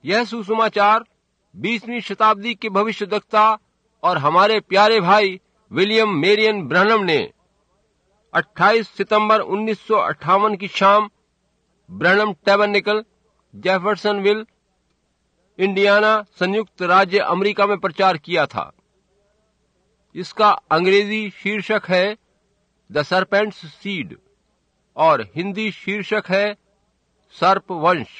यह सुसमाचार 20वीं शताब्दी के भविष्यद्वक्ता और हमारे प्यारे भाई विलियम मेरियन ब्रैनम ने 28 सितंबर 1958 की शाम ब्रैनम टैबरनेकल, जेफरसनविल, इंडियाना, संयुक्त राज्य अमेरिका में प्रचार किया था। इसका अंग्रेजी शीर्षक है द सरपेंट्स सीड और हिंदी शीर्षक है सर्प वंश।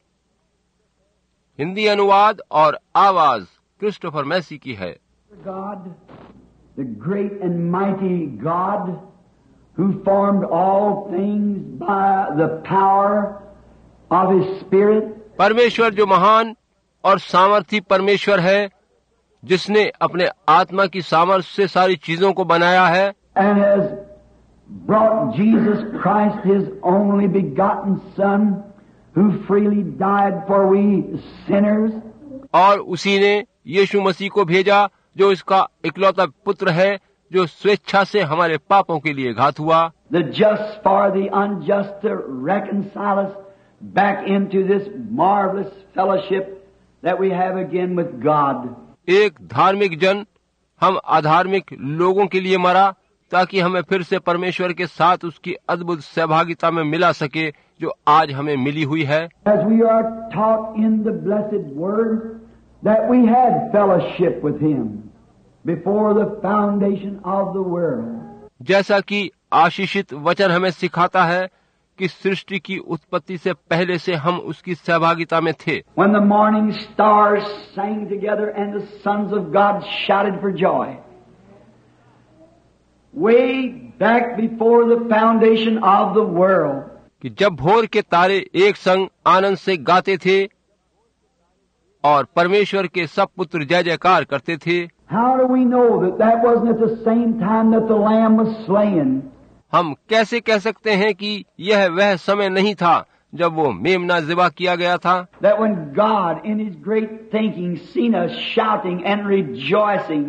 हिंदी अनुवाद और आवाज क्रिस्टोफर मैसी की है। God, the great and mighty God, who formed all things by the power of His Spirit. परमेश्वर जो महान और सामर्थी परमेश्वर है, जिसने अपने आत्मा की सामर्थ्य से सारी चीजों को बनाया है, And has brought Jesus Christ, His only begotten Son, who freely died for we sinners. और उसी ने यीशु मसीह को भेजा, जो इसका इकलौता पुत्र है, जो स्वेच्छा से हमारे पापों के लिए घात हुआ। The just for the unjust, to reconcile us back into this marvelous fellowship that we have again with God. एक धार्मिक जन हम अधार्मिक लोगों के लिए मरा, ताकि हमें फिर से परमेश्वर के साथ उसकी अद्भुत सहभागिता में मिला सके, जो आज हमें मिली हुई है। As we are taught in the blessed Word that we had fellowship with Him before the foundation of the world. जैसा कि आशीषित वचन हमें सिखाता है कि सृष्टि की उत्पत्ति से पहले से हम उसकी सहभागिता में थे। When the morning stars sang together and the sons of God shouted for joy. Way back before the foundation of the world. कि जब भोर के तारे एक संग आनंद से गाते थे और परमेश्वर के सब पुत्र जय जयकार करते थे। How do we know that that wasn't at the same time that the Lamb was slain? हम कैसे कह सकते हैं कि यह वह समय नहीं था जब वो मेमना ज़िबा किया गया था? That when God in His great thinking seen us shouting and rejoicing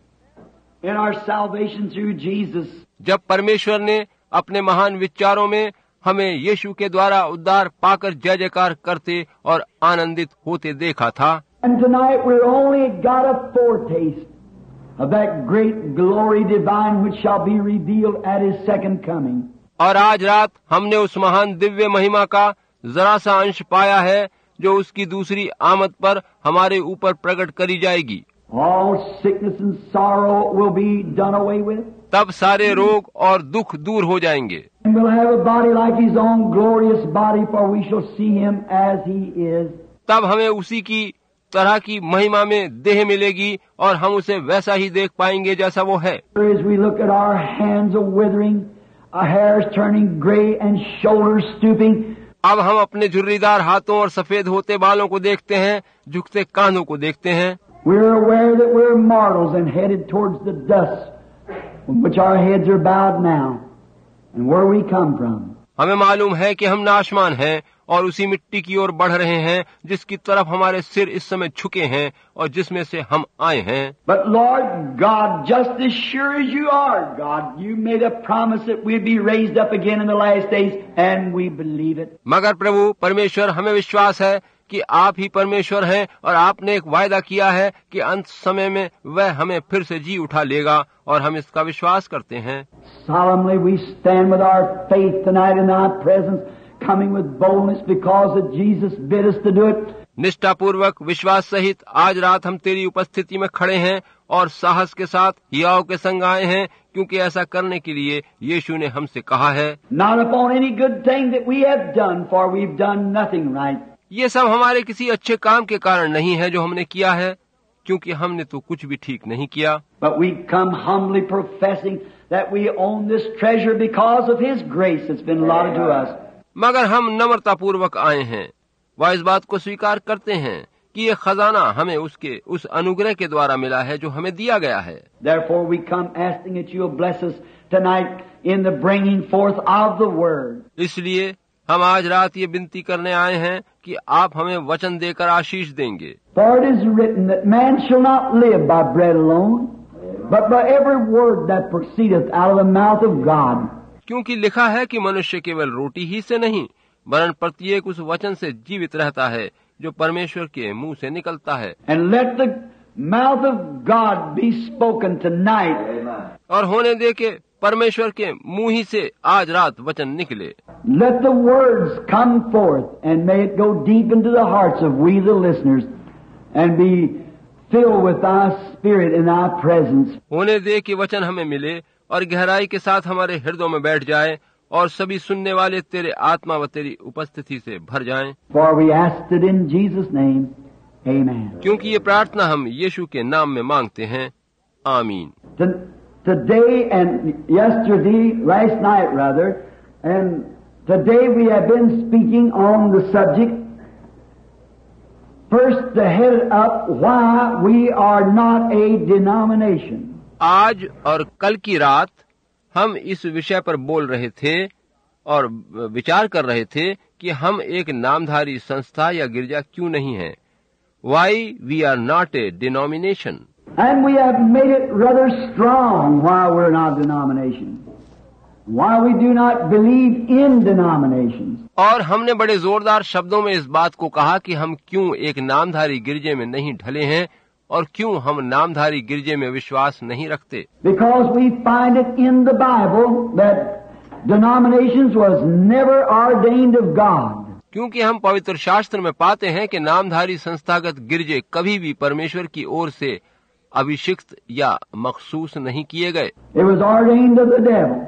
in our salvation through Jesus. जब परमेश्वर ने अपने महान विचारों में हमें यीशु के द्वारा उद्धार पाकर जय जयकार करते और आनंदित होते देखा था। And tonight we're only got a foretaste of that great glory divine which shall be revealed at His second coming. और आज रात हमने उस महान दिव्य महिमा का जरा सा अंश पाया है, जो उसकी दूसरी आमद पर हमारे ऊपर प्रकट करी जाएगी। All sickness and sorrow will be done away with. तब सारे रोग और दुख दूर हो जाएंगे। And we'll have a body like His own glorious body, for we shall see Him as He is. तब हमें उसी की तरह की महिमा में देह मिलेगी और हम उसे वैसा ही देख पाएंगे जैसा वो है। As we look at our hands are withering, our hairs turning gray and shoulders stooping. अब हम अपने झुर्रीदार हाथों और सफेद होते बालों को देखते हैं, झुकते कांधों को देखते हैं। We're aware that we're mortals and headed towards the dust, from which our heads are bowed now, and where we come from. हमें मालूम है कि हम नाशमान हैं और उसी मिट्टी की ओर बढ़ रहे हैं, जिसकी तरफ हमारे सिर इस समय झुके हैं और जिसमें से हम आए हैं। But Lord God, just as sure as you are God, you made a promise that we'd be raised up again in the last days, and we believe it. मगर प्रभु परमेश्वर, हमें विश्वास है कि आप ही परमेश्वर हैं और आपने एक वायदा किया है कि अंत समय में वह हमें फिर से जी उठा लेगा और हम इसका विश्वास करते हैं। Solemnly we stand with our faith tonight in Thy presence, coming with boldness because that Jesus bid us to do it. निष्ठापूर्वक विश्वास सहित आज रात हम तेरी उपस्थिति में खड़े हैं और साहस के साथ हियाव के संग आए हैं, क्योंकि ऐसा करने के लिए यीशु ने हमसे कहा है। Not upon any good thing that we have done, for we've done nothing right. ये सब हमारे किसी अच्छे काम के कारण नहीं है जो हमने किया है, क्योंकि हमने तो कुछ भी ठीक नहीं किया। But we come humbly professing that we own this treasure because of His grace that's been allotted to us. मगर हम नम्रता पूर्वक आए हैं, वह इस बात को स्वीकार करते हैं कि ये खजाना हमें उसके उस अनुग्रह के द्वारा मिला है जो हमें दिया गया है। Therefore we come asking that you'll bless us tonight in the bringing forth of the word. इसलिए हम आज रात ये विनती करने आए हैं कि आप हमें वचन देकर आशीष देंगे। For it is written that man shall not live by bread alone, but by every word that proceedeth out of the mouth of God. क्योंकि लिखा है कि मनुष्य केवल रोटी ही से नहीं, वरन प्रत्येक उस वचन से जीवित रहता है जो परमेश्वर के मुंह से निकलता है। And let the mouth of God be spoken tonight. और होने दे के परमेश्वर के मुंह ही से आज रात वचन निकले। Let the words come forth and may it go deep into the hearts of we the listeners and be filled with thy spirit and thy presence. होने दे कि वचन हमें मिले और गहराई के साथ हमारे हृदयों में बैठ जाए और सभी सुनने वाले तेरे आत्मा व तेरी उपस्थिति से भर जाएं। For we asked it in Jesus' name. Amen. क्योंकि ये प्रार्थना हम यीशु के नाम में मांगते हैं। आमीन। Today and yesterday, last night rather, and today we have been speaking on the subject, first to head up why we are not a denomination. आज और कल की रात हम इस विषय पर बोल रहे थे और विचार कर रहे थे कि हम एक नामधारी संस्था या गिरजा क्यों नहीं हैं। Why we are not a denomination. And we have made it rather strong why we're not a denomination. Why we do not believe in denominations. और हमने बड़े जोरदार शब्दों में इस बात को कहा कि हम क्यों एक नामधारी गिरजे में नहीं ढले हैं और क्यों हम नामधारी गिरजे में विश्वास नहीं रखते। Because we find it in the Bible that denominations was never ordained of God. क्योंकि हम पवित्र शास्त्र में पाते हैं कि नामधारी संस्थागत गिरजे कभी भी परमेश्वर की ओर से अभिषिक्त या मखसूस नहीं किए गए। It was ordained of the devil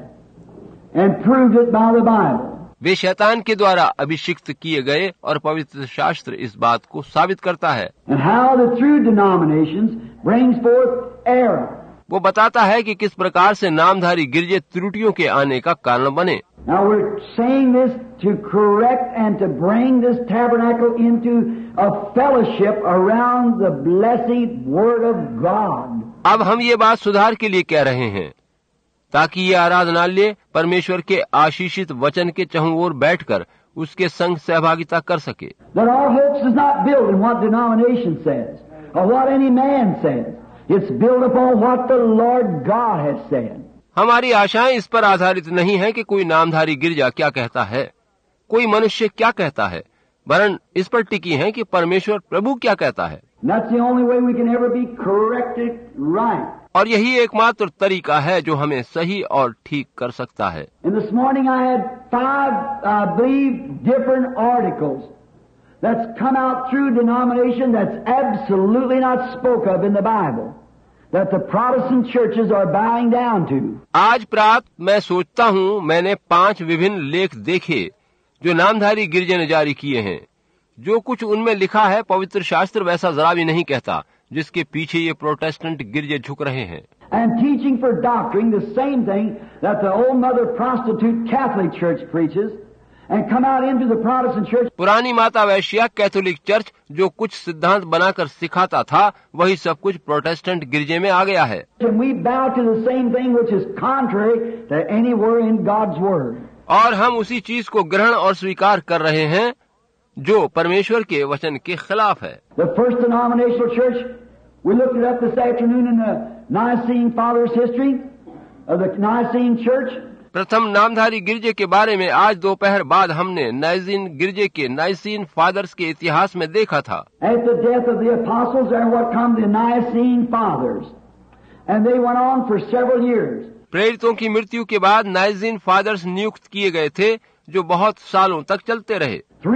and proved it by the Bible. वे शैतान के द्वारा अभिषिक्त किए गए और पवित्र शास्त्र इस बात को साबित करता है। And how the true denominations brings forth error. वो बताता है कि किस प्रकार से नामधारी गिरजे त्रुटियों के आने का कारण बने। Now we're saying this to correct and to bring this tabernacle into a fellowship around the blessed Word of God. अब हम ये बात सुधार के लिए कह रहे हैं ताकि ये आराधनालय परमेश्वर के आशीषित वचन के चहुओर बैठकर उसके संग सहभागिता कर सके। That our hopes is not built in what denomination says or what any man says. It's built upon what the Lord God has said. हमारी आशाएं इस पर आधारित नहीं है कि कोई नामधारी गिरजा क्या कहता है, कोई मनुष्य क्या कहता है, वरन इस पर टिकी है कि परमेश्वर प्रभु क्या कहता है। That's the only way we can ever be corrected right. और यही एकमात्र तरीका है जो हमें सही और ठीक कर सकता है। And this morning I had 5, I believe, different articles that's come out through denomination that's absolutely not spoke of in the Bible, that the Protestant churches are bowing down to. आज प्रात मैं सोचता हूँ मैंने 5 विभिन्न लेख देखे जो नामधारी गिरजे ने जारी किए हैं। जो कुछ उनमें लिखा है पवित्र शास्त्र वैसा जरा भी नहीं कहता, जिसके पीछे ये प्रोटेस्टेंट गिरजे झुक रहे हैं। And teaching for doctrine the same thing that the old mother prostitute Catholic Church preaches, and come out into the Protestant church. पुरानी माता वैश्या कैथोलिक चर्च जो कुछ सिद्धांत बनाकर सिखाता था, वही सब कुछ प्रोटेस्टेंट गिरजे में आ गया है। And we bow to the same thing which is contrary to anywhere in God's Word. और हम उसी चीज को ग्रहण और स्वीकार कर रहे हैं जो परमेश्वर के वचन के खिलाफ है। The first denominational church, we looked it up this afternoon in the Nicene Fathers' history of the Nicene Church. प्रथम नामधारी गिरजे के बारे में आज दोपहर बाद हमने नाइजीन गिरजे के नाइसीन फादर्स के इतिहास में देखा था। At the death of the apostles, there what come the Nicene Fathers, and they went on for several years. प्रेरितों की मृत्यु के बाद नाइजीन फादर्स नियुक्त किए गए थे जो बहुत सालों तक चलते रहे।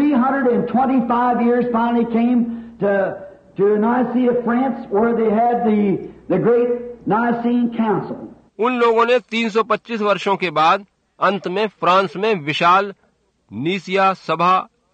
325 years finally came to Nicaea, France, where they had the great Nicene Council. उन लोगों ने 325 वर्षों के बाद अंत में फ्रांस में विशाल नीसिया सभा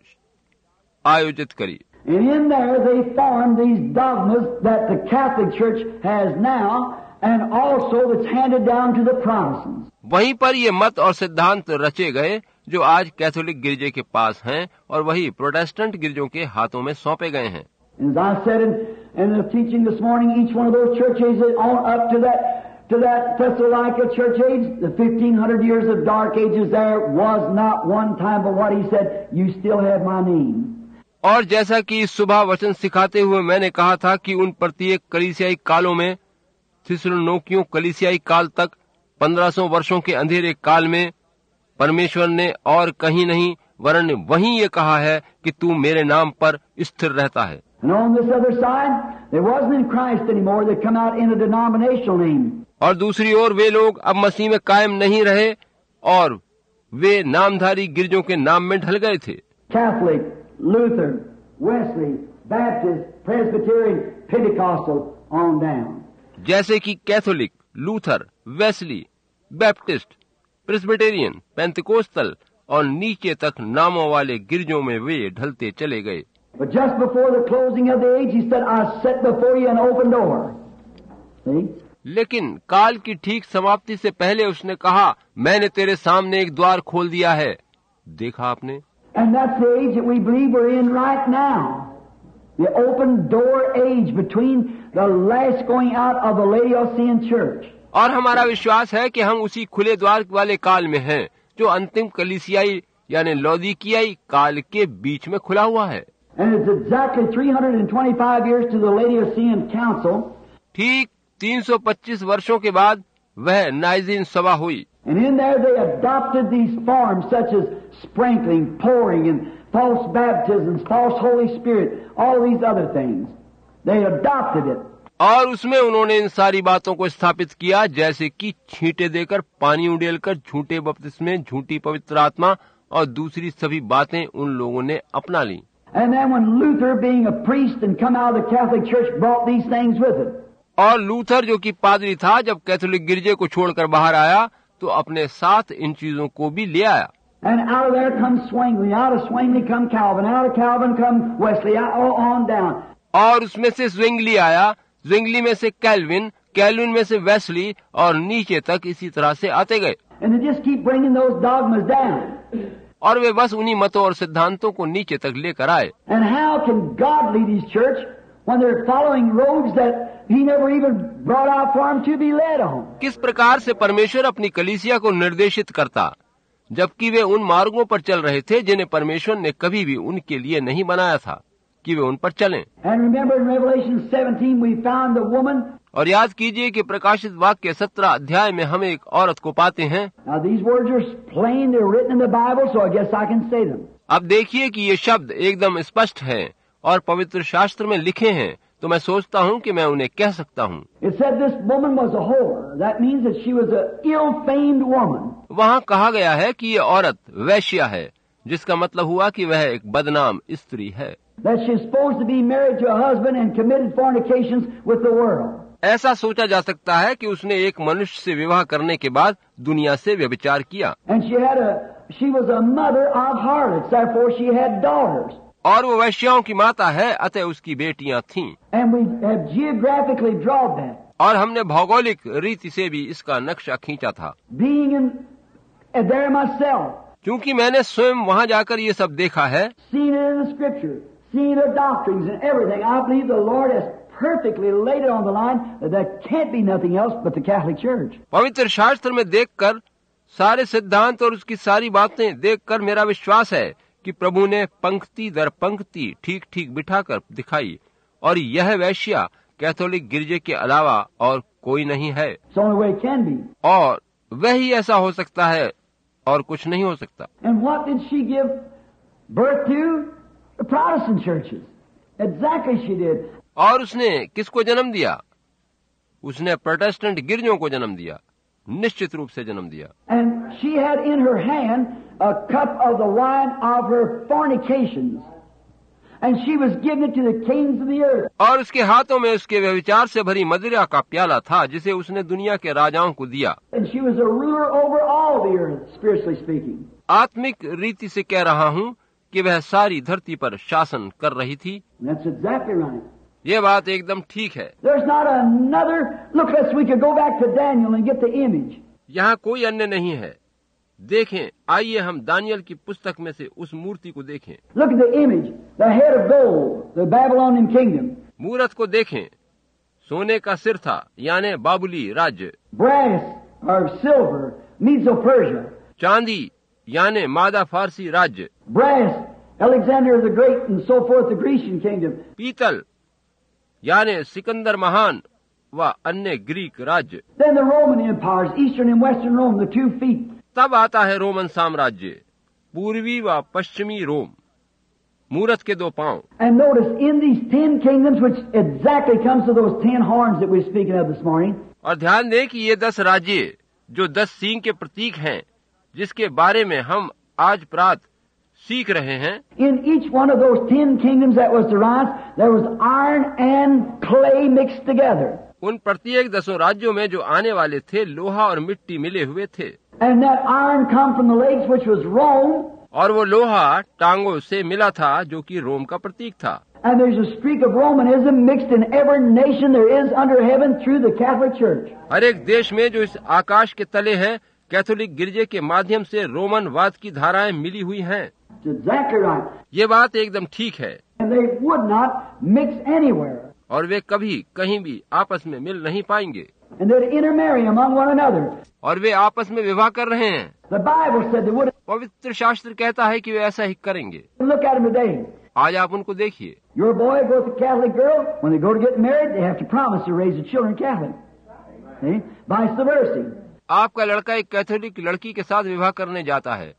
आयोजित करी। And in there they formed these dogmas that the Catholic Church has now and also that's handed down to the Protestants. वहीं पर ये मत और सिद्धांत रचे गए जो आज कैथोलिक गिरजे के पास हैं और वही प्रोटेस्टेंट गिरजों के हाथों में सौंपे गए हैं। As I said in the teaching this morning, each one of those churches on up to that Thessalonica church age, the 1500 years of dark ages, there was not one time but what he said, you still have my name. और जैसा कि इस सुबह वचन सिखाते हुए मैंने कहा था कि उन प्रत्येक कलीसियाई कालों में थिस्सलुनीकियों कलीसियाई काल तक 1500 वर्षों के अंधेरे काल में परमेश्वर ने और कहीं नहीं वरन वहीं ये कहा है कि तू मेरे नाम पर स्थिर रहता है। And on this other side, there wasn't in Christ anymore. They come out in a denominational name. और दूसरी ओर वे लोग अब मसीह में कायम नहीं रहे और वे नामधारी गिरजों के नाम में ढल गए थे। Catholic, Luther, Wesley, Baptist, Presbyterian, Pentecostal, on down. जैसे कि Catholic, Luther, Wesley, Baptist, Presbyterian, Pentecostal और नीचे तक नामों वाले गिरजों में वे ढलते चले गए। But just before the closing of the age, he said, I set before you an open door. See? लेकिन काल की ठीक समाप्ति से पहले उसने कहा, मैंने तेरे सामने एक द्वार खोल दिया है। देखा आपने? And that's the age that we believe we're in right now. The open door age between the last going out of the Laodicean church. और हमारा विश्वास है कि हम उसी खुले द्वार वाले काल में हैं, जो अंतिम कलीसियाई यानी लौदीकियाई काल के बीच में खुला हुआ है। And it's exactly 325 years to the Laodicean Council. ठीक 325 वर्षों के बाद वह नाइजीन सभा हुई। And in there they adopted these forms such as sprinkling, pouring, and false baptisms, false Holy Spirit, all these other things. They adopted it. और उसमें उन्होंने इन सारी बातों को स्थापित किया, जैसे कि छींटे देकर, पानी उड़ेलकर, झूठे बपतिस्मे, झूठी पवित्र आत्मा और दूसरी सभी बातें उन लोगों ने अपना ली। And then when Luther, being a priest and come out of the Catholic Church, brought these things with it. और लूथर जो कि पादरी था, जब कैथोलिक गिरजे को छोड़कर बाहर आया तो अपने साथ इन चीजों को भी ले आया। And out of there comes Zwingli, out of Zwingli come Calvin, out of Calvin come Wesley, on down. और उसमें से zwingli आया, zwingli में से कैल्विन, कैल्विन में से वेस्ली और नीचे तक इसी तरह से आते गए। And they just keep bringing those dogmas down. और वे बस उन्हीं मतों और सिद्धांतों को नीचे तक लेकर आए। And how can God lead His church when they're following roads that He never even brought out for them to be led on? किस प्रकार से परमेश्वर अपनी कलीसिया को निर्देशित करता, जबकि वे उन मार्गों पर चल रहे थे जिन्हें परमेश्वर ने कभी भी उनके लिए नहीं बनाया था कि वे उन पर चलें। And remember in Revelation 17 we found the woman. और याद कीजिए कि प्रकाशित वाक्य 17 अध्याय में हम एक औरत को पाते हैं। Now these words are plain, they're written in the Bible, so I guess I can say them. अब देखिए कि ये शब्द एकदम स्पष्ट हैं और पवित्र शास्त्र में लिखे हैं, तो मैं सोचता हूँ कि मैं उन्हें कह सकता हूँ। It said this woman was a whore. That means that she was an ill-famed woman. वहाँ कहा गया है कि ये औरत वैश्या है, जिसका मतलब हुआ कि वह एक बदनाम स्त्री है। That she's supposed to be married to a husband and committed fornications with the world. ऐसा सोचा जा सकता है कि उसने एक मनुष्य से विवाह करने के बाद दुनिया से व्यभिचार किया। And she was a mother of harlots, therefore she had daughters. और वो वैश्याओं की माता है, अतः उसकी बेटियां थीं। And we have geographically drawn that. और हमने भौगोलिक रीति से भी इसका नक्शा खींचा था। Being there myself. क्योंकि मैंने स्वयं वहाँ जाकर ये सब देखा है, Seen it in the Scripture, seen the doctrines and everything. I believe the Lord has perfectly laid it on the line that there can't be nothing else but the Catholic Church. पवित्र शास्त्र में देखकर सारे सिद्धांत और उसकी सारी बातें देखकर मेरा विश्वास है कि प्रभु ने पंक्ति दर पंक्ति ठीक ठीक बिठाकर दिखाई, और यह वैश्या कैथोलिक गिरजे के अलावा और कोई नहीं है। It's the only way it can be. और वही ऐसा हो सकता है और कुछ नहीं हो सकता। And what did she give birth to? The Protestant churches. Exactly she did. और उसने किसको जन्म दिया? उसने प्रोटेस्टेंट गिरजों को जन्म दिया, निश्चित रूप से जन्म दिया। And she had in her hand a cup of the wine of her fornications. And she was giving it to the kings of the earth. और उसके हाथों में उसके व्यभिचार से भरी मदिरा का प्याला था, जिसे उसने दुनिया के राजाओं को दिया। And she was a ruler over all the earth, spiritually speaking. आत्मिक रीति से कह रहा हूँ कि वह सारी धरती पर शासन कर रही थी। And that's exactly right. ये बात एकदम ठीक है। There's not another. Look, we could go back to Daniel and get the image. यहाँ कोई अन्य नहीं है। देखें, आइए हम दानियल की पुस्तक में से उस मूर्ति को देखें। Look at the image, the head of gold, the Babylonian kingdom. मूरत को देखें, सोने का सिर था, यानी बाबुली राज्य। Brass or silver, Medo-Persia. चांदी यानी मादा फारसी राज्य। Brass, Alexander the Great and so forth, the Grecian kingdom. पीतल यानी सिकंदर महान व अन्य ग्रीक राज्य। Then the Roman empires, Eastern and Western Rome, the 2 feet. तब आता है रोमन साम्राज्य, पूर्वी व पश्चिमी रोम, मूरत के 2 पांव। And notice in these 10 kingdoms, which exactly comes to those 10 horns that we're speaking of this morning. और ध्यान दें कि ये 10 राज्य जो 10 सींग के प्रतीक हैं, जिसके बारे में हम आज प्रात सीख रहे हैं, In each one of those 10 kingdoms that was to rise, there was iron and clay mixed together. उन प्रत्येक 10 राज्यों में जो आने वाले थे, लोहा और मिट्टी मिले हुए थे। And that iron come from the legs, which was Rome. और वो लोहा टांगों से मिला था, जो कि रोम का प्रतीक था। And there's a streak of Romanism mixed in every nation there is under heaven through the Catholic Church. हर एक देश में जो इस आकाश के तले है, कैथोलिक गिरजे के माध्यम से रोमनवाद की धाराएं मिली हुई हैं। It's exactly right. ये बात एकदम ठीक है। And they would not mix anywhere. और वे कभी कहीं भी आपस में मिल नहीं पाएंगे। And they'd intermarry among one another. और वे आपस में विवाह कर रहे हैं। The Bible said they would. पवित्र शास्त्र कहता है कि वे ऐसा ही करेंगे। Look at them today. आज आप उनको देखिए। Your boy goes to a Catholic girl. When they go to get married, they have to promise to raise the children Catholic. See? Vice versa. आपका लड़का एक कैथोलिक लड़की के साथ विवाह करने जाता है,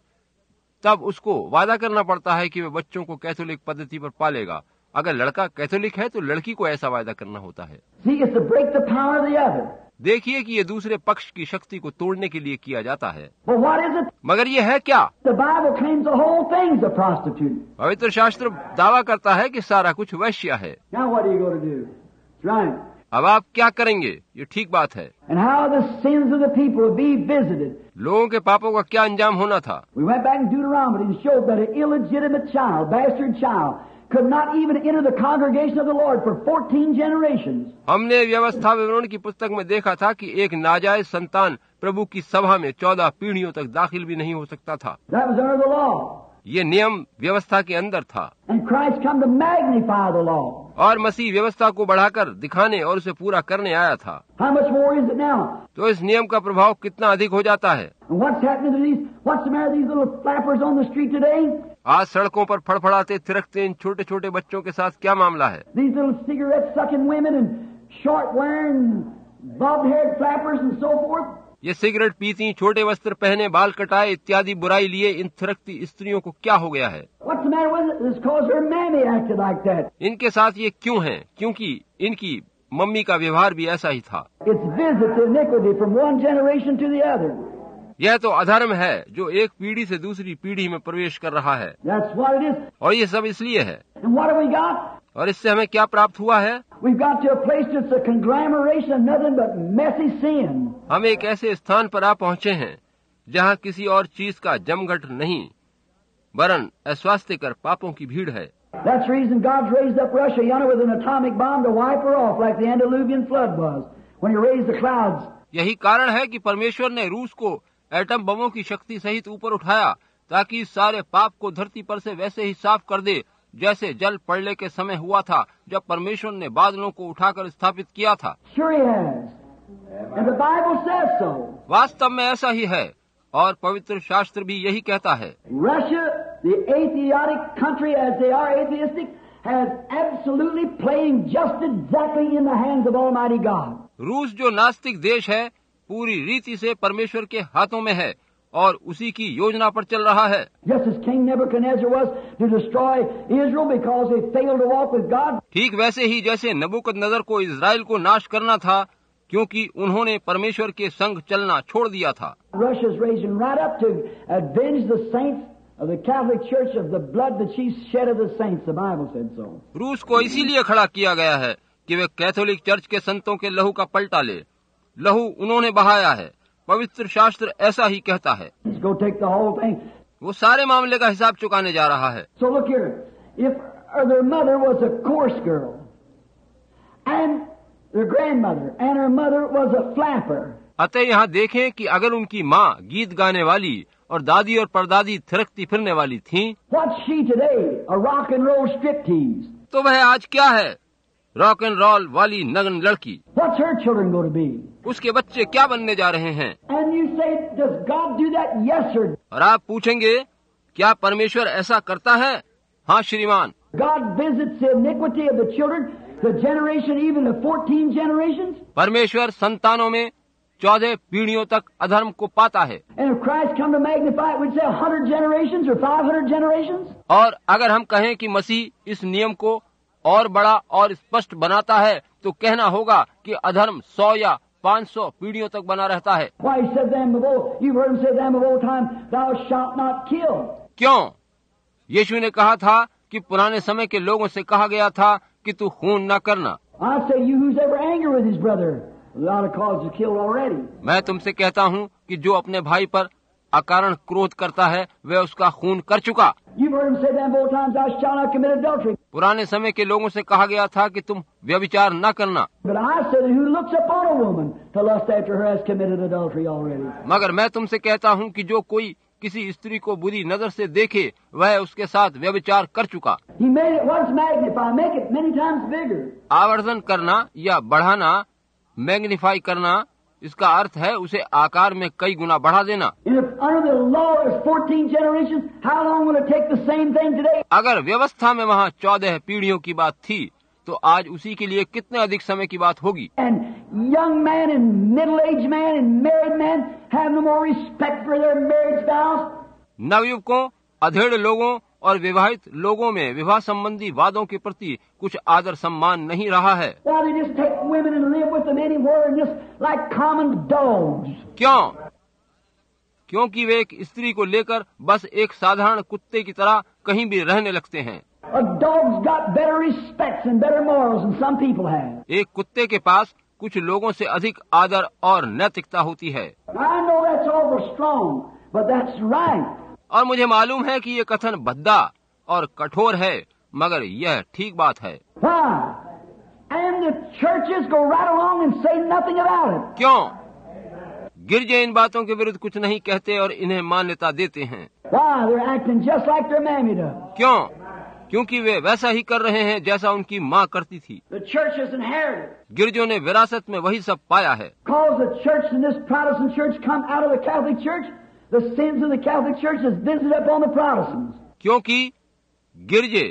तब उसको वादा करना पड़ता है कि वह बच्चों को कैथोलिक पद्धति पर पालेगा। अगर लड़का कैथोलिक है तो लड़की को ऐसा वादा करना होता है। See, it's to break the power of the other. देखिए कि ये दूसरे पक्ष की शक्ति को तोड़ने के लिए किया जाता है। But what is it? मगर ये है क्या? The Bible claims the whole thing's a prostitute. पवित्र शास्त्र दावा करता है कि सारा कुछ वैश्य है। Now what are you going to do? That's right. अब आप क्या करेंगे? ये ठीक बात है। And how the sins of the people will be visited. लोगों के पापों का क्या अंजाम होना था? We went back in Deuteronomy and showed that an illegitimate child, bastard child, could not even enter the congregation of the Lord for 14 generations. हमने व्यवस्था विवरण की पुस्तक में देखा था कि एक नाजायज संतान प्रभु की सभा में 14 पीढ़ियों तक दाखिल भी नहीं हो सकता था। That was under the law. ये नियम व्यवस्था के अंदर था। And Christ come to magnify the law. और मसीह व्यवस्था को बढ़ाकर दिखाने और उसे पूरा करने आया था। How much more is it now? तो इस नियम का प्रभाव कितना अधिक हो जाता है। And what's happening to these? What's the matter with these little flappers on the street today? आज सड़कों पर फड़फड़ाते थिरकते इन छोटे छोटे बच्चों के साथ क्या मामला है? These little cigarette sucking women and short wearing bobbed haired flappers and so forth. ये सिगरेट पीती, छोटे वस्त्र पहने, बाल कटाए इत्यादि बुराई लिए इन थिरकती स्त्रियों को क्या हो गया है? What's the matter with it? It's because her mammy acted like that. इनके साथ ये क्यों है? क्योंकि इनकी मम्मी का व्यवहार भी ऐसा ही था। It's visit to iniquity from one generation to the other. यह तो अधर्म है जो एक पीढ़ी से दूसरी पीढ़ी में प्रवेश कर रहा है। That's what it is. और ये सब इसलिए है। And what have we got? और इससे हमें क्या प्राप्त हुआ है? We've got to a place that's a conglomeration of nothing but messy sin. हम एक ऐसे स्थान पर आ पहुंचे हैं जहां किसी और चीज का जमघट नहीं, वरन अस्वास्थ्यकर पापों की भीड़ है। That's the reason God's raised up Russia yonder with an atomic bomb to wipe her off like the Antediluvian flood was when He raised the clouds. यही कारण है कि परमेश्वर ने रूस को एटम बमों की शक्ति सहित ऊपर उठाया ताकि सारे पाप को धरती पर से वैसे ही साफ कर दे जैसे जल पड़ने के समय हुआ था जब परमेश्वर ने बादलों को उठाकर स्थापित किया था। Sure He has. And the Bible says so. वास्तव में ऐसा ही है और पवित्र शास्त्र भी यही कहता है। Russia, the atheistic country as they are atheistic, has absolutely playing just exactly in the hands of Almighty God. रूस जो नास्तिक देश है पूरी रीति से परमेश्वर के हाथों में है और उसी की योजना पर चल रहा है। Just as King Nebuchadnezzar was to destroy Israel because they failed to walk with God. ठीक वैसे ही जैसे नबूकदनेस्सर को इजराइल को नाश करना था क्योंकि उन्होंने परमेश्वर के संग चलना छोड़ दिया था। Russia's raising right up to avenge the saints of the Catholic Church of the blood that she shed of the saints. The Bible said so. रूस को इसीलिए खड़ा किया गया है कि वे कैथोलिक चर्च के संतों के लहू का पलटा ले। लहू उन्होंने बहाया है, पवित्र शास्त्र ऐसा ही कहता है। Let's go take the whole thing. वो सारे मामले का हिसाब चुकाने जा रहा है। So look here, if their mother was a coarse girl, and their grandmother, and her mother was a flapper. अतः यहाँ देखें कि अगर उनकी माँ गीत गाने वाली और दादी और परदादी थिरकती फिरने वाली थीं, What's she today? A rock and roll striptease. तो वह आज क्या है? रॉक एंड रोल वाली नग्न लड़की। What's her children going to be? उसके बच्चे क्या बनने जा रहे हैं? And you say, does God do that? Yes, sir. और आप पूछेंगे क्या परमेश्वर ऐसा करता है? हाँ श्रीमान। God visits the iniquity of the children, the generation even of 14 generations. परमेश्वर संतानों में 14 पीढ़ियों तक अधर्म को पाता है। And if Christ come to magnify it, we'd say 100 generations or 500 generations. और अगर हम कहें कि मसीह इस नियम को और बड़ा और स्पष्ट बनाता है, तो कहना होगा कि अधर्म 100 या 500 पीढ़ियों तक बना रहता है। Why, he said them of old, you've heard him say them of old time, thou shalt not kill. क्यों? यीशु ने कहा था कि पुराने समय के लोगों से कहा गया था कि तू खून न करना। I say you who's ever angry with his brother, without a cause is killed already. मैं तुमसे कहता हूँ कि जो अपने भाई पर अकारण क्रोध करता है वह उसका खून कर चुका। You've heard him say them of old times, thou shalt not commit adultery. पुराने समय के लोगों से कहा गया था कि तुम व्यभिचार न करना। But I say that who looks upon a woman to lust after her has committed adultery already. मगर मैं तुमसे कहता हूँ कि जो कोई किसी स्त्री को बुरी नजर से देखे वह उसके साथ व्यभिचार कर चुका। He made it once magnify, make it many times bigger. आवर्धन करना या बढ़ाना, मैग्नीफाई करना, इसका अर्थ है उसे आकार में कई गुना बढ़ा देना। And if under the law there's 14 generations, how long will it take the same thing today? अगर व्यवस्था में वहाँ 14 पीढ़ियों की बात थी, तो आज उसी के लिए कितने अधिक समय की बात होगी। And young man and middle-aged man and married men have no more respect for their marriage vows. नवयुवकों, अधेड़ लोगों और विवाहित लोगों में विवाह संबंधी वादों के प्रति कुछ आदर सम्मान नहीं रहा है। Why, they just take women and live with them anywhere and just like common dogs. क्यों? क्योंकि वे एक स्त्री को लेकर बस एक साधारण कुत्ते की तरह कहीं भी रहने लगते हैं। A dog's got better respects and better morals than some people have. एक कुत्ते के पास कुछ लोगों से अधिक आदर और नैतिकता होती है। I know that's awful strong, but that's right. और मुझे मालूम है कि ये कथन भद्दा और कठोर है, मगर यह ठीक बात है। Why? And the churches go right along and say nothing about it. क्यों? गिरजे इन बातों के विरुद्ध कुछ नहीं कहते और इन्हें मान्यता देते हैं। Why? They're acting just like their mammy does. क्यों? क्योंकि वे वैसा ही कर रहे हैं जैसा उनकी माँ करती थी। The church has inherited. गिरजों ने विरासत में वही सब पाया है। Because the church and this Protestant church come out of the Catholic Church, the sins of the Catholic Church is visited upon the Protestants. क्योंकि गिरजे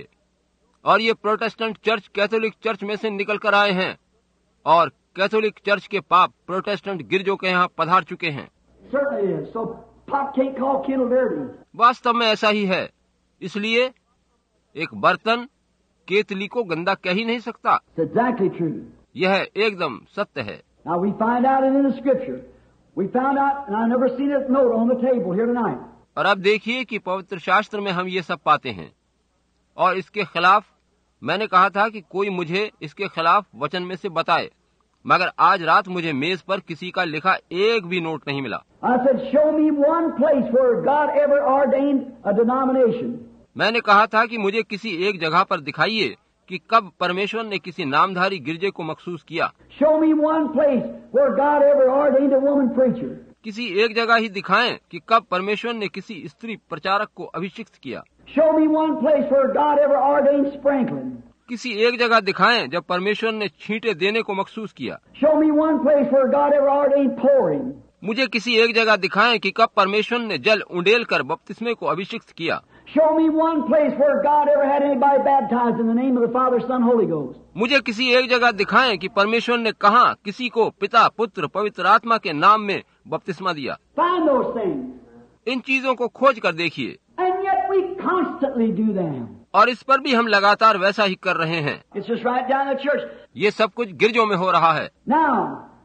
और ये प्रोटेस्टेंट चर्च कैथोलिक चर्च में से निकल कर आए हैं और कैथोलिक चर्च के पाप प्रोटेस्टेंट गिरजों के यहाँ पधार चुके हैं। Certainly is. So pop can't call kettle dirty. वास्तव में ऐसा ही है। इसलिए एक बर्तन केतली को गंदा कह ही नहीं सकता। It's exactly true. यह एकदम सत्य है। Now we find out it in the Scripture. We found out, and I never seen it note on the table here tonight. और अब देखिए कि पवित्र शास्त्र में हम ये सब पाते हैं और इसके खिलाफ मैंने कहा था कि कोई मुझे इसके खिलाफ वचन में से बताए, मगर आज रात मुझे मेज पर किसी का लिखा एक भी नोट नहीं मिला। I said, show me one place where God ever ordained a denomination. मैंने कहा था कि मुझे किसी एक जगह पर दिखाइए कि कब परमेश्वर ने किसी नामधारी गिरजे को मखसूस किया। Show me one place where God ever ordained a woman preacher. किसी एक जगह ही दिखाएं कि कब परमेश्वर ने किसी स्त्री प्रचारक को अभिषिक्त किया। Show me one place where God ever ordained sprinkling. किसी एक जगह दिखाएं जब परमेश्वर ने छींटे देने को मखसूस किया। Show me one place where God ever ordained pouring. मुझे किसी एक जगह दिखाएं कि कब परमेश्वर ने जल उंडेल कर बपतिस्मे को अभिषिक्त किया। Show me one place where God ever had anybody baptized in the name of the Father, Son, Holy Ghost. मुझे किसी एक जगह दिखाएं कि परमेश्वर ने कहाँ किसी को पिता, पुत्र, पवित्र आत्मा के नाम में बपतिस्मा दिया। Find those things. इन चीजों को खोज कर देखिए। And yet we constantly do them. और इस पर भी हम लगातार वैसा ही कर रहे हैं। It's just right down the church. ये सब कुछ गिरजों में हो rहा है। Now,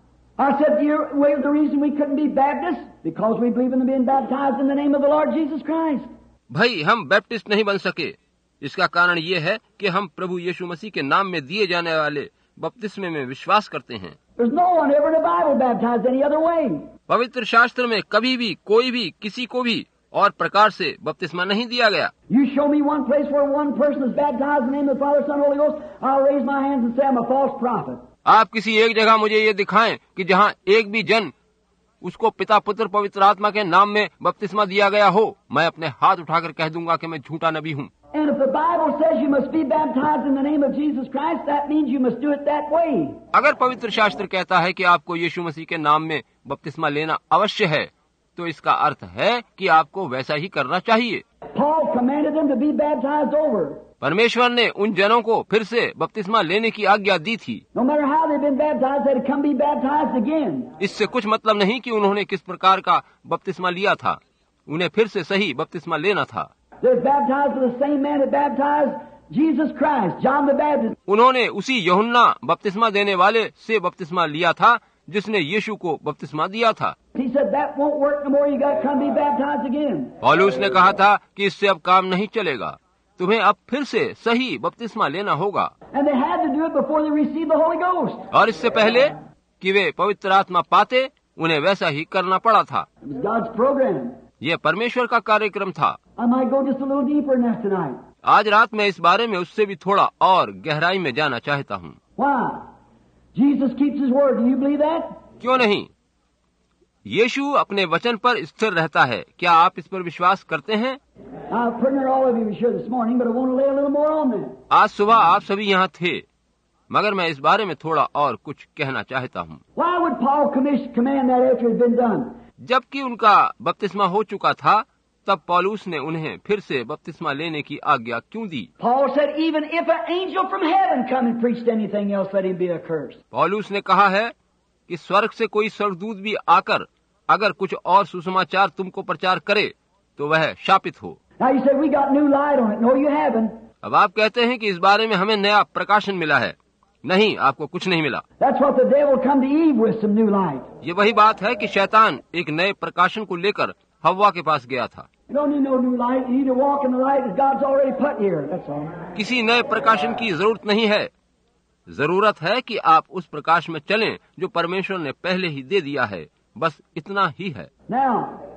I said the reason we couldn't be Baptists, because we believe in being baptized in the name of the Lord Jesus Christ. भाई हम बैप्टिस्ट नहीं बन सके, इसका कारण ये है कि हम प्रभु यीशु मसीह के नाम में दिए जाने वाले बपतिस्मे में विश्वास करते हैं। There's no one ever in the Bible baptized any other way. पवित्र शास्त्र में कभी भी कोई भी किसी को भी और प्रकार से बपतिस्मा नहीं दिया गया। You show me one place where one person is baptized in the name of the Father, Son, Holy Ghost, I'll raise my hands and say I'm a false prophet. आप किसी एक जगह मुझे ये दिखाएं कि जहाँ एक भी जन उसको पिता, पुत्र, पवित्र आत्मा के नाम में बपतिस्मा दिया गया हो, मैं अपने हाथ उठाकर कह दूंगा कि मैं झूठा नबी हूँ। And if the Bible says you must be baptized in the name of Jesus Christ, that means you must do it that way. अगर पवित्र शास्त्र कहता है कि आपको यीशु मसीह के नाम में बपतिस्मा लेना अवश्य है, तो इसका अर्थ है कि आपको वैसा ही करना चाहिए। Paul commanded them to be baptized over. परमेश्वर ने उन जनों को फिर से बपतिस्मा लेने की आज्ञा दी थी। No matter how they've been baptized, they had to come be baptized again. इससे कुछ मतलब नहीं कि उन्होंने किस प्रकार का बपतिस्मा लिया था, उन्हें फिर से सही बपतिस्मा लेना था। They're baptized with the same man that baptized Jesus Christ, John the Baptist. उन्होंने उसी यूहन्ना बपतिस्मा देने वाले से बपतिस्मा लिया था जिसने यीशु को बपतिस्मा दिया था। He said that won't work no more. You got to come be baptized again. पौलुस ने कहा था कि इससे अब काम नहीं चलेगा, तुम्हें अब फिर से सही बपतिस्मा लेना होगा। And they had to do it before they received the Holy Ghost. और इससे पहले कि वे पवित्र आत्मा पाते, उन्हें वैसा ही करना पड़ा था। It was God's program. ये परमेश्वर का कार्यक्रम था। I might go just a little deeper in that tonight. आज रात मैं इस बारे में उससे भी थोड़ा और गहराई में जाना चाहता हूँ। Why? Jesus keeps His word. Do you believe that? क्यों नहीं? यीशु अपने वचन पर स्थिर रहता है। क्या आप इस पर विश्वास करते हैं? I'm pretty near all of you were here this morning, but I want to lay a little more on that. आज सुबह आप सभी यहाँ थे, मगर मैं इस बारे में थोड़ा और कुछ कहना चाहता हूँ। Why would Paul command that after it had been done? जबकि उनका बपतिस्मा हो चुका था, तब पौलुस ने उन्हें फिर से बपतिस्मा लेने की आज्ञा क्यों दी? Paul said, even if an angel from heaven come and preached anything else, let him be accursed. पौलुस ने कहा है कि स्वर्ग से कोई स्वर्गदूत भी आकर अगर कुछ और सुसमाचार तुमको प्रचार करे तो वह शापित हो। Now you said we got new light on it. No, you haven't. अब आप कहते हैं कि इस बारे में हमें नया प्रकाशन मिला है। नहीं, आपको कुछ नहीं मिला। That's what the devil come to Eve with, some new light. ये वही बात है कि शैतान एक नए प्रकाशन को लेकर हव्वा के पास गया था। You don't need no new light. You need to walk in the light that God's already put here. That's all. किसी नए प्रकाशन की जरूरत नहीं है। जरूरत है कि आप उस प्रकाश में चलें जो परमेश्वर ने पहले ही दे दिया है। बस इतना ही है। Now,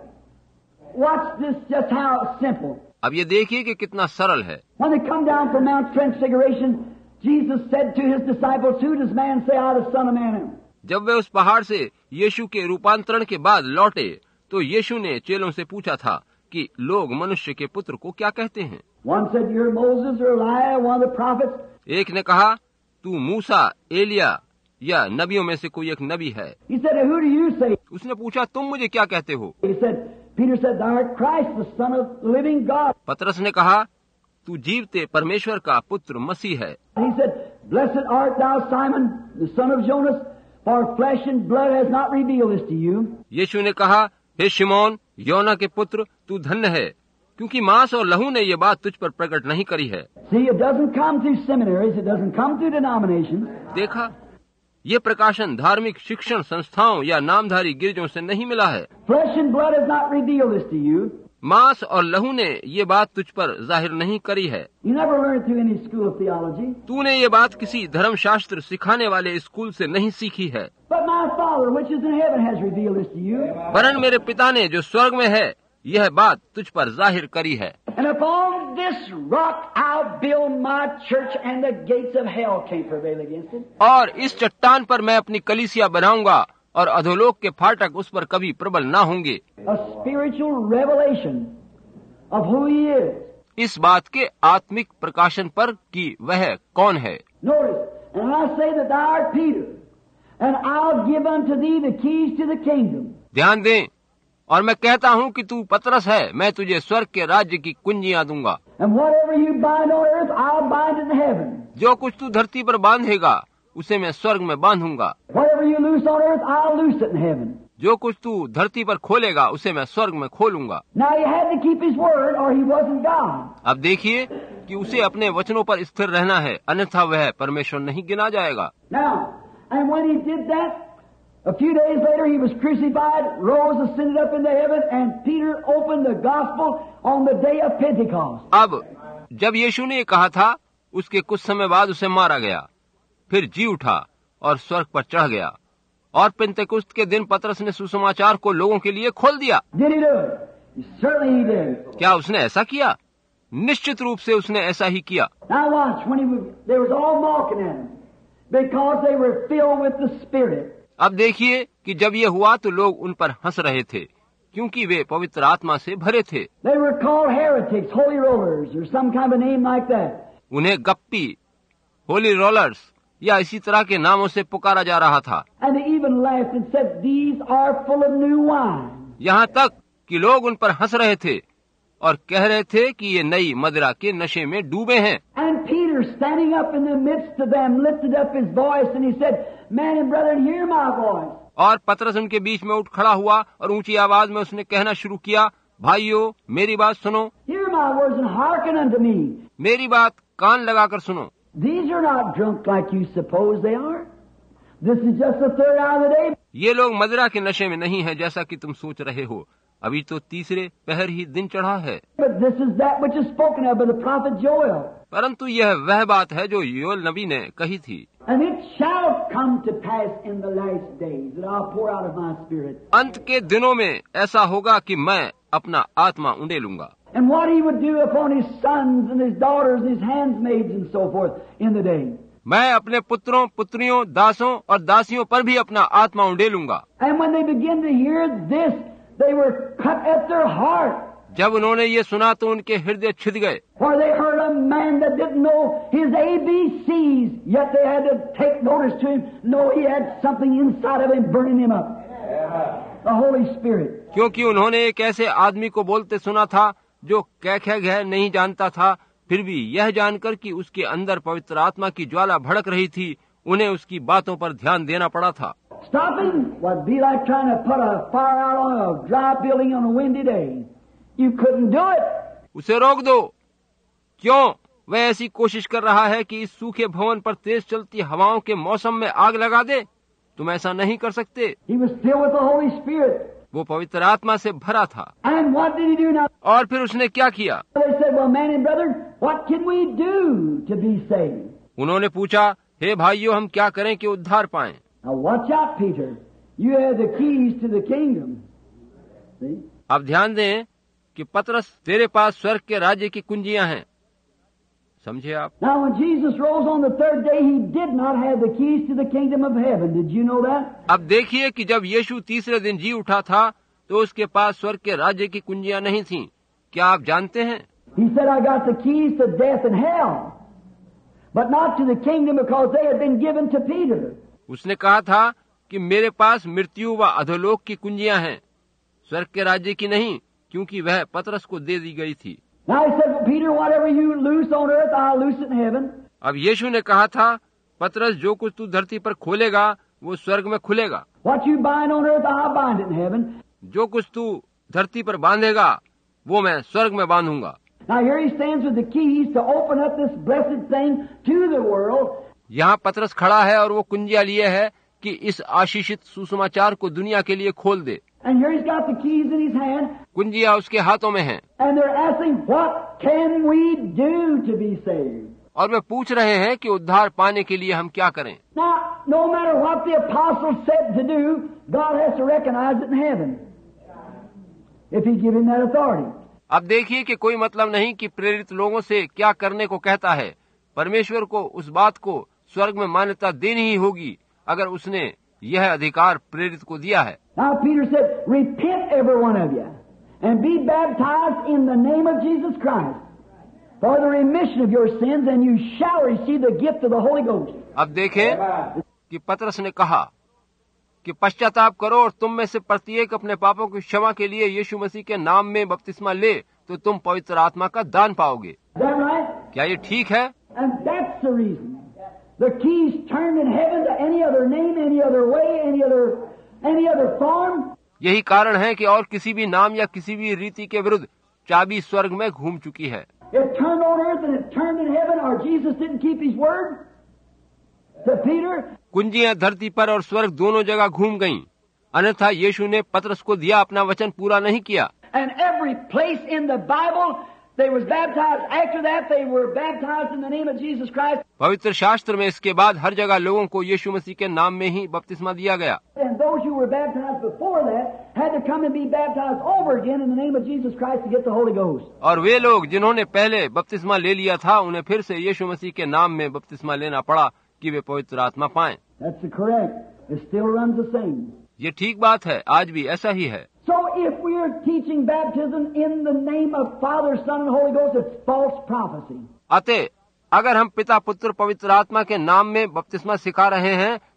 watch this, just how simple. अब ये देखिए कि कितना सरल है। When they come down from Mount Transfiguration, Jesus said to his disciples, "Who does man say I, the Son of Man am?" जब वे उस पहाड़ से यीशु के रूपांतरण के बाद लौटे, तो यीशु ने चेलों से पूछा था कि लोग मनुष्य के पुत्र को क्या कहते हैं। One said, "You're Moses or Elijah, one of the prophets." एक ने कहा, तू मूसा, एलिया या नबियों में से कोई एक नबी है। He said, "Who do you say?" उसने पूछा, तुम मुझे क्या कहते हो? He said, Peter said, "Thou art Christ, the Son of the living God." पतरस ने कहा, तू जीवते परमेश्वर का पुत्र मसीह है। He said, "Blessed art thou, Simon, the son of Jonas, for flesh and blood has not revealed this to you." यीशु ने कहा, हे शिमोन, योना के पुत्र, तू धन्य है, क्योंकि मांस और लहू ने ये बात तुझ पर प्रकट नहीं करी है। See, it doesn't come through seminaries, it doesn't come through denominations. देखा, ये प्रकाशन धार्मिक शिक्षण संस्थाओं या नामधारी गिरजों से नहीं मिला है। Flesh and blood has not revealed this to you. मांस और लहू ने ये बात तुझ पर जाहिर नहीं करी है। You never learned through any school of theology. तूने ये बात किसी धर्मशास्त्र सिखाने वाले स्कूल से नहीं सीखी है। But my Father, which is in heaven, has revealed this to you. वरन मेरे पिता ने जो स्वर्ग में है, यह बात तुझ पर जाहिर करी है। And upon this rock I'll build my church, and the gates of hell can't prevail against it. और इस चट्टान पर मैं अपनी कलीसिया बनाऊंगा और अधोलोक के फाटक उस पर कभी प्रबल ना होंगे। A spiritual revelation of who He is. इस बात के आत्मिक प्रकाशन पर कि वह कौन है। Notice, and I say that thou art Peter, and I'll give unto thee the keys to the kingdom. ध्यान दें, और मैं कहता हूँ कि तू पतरस है, मैं तुझे स्वर्ग के राज्य की कुंजियां दूंगा। And whatever you bind on earth, I'll bind in heaven. जो कुछ तू धरती पर बांधेगा, उसे मैं स्वर्ग में बांधूंगा। Whatever you loose on earth, I'll loose it in heaven. जो कुछ तू धरती पर खोलेगा, उसे मैं स्वर्ग में खोलूंगा। Now he had to keep his word, or he wasn't God. अब देखिए कि उसे अपने वचनों पर स्थिर रहना है, अन्यथा वह परमेश्वर नहीं गिना जाएगा। Now, and when he did that, a few days later he was crucified, rose, ascended up into heaven, and Peter opened the gospel on the day of Pentecost. अब जब यीशु ने कहा था, उसके कुछ समय बाद उसे मारा गया, फिर जी उठा और स्वर्ग पर चढ़ गया, और पेंतेकुस्त के दिन पतरस ने सुसमाचार को लोगों के लिए खोल दिया। Did he do it? Certainly he did. क्या उसने ऐसा किया? निश्चित रूप से उसने ऐसा ही किया। Now watch, they was all mocking at him because they were filled with the Spirit. अब देखिए कि जब ये हुआ तो लोग उन पर हंस रहे थे, क्योंकि वे पवित्र आत्मा से भरे थे। They were called heretics, holy rollers, or some kind of a name like that. उन्हें गप्पी, होली रोलर्स या इसी तरह के नामों से पुकारा जा रहा था। And they even laughed and said, "These are full of new wine." यहाँ तक कि लोग उन पर हंस रहे थे और कह रहे थे कि ये नई मदिरा के नशे में डूबे हैं। And Peter, standing up in the midst of them, lifted up his voice and he said, "Men and brethren, hear my voice." और पतरस उनके बीच में उठ खड़ा हुआ और ऊंची आवाज में उसने कहना शुरू किया, भाइयों मेरी बात सुनो, Hear my words and hearken unto me. मेरी बात कान लगाकर सुनो। These are not drunk like you suppose they are. This is just the third hour of the day. ये लोग मदिरा के नशे में नहीं है जैसा कि तुम सोच रहे हो, अभी तो तीसरे पहर ही दिन चढ़ा है। But this is that which is spoken of by the prophet Joel. परंतु यह वह बात है जो योएल नबी ने कही थी, And it shall come to pass in the last days that I'll pour out of my spirit. अंत के दिनों में ऐसा होगा कि मैं अपना आत्मा उंडेलूंगा। And what he would do upon his sons and his daughters and his handmaids and so forth in the day. मैं अपने पुत्रों, पुत्रियों, दासों और दासियों पर भी अपना आत्मा उंडेलूंगा। And when they begin to hear this, they were cut at their heart. जब उन्होंने ये सुना तो उनके हृदय छिद गए, For they heard a man that didn't know his ABCs, yet they had to take notice to him, know he had something inside of him burning him up. The Holy Spirit. क्योंकि उन्होंने एक ऐसे आदमी को बोलते सुना था जो कै नहीं जानता था, फिर भी यह जानकर कि उसके अंदर पवित्र आत्मा की ज्वाला भड़क रही थी, उन्हें उसकी बातों पर ध्यान देना पड़ा था। Stopping would be like trying to put a fire out on a dry building on a windy day. You couldn't do it. उसे रोक दो। क्यों? वह ऐसी कोशिश कर रहा है कि इस सूखे भवन पर तेज चलती हवाओं के मौसम में आग लगा दे। तुम ऐसा नहीं कर सकते। He was filled with the Holy Spirit. वो पवित्र आत्मा से भरा था। And what did he do now? और फिर उसने क्या किया? They said, "Well, man and brother, what can we do to be saved?" उन्होंने पूछा, हे भाइयों हम क्या करें कि उद्धार पाएं? Now watch out, Peter. You have the keys to the kingdom. See? अब ध्यान दें कि पतरस, तेरे पास स्वर्ग के राज्य की कुंजियां हैं। समझे आप? Now when Jesus rose on the third day, he did not have the keys to the kingdom of heaven. Did you know that? अब देखिए कि जब यीशु तीसरे दिन जी उठा था तो उसके पास स्वर्ग के राज्य की कुंजियां नहीं थीं। क्या आप जानते हैं? He said, "I got the keys to death and hell, but not to the kingdom because they had been given to Peter." उसने कहा था कि मेरे पास मृत्यु व अधोलोक की कुंजियां हैं, स्वर्ग के राज्य की नहीं, क्योंकि वह पतरस को दे दी गई थी। Now he said, "Well, Peter, whatever you loose on earth, I'll loose it in heaven." अब यीशु ने कहा था, पतरस जो कुछ तू धरती पर खोलेगा वो स्वर्ग में खुलेगा, What you bind on earth, I'll bind it in heaven. जो कुछ तू धरती पर बांधेगा वो मैं स्वर्ग में बांधूंगा। Now here he stands with the keys to open up this blessed thing to the world. यहाँ पतरस खड़ा है और वो कुंजियां लिए है कि इस आशीषित सुसमाचार को दुनिया के लिए खोल दे। And here he's got the keys in his hand. कुंजियां उसके हाथों में हैं And they're asking, what can we do to be saved? और वे पूछ रहे हैं कि उद्धार पाने के लिए हम क्या करें। Now, no matter what the apostles said to do, God has to recognize it in heaven. If he give him that authority. अब देखिए कि कोई मतलब नहीं कि प्रेरित लोगों से क्या करने को कहता है, परमेश्वर को उस बात को स्वर्ग में मान्यता देनी ही होगी अगर उसने यह अधिकार प्रेरित को दिया है। Now Peter said, "Repent every one of you, and be baptized in the name of Jesus Christ, for the remission of your sins, and you shall receive the gift of the Holy Ghost." अब देखें कि पतरस ने कहा कि पश्चाताप करो और तुम में से प्रत्येक अपने पापों की क्षमा के लिए यीशु मसीह के नाम में बपतिस्मा ले, तो तुम पवित्र आत्मा का दान पाओगे। Is that right? क्या ये ठीक है? And that's the reason. The keys turned in heaven to any other name, any other way, any other form. यही कारण है कि और किसी भी नाम या किसी भी रीति के विरुद्ध चाबी स्वर्ग में घूम चुकी है। It turned on earth and it turned in heaven, or Jesus didn't keep his word to Peter. कुंजियां धरती पर और स्वर्ग दोनों जगह घूम गईं, अन्यथा यीशु ने पतरस को दिया अपना वचन पूरा नहीं किया। And every place in the Bible they was baptized. After that they were baptized in the name of Jesus Christ. पवित्र शास्त्र में इसके बाद हर जगह लोगों को यीशु मसीह के नाम में ही बपतिस्मा दिया गया। And those who were baptized before that had to come and be baptized over again in the name of Jesus Christ to get the Holy Ghost. और वे लोग जिन्होंने पहले बपतिस्मा ले लिया था उन्हें फिर से यीशु मसीह के नाम में बपतिस्मा लेना पड़ा कि वे पवित्र आत्मा पाएं। That's correct. It still runs the same. ये ठीक बात है, आज भी ऐसा ही है। So if we are teaching baptism in the name of Father, Son, and Holy Ghost, it's false prophecy. अतः अगर हम पिता, पुत्र, पवित्र आत्मा के नाम में बपतिस्मा सिखा रहे हैं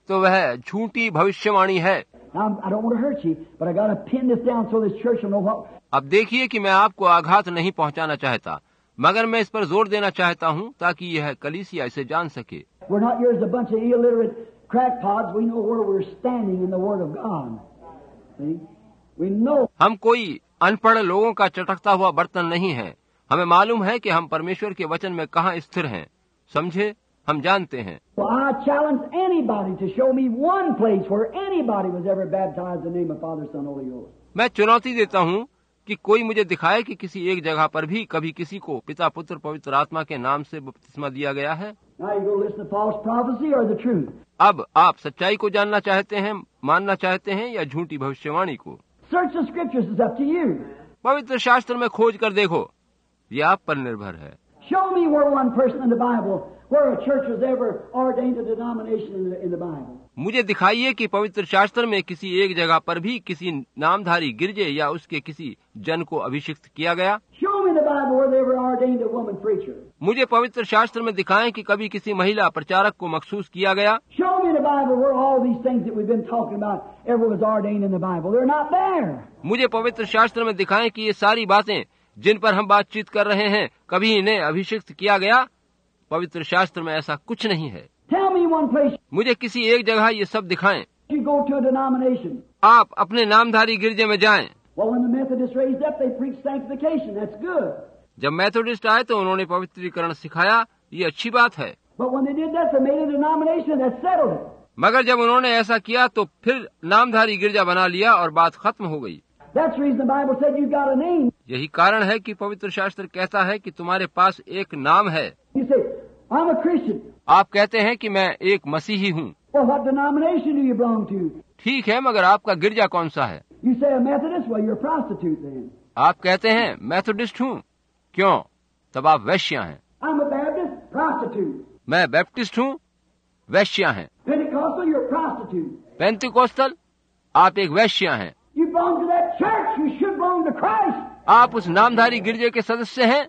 तो वह झूठी भविष्यवाणी है। Now, I don't want to hurt you, but I got to pin this down so this church will know what. अब देखिए कि मैं आपको आघात नहीं पहुंचाना चाहता, मगर मैं इस पर जोर देना चाहता हूं ताकि यह कलीसिया इसे जान सके। We're not here as a bunch of illiterate crackpots. We know where we're standing in the Word of God. See? We know. हम कोई अनपढ़ लोगों का चटकता हुआ बर्तन नहीं है। हमें मालूम है कि हम परमेश्वर के वचन में कहाँ स्थिर हैं। समझे, हम जानते हैं। So I challenge anybody to show me one place where anybody was ever baptized in the name of Father, Son, Holy Ghost. मैं चुनौती देता हूँ कि कोई मुझे दिखाए कि किसी एक जगह पर भी कभी किसी को पिता, पुत्र, पवित्र आत्मा के नाम से बपतिस्मा दिया गया है। Now you go listen to false prophecy or the truth. अब आप सच्चाई को जानना चाहते हैं, मानना चाहते हैं, या झूठी भविष्यवाणी को? Search the scriptures. It's up to you. पवित्र शास्त्र में खोज कर देखो, ये आप पर निर्भर है। Show me where one person in the Bible, where a church was ever ordained a denomination in the Bible. मुझे दिखाइए कि पवित्र शास्त्र में किसी एक जगह पर भी किसी नामधारी गिरजे या उसके किसी जन को अभिषिक्त किया गया। Show me in the Bible where they ever ordained a woman preacher. मुझे पवित्र शास्त्र में दिखाएं कि कभी किसी महिला प्रचारक को मखसूस किया गया। Show me in the Bible where all these things that we've been talking about ever was ordained in the Bible. They're not there. मुझे पवित्र शास्त्र में दिखाएं कि ये सारी बातें जिन पर हम बातचीत कर रहे हैं कभी इन्हें अभिषिक्त किया गया। पवित्र शास्त्र में ऐसा कुछ नहीं है। Tell me one place मुझे किसी एक जगह ये सब दिखाएं। you go to a denomination. आप अपने नामधारी गिरजे में जाएं। Well, when the Methodists raised up, they preached sanctification. That's good. जब मेथोडिस्ट आए तो उन्होंने पवित्रीकरण सिखाया, ये अच्छी बात है। But when they did that, they made a denomination that settled it. मगर जब उन्होंने ऐसा किया तो फिर नामधारी गिरजा बना लिया और बात खत्म हो गई। That's the reason the Bible said you've got a name. यही कारण है कि पवित्र शास्त्र कहता है कि तुम्हारे पास एक नाम है। You say, I'm a Christian. आप कहते हैं कि मैं एक मसीही हूँ। Well, what denomination do you belong to? ठीक है, मगर आपका गिरजा कौन सा है? You say a Methodist? Well, you're a prostitute then. आप कहते हैं मेथोडिस्ट हूँ। क्यों? तब आप वैश्या हैं। I'm a Baptist? Prostitute. मैं बैप्टिस्ट हूँ, वैश्या हैं। Pentecostal? You're a prostitute. पेंतिकोस्तल, आप एक वैश्या हैं। You belong to that church. You should belong to Christ. आप उस नामधारी गिरजे के सदस्य हैं।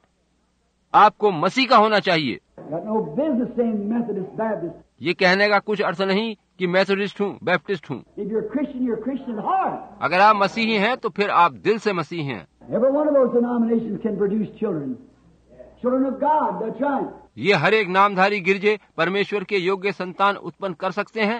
आपको मसीह का होना चाहिए। Got no business saying Methodist, Baptist. ये कहने का कुछ अर्थ नहीं कि मेथोडिस्ट हूँ, बैप्टिस्ट हूँ। If you're a Christian, you're a Christian at heart. अगर आप मसीही हैं तो फिर आप दिल से मसीही हैं। Every one of those denominations can produce children. Children of God, that's right. ये हर एक नामधारी गिरजे परमेश्वर के योग्य संतान उत्पन्न कर सकते हैं।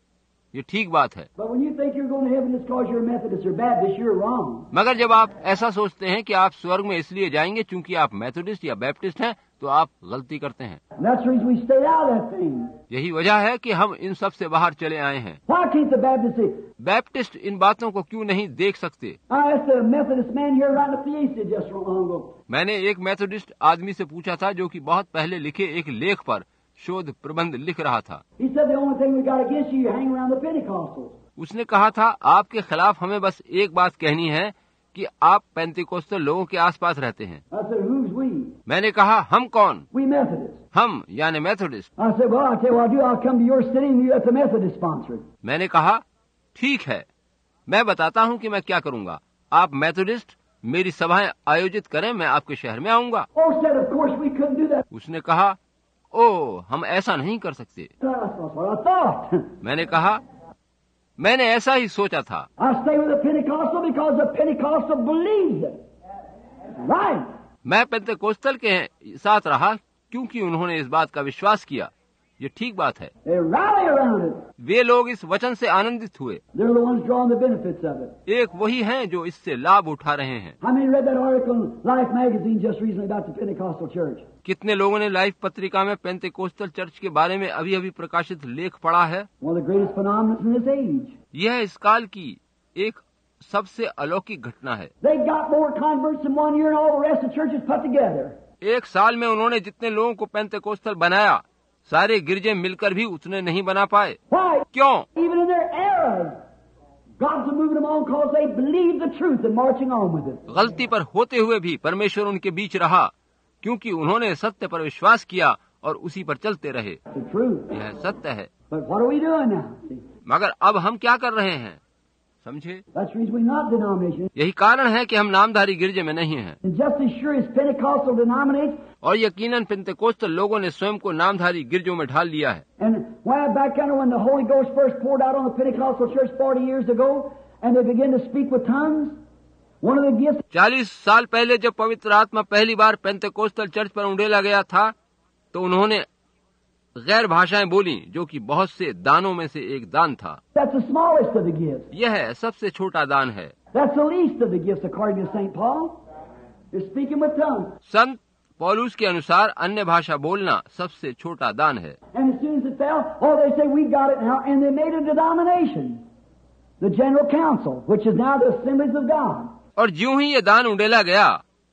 ये ठीक बात है। But when you think you're going to heaven just because you're a Methodist or Baptist, you're wrong. मगर जब आप ऐसा सोचते हैं कि आप स्वर्ग में इसलिए जाएंगे क्योंकि आप मेथोडिस्ट या बैप्टिस्ट हैं, तो आप गलती करते हैं। And that's the reason we stay out of that thing. यही वजह है कि हम इन सब से बाहर चले आए हैं। Why can't the Baptist say, Baptist इन बातों को क्यों नहीं देख सकते? I asked a Methodist man here writing a thesis just so long ago. मैंने एक मेथोडिस्ट आदमी से पूछा था जो कि बहुत पहले लिखे एक लेख पर शोध प्रबंध लिख रहा था। He said the only thing we got against you hang around the Pentecostals. उसने कहा था, आपके खिलाफ हमें बस एक बात कहनी है कि आप पेंतिकोस्tal लोगों के आसपास रहते हैं। I said, who's we? मैंने कहा, हम कौन? We Methodists. हम यानी Methodist. I said, well, I'll tell you what I'll do. I'll come to your city and you at the Methodist sponsored. मैंने कहा, ठीक है, मैं बताता हूँ कि मैं क्या करूँगा। आप मेथोडिस्ट मेरी सभाएं आयोजित करें, मैं आपके शहर में आऊँगा। Oh, said, of course we couldn't do that. उसने कहा, ओ, हम ऐसा नहीं कर सकते। That's what I thought. मैंने कहा, मैंने ऐसा ही सोचा था। I stay with the Pentecostal because the Pentecostal believes it. Right. मैं पेंतिकोस्tal के साथ रहा क्योंकि उन्होंने इस बात का विश्वास किया। ये ठीक बात है। They rally around it. वे लोग इस वचन से आनंदित हुए। They're the ones drawing the benefits of it. एक वही हैं जो इससे लाभ उठा रहे हैं। How many read that article in Life magazine just recently about the Pentecostal church? कितने लोगों ने लाइफ पत्रिका में पेंतिकोस्tal चर्च के बारे में अभी अभी प्रकाशित लेख पढ़ा है? One of the greatest phenomena in this age. यह इस काल की एक सबसे अलौकिक घटना है। They got more converts in 1 year than all the rest of the churches put together. एक साल में उन्होंने जितने लोगों को पेंतिकोस्tal बनाया, सारे गिरजे मिलकर भी उतने नहीं बना पाए। Why? क्यों? Even in their eras, God's moving them on because they believe the truth and marching on with it. गलती पर होते हुए भी परमेश्वर उनके बीच रहा क्योंकि उन्होंने सत्य पर विश्वास किया और उसी पर चलते रहे। The truth. यह सत्य है। But what are we doing now? See? मगर अब हम क्या कर रहे हैं? समझे? That's the reason we're not denomination. यही कारण है कि हम नामधारी गिरजे में नहीं हैं। And just as sure as Pentecostal denominates, और यकीनन पेंतेकोस्tal लोगों ने स्वयं को नामधारी गिरजों में ढाल लिया है। And back when the Holy Ghost first poured out on the Pentecostal church 40 years ago, and they began to speak with tongues, one of the gifts. 40 साल पहले जब पवित्र आत्मा पहली बार पेंतेकोस्tal चर्च पर उंडेला गया था, तो उन्होंने गैर भाषाएं बोली, जो कि बहुत से दानों में से एक दान था। That's the smallest of the gifts. यह सबसे छोटा दान है। That's the least of the gifts, according to St. Paul. Is speaking with tongues. संत पौलुस के अनुसार अन्य भाषा बोलना सबसे छोटा दान है। And as soon as it fell, they say we got it now, and they made a denomination, the General Council, which is now the Assemblies of God. और ज्यों ही ये दान उंडेला गया,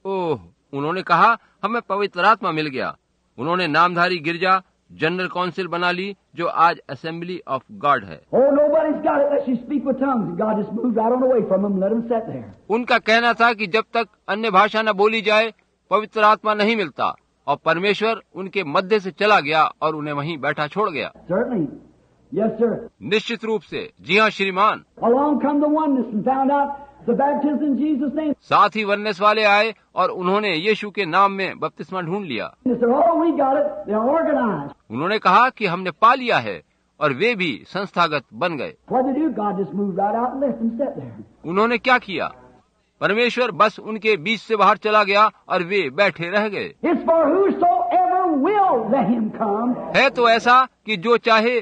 उन्होंने कहा हमें पवित्र आत्मा मिल गया। उन्होंने नामधारी गिरजा जनरल काउंसिल बना ली, जो आज असेंबली ऑफ गॉड है। Nobody's got it unless you speak with tongues. And God just moved right on away from them and let them sit there. उनका कहना था कि जब तक अन्य भाषा न बोली जाए, पवित्र आत्मा नहीं मिलता, और परमेश्वर उनके मध्य से चला गया और उन्हें वहीं बैठा छोड़ गया। Certainly. Yes, sir. निश्चित रूप से, जी हाँ श्रीमान। Along come the oneness and found out the baptism in Jesus' name. साथ ही वन्नेस वाले आए और उन्होंने यीशु के नाम में बपतिस्मा ढूंढ लिया। They said, we got it. They're organized. उन्होंने कहा कि हमने पा लिया है, और वे भी संस्थागत बन गए। What did they do? God just moved right out and left them sit there. उन्होंने क्या किया? परमेश्वर बस उनके बीच से बाहर चला गया और वे बैठे रह गए। It's for whosoever will let him come. है तो ऐसा कि जो चाहे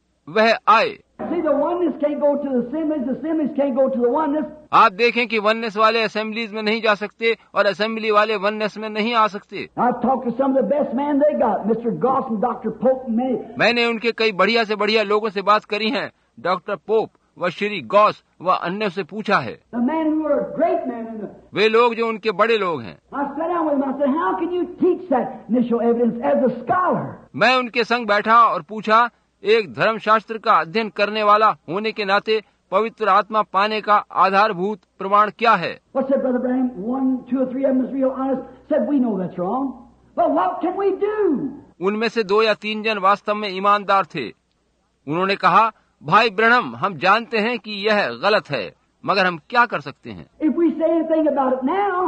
वह आए। See, the oneness can't go to the assemblies can't go to the oneness. आप देखें कि वन्नेस वाले असेंबलीज में नहीं जा सकते और असेंबली वाले वन्नेस में नहीं आ सकते। I've talked to some of the best men they got, Mr. Goss and Dr. Pope and many. मैंने उनके कई बढ़िया से बढ़िया लोगों से बात करी है। डॉक्टर पोप व श्री गॉस व अन्य से पूछा है। The men who are great men in the. वे लोग जो उनके बड़े लोग हैं। I sat down with them. I said, how can you teach that initial evidence as a scholar? मैं उनके संग बैठा और पूछा, एक धर्मशास्त्र का अध्ययन करने वाला होने के नाते पवित्र आत्मा पाने का आधारभूत प्रमाण क्या है? What said Brother Branham? 1, 2 or 3 of them was real honest. Said we know that's wrong, but what can we do? उनमें से 2 या 3 जन वास्तव में ईमानदार थे। उन्होंने कहा, भाई ब्रह्म, हम जानते हैं कि यह गलत है, मगर हम क्या कर सकते हैं? If we say anything about it now,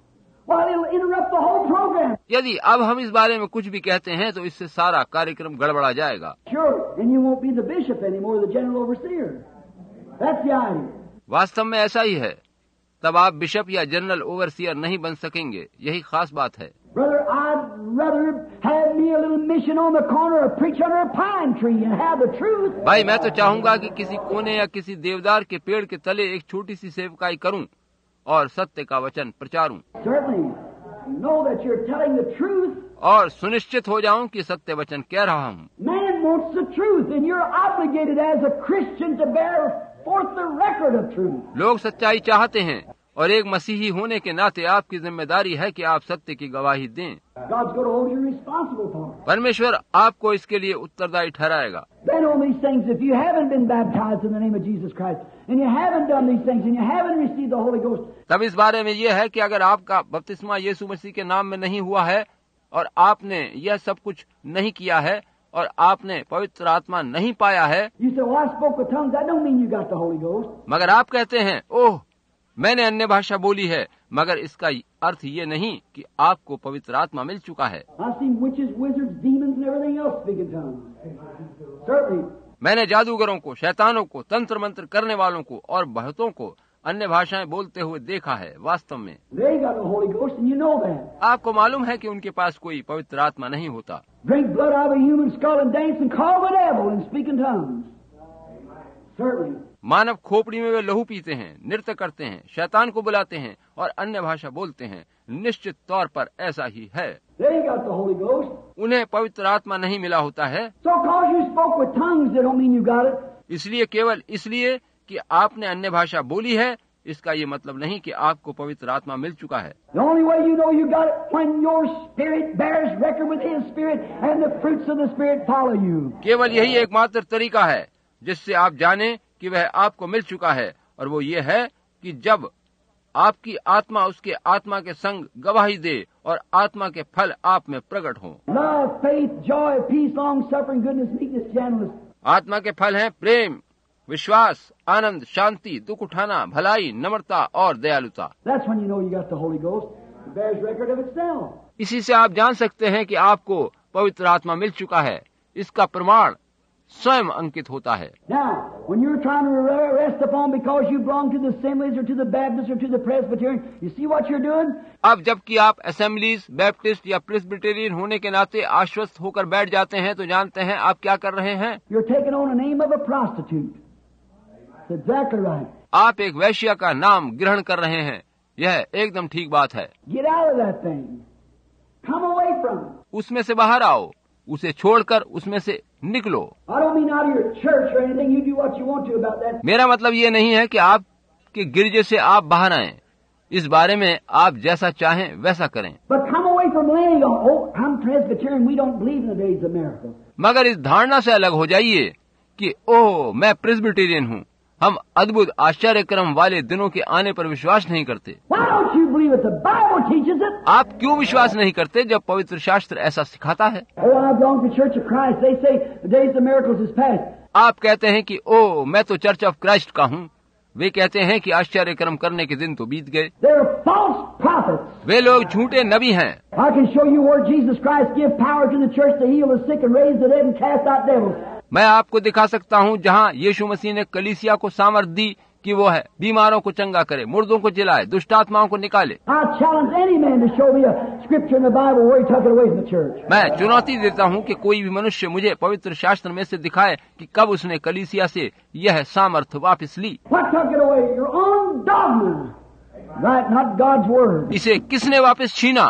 well, it'll interrupt the whole program. यदि अब हम इस बारे में कुछ भी कहते हैं तो इससे सारा कार्यक्रम गड़बड़ा जाएगा। Sure, and you won't be the bishop anymore, the general overseer. That's the idea. वास्तव में ऐसा ही है। तब आप बिशप या जनरल ओवरसियर नहीं बन सकेंगे, यही खास बात है। Brother, I'd rather have me a little mission on the corner or preach under a pine tree and have the truth. भाई, मैं तो चाहूंगा कि किसी कोने या किसी देवदार के पेड़ के तले एक छोटी सी सेवकाई करूं और सत्य का वचन प्रचारूं। Certainly, know that you're telling the truth. और सुनिश्चित हो जाऊं कि सत्य वचन कह रहा हूं। Man wants the truth, and you're obligated as a Christian to bear forth the record of truth. लोग सच्चाई चाहते हैं और एक मसीही होने के नाते आपकी जिम्मेदारी है कि आप सत्य की गवाही दें। God's going to hold you responsible for it. परमेश्वर आपको इसके लिए उत्तरदायी ठहराएगा। Then on these things, if you haven't been baptized in the name of Jesus Christ, and you haven't done these things, and you haven't received the Holy Ghost, तब इस बारे में यह है कि अगर आपका बपतिस्मा यीशु मसीह के नाम में नहीं हुआ है और आपने यह सब कुछ नहीं किया है और आपने पवित्र आत्मा नहीं पाया है, you say, "Well, I spoke with tongues." That don't mean you got the Holy Ghost. मगर आप कहते हैं, ओह, मैंने अन्य भाषा बोली है, मगर इसका अर्थ ये नहीं कि आपको पवित्र आत्मा मिल चुका है। I've seen witches, wizards, demons, and everything else speak in tongues. Certainly. मैंने जादूगरों को, शैतानों को, तंत्र मंत्र करने वालों को और बहुतों को अन्य भाषाएं बोलते हुए देखा है। वास्तव में They got the Holy Ghost, and you know that. आपको मालूम है कि उनके पास कोई पवित्र आत्मा नहीं होता। Drink blood out of a human skull and dance and call the devil and speak in tongues. Certainly. मानव खोपड़ी में वे लहू पीते हैं, नृत्य करते हैं, शैतान को बुलाते हैं और अन्य भाषा बोलते हैं। निश्चित तौर पर ऐसा ही है। They got the Holy Ghost. उन्हें पवित्र आत्मा नहीं मिला होता है। So cause you spoke with tongues, that don't mean you got it. इसलिए केवल इसलिए कि आपने अन्य भाषा बोली है, इसका ये मतलब नहीं कि आपको पवित्र आत्मा मिल चुका है। The only way you know you got it when your spirit bears record with His Spirit and the fruits of the Spirit follow you. केवल यही एकमात्र तरीका है जिससे आप जाने कि वह आपको मिल चुका है, और वो ये है कि जब आपकी आत्मा उसके आत्मा के संग गवाही दे और आत्मा के फल आप में प्रकट हों। Love, faith, joy, peace, long suffering, goodness, meekness, gentleness. आत्मा के फल हैं प्रेम, विश्वास, आनंद, शांति, दुख उठाना, भलाई, नम्रता और दयालुता। That's when you know you got the Holy Ghost. It bears record of itself. इसी से आप जान सकते हैं कि आपको पवित्र आत्मा मिल चुका है। इसका प्रमाण स्वयं अंकित होता है। Now, when you're trying to rest upon because you belong to the Assemblies or to the Baptists or to the Presbyterian, you see what you're doing? अब जबकि आप असेंबलीज, बैप्टिस्ट या प्रेस्बिटेरियन होने के नाते आश्वस्त होकर बैठ जाते हैं, तो जानते हैं आप क्या कर रहे हैं? You're taking on the name of a prostitute. That's exactly right. आप एक वैश्या का नाम ग्रहण कर रहे हैं। यह एकदम ठीक बात है। Get out of that thing. Come away from it. उसमें से बाहर आओ, उसे छोड़कर उसमें से निकलो। I don't mean out of your church or anything. You do what you want to about that. मेरा मतलब ये नहीं है कि आपके गिरजे से आप बाहर आएं। इस बारे में आप जैसा चाहें वैसा करें, But come away from laying on, oh, I'm Presbyterian. We don't believe in the days of miracles. मगर इस धारणा से अलग हो जाइए कि ओह, मैं प्रेस्बिटेरियन हूँ, हम अद्भुत आश्चर्यक्रम वाले दिनों के आने पर विश्वास नहीं करते। Why don't you believe it? The Bible teaches it. आप क्यों विश्वास नहीं करते जब पवित्र शास्त्र ऐसा सिखाता है? Oh, I belong to the Church of Christ. They say the days of miracles is past. आप कहते हैं कि ओह, मैं तो चर्च ऑफ क्राइस्ट का हूँ। वे कहते हैं कि आश्चर्यक्रम करने के दिन तो बीत गए। They're false prophets. वे लोग झूठे नबी हैं। I can show you where Jesus Christ give power to the church to heal the sick and raise the dead and cast out devils. मैं आपको दिखा सकता हूँ जहाँ यीशु मसीह ने कलीसिया को सामर्थ दी कि वो है बीमारों को चंगा करे, मुर्दों को जिलाए, दुष्ट आत्माओं को निकाले। I challenge any man to show me a scripture in the Bible where he took it away from the church. मैं चुनौती देता हूँ कि कोई भी मनुष्य मुझे पवित्र शास्त्र में से दिखाए कि कब उसने कलीसिया से यह सामर्थ वापस ली। What took it away? Your own dogma. Right, not God's word. इसे किसने वापस छीना?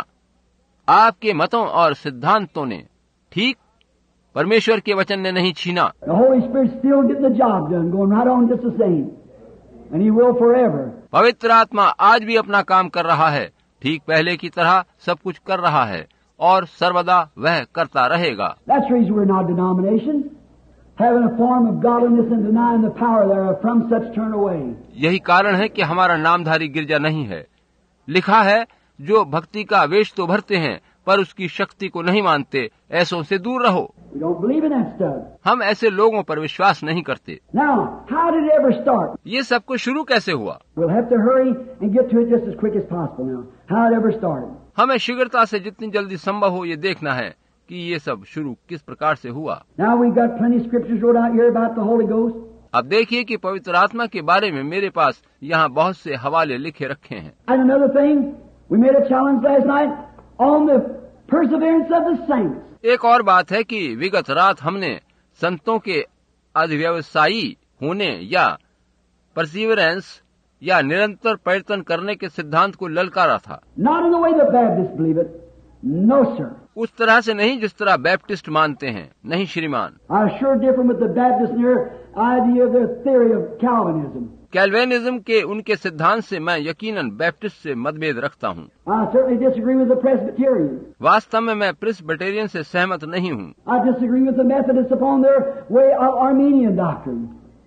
आपके मतों और सिद्धांतों ने। ठीक, परमेश्वर के वचन ने नहीं छीना। The Holy Spirit's still getting the job done, going right on just the same. And He will forever. पवित्र आत्मा आज भी अपना काम कर रहा है, ठीक पहले की तरह सब कुछ कर रहा है और सर्वदा वह करता रहेगा। That's the reason we're not a denomination. Having a form of godliness and denying the power thereof, from such turn away. यही कारण है कि हमारा नामधारी गिरजा नहीं है। लिखा है, जो भक्ति का वेश तो भरते हैं पर उसकी शक्ति को नहीं मानते, ऐसों से दूर रहो। We don't believe in that stuff. हम ऐसे लोगों पर विश्वास नहीं करते। Now, how did it ever start? ये सब कुछ शुरू कैसे हुआ? We'll have to hurry and get to it just as quick as possible now. How it ever started. हमें शीघ्रता से जितनी जल्दी संभव हो ये देखना है कि ये सब शुरू किस प्रकार से हुआ। Now we've got plenty of scriptures wrote out here about the Holy Ghost. अब देखिए कि पवित्र आत्मा के बारे में मेरे पास यहाँ बहुत से हवाले लिखे रखे हैं। And another thing, we made a challenge last night on the perseverance of the saints. एक और बात है कि विगत रात हमने संतों के अध्यवसायी होने या परसिवरेंस या निरंतर प्रयत्न करने के सिद्धांत को ललकारा था। Not in the way the Baptists believe it. No, sir. उस तरह से नहीं जिस तरह बैप्टिस्ट मानते हैं। नहीं श्रीमान, I sure differ with the Baptists in their idea of their theory of Calvinism. Calvinism के उनके सिद्धांत से मैं यकीनन बैप्टिस्ट से मतभेद रखता हूँ। I certainly disagree with the Presbyterians. वास्तव में मैं प्रेस्बिटेरियन से सहमत नहीं हूँ। I disagree with the Methodists upon their way of Armenian doctrine.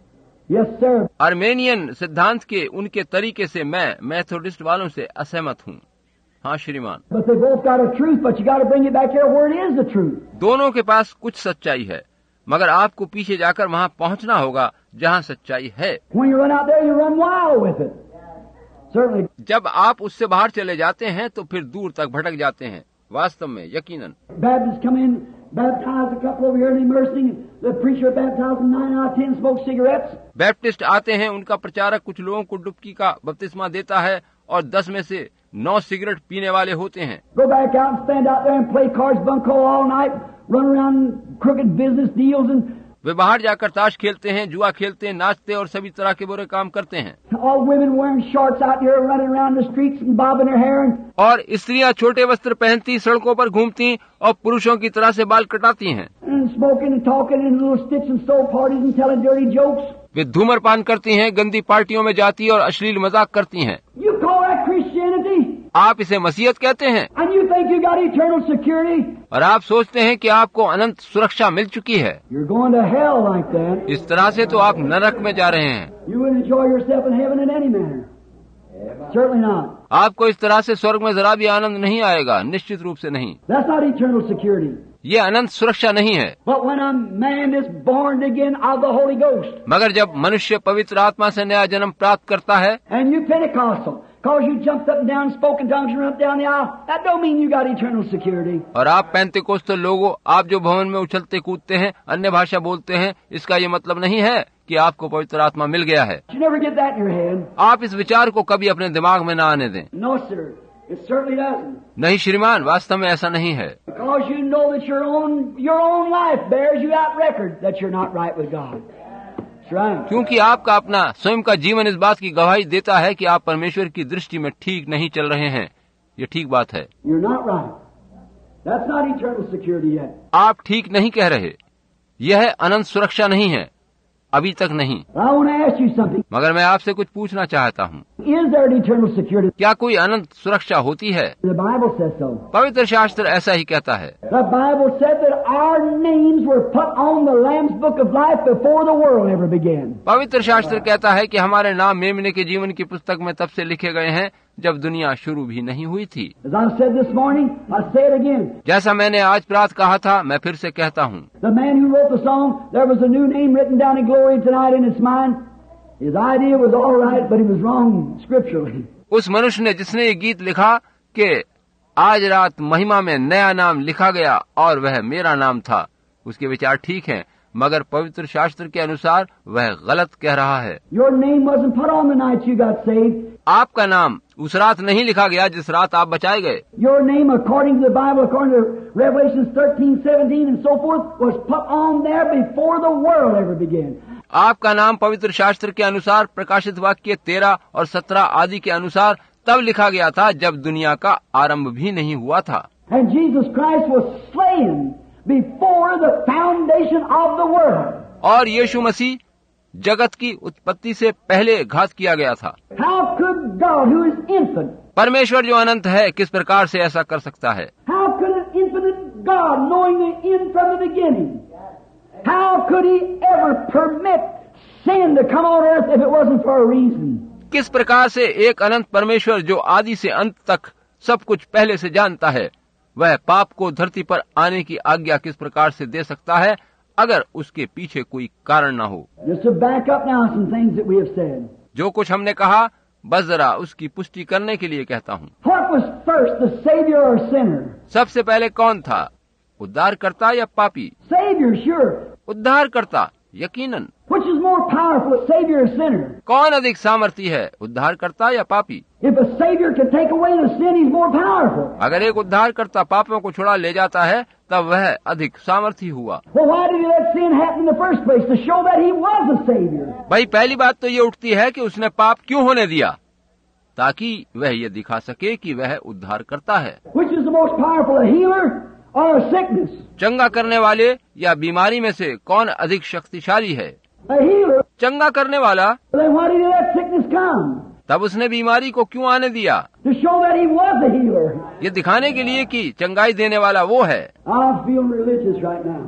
Yes, sir. Armenian सिद्धांत के उनके तरीके से मैं मेथोडिस्ट वालों से असहमत हूँ। हाँ श्रीमान, But they both got a truth, but you got to bring it back here where it is the truth. दोनों के पास कुछ सच्चाई है, मगर आपको पीछे जाकर वहाँ पहुँचना होगा जहाँ सच्चाई है। When you run out there, you run wild with it. Certainly. जब आप उससे बाहर चले जाते हैं तो फिर दूर तक भटक जाते हैं। वास्तव में यकीनन Baptists come in, baptize a couple over here in immersing. The preacher baptizing 9 out of 10 smoke cigarettes. Baptist आते हैं, उनका प्रचारक कुछ लोगों को डुबकी का बपतिस्मा देता है और 10 में से 9 सिगरेट पीने वाले होते हैं। Go back out and stand out there and play cards, bunco all night, run around crooked business deals and वे बाहर जाकर ताश खेलते हैं, जुआ खेलते हैं, नाचते और सभी तरह के बुरे काम करते हैं। all women wearing shorts out here running around the streets and bobbing their hair and और स्त्रियां छोटे वस्त्र पहनती सड़कों पर घूमती और पुरुषों की तरह से बाल कटाती हैं। smoking and talking in little sticks and stove parties and telling dirty jokes. वे धूम्रपान करती हैं, गंदी पार्टियों में जाती और अश्लील मजाक करती हैं। You call that Christianity? आप इसे मसीहत कहते हैं And you think you got eternal security? और आप सोचते हैं कि आपको अनंत सुरक्षा मिल चुकी है। You're going to hell like that. इस तरह से तो आप नरक में जा रहे हैं। You wouldn't enjoy yourself in heaven in any manner. Certainly not. आपको इस तरह से स्वर्ग में जरा भी आनंद नहीं आएगा, निश्चित रूप से नहीं। That's not eternal security. ये अनंत सुरक्षा नहीं है। But when a man is born again of the Holy Ghost, मगर जब मनुष्य पवित्र आत्मा से नया जन्म प्राप्त करता है and you Pentecostal, Because you jumped up and down and spoke in tongues and run up down the aisle, that don't mean you got eternal security. और आप पेंतेकोस्tal लोगों, आप जो भवन में उछलते कूदते हैं, अन्य भाषा बोलते हैं, इसका ये मतलब नहीं है कि आपको पवित्र आत्मा मिल गया है। You never get that in your head. आप इस विचार को कभी अपने दिमाग में न आने दें। No, sir. It certainly doesn't. नहीं श्रीमान, वास्तव में ऐसा नहीं है। Because you know that your own life bears you out record that you're not right with God. That's right. क्योंकि आपका अपना स्वयं का जीवन इस बात की गवाही देता है कि आप परमेश्वर की दृष्टि में ठीक नहीं चल रहे हैं। ये ठीक बात है। You're not right. That's not eternal security yet. आप ठीक नहीं कह रहे। यह अनंत सुरक्षा नहीं है, अभी तक नहीं। I want to ask you something. मगर मैं आपसे कुछ पूछना चाहता हूँ, Is there an eternal security? क्या कोई अनंत सुरक्षा होती है? The Bible says so. पवित्र शास्त्र ऐसा ही कहता है। The Bible said that our names were put on the Lamb's Book of Life before the world ever began. पवित्र शास्त्र कहता है कि हमारे नाम मेमने के जीवन की पुस्तक में तब से लिखे गए हैं जब दुनिया शुरू भी नहीं हुई थी। As I said this morning, I say it again. जैसा मैंने आज प्रात कहा था, मैं फिर से कहता हूँ। The man who wrote the song, there was a new name written down in glory tonight in his mind. His idea was all right, but he was wrong scripturally. उस मनुष्य ने जिसने ये गीत लिखा कि आज रात महिमा में नया नाम लिखा गया और वह मेरा नाम था, उसके विचार ठीक हैं, मगर पवित्र शास्त्र के अनुसार वह गलत कह रहा है। Your name wasn't put on the night you got saved. आपका नाम उस रात नहीं लिखा गया जिस रात आप बचाए गए। Your name, according to the Bible, according to Revelations 13, 17, and so forth, was put on there before the world ever began. आपका नाम पवित्र शास्त्र के अनुसार प्रकाशित वाक्य 13 और 17 आदि के अनुसार तब लिखा गया था जब दुनिया का आरंभ भी नहीं हुआ था। And Jesus Christ was slain before the foundation of the world. और यीशु मसीह जगत की उत्पत्ति से पहले घात किया गया था। How could God, who is infinite, परमेश्वर जो अनंत है, किस प्रकार से ऐसा कर सकता है? how could an infinite God, knowing the end from the beginning, how could He ever permit sin to come on earth if it wasn't for a reason? किस प्रकार से एक अनंत परमेश्वर जो आदि से अंत तक सब कुछ पहले से जानता है, वह पाप को धरती पर आने की आज्ञा किस प्रकार से दे सकता है अगर उसके पीछे कोई कारण न हो? Just to back up now some things that we have said. जो कुछ हमने कहा, बस जरा उसकी पुष्टि करने के लिए कहता हूँ। What was first, the Savior or sinner? सबसे पहले कौन था, उद्धारकर्ता या पापी? Savior, sure. उद्धारकर्ता, यकीनन। Which is more powerful, Savior or sinner? कौन अधिक सामर्थी है, उद्धारकर्ता या पापी? If a Savior can take away the sin, He's more powerful. अगर एक उद्धारकर्ता पापों को छुड़ा ले जाता है, तब वह अधिक सामर्थी हुआ। Well, why did He let sin happen in the first place? To show that He was a Savior. भाई, पहली बात तो ये उठती है कि उसने पाप क्यों होने दिया, ताकि वह ये दिखा सके कि वह उद्धारकर्ता है। Which is the most powerful, a healer or a sickness? चंगा करने वाले या बीमारी में से कौन अधिक शक्तिशाली है? A healer. चंगा करने वाला। Then why did He let sickness come? तब उसने बीमारी को क्यों आने दिया? To show that He was a healer. ये दिखाने के लिए कि चंगाई देने वाला वो है। I'm feeling religious right now.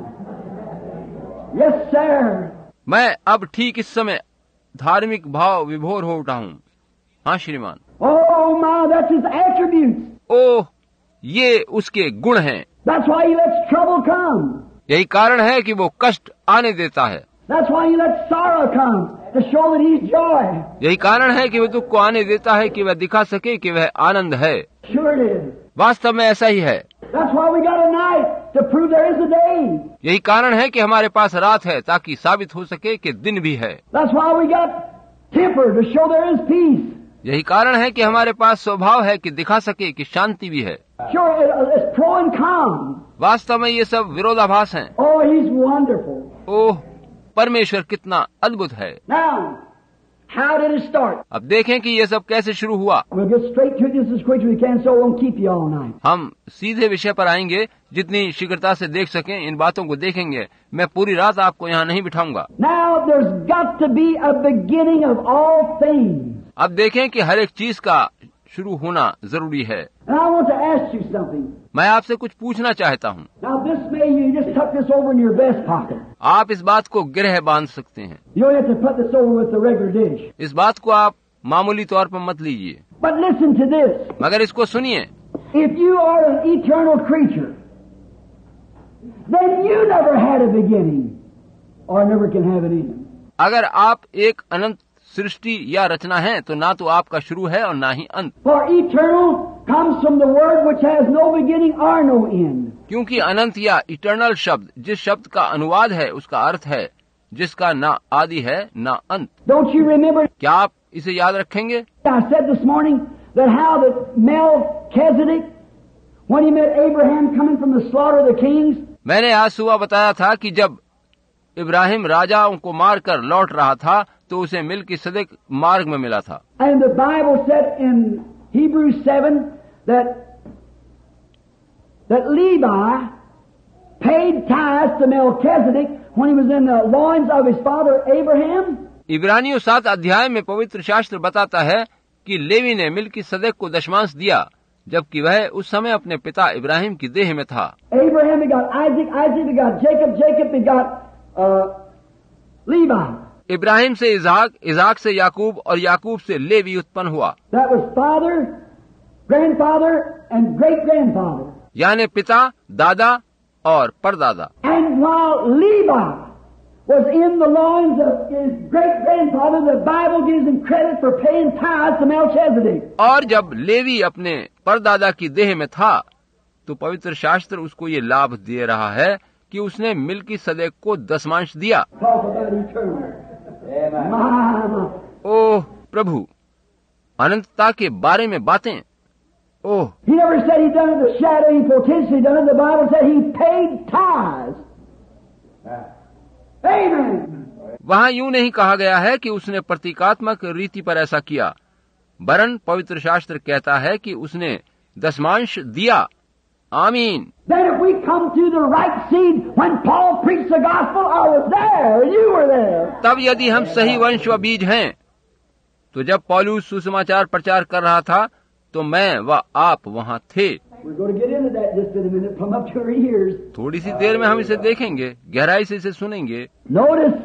Yes, sir. मैं अब ठीक इस समय धार्मिक भाव विभोर हो उठा हूँ। हाँ श्रीमान। Oh my, that's His attributes. ओह, ये उसके गुण हैं। That's why He lets trouble come. यही कारण है कि वो कष्ट आने देता है। That's why He lets sorrow come, to show that He's joy. यही कारण है कि वह दुख को आने देता है कि वह दिखा सके कि वह आनंद है। Sure it is. वास्तव में ऐसा ही है। That's why we got a night, to prove there is a day. यही कारण है कि हमारे पास रात है ताकि साबित हो सके कि दिन भी है। That's why we got temper, to show there is peace. यही कारण है कि हमारे पास स्वभाव है कि दिखा सके कि शांति भी है। Sure, it's pro and con. वास्तव में ये सब विरोधाभास हैं। Oh, He's wonderful. ओह, परमेश्वर कितना अद्भुत है। Now, how did it start? अब देखें कि ये सब कैसे शुरू हुआ। We'll get straight to it just as quick as we can, so we won't keep you all night. हम सीधे विषय पर आएंगे, जितनी शीघ्रता से देख सकें इन बातों को देखेंगे। मैं पूरी रात आपको यहाँ नहीं बिठाऊंगा। Now, there's got to be a beginning of all things. अब देखें कि हर एक चीज का शुरू होना जरूरी है। And I want to ask you something. मैं आपसे कुछ पूछना चाहता हूँ। Now, this may you just tuck this over in your vest pocket. आप इस बात को गृह बांध सकते हैं। You don't have to put this over with the regular dish. इस बात को आप मामूली तौर पर मत लीजिए, But listen to this. मगर इसको सुनिए। If you are an eternal creature, then you never had a beginning, or never can have an end. अगर आप एक अनंत सृष्टि या रचना हैं, तो ना तो आपका शुरू है और ना ही अंत। For eternal comes from the word which has no beginning or no end. क्योंकि अनंत या इटर्नल शब्द जिस शब्द का अनुवाद है उसका अर्थ है जिसका ना आदि है ना अंत। Don't you remember? क्या आप इसे याद रखेंगे? I said this morning that how that Melchizedek, when he met Abraham coming from the slaughter of the kings, मैंने आज सुबह बताया था कि जब इब्राहिम राजाओं को मारकर लौट रहा था तो उसे मिल्कीसदक मार्ग में मिला था। and the Bible said in Hebrews 7 that Levi paid tithes to Melchizedek when he was in the loins of his father Abraham. इब्रानियों 7 अध्याय में पवित्र शास्त्र बताता है कि लेवी ने मिल्कीसदक को दशमांश दिया जबकि वह उस समय अपने पिता इब्राहिम की देह में था। Abraham begot Isaac, Isaac begot Jacob, Jacob begot Levi. Ibrahim से इज़हाक, इज़हाक से याकूब और याकूब से लेवी उत्पन्न हुआ। That was father, grandfather, and great-grandfather. यानी पिता, दादा और परदादा। And while Levi was in the loins of his great-grandfather, the Bible gives him credit for paying tithes to Melchizedek. और जब लेवी अपने परदादा की देह में था तो पवित्र शास्त्र उसको ये लाभ दे रहा है कि उसने मिल्कीसदक को दशमांश दिया। Talk about eternal. My. ओह प्रभु, अनंतता के बारे में बातें। ओह, He never said he done it the shadow, he potentially done it. The Bible said he paid tithes. Amen. वहाँ यूं नहीं कहा गया है कि उसने प्रतीकात्मक रीति पर ऐसा किया, वरन पवित्र शास्त्र कहता है कि उसने दशमांश दिया। आमीन। Then if we come to the right seed, when Paul preached the gospel, I was there, and you were there. तब यदि हम सही वंश व बीज हैं, तो जब पौलुस सुसमाचार प्रचार कर रहा था तो मैं व आप वहाँ थे। We're going to get into that just in a minute, plumb up to our ears. थोड़ी सी देर में हम इसे देखेंगे, गहराई से इसे सुनेंगे। Notice,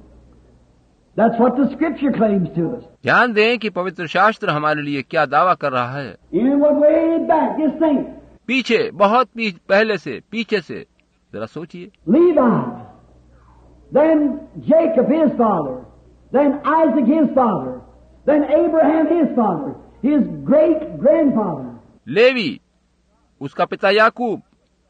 that's what the Scripture claims to us. ध्यान दें कि पवित्र शास्त्र हमारे लिए क्या दावा कर रहा है। In what way back? Just think. पीछे, बहुत पहले से, पीछे से, जरा सोचिए। Levi, then Jacob his father, then Isaac his father, then Abraham his father, his great-grandfather. Levi, उसका पिता याकूब,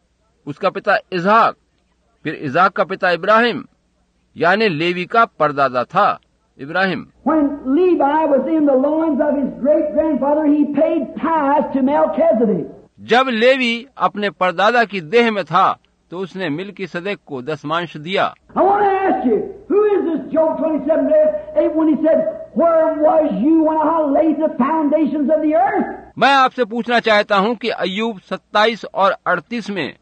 उसका पिता इज़हाक, फिर इज़हाक का पिता इब्राहिम, यानी लेवी का परदादा था इब्राहिम। When Levi was in the loins of his great-grandfather, he paid tithes to Melchizedek. जब लेवी अपने परदादा की देह में था तो उसने मिल्कीसदक को दशमांश दिया। I want to ask you, who is this Job 27:8 when he said, "Where was you when I laid the foundations of the earth?" मैं आपसे पूछना चाहता हूं कि अय्यूब 27 और 38 में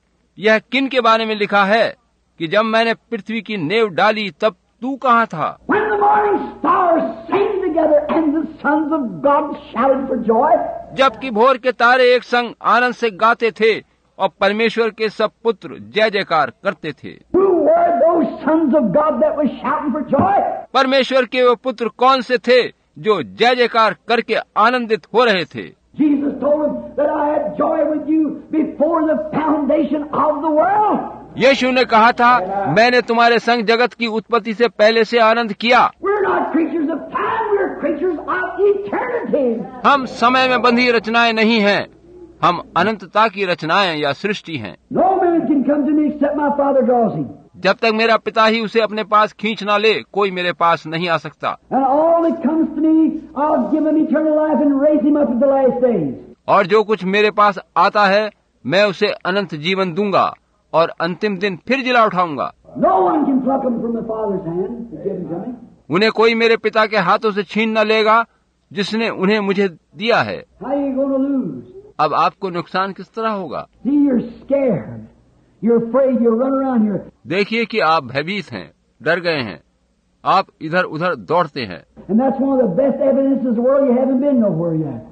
यह किन के बारे में लिखा है कि जब मैंने पृथ्वी की नेव डाली तब तू कहाँ था? When the morning stars sang together and the sons of God shouted for joy. जबकि भोर के तारे एक संग आनंद से गाते थे और परमेश्वर के सब पुत्र जय जयकार करते थे। Who were those sons of God that was shouting for joy? परमेश्वर के वो पुत्र कौन से थे जो जय जयकार करके आनंदित हो रहे थे? Jesus told them that I had joy with you before the foundation of the world. यीशु ने कहा था, मैंने तुम्हारे संग जगत की उत्पत्ति से पहले से आनंद किया। We're not creatures of time, we're creatures of eternity. हम समय में बंधी रचनाएं नहीं हैं, हम अनंतता की रचनाएं या सृष्टि हैं। No man can come to me except my Father draws him. जब तक मेरा पिता ही उसे अपने पास खींच ना ले, कोई मेरे पास नहीं आ सकता। And all that comes to me, I'll give him eternal life and raise him up at the last days. और जो कुछ मेरे पास आता है मैं उसे अनंत जीवन दूंगा और अंतिम दिन फिर जिला उठाऊंगा। No one can pluck him from the Father's hand to give him to me. उन्हें कोई मेरे पिता के हाथों से छीन न लेगा जिसने उन्हें मुझे दिया है। How are you going to lose? अब आपको नुकसान किस तरह होगा? See, you're scared. You're afraid. You run around here. देखिए कि आप भयभीत हैं, डर गए हैं, आप इधर उधर दौड़ते हैं। And that's one of the best evidences in the world you haven't been nowhere yet.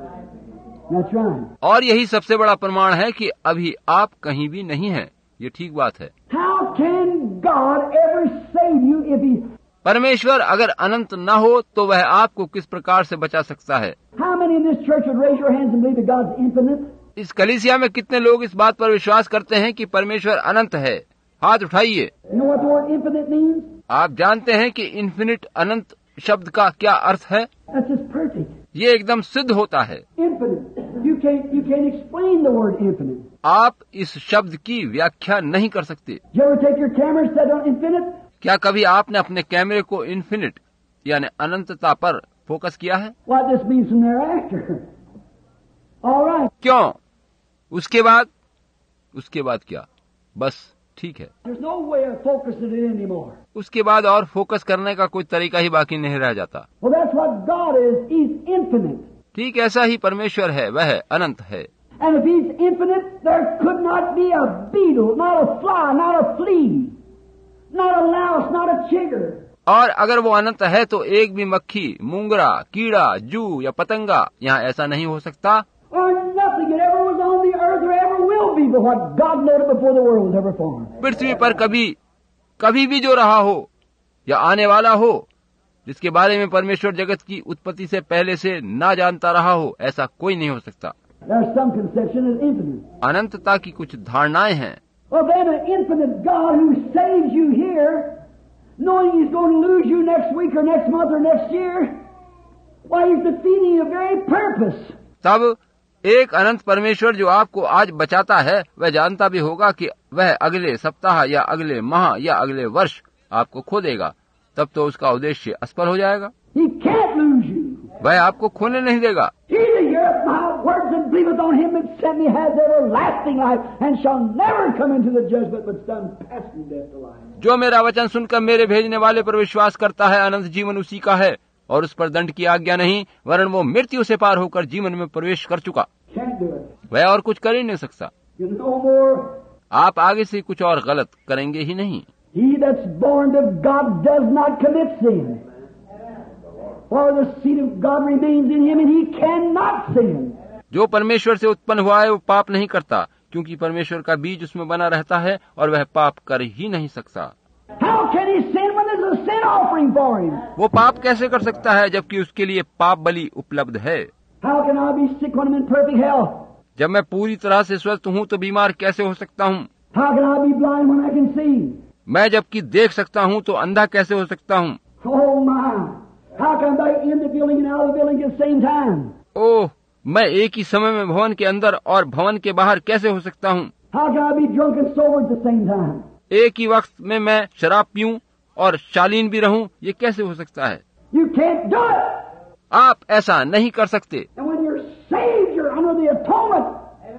That's right. और यही सबसे बड़ा प्रमाण है कि अभी आप कहीं भी नहीं हैं। ये ठीक बात है। How can God ever save you if He... परमेश्वर अगर अनंत न हो तो वह आपको किस प्रकार से बचा सकता है? How many in this church would raise your hands and believe that God's infinite? इस कलीसिया में कितने लोग इस बात पर विश्वास करते हैं कि परमेश्वर अनंत है? हाथ उठाइए। You know what the word infinite means? आप जानते हैं कि इन्फिनिट अनंत शब्द का क्या अर्थ है? That's just perfect. ये एकदम सिद्ध होता है। Infinite. You can't explain the word infinite. आप इस शब्द की व्याख्या नहीं कर सकते। Did you ever take your camera and set on infinite? क्या कभी आपने अपने कैमरे को इन्फिनिट यानी अनंतता पर फोकस किया है? What this means from thereafter. All right. क्यों? उसके बाद क्या? बस ठीक है। There's no way of focusing it anymore. उसके बाद और फोकस करने का कोई तरीका ही बाकी नहीं रह जाता। Well, that's what God is. He's infinite. ठीक ऐसा ही परमेश्वर है, वह अनंत है। And if He's infinite, there could not be a beetle, not a fly, not a flea, not a louse, not a chigger. और अगर वो अनंत है तो एक भी मक्खी, मूंगरा, कीड़ा, जू या पतंगा यहाँ ऐसा नहीं हो सकता। Or nothing that ever was on the earth or ever will be but what God knowed it before the world was ever formed. पृथ्वी पर कभी भी जो रहा हो या आने वाला हो, जिसके बारे में परमेश्वर जगत की उत्पत्ति से पहले से ना जानता रहा हो, ऐसा कोई नहीं हो सकता। There's some conception of infinite. अनंतता की कुछ धारणाएं हैं। Well, then an infinite God who saves you here, knowing He's going to lose you next week or next month or next year, why He's defeating your very purpose. तब एक अनंत परमेश्वर जो आपको आज बचाता है, वह जानता भी होगा कि वह अगले सप्ताह या अगले माह या अगले वर्ष आपको खो देगा, तब तो उसका उद्देश्य असफल हो जाएगा। He can't lose you. वह आपको खोने नहीं देगा। He that heareth my words and believeth on Him that sent me has everlasting life and shall never come into the judgment but son passing death to life. जो मेरा वचन सुनकर मेरे भेजने वाले पर विश्वास करता है, अनंत जीवन उसी का है और उस पर दंड की आज्ञा नहीं, वरन वो मृत्यु से पार होकर जीवन में प्रवेश कर चुका। Can't do it. वह और कुछ कर ही नहीं सकता। You no more. आप आगे से कुछ और गलत करेंगे ही नहीं। He that's born of God does not commit sin. For the seed of God remains in him and he cannot sin. जो परमेश्वर से उत्पन्न हुआ है वो पाप नहीं करता, क्योंकि परमेश्वर का बीज उसमें बना रहता है और वह पाप कर ही नहीं सकता। How can he sin when there's a sin offering for him? वो पाप कैसे कर सकता है जबकि उसके लिए पाप बलि उपलब्ध है? How can I be sick when I'm in perfect health? जब मैं पूरी तरह से स्वस्थ हूँ तो बीमार कैसे हो सकता हूँ? How can I be blind when I can see? मैं जबकि देख सकता हूँ तो अंधा कैसे हो सकता हूँ? Oh my! How can I be in the building and out of the building at the same time? ओह, मैं एक ही समय में भवन के अंदर और भवन के बाहर कैसे हो सकता हूँ? How can I be drunk and sober at the same time? एक ही वक्त में मैं शराब पीऊं और शालीन भी रहूं, ये कैसे हो सकता है? You can't do it! आप ऐसा नहीं कर सकते। And when you're saved, you're under the atonement.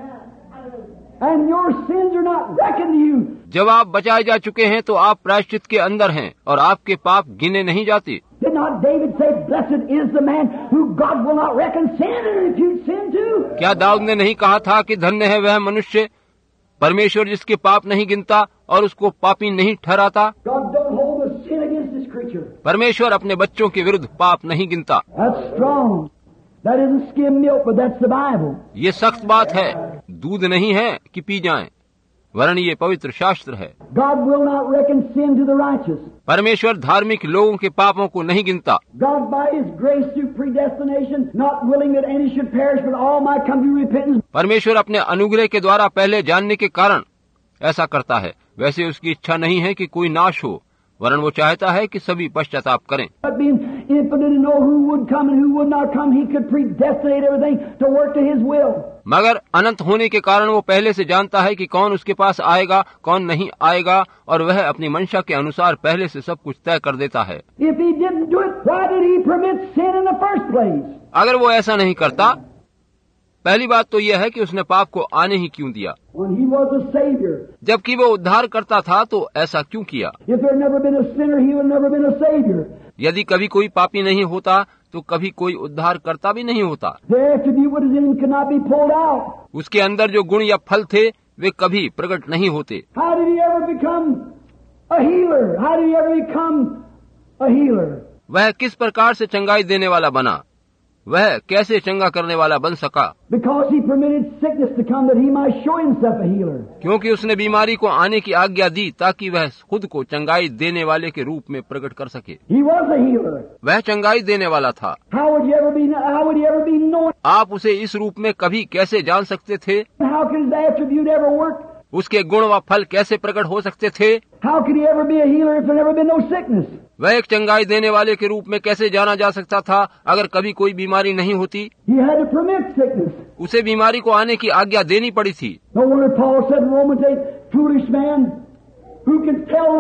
And your sins are not reckoned to you. जब आप बचाए जा चुके हैं तो आप प्रायश्चित के अंदर हैं और आपके पाप गिने नहीं जाते। Did not David say, "Blessed is the man who God will not reckon sin and impute sin to"? क्या दाऊद ने नहीं कहा था कि धन्य है वह मनुष्य परमेश्वर जिसके पाप नहीं गिनता और उसको पापी नहीं ठहराता? God don't hold a sin against His creature. परमेश्वर अपने बच्चों के विरुद्ध पाप नहीं गिनता। That's strong. That isn't skim milk, but that's the Bible. ये सख्त बात है, दूध नहीं है कि पी जाएं, वरन ये पवित्र शास्त्र है। God will not reckon sin to the righteous. परमेश्वर धार्मिक लोगों के पापों को नहीं गिनता। God by His grace through predestination, not willing that any should perish, but all might come to repentance. परमेश्वर अपने अनुग्रह के द्वारा पहले जानने के कारण ऐसा करता है। वैसे उसकी इच्छा नहीं है कि कोई नाश हो, वरन वो चाहता है कि सभी पश्चाताप करें। But being infinite to know who would come and who would not come, He could predestinate everything to work to His will. मगर अनंत होने के कारण वो पहले से जानता है कि कौन उसके पास आएगा, कौन नहीं आएगा, और वह अपनी मंशा के अनुसार पहले से सब कुछ तय कर देता है। If He didn't do it, why did He permit sin in the first place? अगर वो ऐसा नहीं करता, पहली बात तो यह है कि उसने पाप को आने ही क्यों दिया। When He was a Savior. जबकि वो उद्धार करता था तो ऐसा क्यों किया? If there had never been a sinner, He would have never been a Savior. यदि कभी कोई पापी नहीं होता तो कभी कोई उद्धार करता भी नहीं होता। The attribute what is in Him could not be pulled out. उसके अंदर जो गुण या फल थे वे कभी प्रकट नहीं होते। How did He ever become a healer? How did He ever become a healer? वह किस प्रकार से चंगाई देने वाला बना? वह कैसे चंगा करने वाला बन सका? Because He permitted sickness to come that He might show Himself a healer. क्योंकि उसने बीमारी को आने की आज्ञा दी ताकि वह खुद को चंगाई देने वाले के रूप में प्रकट कर सके। He was a healer. वह चंगाई देने वाला था। How would He ever be known? आप उसे इस रूप में कभी कैसे जान सकते थे? How could His attribute ever work उसके गुण व फल कैसे प्रकट हो सकते थे? How could he ever be a healer if there never been no sickness? वह एक चंगाई देने वाले के रूप में कैसे जाना जा सकता था अगर कभी कोई बीमारी नहीं होती? He had to permit sickness. उसे बीमारी को आने की आज्ञा देनी पड़ी थी। No wonder Paul said in Romans 8, foolish man, who can tell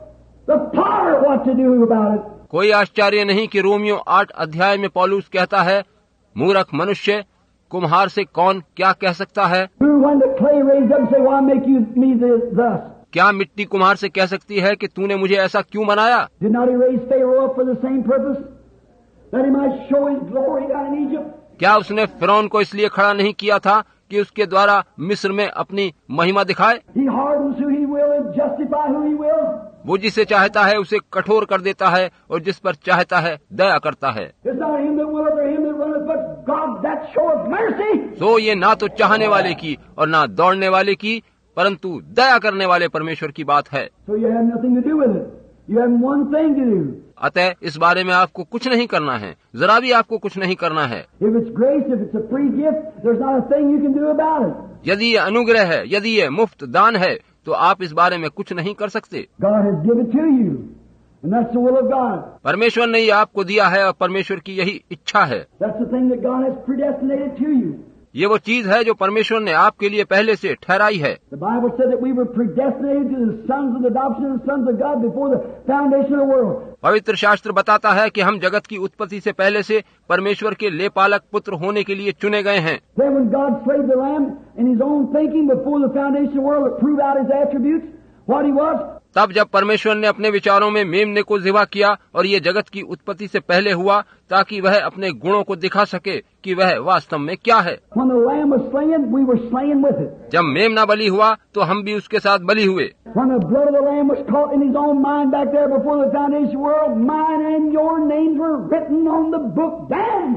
the potter what to do about it? कोई आश्चर्य नहीं कि रोमियो 8 अध्याय में पौलुस कहता है, मूर्ख मनुष्य, कुम्हार से कौन क्या कह सकता है? Who, when the clay raised up, say, why make you me thus? क्या मिट्टी कुम्हार से कह सकती है कि तूने मुझे ऐसा क्यों बनाया? Did not he raise Pharaoh up for the same purpose, that he might show his glory down in Egypt? क्या उसने फिरौन को इसलिए खड़ा नहीं किया था कि उसके द्वारा मिस्र में अपनी महिमा दिखाए? He hardens who he will and justify who he will. वो जिसे चाहता है उसे कठोर कर देता है और जिस पर चाहता है दया करता है। It's not him that willeth or him that runneth, but God that showeth mercy. तो ये ना तो चाहने वाले की और ना दौड़ने वाले की, परंतु दया करने वाले परमेश्वर की बात है। So you have nothing to do with it. You have one thing to do. अतः इस बारे में आपको कुछ नहीं करना है, जरा भी आपको कुछ नहीं करना है। If it's grace, if it's a free gift, there's not a thing you can do about it. यदि ये अनुग्रह है, यदि ये मुफ्त दान है, तो आप इस बारे में कुछ नहीं कर सकते। God has given to you, and that's the will of God. परमेश्वर ने ये आपको दिया है और परमेश्वर की यही इच्छा है। That's the thing that God has predestinated to you. ये वो चीज है जो परमेश्वर ने आपके लिए पहले से ठहराई है। The Bible said that we were predestinated to the sons of the adoption of the sons of God before the foundation of the world. पवित्र शास्त्र बताता है कि हम जगत की उत्पत्ति से पहले से परमेश्वर के लेपालक पुत्र होने के लिए चुने गए हैं। Then when God slayed the lamb in his own thinking before the foundation of the world to prove out his attributes, what he was, तब जब परमेश्वर ने अपने विचारों में मेमने को ज़िबा किया और ये जगत की उत्पत्ति से पहले हुआ ताकि वह अपने गुणों को दिखा सके कि वह वास्तव में क्या है। when the lamb was slain, we were slain with it. जब मेमना बलि हुआ तो हम भी उसके साथ बलि हुए। When the blood of the lamb was caught in his own mind back there before the foundation of the world, mine and your names were written on the book then.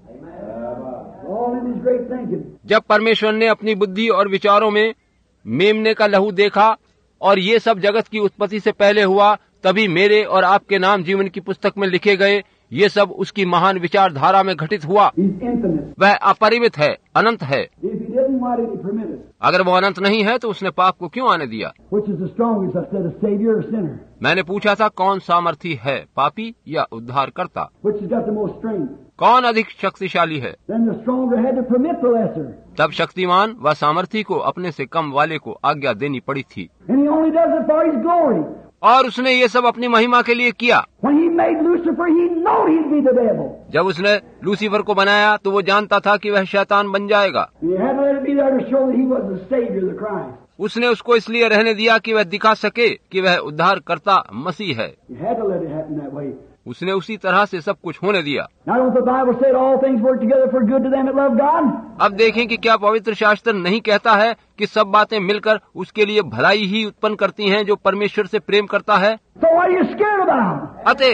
All in his great thinking. जब परमेश्वर ने अपनी बुद्धि और विचारों में मेमने का लहू देखा और ये सब जगत की उत्पत्ति से पहले हुआ, तभी मेरे और आपके नाम जीवन की पुस्तक में लिखे गए। ये सब उसकी महान विचारधारा में घटित हुआ। He's infinite. वह अपरिमित है, अनंत है। If he didn't, why did he permit it? अगर वो अनंत नहीं है तो उसने पाप को क्यों आने दिया? Which is the strongest, I said, a savior or sinner? मैंने पूछा था कौन सामर्थी है, पापी या उद्धारकर्ता? Which has got the most strength? कौन अधिक शक्तिशाली है? Then the stronger had to permit the lesser. तब शक्तिमान व सामर्थी को अपने से कम वाले को आज्ञा देनी पड़ी थी। And he only does it for his glory. और उसने ये सब अपनी महिमा के लिए किया। When he made Lucifer, he knew he'd be the devil. जब उसने लूसीफर को बनाया तो वो जानता था कि वह शैतान बन जाएगा। And he had to let it be there to show that he was the savior, the Christ. उसने उसको इसलिए रहने दिया कि वह दिखा सके कि वह उद्धारकर्ता मसीह है। He had to let it happen that way. उसने उसी तरह से सब कुछ होने दिया। Now don't the Bible say all things work together for good to them that love God? अब देखें कि क्या पवित्र शास्त्र नहीं कहता है कि सब बातें मिलकर उसके लिए भलाई ही उत्पन्न करती हैं जो परमेश्वर से प्रेम करता है। So what are you scared about?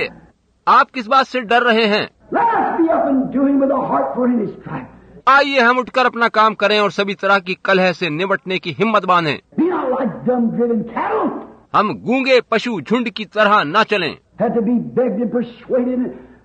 अतः आप किस बात से डर रहे हैं? Let us be up and do him with a heart for his strife. आइए हम उठकर अपना काम करें और सभी तरह की कलह से निपटने की हिम्मत बांधें। Be not like dumb driven cattle. हम गूंगे पशु झुंड की तरह न चलें, Had to be begged and persuaded.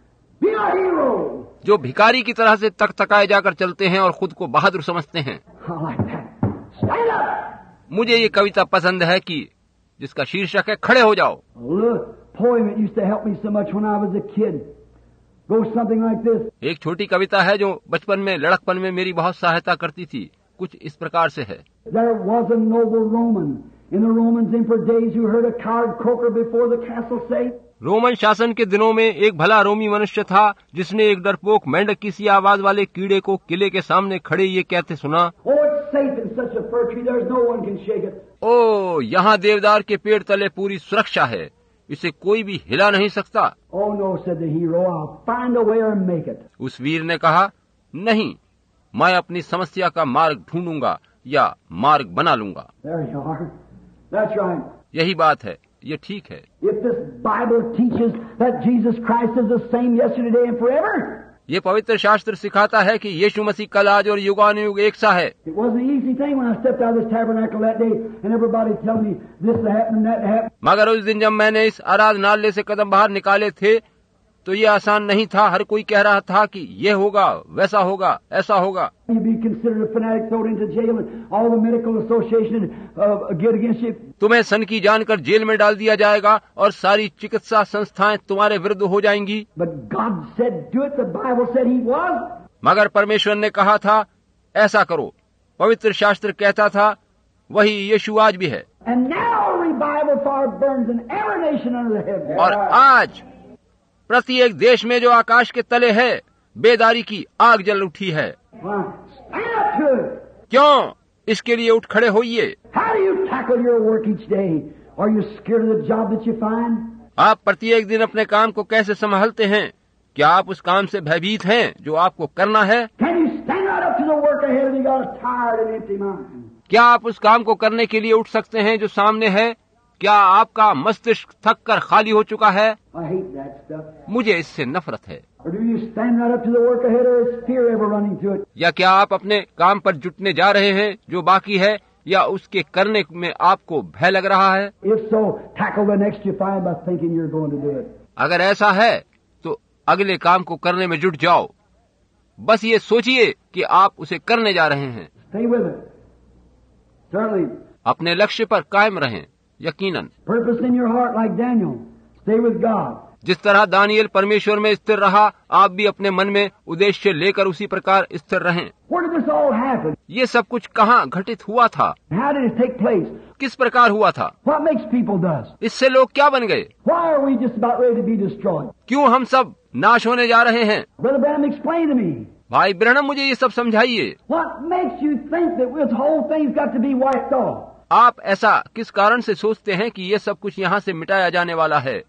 Be a hero. जो भिखारी की तरह से तक तकाए जाकर चलते हैं और खुद को बहादुर समझते हैं। I like that. Stand up. मुझे ये कविता पसंद है कि जिसका शीर्षक है खड़े हो जाओ। A little poem that used to help me so much when I was a kid. Goes something like this. एक छोटी कविता है जो बचपन में लड़कपन में मेरी बहुत सहायता करती थी। कुछ इस प्रकार से है। There was a noble Roman in the Roman emperor days who heard a coward croaker before the castle say, Roman शासन के दिनों में एक भला रोमी मनुष्य था जिसने एक डरपोक मेंढक की सी आवाज वाले कीड़े को किले के सामने खड़े ये कहते सुना, "Oh, it's safe in such a fir tree. There's no one can shake it." ओ यहाँ देवदार के पेड़ तले पूरी सुरक्षा है, इसे कोई भी हिला नहीं सकता। "Oh no," said the hero. "I'll find a way or make it." उस वीर ने कहा, नहीं, मैं अपनी समस्या का मार्ग ढूंढूंगा या मार्ग बना लूंगा। There you are. That's right. यही बात है, ये ठीक है। If this Bible teaches that Jesus Christ is the same yesterday, today, and forever, ये पवित्र शास्त्र सिखाता है कि यीशु मसीह कल आज और युगानुयुग एक सा है। it wasn't an easy thing when I stepped out of this tabernacle that day and everybody telling me this to happen, that to happen. मगर उस दिन जब मैंने इस आराधनालय से कदम बाहर निकाले थे तो ये आसान नहीं था। हर कोई कह रहा था कि ये होगा, वैसा होगा, ऐसा होगा। तुम्हें सन की जानकर जेल में डाल दिया जाएगा और सारी चिकित्सा संस्थाएं तुम्हारे विरुद्ध हो जाएंगी। मगर परमेश्वर ने कहा था ऐसा करो। पवित्र शास्त्र कहता था वही यीशु आज भी है। और आज प्रत्येक देश में जो आकाश के तले है बेदारी की आग जल उठी है। क्यों? इसके लिए उठ खड़े होइए। आप प्रत्येक दिन अपने काम को कैसे संभालते हैं? क्या आप उस काम से भयभीत हैं जो आपको करना है? क्या आप उस काम को करने के लिए उठ सकते हैं जो सामने है? क्या आपका मस्तिष्क थक कर खाली हो चुका है? मुझे इससे नफरत है। या क्या आप अपने काम पर जुटने जा रहे हैं जो बाकी है, या उसके करने में आपको भय लग रहा है? अगर ऐसा है तो अगले काम को करने में जुट जाओ। बस ये सोचिए कि आप उसे करने जा रहे हैं। अपने लक्ष्य पर कायम रहें। यकीनन जिस तरह दानियल परमेश्वर में स्थिर रहा, आप भी अपने मन में उद्देश्य लेकर उसी प्रकार स्थिर रहें। ये सब कुछ कहाँ घटित हुआ था? किस प्रकार हुआ था? इससे लोग क्या बन गए? क्यों हम सब नाश होने जा रहे हैं? भाई ब्रैनम, मुझे ये सब समझाइए। आप ऐसा किस कारण से सोचते हैं कि ये सब कुछ यहाँ से मिटाया जाने वाला है?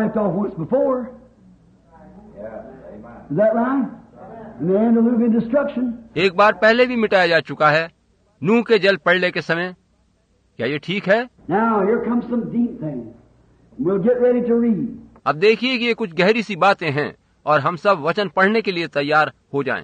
एक बार पहले भी मिटाया जा चुका है, नूह के जल पड़ने के समय। क्या ये ठीक है? अब देखिए कि ये कुछ गहरी सी बातें हैं और हम सब वचन पढ़ने के लिए तैयार हो जाएं।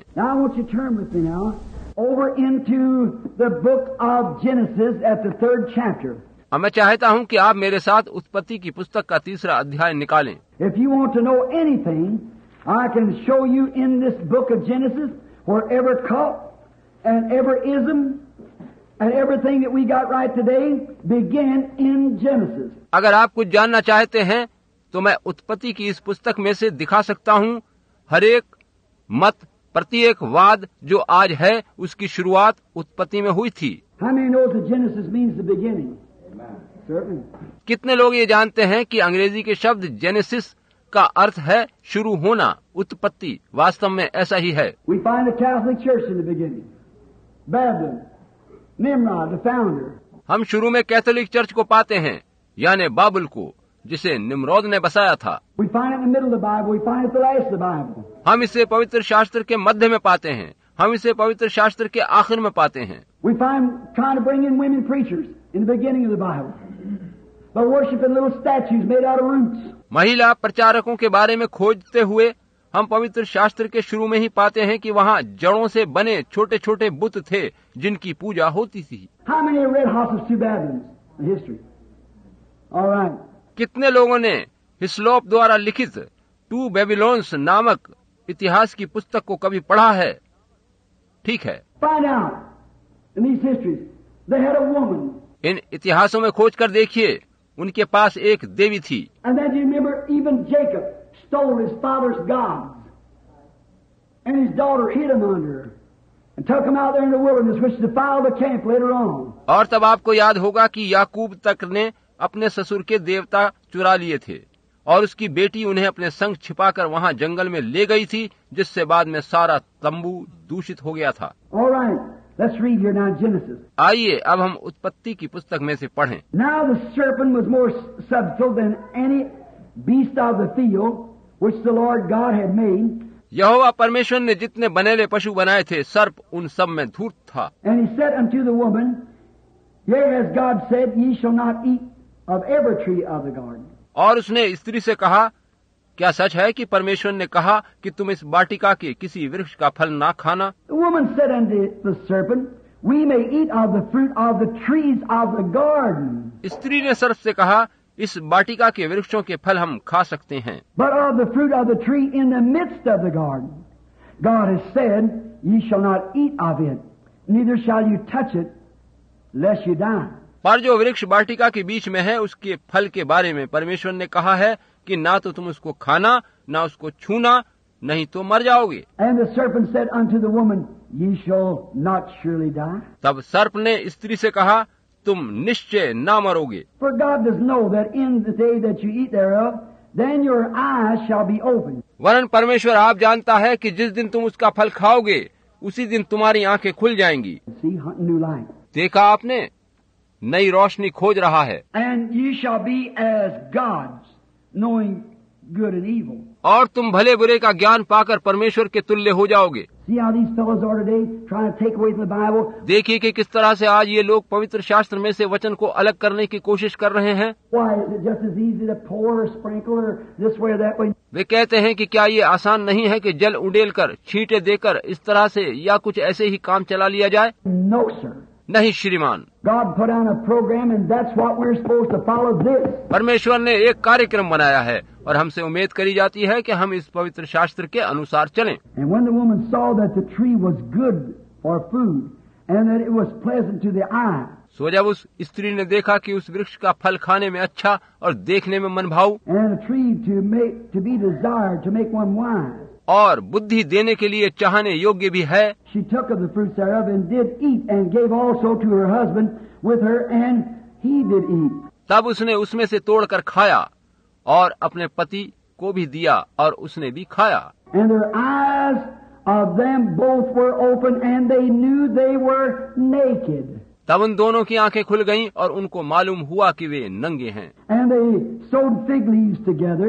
Over into the book of Genesis at the 3rd chapter. अब मैं चाहता हूँ कि आप मेरे साथ उत्पत्ति की पुस्तक का 3रा अध्याय निकालें। If you want to know anything, I can show you in this book of Genesis where every cult and every ism and everything that we got right today began in Genesis. अगर आप कुछ जानना चाहते हैं तो मैं उत्पत्ति की इस पुस्तक में से दिखा सकता हूँ। हर एक मत, प्रत्येक वाद जो आज है, उसकी शुरुआत उत्पत्ति में हुई थी। कितने लोग ये जानते हैं कि अंग्रेजी के शब्द जेनेसिस का अर्थ है शुरू होना, उत्पत्ति। वास्तव में ऐसा ही है। हम शुरू में कैथोलिक चर्च को पाते हैं, यानी बाबुल को, जिसे निम्रोद ने बसाया था। हम इसे पवित्र शास्त्र के मध्य में पाते हैं। हम इसे पवित्र शास्त्र के आखिर में पाते हैं। महिला प्रचारकों के बारे में खोजते हुए हम पवित्र शास्त्र के शुरू में ही पाते हैं कि वहाँ जड़ों से बने छोटे छोटे बुत थे जिनकी पूजा होती थी। कितने लोगों ने हिस्लोप द्वारा लिखित 2 बेबीलोन्स नामक इतिहास की पुस्तक को कभी पढ़ा है? ठीक है। इन इतिहासों में खोज कर देखिए, उनके पास एक देवी थी। और तब आपको याद होगा कि याकूब तक ने अपने ससुर के देवता चुरा लिए थे और उसकी बेटी उन्हें अपने संग छिपाकर वहां जंगल में ले गई थी, जिससे बाद में सारा तंबू दूषित हो गया था। आइए अब हम उत्पत्ति की पुस्तक में से पढ़ें। यहोवा परमेश्वर ने जितने बनेले पशु बनाए थे, सर्प उन सब में धूर्त था। और उसने स्त्री से कहा, क्या सच है कि परमेश्वर ने कहा कि तुम इस वाटिका के किसी वृक्ष का फल ना खाना? स्त्री ने सर्प से कहा, इस वाटिका के वृक्षों के फल हम खा सकते हैं। But of the fruit of the tree in the midst of the garden, God has said, Ye shall not eat of it, neither shall you touch it, lest you die. पर जो वृक्ष वाटिका के बीच में है, उसके फल के बारे में परमेश्वर ने कहा है कि ना तो तुम उसको खाना, ना उसको छूना, नहीं तो मर जाओगे। And the serpent said unto the woman, Ye shall not surely die. तब सर्प ने स्त्री से कहा, तुम निश्चय ना मरोगे। For God does know that in the day that you eat thereof, then your eyes shall be opened. वरन परमेश्वर आप जानता है कि जिस दिन तुम उसका फल खाओगे, उसी दिन तुम्हारी आंखें खुल जाएंगी। See, hunting new light. देखा आपने, नई रोशनी खोज रहा है। And ye shall be as gods, knowing good and evil. और तुम भले बुरे का ज्ञान पाकर परमेश्वर के तुल्य हो जाओगे। See how these fellows are today, trying to take away from the Bible. देखिए कि किस तरह से आज ये लोग पवित्र शास्त्र में से वचन को अलग करने की कोशिश कर रहे हैं। Why is it just as easy to pour or sprinkle or this way or that way? वे कहते हैं कि क्या ये आसान नहीं है कि जल उड़ेल कर, छींटे देकर इस तरह से या कुछ ऐसे ही काम चला लिया जाए? No, sir. नहीं श्रीमान, God put on a program and that's what we're supposed to follow this. परमेश्वर ने एक कार्यक्रम बनाया है और हमसे उम्मीद करी जाती है कि हम इस पवित्र शास्त्र के अनुसार चलें। And when the woman saw that the tree was good for food and that it was pleasant to the eye. सो जब उस स्त्री ने देखा कि उस वृक्ष का फल खाने में अच्छा और देखने में मनभाऊ And a tree to be desired to make one wise. और बुद्धि देने के लिए चाहने योग्य भी है, She took of the fruits thereof and did eat and gave also to her husband with her and he did eat. तब उसने उसमें से तोड़कर खाया और अपने पति को भी दिया और उसने भी खाया। And their eyes of them both were open and they knew they were naked. तब उन दोनों की आंखें खुल गईं और उनको मालूम हुआ कि वे नंगे हैं। And they sewed fig leaves together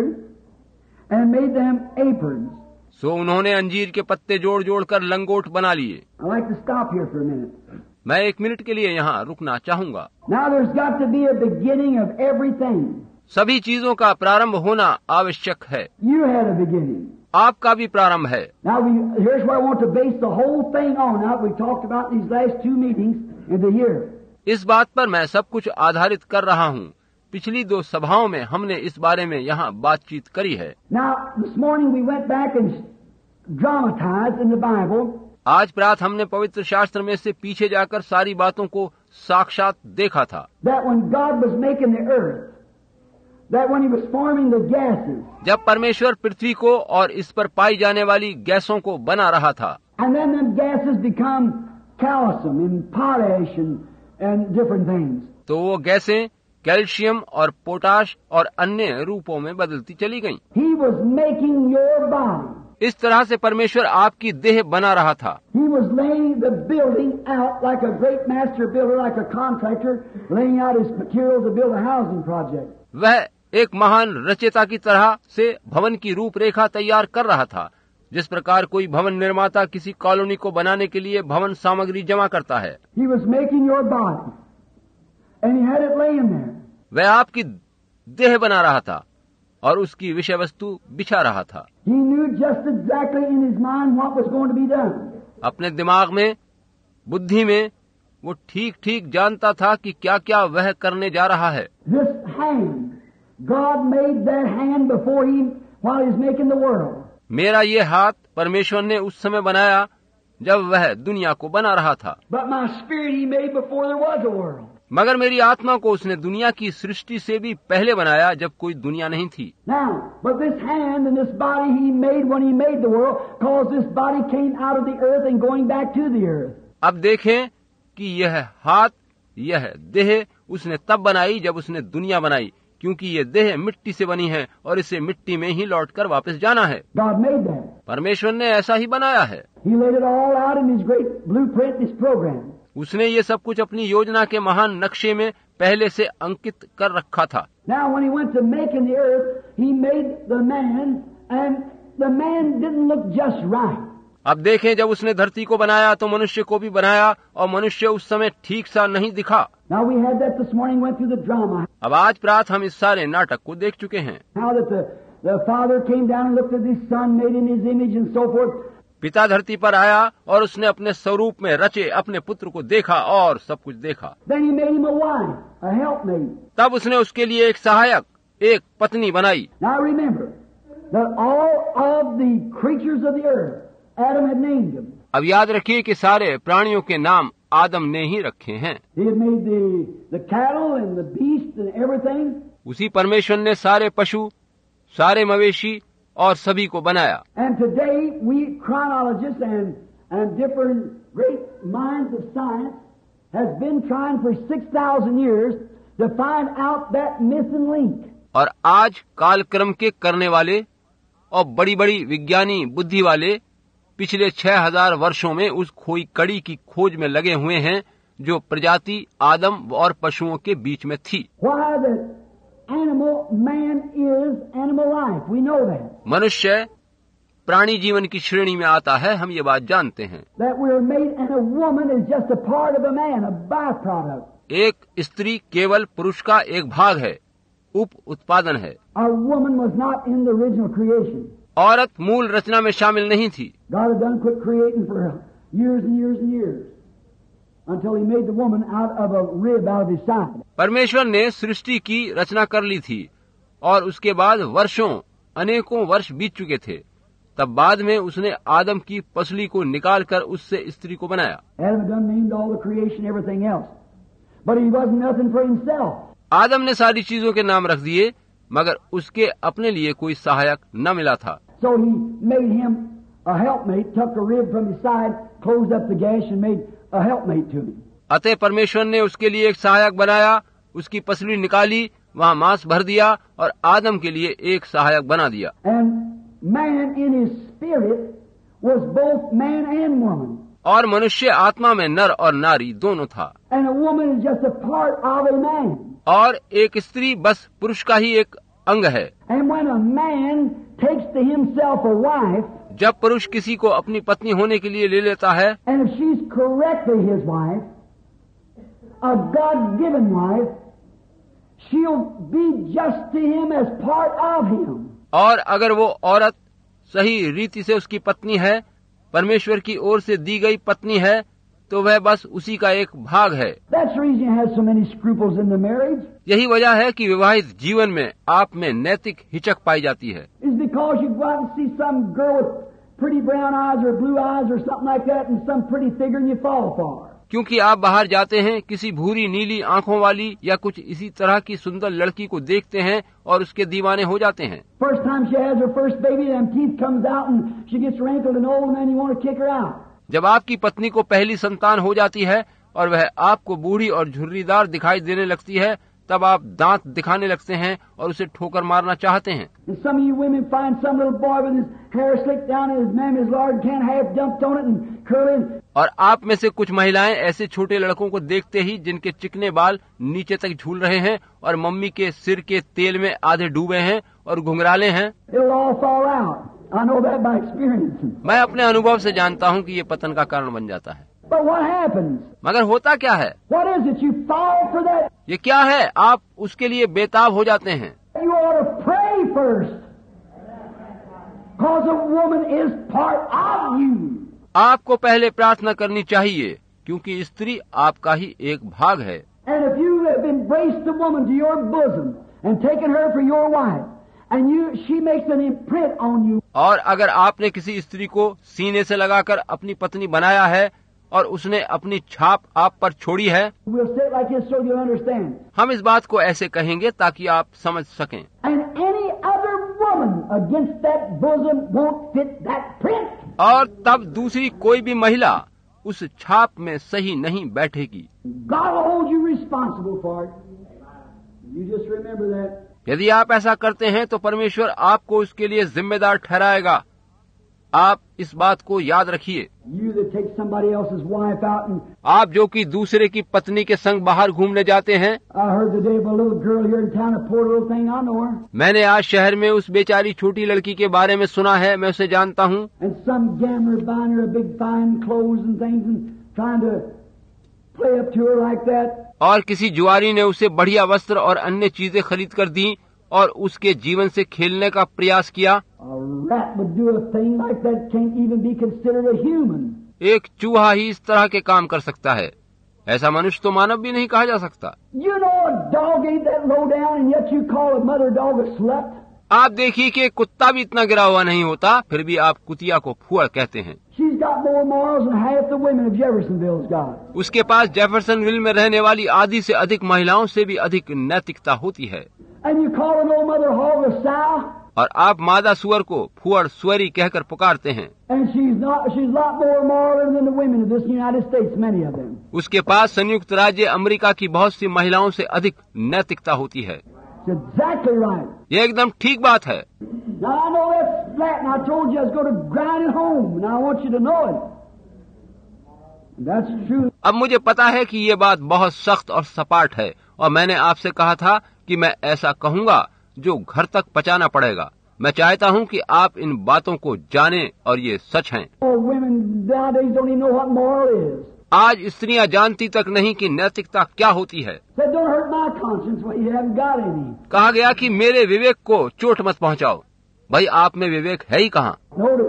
and made them aprons. सो उन्होंने अंजीर के पत्ते जोड़ जोड़ कर लंगोट बना लिए। I'd like to stop here for a minute. मैं एक मिनट के लिए यहाँ रुकना चाहूँगा। Now there's got to be a beginning of everything. सभी चीजों का प्रारंभ होना आवश्यक है। You had a beginning. आपका भी प्रारंभ है। Now here's where I want to base the whole thing on. Now we talked about these last 2 meetings in the year. इस बात पर मैं सब कुछ आधारित कर रहा हूँ। पिछली 2 सभाओं में हमने इस बारे में यहाँ बातचीत करी है। Now this morning we went back and dramatized in the Bible. आज प्रात हमने पवित्र शास्त्र में से पीछे जाकर सारी बातों को साक्षात देखा था। That when God was making the earth, that when He was forming the gases, जब परमेश्वर पृथ्वी को और इस पर पाई जाने वाली गैसों को बना रहा था, and then them gases become calcium and potash and different things. तो वो गैसें कैल्शियम और पोटाश और अन्य रूपों में बदलती चली गईं। He was making your body. इस तरह से परमेश्वर आपकी देह बना रहा था। He was laying the building out like a great master builder, like a contractor, laying out his materials to build a housing project. वह एक महान रचयिता की तरह से भवन की रूपरेखा तैयार कर रहा था, जिस प्रकार कोई भवन निर्माता किसी कॉलोनी को बनाने के लिए भवन सामग्री जमा करता है। He was making your body, and he had it laying there. वह आपकी देह बना रहा था और उसकी विषय वस्तु बिछा रहा था। He knew just exactly in his mind what was going to be done. अपने दिमाग में, बुद्धि में वो ठीक ठीक जानता था कि क्या क्या वह करने जा रहा है। This hand, God made that hand before while he was making the world. मेरा ये हाथ परमेश्वर ने उस समय बनाया जब वह दुनिया को बना रहा था। But my spirit he made before there was a world. मगर मेरी आत्मा को उसने दुनिया की सृष्टि से भी पहले बनाया, जब कोई दुनिया नहीं थी। Now, but this hand and this body he made when he made the world, cause this body came out of the earth and going back to the earth. अब देखें कि यह हाथ, यह देह उसने तब बनाई जब उसने दुनिया बनाई, क्योंकि ये देह मिट्टी से बनी है और इसे मिट्टी में ही लौटकर वापस जाना है। God made that. परमेश्वर ने ऐसा ही बनाया है। He laid it all out in his great blueprint, this program. उसने ये सब कुछ अपनी योजना के महान नक्शे में पहले से अंकित कर रखा था। Now, when he went to making the earth, he made the man, and the man didn't look just right. अब देखें, जब उसने धरती को बनाया तो मनुष्य को भी बनाया और मनुष्य उस समय ठीक सा नहीं दिखा। Now we had that this morning, went through the drama. अब आज प्रात हम इस सारे नाटक को देख चुके हैं। How that the father came down and looked at his son made in his image and so forth. पिता धरती पर आया और उसने अपने स्वरूप में रचे अपने पुत्र को देखा और सब कुछ देखा। Then he made him a wife, a helpmate. तब उसने उसके लिए एक सहायक, एक पत्नी बनाई। Now remember that all of the creatures of the earth, Adam had named them. अब याद रखिए कि सारे प्राणियों के नाम आदम ने ही रखे हैं। He had made the cattle and the beasts and everything. उसी परमेश्वर ने सारे पशु, सारे मवेशी और सभी को बनाया। And today we chronologists and different great minds of science has been trying for 6,000 years to find out that missing link. और आज कालक्रम के करने वाले और बड़ी बड़ी विज्ञानी बुद्धि वाले पिछले 6,000 वर्षों में उस खोई कड़ी की खोज में लगे हुए हैं जो प्रजाति आदम और पशुओं के बीच में थी। Why the man is animal life, we know that. मनुष्य प्राणी जीवन की श्रेणी में आता है, हम ये बात जानते हैं। That we are made and a woman is just a part of a man, a byproduct. एक स्त्री केवल पुरुष का एक भाग है, उप उत्पादन है। Our woman was not in the original creation. औरत मूल रचना में शामिल नहीं थी। God had done quit creating for years and years and years until he made the woman out of a rib out of his side. परमेश्वर ने सृष्टि की रचना कर ली थी और उसके बाद वर्षों अनेकों वर्ष बीत चुके थे। तब बाद में उसने आदम की पसली को निकालकर उससे स्त्री को बनाया। Adam had done named all the creation, everything else, but he wasn't nothing for himself. आदम ने सारी चीजों के नाम रख दिए, मगर उसके अपने लिए कोई सहायक न मिला था। So he made him a helpmate, took a rib from his side, closed up the gash, and made a helpmate to him. अतः परमेश्वर ने उसके लिए एक सहायक बनाया, उसकी पसली निकाली, वहाँ मांस भर दिया और आदम के लिए एक सहायक बना दिया। And man in his spirit was both man and woman. और मनुष्य आत्मा में नर और नारी दोनों था। And a woman is just a part of a man. और एक स्त्री बस पुरुष का ही एक अंग है। And when a man takes to himself a wife, जब पुरुष किसी को अपनी पत्नी होने के लिए ले लेता है, and if she's correctly his wife, a God-given wife, she'll be just to him as part of him. और अगर वो औरत सही रीति से उसकी पत्नी है, परमेश्वर की ओर से दी गई पत्नी है, तो वह बस उसी का एक भाग है। That's the reason you have so many scruples in the marriage. यही वजह है कि विवाहित जीवन में आप में नैतिक हिचक पाई जाती है। Is because you go out and see some girl with pretty brown eyes or blue eyes or something like that and some pretty figure and you fall for her. क्योंकि आप बाहर जाते हैं, किसी भूरी नीली आंखों वाली या कुछ इसी तरह की सुंदर लड़की को देखते हैं और उसके दीवाने हो जाते हैं। First time she has her first baby, them teeth comes out and she gets wrinkled and old and then you want to kick her out. जब आपकी पत्नी को पहली संतान हो जाती है और वह आपको बूढ़ी और झुर्रीदार दिखाई देने लगती है, तब आप दांत दिखाने लगते हैं और उसे ठोकर मारना चाहते हैं। And some of you women find some little boy with his hair slicked down and his mammy's lard can half dumped on it and curling. और आप में से कुछ महिलाएं ऐसे छोटे लड़कों को देखते ही जिनके चिकने बाल नीचे तक झूल रहे हैं और मम्मी के सिर के तेल में आधे डूबे हैं और घुंघराले हैं। It'll all fall out. I know that by experience. मैं अपने अनुभव से जानता हूं कि ये पतन का कारण बन जाता है। But what happens? मगर होता क्या है? What is it? You fall for that? ये क्या है? आप उसके लिए बेताब हो जाते हैं। You ought to pray first. Because a woman is part of you. आपको पहले प्रार्थना करनी चाहिए क्योंकि स्त्री आपका ही एक भाग है। And if you have embraced the woman to your bosom and taken her for your wife, and she makes an imprint on you. और अगर आपने किसी स्त्री को सीने से लगाकर अपनी पत्नी बनाया है और उसने अपनी छाप आप पर छोड़ी है, We'll say it like this so you'll understand. हम इस बात को ऐसे कहेंगे ताकि आप समझ सकें। And any other woman against that bosom won't fit that print. और तब दूसरी कोई भी महिला उस छाप में सही नहीं बैठेगी। God will hold you responsible for it. You just remember that. यदि आप ऐसा करते हैं तो परमेश्वर आपको उसके लिए जिम्मेदार ठहराएगा। आप इस बात को याद रखिए। You that take somebody else's wife out and आप जो कि दूसरे की पत्नी के संग बाहर घूमने जाते हैं। I heard the day of a little girl here in town, a poor little thing, I know her. मैंने आज शहर में उस बेचारी छोटी लड़की के बारे में सुना है, मैं उसे जानता हूँ। And some gambler buying her a big fine clothes and things and trying to play up to her like that. और किसी जुआरी ने उसे बढ़िया वस्त्र और अन्य चीजें खरीद कर दी और उसके जीवन से खेलने का प्रयास किया। A rat would do a thing like that, can't even be considered a human. एक चूहा ही इस तरह के काम कर सकता है, ऐसा मनुष्य तो मानव भी नहीं कहा जा सकता। You know a dog ain't that low down, and yet you call a mother dog a slut. आप देखिए कि कुत्ता भी इतना गिरा हुआ नहीं होता, फिर भी आप कुतिया को फुअर कहते हैं। She's got more morals than half the women of Jeffersonville's got. उसके पास जेफरसनविल में रहने वाली आधी से अधिक महिलाओं से भी अधिक नैतिकता होती है। And you call an old mother hog a sow? और आप मादा सुअर को फुअर सुअरी कहकर पुकारते हैं। And she's a lot more moral than the women of this United States, many of them. उसके पास संयुक्त राज्य अमेरिका की बहुत सी महिलाओं से अधिक नैतिकता होती है। It's exactly right. ये एकदम ठीक बात है। Now I know that's flat, and I told you I was going to grind it home, and I want you to know it. That's true. अब मुझे पता है कि ये बात बहुत सख्त और सपाट है, और मैंने आपसे कहा था कि मैं ऐसा कहूँगा जो घर तक पचाना पड़ेगा। मैं चाहता हूँ कि आप इन बातों को जानें, और ये सच हैं। Oh, women nowadays don't even know what moral is. आज स्त्रियां जानती तक नहीं कि नैतिकता क्या होती है। Said, don't hurt my conscience. Well, you haven't got any. कहा गया कि मेरे विवेक को चोट मत पहुंचाओ। भाई, आप में विवेक है ही कहाँ? Notice.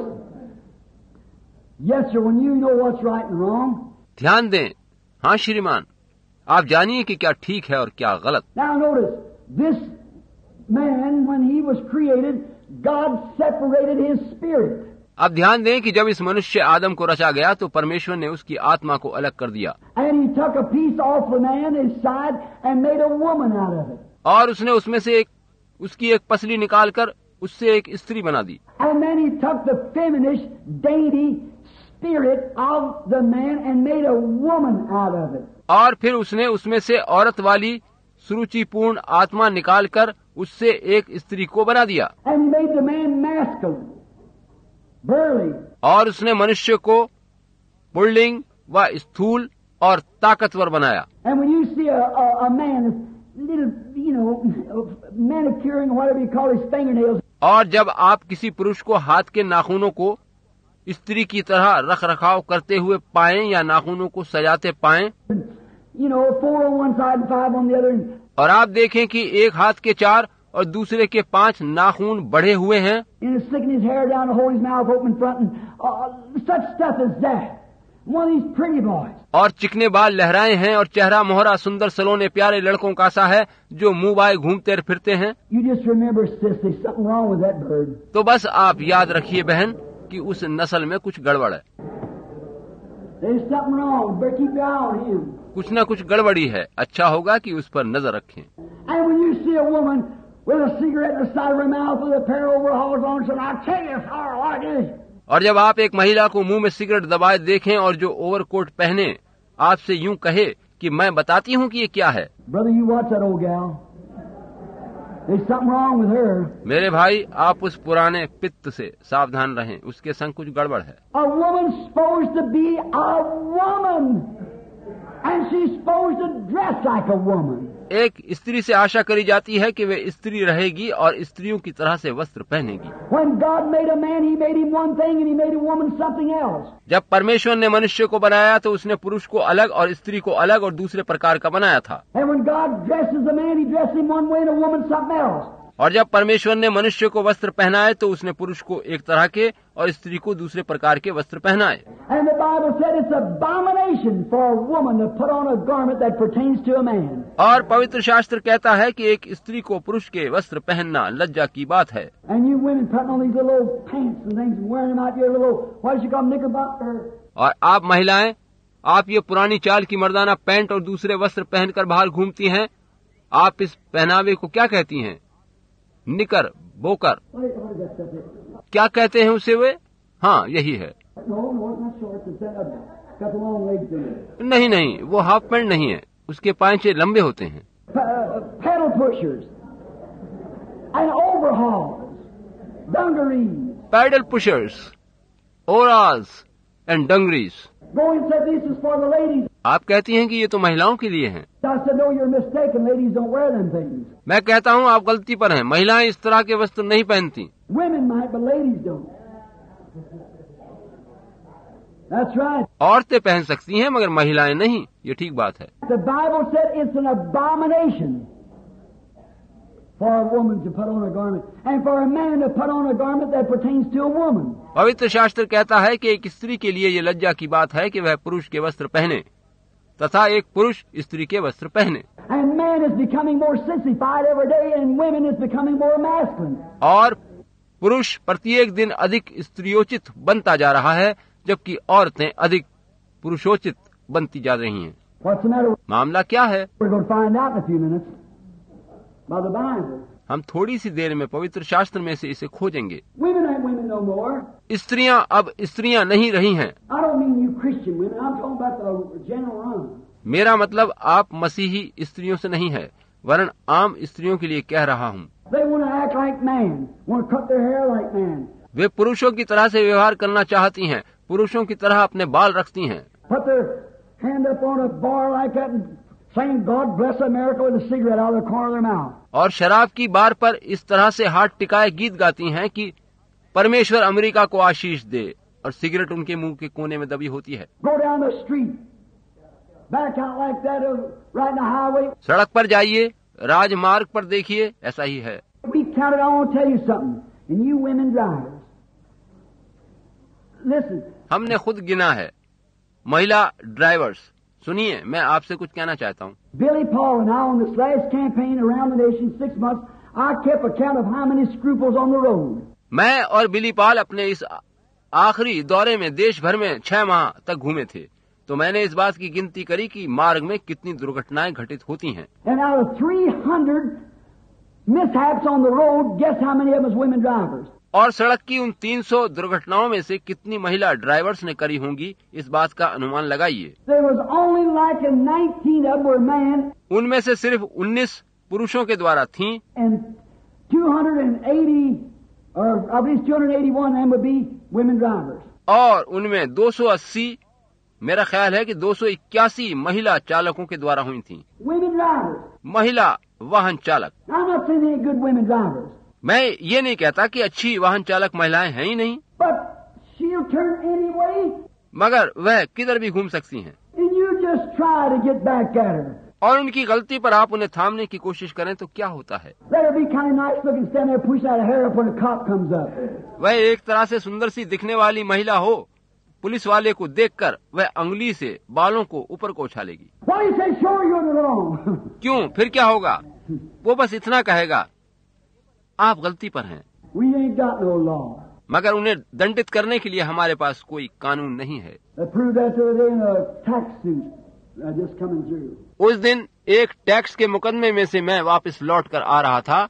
Yes, sir. When you know what's right and wrong. ध्यान दें। हाँ श्रीमान, आप जानिए कि क्या ठीक है और क्या गलत। Now notice. This man, when he was created, God separated his spirit. अब ध्यान दें कि जब इस मनुष्य आदम को रचा गया तो परमेश्वर ने उसकी आत्मा को अलग कर दिया। And he took a piece off the man, his side, and made a woman out of it. और उसने उसमें से उसकी एक पसली निकालकर उससे एक स्त्री बना दी। And then he took the feminine, dainty spirit of the man and made a woman out of it. और फिर उसने उसमें से औरत वाली सुरुचिपूर्ण आत्मा निकालकर उससे एक स्त्री को बना दिया। And he made the man masculine, burly. और उसने मनुष्य को पुल्लिंग व स्थूल और ताकतवर बनाया। And when you see a man, little, manicuring, whatever you call his fingernails. और जब आप किसी पुरुष को हाथ के नाखूनों को स्त्री की तरह रख रखाव करते हुए पाएं या नाखूनों को सजाते पाएं, 4 on one side and 5 on the other. और आप देखें कि एक हाथ के 4 और दूसरे के 5 नाखून बढ़े हुए हैं, And sticking his hair down to hold his mouth open in front, and such stuff as that. One of these pretty boys. और चिकने बाल लहराए हैं और चेहरा मोहरा सुंदर सलोने प्यारे लड़कों का सा है जो मुंह बाए घूमते फिरते हैं। You just remember, sis, there's something wrong with that bird. तो बस आप याद रखिए बहन कि उस नस्ल में कुछ गड़बड़ है। There's something wrong. Better keep your eye on him. कुछ न कुछ गड़बड़ी है, अच्छा होगा कि उस पर नजर रखें। And when you see a woman with a cigarette in the side of her mouth with a pair of overalls on, so I'll tell you, sorry, what it is. और जब आप एक महिला को मुंह में सिगरेट दबाए देखें और जो ओवरकोट पहने आपसे यूं कहे कि मैं बताती हूं कि ये क्या है। Brother, you watch that old gal. There's something wrong with her. मेरे भाई, आप उस पुराने पित्त से सावधान रहें, उसके संग कुछ गड़बड़ है। A woman's supposed to be a woman, and she's supposed to dress like a woman. एक स्त्री से आशा करी जाती है कि वे स्त्री रहेगी और स्त्रियों की तरह से वस्त्र पहनेगी। When God made a man, He made him one thing, and He made a woman something else. जब परमेश्वर ने मनुष्य को बनाया तो उसने पुरुष को अलग और स्त्री को अलग और दूसरे प्रकार का बनाया था। And when God dresses a man, He dresses him one way, and a woman something else. और जब परमेश्वर ने मनुष्य को वस्त्र पहनाए तो उसने पुरुष को एक तरह के और स्त्री को दूसरे प्रकार के वस्त्र पहनाए। And the Bible said it's abomination for a woman to put on a garment that pertains to a man. और पवित्र शास्त्र कहता है कि एक स्त्री को पुरुष के वस्त्र पहनना लज्जा की बात है। And you women putting on these little old pants and things and wearing them out your little, what does she call them, knickerbocker? और आप महिलाएं, आप ये पुरानी चाल की मर्दाना पैंट और दूसरे वस्त्र पहनकर बाहर घूमती हैं, आप इस पहनावे को क्या कहती हैं? निकर बोकर What is that stuff? क्या कहते हैं उसे वे? हाँ, yही है। No, it's not shorts. It's got the long legs in it. नहीं नहीं, वो हाफ पैंट नहीं है, उसके पांचे लंबे होते हैं। Pedal pushers and overhauls, dungarees. Pedal pushers, overalls and dungarees. Go and say this is for the ladies. आप कहती हैं कि ये तो महिलाओं के लिए हैं। I said, no, you're mistaken. Ladies don't wear them things. मैं कहता हूँ आप गलती पर हैं, महिलाएं इस तरह के वस्त्र नहीं पहनती। Women might, but ladies don't. That's right. औरतें पहन सकती हैं मगर महिलाएं नहीं, ये ठीक बात है। The Bible said it's an abomination for a woman to put on a garment, and for a man to put on a garment that pertains to a woman. पवित्र शास्त्र कहता है कि एक स्त्री के लिए ये लज्जा की बात है कि वह पुरुष के वस्त्र पहने तथा एक पुरुष स्त्री के वस्त्र पहने। And man is becoming more sissified every day, and women is becoming more masculine. और पुरुष प्रत्येक दिन अधिक स्त्रियोचित बनता जा रहा है, जबकि औरतें अधिक पुरुषोचित बनती जा रही हैं। What's the matter? मामला क्या है? We're going to find out in a few minutes by the Bible. हम थोड़ी सी देर में पवित्र शास्त्र में से इसे खोजेंगे। Women ain't women no more. स्त्रियां अब स्त्रियां नहीं रही हैं। I don't mean you Christian women. I'm talking about the general run. मेरा मतलब आप मसीही स्त्रियों से नहीं है, वरन आम स्त्रियों के लिए कह रहा हूँ। They want to act like man, want to cut their hair like man, वे पुरुषों की तरह से व्यवहार करना चाहती हैं, पुरुषों की तरह अपने बाल रखती हैं, put their hand up on a bar like that and saying God bless America with a cigarette out of the corner of their mouth. और शराब की बार पर इस तरह से हाथ टिकाए गीत गाती हैं कि परमेश्वर अमेरिका को आशीष दे, और सिगरेट उनके मुंह के कोने में दबी होती है। Go down the street, back out like that, right in the highway. सड़क पर जाइए, राजमार्ग पर देखिए, ऐसा ही है। We counted. I want to tell you something, and you women drivers, listen. हमने खुद गिना है, महिला ड्राइवर्स, सुनिए, मैं आपसे कुछ कहना चाहता हूँ। Billy Paul and I, on this last campaign around the nation, 6 months, I kept account of how many scruples on the road. मैं और बिली पॉल अपने इस आखिरी दौरे में देश भर में 6 माह तक घूमे थे, तो मैंने इस बात की गिनती करी कि मार्ग में कितनी दुर्घटनाएं घटित होती हैं। And out of 300 mishaps on the road, guess how many of them was women drivers? और सड़क की उन 300 दुर्घटनाओं में से कितनी महिला ड्राइवर्स ने करी होंगी, इस बात का अनुमान लगाइए। There was only like 19 of them were men, उनमें से सिर्फ 19 पुरुषों के द्वारा थीं, and 280, or at least 281 of them would be women drivers. और उनमें 280, मेरा ख्याल है कि 281 महिला चालकों के द्वारा हुई थीं। Women drivers. महिला वाहन चालक। I'm not saying they ain't good women drivers, मैं ये नहीं कहता कि अच्छी वाहन चालक महिलाएं हैं ही नहीं, but she'll turn any way, मगर वह किधर भी घूम सकती हैं, and you just try to get back at her. और उनकी गलती पर आप उन्हें थामने की कोशिश करें तो क्या होता है? Let her be kind of nice looking, stand there, push out her hair up when a cop comes up. वह एक तरह से सुंदर सी दिखने वाली महिला हो, पुलिस वाले को देखकर वह अंगुली से बालों को ऊपर को उछालेगी। Why do you say, sure, you're in the wrong? क्यों? फिर क्या होगा? वो बस इतना कहेगा, आप गलती पर हैं। We ain't got no law. मगर उन्हें दंडित करने के लिए हमारे पास कोई कानून नहीं है। They proved that the other day in a tax suit just coming through. उस दिन एक टैक्स के मुकदमे में से मैं वापस लौट कर आ रहा था,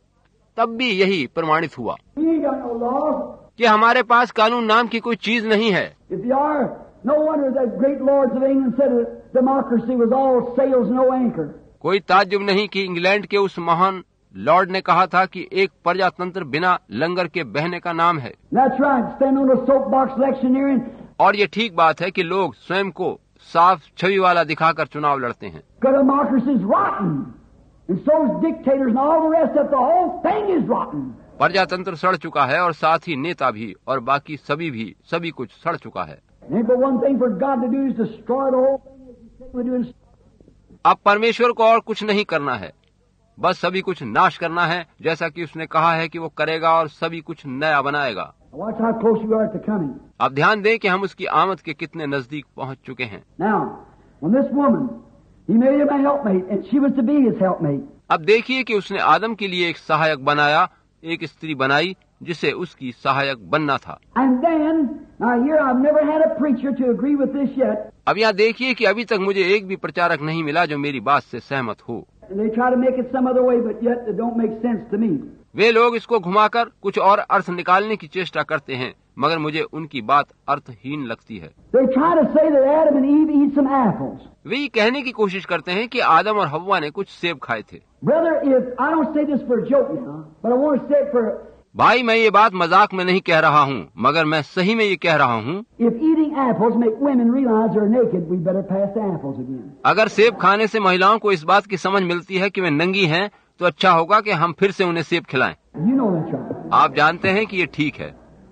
तब भी यही प्रमाणित हुआ We ain't got no laws. कि हमारे पास कानून नाम की कोई चीज नहीं है। If you are, no wonder that great lords of England said that democracy was all sails, no anchor. कोई ताज्जुब नहीं कि इंग्लैंड के उस महान लॉर्ड ने कहा था कि एक प्रजातंत्र बिना लंगर के बहने का नाम है। That's right. Stand on a soapbox electioneering. और ये ठीक बात है कि लोग स्वयं को साफ छवि वाला दिखाकर चुनाव लड़ते हैं। Because democracy is rotten, and so is dictators and all the rest of the whole thing is rotten. प्रजातंत्र सड़ चुका है और साथ ही नेता भी और बाकी सभी कुछ सड़ चुका है। Ain't but one thing for God to do is destroy the whole thing as He said we're doing. अब परमेश्वर को और कुछ नहीं करना है, बस सभी कुछ नाश करना है, जैसा कि उसने कहा है कि वो करेगा और सभी कुछ नया बनाएगा। Watch how close you are to coming. अब ध्यान दें कि हम उसकी आमद के कितने नजदीक पहुंच चुके हैं। Now, when this woman, He made him a helpmate, and she was to be His helpmate. अब देखिए कि उसने आदम के लिए एक सहायक बनाया, एक स्त्री बनाई जिसे उसकी सहायक बनना था। And then, now here I've never had a preacher to agree with this yet. अब यहाँ देखिए कि अभी तक मुझे एक भी प्रचारक नहीं मिला जो मेरी बात से सहमत हो। And they try to make it some other way, but yet it don't make sense to me. वे लोग इसको घुमाकर कुछ और अर्थ निकालने की चेष्टा करते हैं, मगर मुझे उनकी बात अर्थहीन लगती है। They try to say that Adam and Eve eat some apples. वे ये कहने की कोशिश करते हैं कि आदम और हव्वा ने कुछ सेब खाए थे। Brother, if I don't say this for a joke now, but I want to say it for, भाई, मैं ये बात मजाक में नहीं कह रहा हूँ, मगर मैं सही में ये कह रहा हूँ। if eating apples make women realize they're naked, we better pass the apples again. अगर सेब खाने से महिलाओं को इस बात की समझ मिलती है कि वे नंगी हैं, तो अच्छा होगा कि हम फिर से उन्हें सेब खिलाएं। You know that's right. आप जानते हैं कि ये ठीक है।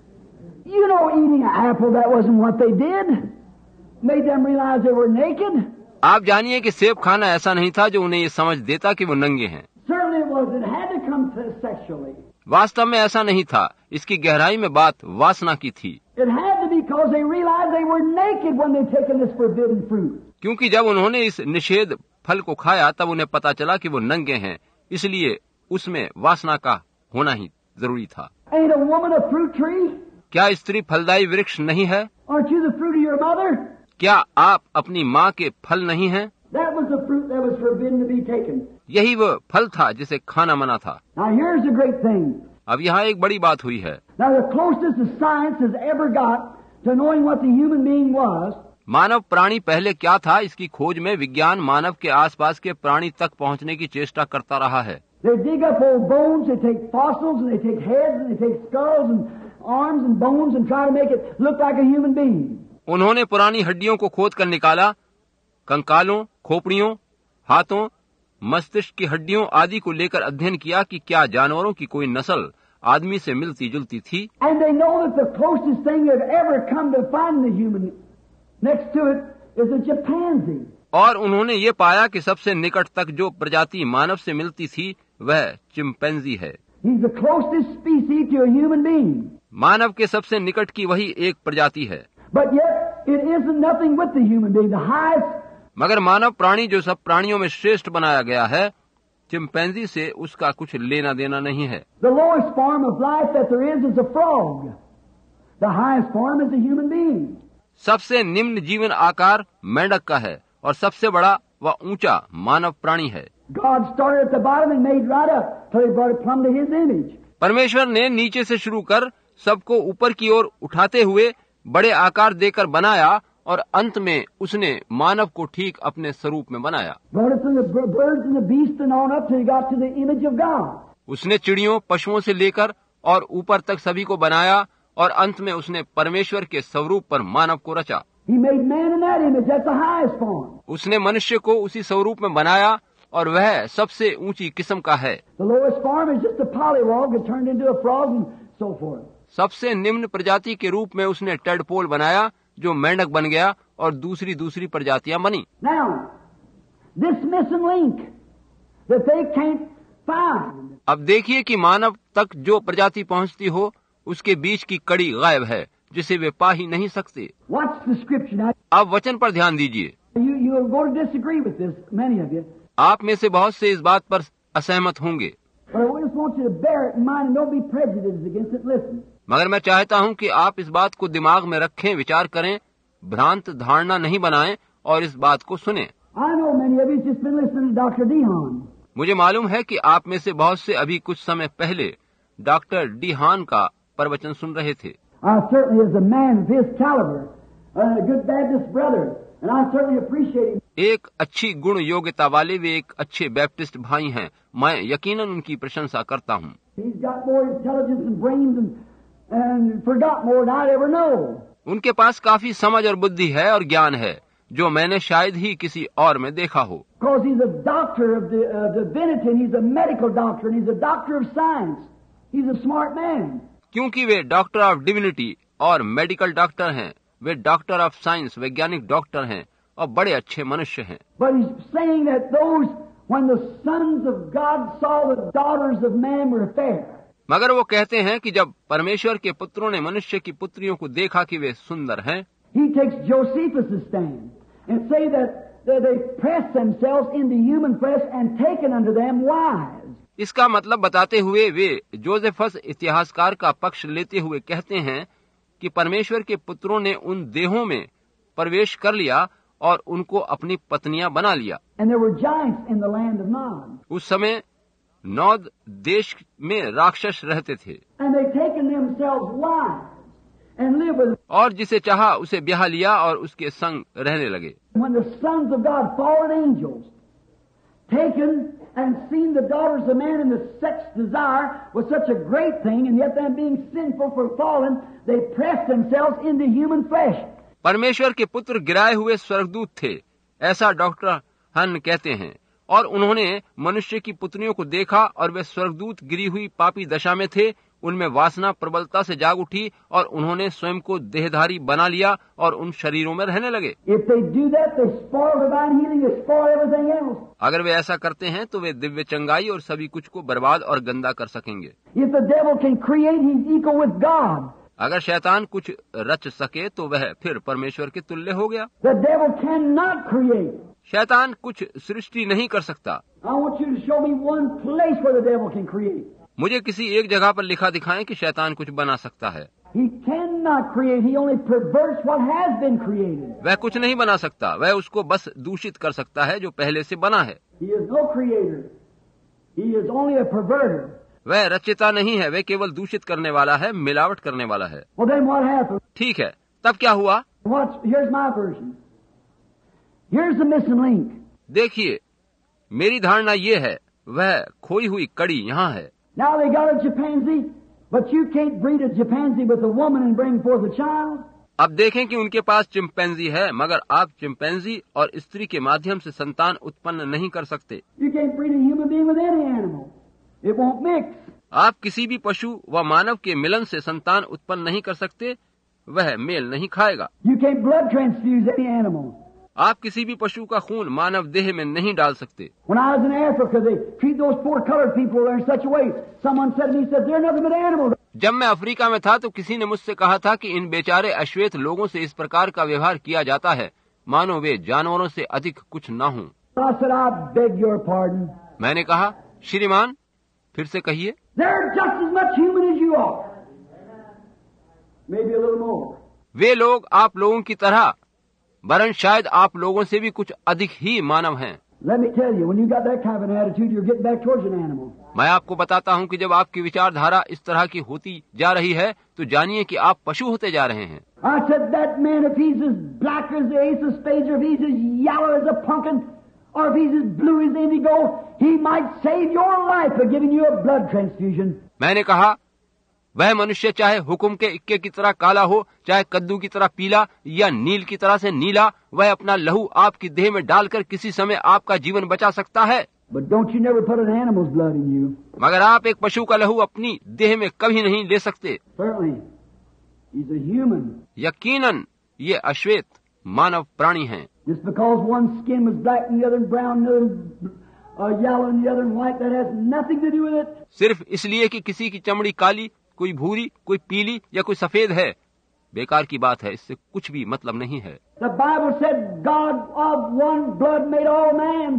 You know eating an apple, that wasn't what they did. Made them realize they were naked. आप जानिए कि सेब खाना ऐसा नहीं था जो उन्हें ये समझ देता कि वो नंगे हैं। Certainly it was. It had to sexually. वास्तव में ऐसा नहीं था, इसकी गहराई में बात वासना की थी। It had to be because they realized they were naked when they taken this forbidden fruit. क्योंकि जब उन्होंने इस निषेध फल को खाया तब उन्हें पता चला कि वो नंगे हैं, इसलिए उसमें वासना का होना ही जरूरी था। Ain't a woman a fruit tree? क्या स्त्री फलदायी वृक्ष नहीं है? Aren't you the fruit of your mother? क्या आप अपनी माँ के फल नहीं हैं? That was the fruit that was forbidden to be taken. यही वो फल था जिसे खाना मना था। Now here's the great thing. अब यहाँ एक बड़ी बात हुई है। Now the closest that science has ever got to knowing what the human being was, मानव प्राणी पहले क्या था, इसकी खोज में विज्ञान मानव के आसपास के प्राणी तक पहुँचने की चेष्टा करता रहा है। they dig up old bones, they take fossils, and they take heads, and they take skulls, and arms, and bones, and try to make it look like a human being. उन्होंने पुरानी हड्डियों को खोद कर निकाला, कंकालों, खोपड़ियों, हाथों, मस्तिष्क की हड्डियों आदि को लेकर अध्ययन किया कि क्या जानवरों की कोई नस्ल आदमी से मिलती जुलती थी। And they know that the closest thing they've ever come to find the human next to it is a chimpanzee. और उन्होंने ये पाया कि सबसे निकट तक जो प्रजाति मानव से मिलती थी वह चिंपैंजी है। He's the closest species to a human being. मानव के सबसे निकट की वही एक प्रजाति है। But yet it isn't nothing with the human being. The highest, मगर मानव प्राणी जो सब प्राणियों में श्रेष्ठ बनाया गया है, चिंपैंजी से उसका कुछ लेना देना नहीं है। the lowest form of life that there is a frog. The highest form is a human being. सबसे निम्न जीवन आकार मेंढक का है और सबसे बड़ा व ऊंचा मानव प्राणी है। God started at the bottom and made right up till he brought it plumb to his image. परमेश्वर ने नीचे से शुरू कर सबको ऊपर की ओर उठाते हुए बड़े आकार देकर बनाया और अंत में उसने मानव को ठीक अपने स्वरूप में बनाया। Brought it from the birds and the beasts and on up till he got to the image of God. उसने चिड़ियों, पशुओं से लेकर और ऊपर तक सभी को बनाया और अंत में उसने परमेश्वर के स्वरूप पर मानव को रचा। He made man in that image. That's the highest form. उसने मनुष्य को उसी स्वरूप में बनाया और वह सबसे ऊंची किस्म का है। The lowest form is just a pollywog that turned into a frog and so forth. सबसे निम्न प्रजाति के रूप में उसने टेडपोल बनाया जो मेंढक बन गया और दूसरी प्रजातियां बनी। Now, this missing link that they can't find. अब देखिए कि मानव तक जो प्रजाति पहुंचती हो उसके बीच की कड़ी गायब है जिसे वे पा ही नहीं सकते। Watch the scripture now. अब वचन पर ध्यान दीजिए। You are going to disagree with this, many of you. आप में से बहुत से इस बात पर असहमत होंगे, But I just want you to bear it in mind and don't be prejudiced against it. Listen. मगर मैं चाहता हूं कि आप इस बात को दिमाग में रखें, विचार करें, भ्रांत धारणा नहीं बनाएं और इस बात को सुनें। I know many of you just been listening to Dr. Dehan. मुझे मालूम है कि आप में से बहुत से अभी कुछ समय पहले डॉक्टर डी हान का प्रवचन सुन रहे थे। I certainly, as a man of his caliber, a good Baptist brother, and I certainly appreciate him. एक अच्छी गुण योग्यता वाले वे एक अच्छे बैप्टिस्ट भाई हैं, मैं यकीनन उनकी प्रशंसा करता हूं। He's got more intelligence and brains and forgot more than I'd ever know. उनके पास काफी समझ और बुद्धि है और ज्ञान है जो मैंने शायद ही किसी और में देखा हो। Because he's a doctor of divinity, and he's a medical doctor, and he's a doctor of science. He's a smart man. क्योंकि वे डॉक्टर ऑफ डिविनिटी और मेडिकल डॉक्टर हैं, वे डॉक्टर ऑफ साइंस वैज्ञानिक डॉक्टर हैं और बड़े अच्छे मनुष्य हैं। But he's saying that those, when the sons of God saw the daughters of man were fair, मगर वो कहते हैं कि जब परमेश्वर के पुत्रों ने मनुष्य की पुत्रियों को देखा कि वे सुंदर हैं, he takes Josephus' stand and say that they press themselves into human flesh and taken unto them wives. इसका मतलब बताते हुए वे जोसेफस इतिहासकार का पक्ष लेते हुए कहते हैं कि परमेश्वर के पुत्रों ने उन देहों में प्रवेश कर लिया और उनको अपनी पत्नियां बना लिया। And there were giants in the land of Nod. उस समय नौद देश में राक्षस रहते थे And they taken themselves wives and lived with them. और जिसे चाहा उसे ब्याह लिया और उसके संग रहने लगे। When the sons of God, fallen angels, taken and seen the daughters of man in the sex desire was such a great thing, and yet them being sinful for fallen, they pressed themselves into human flesh. परमेश्वर के पुत्र गिराए हुए स्वर्गदूत थे, ऐसा doctor हन कहते हैं, और उन्होंने मनुष्य की पुत्रियों को देखा और वे स्वर्गदूत गिरी हुई पापी दशा में थे, उनमें वासना प्रबलता से जाग उठी और उन्होंने स्वयं को देहधारी बना लिया और उन शरीरों में रहने लगे। If they do that, they spoil divine healing, they spoil everything else. अगर वे ऐसा करते हैं तो वे दिव्य चंगाई और सभी कुछ को बर्बाद और गंदा कर सकेंगे। If the devil can create, he's equal with God. अगर शैतान कुछ रच सके तो वह फिर परमेश्वर के तुल्य हो गया। The devil cannot create. शैतान कुछ सृष्टि नहीं कर सकता। I want you to show me one place where the devil can create. मुझे किसी एक जगह पर लिखा दिखाएं कि शैतान कुछ बना सकता है। He cannot create. He only perverts what has been created. वह कुछ नहीं बना सकता, वह उसको बस दूषित कर सकता है जो पहले से बना है। He is no creator. He is only a perverter. वह रचयिता नहीं है, वह केवल दूषित करने वाला है, मिलावट करने वाला है। Well, then what happened? ठीक है, तब क्या हुआ? Here's my version. Here's the missing link. देखिए, मेरी धारणा ये है, वह खोई हुई कड़ी यहाँ है। Now they got a chimpanzee, but you can't breed a chimpanzee with a woman and bring forth a child. अब देखें कि उनके पास चिंपैंजी है, मगर आप चिंपैंजी और स्त्री के माध्यम से संतान उत्पन्न नहीं कर सकते। You can't breed a human being with any animal. It won't mix. आप किसी भी पशु व मानव के मिलन से संतान उत्पन्न नहीं कर सकते, वह मेल नहीं खाएगा। You can't blood transfuse any animal. आप किसी भी पशु का खून मानव देह में नहीं डाल सकते। When I was in Africa, they treat those poor colored people there in such a way. Someone said to me, said, they're nothing but animals. जब मैं अफ्रीका में था तो किसी ने मुझसे कहा था कि इन बेचारे अश्वेत लोगों से इस प्रकार का व्यवहार किया जाता है मानो वे जानवरों से अधिक कुछ न हों। I said, I beg your pardon. मैंने कहा, श्रीमान फिर से कहिए। They're just as much human as you are. Maybe a little more. वे लोग आप लोगों की तरह, वरन शायद आप लोगों से भी कुछ अधिक ही मानव हैं। Let me tell you, when you got that kind of an attitude, you're getting back towards an animal. मैं आपको बताता हूं कि जब आपकी विचारधारा इस तरह की होती जा रही है तो जानिए कि आप पशु होते जा रहे हैं। I said, that man, if he's as black as the ace of spades, or if he's as yellow as a pumpkin, or if he's as blue as indigo, he might save your life by giving you a blood transfusion. मैंने कहा, वह मनुष्य चाहे हुक्म के इक्के की तरह काला हो, चाहे कद्दू की तरह पीला या नील की तरह से नीला, वह अपना लहू आपकी देह में डालकर किसी समय आपका जीवन बचा सकता है। But don't you never put an animal's blood in you. मगर आप एक पशु का लहू अपनी देह में कभी नहीं ले सकते। Certainly. He's a human. यकीनन ये अश्वेत मानव प्राणी हैं। Just because one skin was black and the other brown and the other yellow and the other white, that has nothing to do with it. सिर्फ इसलिए कि किसी की चमड़ी काली, कोई भूरी, कोई पीली या कोई सफेद है, बेकार की बात है, इससे कुछ भी मतलब नहीं है। The Bible said God of one blood made all man.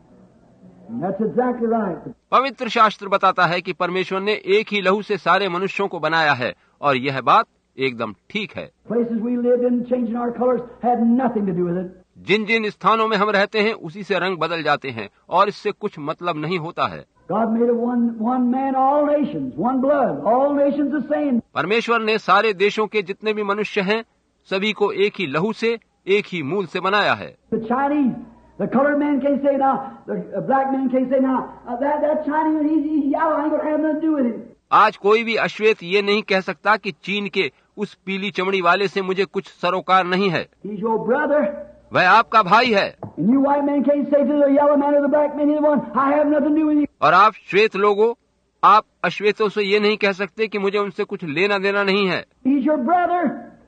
And that's exactly right. पवित्र शास्त्र बताता है कि परमेश्वर ने एक ही लहू से सारे मनुष्यों को बनाया है और यह बात एकदम ठीक है। Places we lived in, changing our colors, had nothing to do with it. जिन जिन स्थानों में हम रहते हैं उसी से रंग बदल जाते हैं और इससे कुछ मतलब नहीं होता है। God made of one man all nations, one blood, all nations the same. परमेश्वर ने सारे देशों के जितने भी मनुष्य हैं सभी को एक ही लहू से, एक ही मूल से बनाया है। The Chinese, the colored man can't say now, the black man can't say now, that Chinese, he's yellow, I ain't gonna have nothing to do with him. आज कोई भी अश्वेत ये नहीं कह सकता कि चीन के उस पीली चमड़ी वाले से मुझे कुछ सरोकार नहीं है। He's your brother. वह आपका भाई है। And you white men can't say to the yellow man or the black man, either one, I have nothing to do with you. और आप श्वेत लोगों, आप अश्वेतों से ये नहीं कह सकते कि मुझे उनसे कुछ लेना देना नहीं है। He's your brother.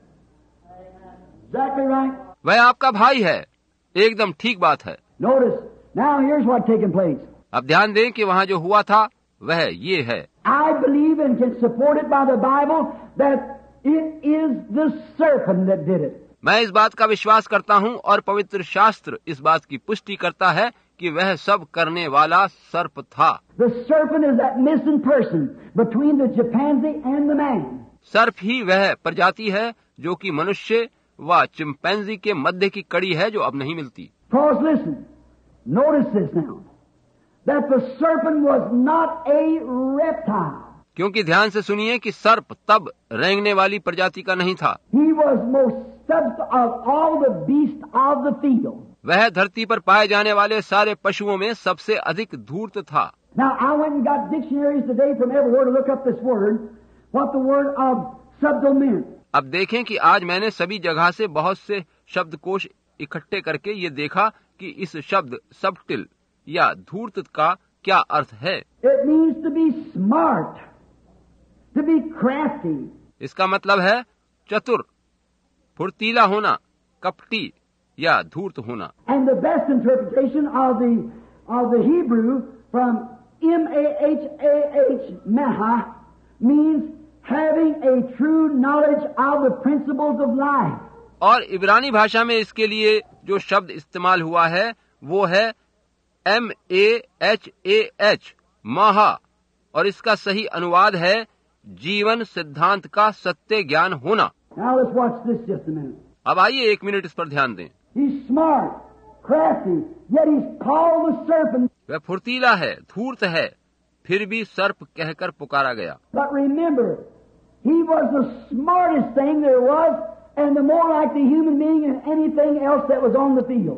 Exactly right. वह आपका भाई है, एकदम ठीक बात है। Notice, now here's what's taking place. अब ध्यान दें कि वहाँ जो हुआ था वह ये है। I believe and can support it by the Bible that it is the serpent that did it. मैं इस बात का विश्वास करता हूँ और पवित्र शास्त्र इस बात की पुष्टि करता है कि वह सब करने वाला सर्प था। The serpent is that missing person between the chimpanzee and the man. सर्प ही वह प्रजाति है जो कि मनुष्य व चिंपैंजी के मध्य की कड़ी है जो अब नहीं मिलती। Because listen, notice this now, that the serpent was not a reptile. क्योंकि ध्यान से सुनिए कि सर्प तब रेंगने वाली प्रजाति का नहीं था। He was most substance of all the beasts of the field. वह धरती पर पाए जाने वाले सारे पशुओं में सबसे अधिक धूर्त था। Now I went and got dictionaries today from everywhere to look up this word, what the word of subtle meant. अब देखें कि आज मैंने सभी जगह से बहुत से शब्दकोश इकट्ठे करके ये देखा कि इस शब्द सबटिल या धूर्त का क्या अर्थ है। It means to be smart. to be crafty. इसका मतलब है चतुर, फुर्तीला होना, कपटी या धूर्त होना। And the best interpretation of the Hebrew from M-A-H-A-H, Maha, means having a true knowledge of the principles of life. और इब्रानी भाषा में इसके लिए जो शब्द इस्तेमाल हुआ है वो है MAHAH, माहा, और इसका सही अनुवाद है जीवन सिद्धांत का सत्य ज्ञान होना। Now let's watch this just a minute. अब आइए 1 मिनट इस पर ध्यान दें। He's smart, crafty, yet he's called the serpent. वह फुर्तीला है, धूर्त है, फिर भी सर्प कहकर पुकारा गया। But remember, he was the smartest thing there was, and the more like the human being than anything else that was on the field.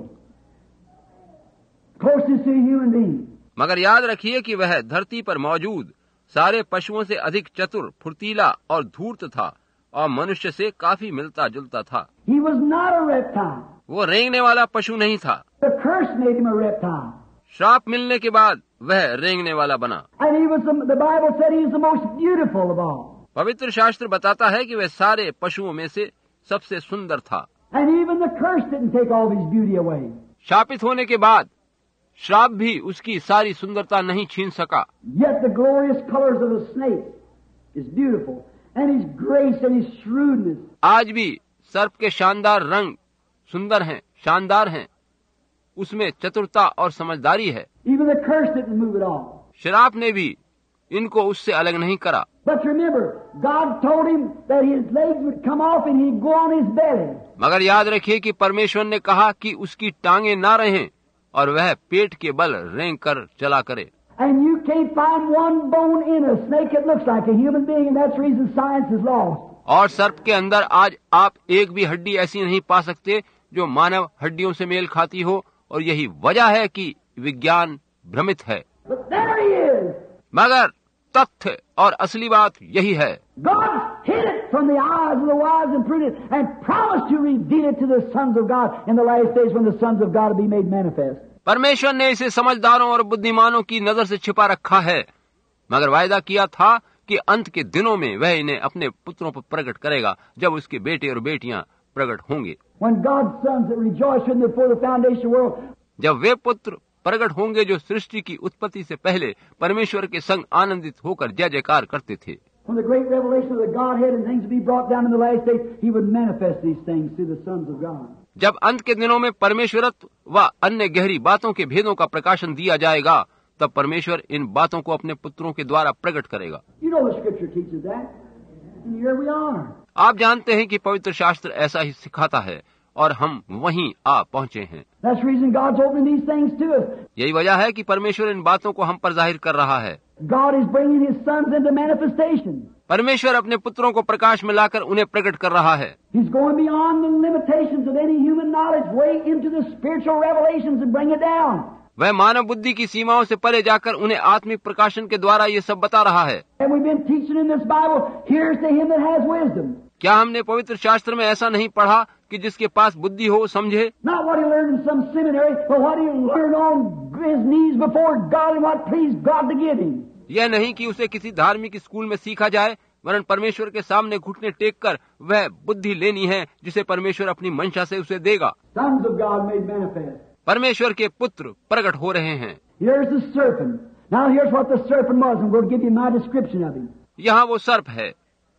Closest to a human being. मगर याद रखिए कि वह धरती पर मौजूद सारे पशुओं से अधिक चतुर, फुर्तीला और धूर्त था और मनुष्य से काफी मिलता जुलता था। He was not a reptile. वो रेंगने वाला पशु नहीं था। The curse made him a reptile. श्राप मिलने के बाद वह रेंगने वाला बना। And he was the Bible said he was the most beautiful of all. पवित्र शास्त्र बताता है कि वह सारे पशुओं में से सबसे सुंदर था। And even the curse didn't take all of his beauty away. शापित होने के बाद श्राप भी उसकी सारी सुंदरता नहीं छीन सका। Yet the glorious colors of the snake is beautiful, and his grace and his shrewdness. आज भी सर्प के शानदार रंग सुंदर हैं, शानदार हैं, उसमें चतुरता और समझदारी है। Even the curse didn't move at all. श्राप ने भी इनको उससे अलग नहीं करा। But remember, God told him that his legs would come off and he'd go on his belly. मगर याद रखिए कि परमेश्वर ने कहा कि उसकी टांगे ना रहें और वह पेट के बल रेंग कर चला करे। And you can't find one bone in a snake that looks like a human being, and that's the reason science is lost. और सर्प के अंदर आज आप एक भी हड्डी ऐसी नहीं पा सकते जो मानव हड्डियों से मेल खाती हो, और यही वजह है कि विज्ञान भ्रमित है। But there he is. मगर तथ्य और असली बात यही है। God hid it from the eyes of the wise and prudent and promised to reveal it to the sons of God in the last days when the sons of God will be made manifest. परमेश्वर ने इसे समझदारों और बुद्धिमानों की नजर से छिपा रखा है, मगर वायदा किया था कि अंत के दिनों में वह इन्हें अपने पुत्रों पर प्रकट करेगा जब उसके बेटे और बेटियां प्रकट होंगे। When God's sons that rejoiced in before the foundation of the world, जब वे पुत्र प्रकट होंगे जो सृष्टि की उत्पत्ति से पहले परमेश्वर के संग आनंदित होकर जय जयकार करते थे। when the great revelation of the Godhead and things to be brought down in the last days, He would manifest these things through the sons of God. जब अंत के दिनों में परमेश्वरत्व व अन्य गहरी बातों के भेदों का प्रकाशन दिया जाएगा, तब परमेश्वर इन बातों को अपने पुत्रों के द्वारा प्रकट करेगा। You know the Scripture teaches that, and here we are. आप जानते हैं कि पवित्र शास्त्र ऐसा ही सिखाता है और हम वहीं आ पहुंचे हैं। That's the reason God's opening these things to us. यही वजह है कि परमेश्वर इन बातों को हम पर जाहिर कर रहा है। God is bringing His sons into manifestation. परमेश्वर अपने पुत्रों को प्रकाश में लाकर उन्हें प्रकट कर रहा है। He's going beyond the limitations of any human knowledge, way into the spiritual revelations and bring it down. वह मानव बुद्धि की सीमाओं से परे जाकर उन्हें आत्मिक प्रकाशन के द्वारा ये सब बता रहा है। And we've been teaching in this Bible, here's to him that has wisdom. क्या हमने पवित्र शास्त्र में ऐसा नहीं पढ़ा कि जिसके पास बुद्धि हो समझे? Not what he learned in some seminary, but what he learned on his knees before God and what pleased God to give him. यह नहीं कि उसे किसी धार्मिक स्कूल में सीखा जाए, वरन परमेश्वर के सामने घुटने टेक कर वह बुद्धि लेनी है जिसे परमेश्वर अपनी मंशा से उसे देगा। Sons of God made manifest. परमेश्वर के पुत्र प्रकट हो रहे हैं। Here's the serpent. Now here's what the serpent was. I'm going to give you my description of him. यहाँ वो सर्प है।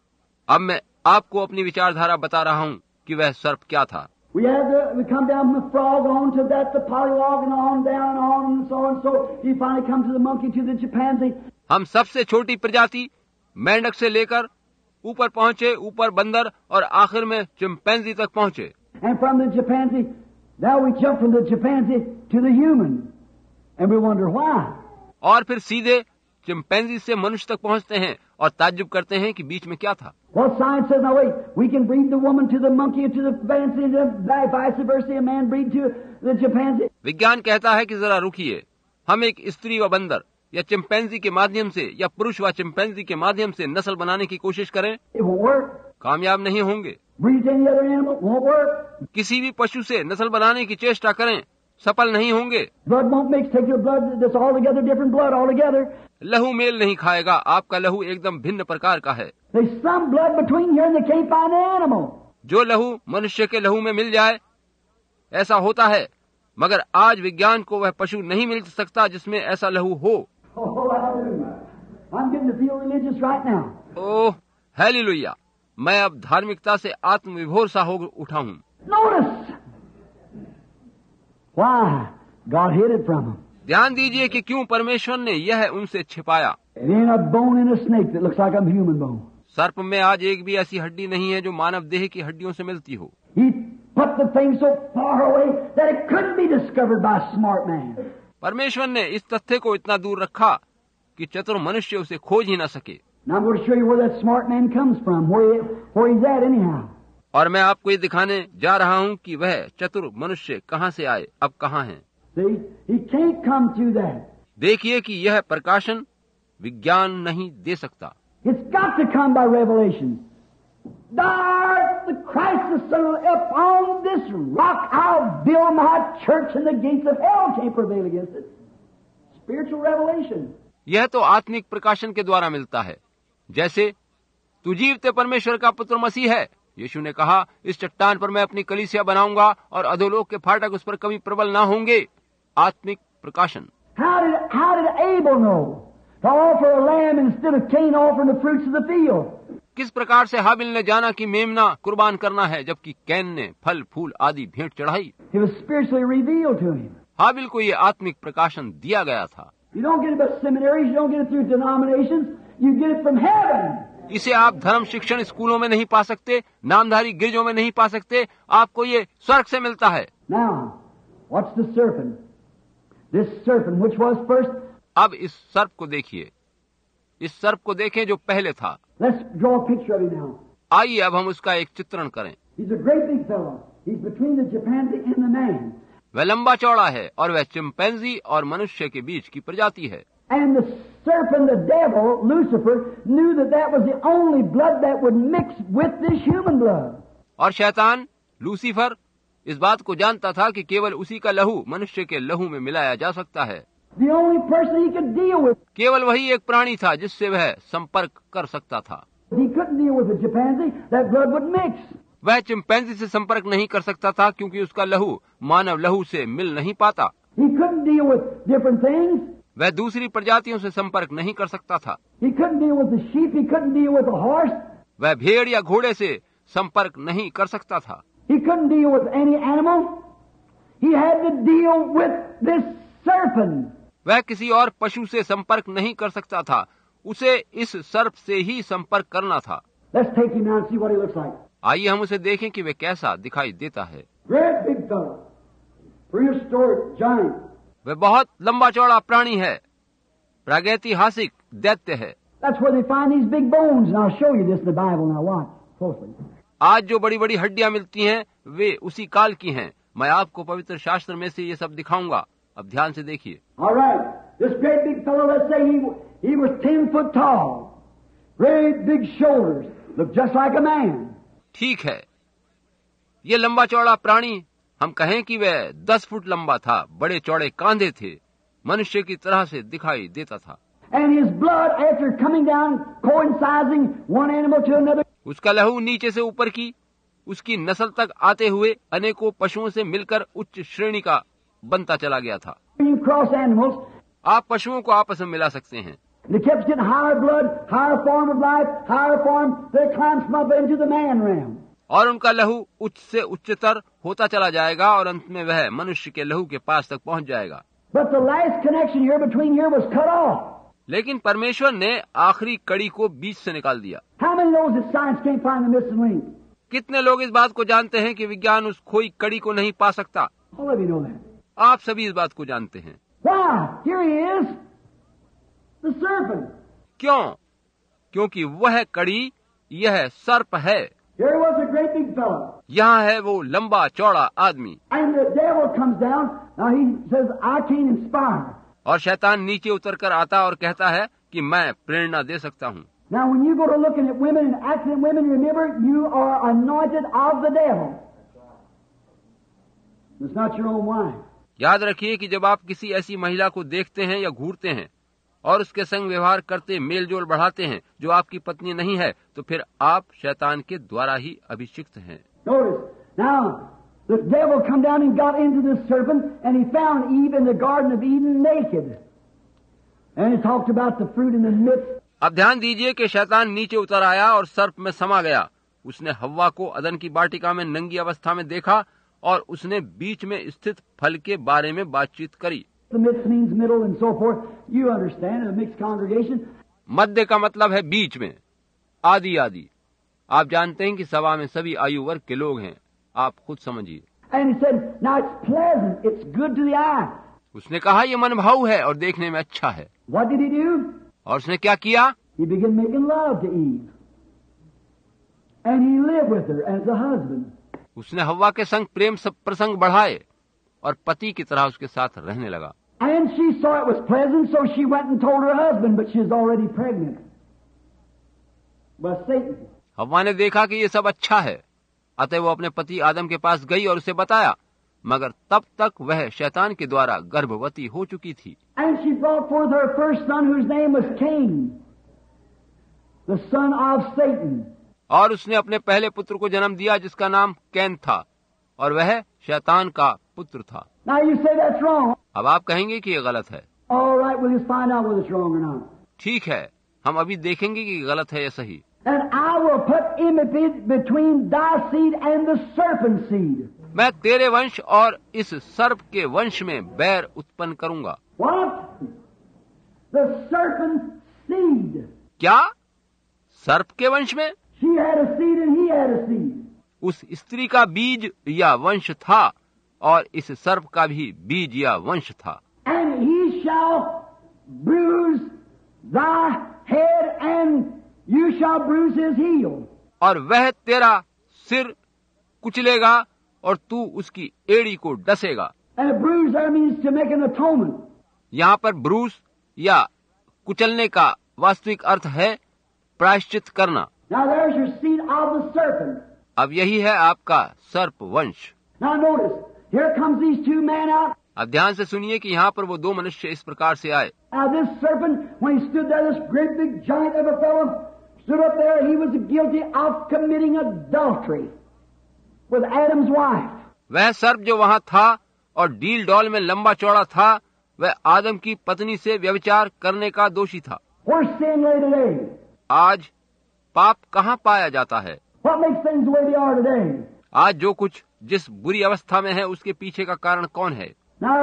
अब मैं आपको अपनी विचारधारा बता रहा हूँ कि वह सर्प क्या था। We come down from the frog on to that, the polywog, and on down and on and so on. So he finally comes to the monkey, to the chimpanzee. हम सबसे छोटी प्रजाति मेंढक से लेकर ऊपर पहुँचे, ऊपर बंदर और आखिर में चिंपैंजी तक पहुँचे। And from the chimpanzee, now we jump from the chimpanzee to the human, and we wonder why. और फिर सीधे चिंपैंजी से मनुष्य तक पहुँचते हैं और ताज्जुब करते हैं कि बीच में क्या था। Well, science says, now wait, we can breed the woman to the monkey and to the chimpanzee, and vice versa, a man breed to the chimpanzee. विज्ञान कहता है कि जरा रुकिए, हम एक स्त्री व बंदर या चिंपैंजी के माध्यम से या पुरुष व चिंपैंजी के माध्यम से नस्ल बनाने की कोशिश करें, It won't work. कामयाब नहीं होंगे। Breed to any other animal, won't work. किसी भी पशु से नस्ल बनाने की चेष्टा करें, सफल नहीं होंगे। Blood won't mix. Take your blood that's altogether different blood altogether. लहू मेल नहीं खाएगा, आपका लहू एकदम भिन्न प्रकार का है। There's some blood between here and they can't find the animal. जो लहू मनुष्य के लहू में मिल जाए, ऐसा होता है, मगर आज विज्ञान को वह पशु नहीं मिल सकता जिसमें ऐसा लहू हो। Oh, hallelujah. I'm getting to feel religious right now. Oh hallelujah, मैं अब धार्मिकता से आत्मविभोर सा हो उठा हूँ। Notice. Why? God hid it from them. ध्यान दीजिए कि क्यों परमेश्वर ने यह उनसे छिपाया। It ain't a bone in a snake that looks like a human bone. सर्प में आज एक भी ऐसी हड्डी नहीं है जो मानव देह की हड्डियों से मिलती हो। He put the thing so far away that it couldn't be discovered by a smart man. परमेश्वर ने इस तथ्य को इतना दूर रखा कि चतुर मनुष्य उसे खोज ही न सके। Now I'm going to show you where that smart man comes from, where he's at anyhow. और मैं आपको ये दिखाने जा रहा हूँ कि वह चतुर मनुष्य कहाँ से आए, अब कहाँ हैं। See, he can't come through that. देखिए कि यह प्रकाशन विज्ञान नहीं दे सकता। It's got to come by revelation. Thou art the Christ, the Son of God. Upon this rock I'll build my church, and the gates of hell can't prevail against it. Spiritual revelation. यह तो आत्मिक प्रकाशन के द्वारा मिलता है। जैसे तू जीवते परमेश्वर का पुत्र मसीह है, यीशु ने कहा, इस चट्टान पर मैं अपनी कलीसिया बनाऊंगा और अधोलोक के फाटक उस पर कभी प्रबल ना होंगे। आत्मिक प्रकाशन। How did Abel know to offer a lamb instead of Cain offering the fruits of the field? किस प्रकार से हाबिल ने जाना कि मेमना कुर्बान करना है, जबकि कैन ने फल फूल आदि भेंट चढ़ाई। It was spiritually revealed to him. हाबिल को ये आत्मिक प्रकाशन दिया गया था। You don't get it by seminaries, you don't get it through denominations, you get it from heaven. इसे आप धर्म शिक्षण स्कूलों में नहीं पा सकते, नामधारी गिरजों में नहीं पा सकते, आपको ये स्वर्ग से मिलता है। Now, what's the serpent? This serpent, which was first? अब इस सर्प को देखिए, इस सर्प को देखें जो पहले था। Let's draw a picture of him now. आइए अब हम उसका एक चित्रण करें। He's a great big fellow. He's between the chimpanzee and the man. वह लंबा चौड़ा है और वह चिंपैंजी और मनुष्य के बीच की प्रजाति है। And the serpent, the devil, Lucifer, knew that that was the only blood that would mix with this human blood. और शैतान लूसीफर इस बात को जानता था कि केवल उसी का लहू मनुष्य के लहू में मिलाया जा सकता है। The only person he could deal with. केवल वही एक प्राणी था जिससे वह संपर्क कर सकता था। He couldn't deal with the chimpanzee. That blood would mix. वह चिंपैंजी से संपर्क नहीं कर सकता था क्योंकि उसका लहू मानव लहू से मिल नहीं पाता। He couldn't deal with different things. वह दूसरी प्रजातियों से संपर्क नहीं कर सकता था। He couldn't deal with the sheep. He couldn't deal with the horse. वह भेड़ या घोड़े से संपर्क नहीं कर सकता था। He couldn't deal with any animal. He had to deal with this serpent. वह किसी और पशु से संपर्क नहीं कर सकता था, उसे इस सर्प से ही संपर्क करना था। Let's take him now and see what he looks like. आइए हम उसे देखें कि वह कैसा दिखाई देता है। Great big fellow. Prehistoric giant. वह बहुत लंबा चौड़ा प्राणी है, प्रागैतिहासिक दैत्य है। That's where they find these big bones. And I'll show you this in the Bible. Now watch closely. आज जो बड़ी बड़ी हड्डियां मिलती हैं वे उसी काल की हैं। मैं आपको पवित्र शास्त्र में से ये सब दिखाऊंगा। अब ध्यान से देखिए। All right. This great big fellow, let's say he was 10 foot tall. Great big shoulders. Looked just like a man. ठीक है, ये लंबा चौड़ा प्राणी, हम कहें कि वह 10 फुट लंबा था, बड़े चौड़े कांधे थे, मनुष्य की तरह से दिखाई देता था। And his blood, after coming down, coinciding one animal to another. उसका लहू नीचे से ऊपर की उसकी नस्ल तक आते हुए अनेकों पशुओं से मिलकर उच्च श्रेणी का बनता चला गया था। You cross animals. आप पशुओं को आपस में मिला सकते हैं। They kept getting higher blood, higher form of life, higher form. They climbed up into the man realm. और उनका लहू उच्च से उच्चतर होता चला जाएगा और अंत में वह मनुष्य के लहू के पास तक पहुंच जाएगा। But the last connection here between here was cut off. लेकिन परमेश्वर ने आखिरी कड़ी को बीच से निकाल दिया। How many knows that science can't find the missing link? कितने लोग इस बात को जानते हैं कि विज्ञान उस खोई कड़ी को नहीं पा सकता? All of you know that. आप सभी इस बात को जानते हैं। Why? Here he is, the serpent. क्यों? क्योंकि वह कड़ी यह सर्प है। Here he was, a great big fellow. यहाँ है वो लंबा चौड़ा आदमी। And the devil comes down. Now he says, I can't inspire. और शैतान नीचे उतर कर आता और कहता है कि मैं प्रेरणा दे सकता हूँ। Now when you go to looking at women and acting at women, remember, you are anointed of the devil. It's not your own wife. याद रखिए कि जब आप किसी ऐसी महिला को देखते हैं या घूरते हैं और उसके संग व्यवहार करते मेल जोल बढ़ाते हैं जो आपकी पत्नी नहीं है, तो फिर आप शैतान के द्वारा ही अभिषिक्त हैं। Notice, now, the devil come down and got into the serpent, and he found Eve in the Garden of Eden naked. And he talked about the fruit in the midst. अब ध्यान दीजिए कि शैतान नीचे उतर आया और सर्प में समा गया। उसने हव्वा को अदन की वाटिका में नंगी अवस्था में देखा और उसने बीच में स्थित फल के बारे में बातचीत करी। The midst means middle and so forth. You understand, a mixed congregation. मध्य का मतलब है बीच में, आदि आदि। आप जानते हैं कि सभा में सभी आयु वर्ग के लोग हैं, आप खुद समझिए। And he said, now it's pleasant, it's good to the eye. उसने कहा ये मनभाऊ है और देखने में अच्छा है। What did he do? और उसने क्या किया? He began making love to Eve. And he lived with her as a husband. उसने हव्वा के संग प्रेम प्रसंग बढ़ाए और पति की तरह उसके साथ रहने लगा। And she saw it was pleasant, so she went and told her husband, but she was already pregnant. But Satan. हव्वा ने देखा कि ये सब अच्छा है, अतः वो अपने पति आदम के पास गई और उसे बताया, मगर तब तक वह शैतान के द्वारा गर्भवती हो चुकी थी। And she brought forth her first son, whose name was Cain, the son of Satan. और उसने अपने पहले पुत्र को जन्म दिया जिसका नाम कैन था, और वह शैतान का पुत्र था। Now you say that's wrong. अब आप कहेंगे कि ये गलत है। All right, we'll just find out whether it's wrong or not. ठीक है, हम अभी देखेंगे कि गलत है या सही। And I will put enmity between thy seed and the serpent's seed. मैं तेरे वंश और इस सर्प के वंश में बैर उत्पन्न करूंगा। What? The serpent's seed. क्या? सर्प के वंश में? She had a seed and he had a seed. उस स्त्री का बीज या वंश था और इस सर्प का भी बीज या वंश था। And he shall bruise thy head and you shall bruise his heel. और वह तेरा सिर कुचलेगा और तू उसकी एड़ी को डसेगा। And a bruise there means to make an atonement. यहाँ पर ब्रूस या कुचलने का वास्तविक अर्थ है प्रायश्चित करना। Now there's your seed of the serpent. अब यही है आपका सर्प वंश। Now notice, here comes these two men out. अब ध्यान से सुनिए कि यहाँ पर वो दो मनुष्य इस प्रकार से आए। Now this serpent, when he stood there, this great big giant of a fellow, stood up there, he was guilty of committing adultery with Adam's wife. वह सर्प जो वहाँ था और डील डॉल में लंबा चौड़ा था, वह आदम की पत्नी से व्यभिचार करने का दोषी था। Where's sin lay today? आज पाप कहाँ पाया जाता है? What makes things the way they are today? आज जो कुछ जिस बुरी अवस्था में है उसके पीछे का कारण कौन है? Now,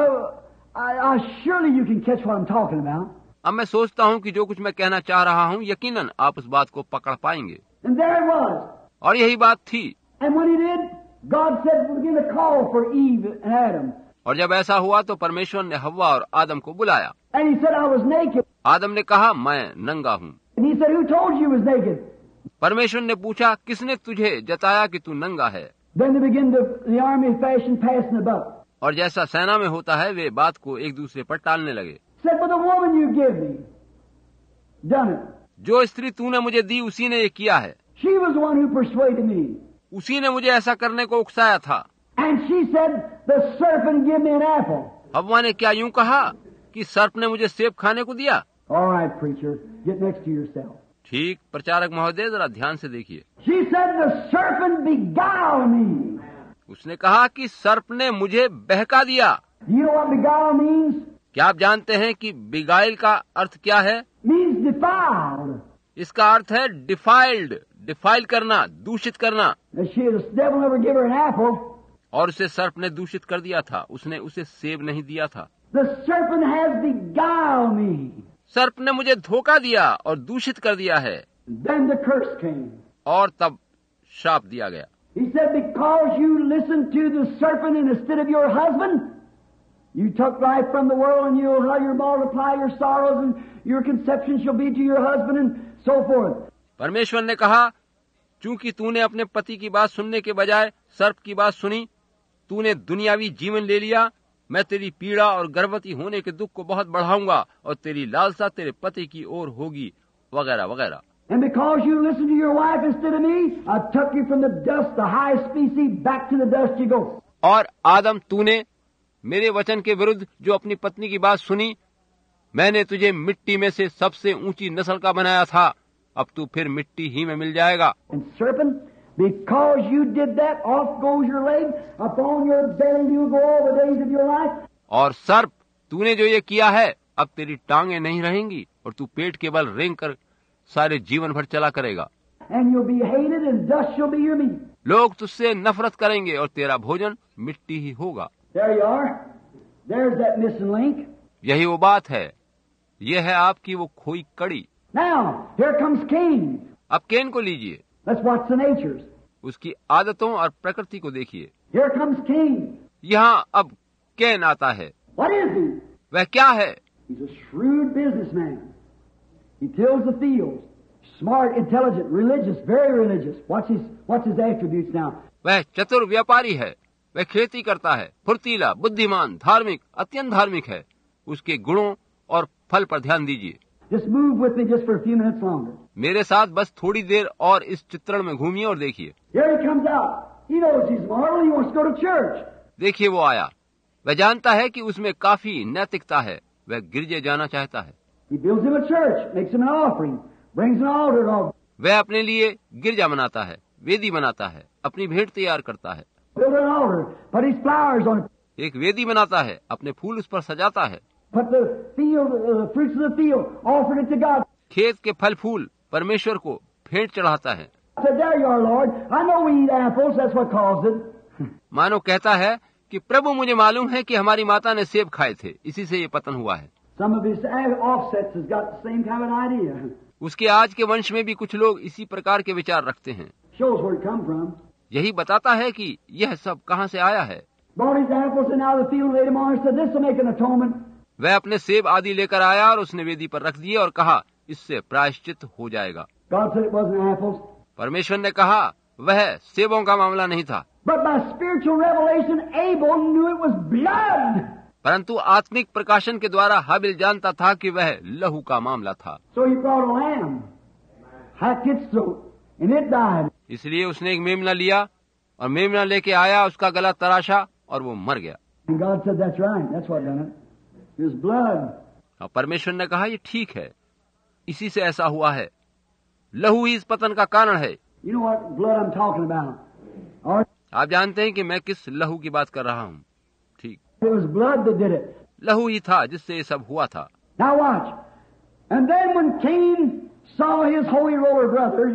surely you can catch what I'm talking about. अब मैं सोचता हूँ कि जो कुछ मैं कहना चाह रहा हूँ यकीनन आप उस बात को पकड़ पाएंगे। And there it was. और यही बात थी। And when he did, God said, begin to call for Eve and Adam. और जब ऐसा हुआ तो परमेश्वर ने हव्वा और आदम को बुलाया। And he said, I was naked. आदम ने कहा मैं नंगा हूँ। And he said, who told you was naked? परमेश्वर ने पूछा किसने तुझे जताया कि तू नंगा है? Then they begin the army fashion passing the buck. और जैसा सेना में होता है वे बात को एक दूसरे पर टालने लगे। Said, but the woman you give me, done it. जो स्त्री तूने मुझे दी उसी ने ये किया है। She was the one who persuaded me. उसी ने मुझे ऐसा करने को उकसाया था। And she said, the serpent give me an apple. हव्वा ने क्या यूं कहा कि सर्प ने मुझे सेब खाने को दिया? All right, preacher, get next to yourself. ठीक, प्रचारक महोदय जरा ध्यान से देखिए। She said, the serpent beguiled me. उसने कहा कि सर्प ने मुझे बहका दिया। Do you know what beguile means? क्या आप जानते हैं कि बिगाइल का अर्थ क्या है? Means defiled. इसका अर्थ है डिफाइल्ड, डिफाइल करना, दूषित करना। And the devil never gave her an apple. और उसे सर्प ने दूषित कर दिया था, उसने उसे सेब नहीं दिया था। The serpent has beguiled me. सर्प ने मुझे धोखा दिया और दूषित कर दिया है। Then the curse came. और तब श्राप दिया गया। He said, because you listened to the serpent instead of your husband, you took life from the world and you'll multiply your sorrows and your conception shall be to your husband and so forth. परमेश्वर ने कहा, चूंकि तूने अपने पति की बात सुनने के बजाय सर्प की बात सुनी, तूने दुनियावी जीवन ले लिया। मैं तेरी पीड़ा और गर्भवती होने के दुख को बहुत बढ़ाऊंगा और तेरी लालसा तेरे पति की ओर होगी, वगैरह वगैरह। And because you listened to your wife instead of me, I took you from the dust, the highest species, back to the dust you go. और आदम तूने मेरे वचन के विरुद्ध जो अपनी पत्नी की बात सुनी, मैंने तुझे मिट्टी में से सबसे ऊंची नस्ल का बनाया था, अब तू फिर मिट्टी ही में मिल जाएगा। And serpent, because you did that, off goes your leg, upon your belly you go all the days of your life. और सर्प, तूने जो ये किया है, अब तेरी टांगे नहीं रहेंगी और तू पेट के बल रेंग कर सारे जीवन भर चला करेगा। And you'll be hated, and dust shall be your meat. लोग तुझसे नफरत करेंगे और तेरा भोजन मिट्टी ही होगा। There you are. There's that missing link. यही वो बात है, यह है आपकी वो खोई कड़ी। Now, here comes Cain. अब कैन को लीजिए, Let's watch the natures. उसकी आदतों और प्रकृति को देखिए। Here comes Cain. यहाँ अब कैन आता है। What is he? वह क्या है? He's a shrewd businessman. He tills the fields. Smart, intelligent, religious, very religious. What's his attributes now? वह चतुर व्यापारी है, वह खेती करता है, फुर्तीला, बुद्धिमान, धार्मिक, अत्यंत धार्मिक है। उसके गुणों और फल पर ध्यान दीजिए। Just move with me just for a few minutes longer. मेरे साथ बस थोड़ी देर और इस चित्रण में घूमिए और देखिए। Here he comes out. He knows he's moral. He wants to go to church. देखिए वो आया, वह जानता है कि उसमें काफी नैतिकता है, वह गिरजे जाना चाहता है। He builds him a church, makes him an offering, brings an altar and all. वह अपने लिए गिरजा बनाता है, वेदी बनाता है, अपनी भेंट तैयार करता है, Build an altar, put his flowers on it, एक वेदी बनाता है, अपने फूल उस पर सजाता है, put the fruits of the field, offered it to God. खेत के फल फूल परमेश्वर को भेंट चढ़ाता है। I said, there you are, Lord. I know we eat apples. That's what caused it. मानो कहता है कि प्रभु मुझे मालूम है कि हमारी माता ने सेब खाए थे, इसी से ये पतन हुआ है। Some of his offsets has got the same kind of an idea. उसके आज के वंश में भी कुछ लोग इसी प्रकार के विचार रखते हैं। Shows where it come from. यही बताता है कि यह सब कहाँ से आया है। Brought his apples and out of the field laid them on and said, this will make an atonement. वह अपने सेब आदि लेकर आया और उसने वेदी पर रख दिए और कहा, इससे प्रायश्चित हो जाएगा। God said it wasn't apples. परमेश्वर ने कहा वह सेबों का मामला नहीं था, But by spiritual revelation, Abel knew it was blood. परंतु आत्मिक प्रकाशन के द्वारा हाबिल जानता था कि वह लहू का मामला था। So he brought a lamb, hacked its throat, and it died. इसलिए उसने एक मेमना लिया और मेमना लेके आया, उसका गला तराशा और वो मर गया। And God said, that's right. That's what done it. It was blood. और परमेश्वर ने कहा ये ठीक है, इसी से ऐसा हुआ है, लहू ही इस पतन का कारण है। You know what blood I'm talking about? Or आप जानते हैं कि मैं किस लहू की बात कर रहा हूँ। ठीक, it was blood that did it. लहू ही था जिससे ये सब हुआ था। Now watch. And then when Cain saw his holy roller brother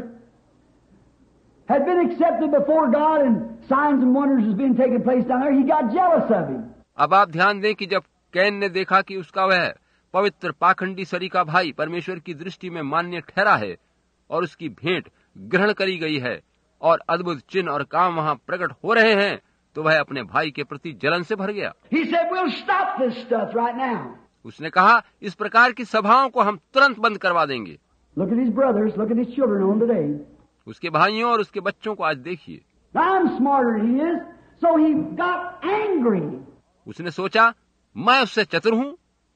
had been accepted before God and signs and wonders was being taking place down there, he got jealous of him. अब आप ध्यान दें कि जब can ने देखा कि उसका वह पवित्र पाखंडी सरीका भाई परमेश्वर की दृष्टि में मान्य ठहरा है और उसकी भेंट ग्रहण करी गई है और अद्भुत चिन्ह और काम वहाँ प्रकट हो रहे हैं, तो वह अपने भाई के प्रति जलन से भर गया। He said, we'll stop this stuff right now. उसने कहा इस प्रकार की सभाओं को हम तुरंत बंद करवा देंगे। Look at his brothers, look at his children on today. उसके भाइयों और उसके बच्चों को आज देखिए। Now I'm smarter than he is, so he got angry. उसने सोचा मैं उससे चतुर हूँ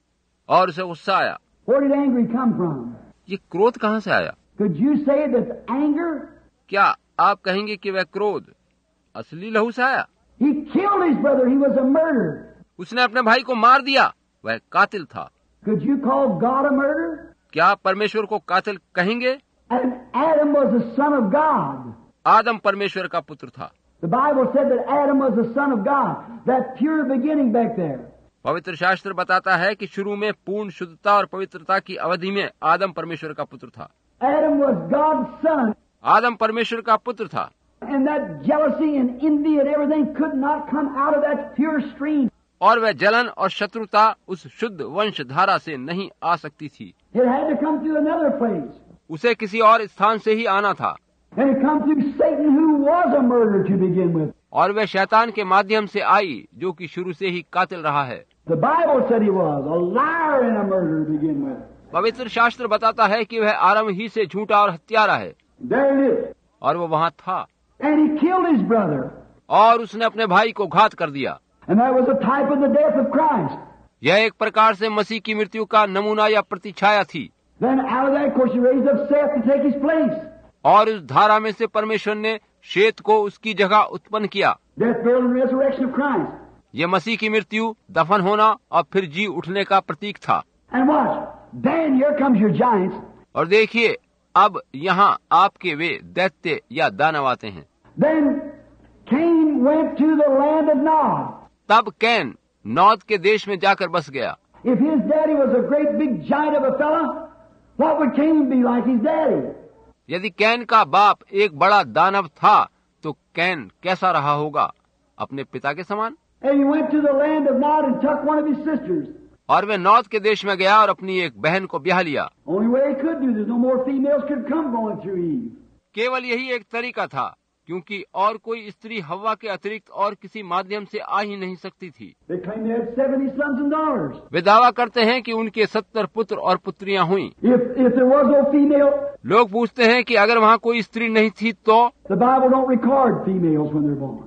और उसे गुस्सा आया। Where did angry come from? ये क्रोध कहाँ से आया? Could you say that anger? क्या आप कहेंगे कि वह क्रोध असली लहू से आया? He killed his brother. He was a murderer. उसने अपने भाई को मार दिया, वह कातिल था। Could you call God a murderer? क्या आप परमेश्वर को कातिल कहेंगे? And Adam was the son of God. आदम परमेश्वर का पुत्र था। The Bible said that Adam was the son of God. That pure beginning back there. पवित्र शास्त्र बताता है कि शुरू में पूर्ण शुद्धता और पवित्रता की अवधि में आदम परमेश्वर का पुत्र था। Adam was God's son. आदम परमेश्वर का पुत्र था And that jealousy and envy and everything could not come out of that pure stream. और वह जलन और शत्रुता उस शुद्ध वंश धारा से नहीं आ सकती थी। It had to come through another place. उसे किसी और स्थान से ही आना था And it come through Satan, who was a murderer to begin with. और वह शैतान के माध्यम से आई जो कि शुरू से ही कातिल रहा है। The Bible said he was a liar and a murderer to begin with. पवित्र शास्त्र बताता है कि वह आरंभ ही से झूठा और हत्यारा है। There it is. और वो वहाँ था And he killed his brother. और उसने अपने भाई को घात कर दिया। And that was a type of the death of Christ. यह एक प्रकार से मसीह की मृत्यु का नमूना या प्रतिछाया थी। Then out of that, of course, he raised up Seth to take his place. और उस धारा में से परमेश्वर ने शेत को उसकी जगह उत्पन्न किया। Death, burial, and resurrection of Christ. ये मसीह की मृत्यु, दफन होना और फिर जी उठने का प्रतीक था। And watch, then here comes your giants. और देखिए, अब यहाँ आपके वे दैत्य या दानव आते हैं। Then Cain went to the land of Nod. तब कैन नौद के देश में जाकर बस गया। If his daddy was a great big giant of a fella, what would Cain be like his daddy? यदि कैन का बाप एक बड़ा दानव था तो कैन कैसा रहा होगा? अपने पिता के समान। And he went to the land of Nod and took one of his sisters. और वे नौद के देश में गया और अपनी एक बहन को ब्याह लिया। Only way he could do, there's no more females could come going through Eve. केवल यही एक तरीका था, क्योंकि और कोई स्त्री हव्वा के अतिरिक्त और किसी माध्यम से आ ही नहीं सकती थी। They claim they had 70 sons and daughters. वे दावा करते हैं कि उनके 70 पुत्र और पुत्रियां हुई। If there was no female, लोग पूछते हैं कि अगर वहाँ कोई स्त्री नहीं थी तो? the Bible don't record females when they're born.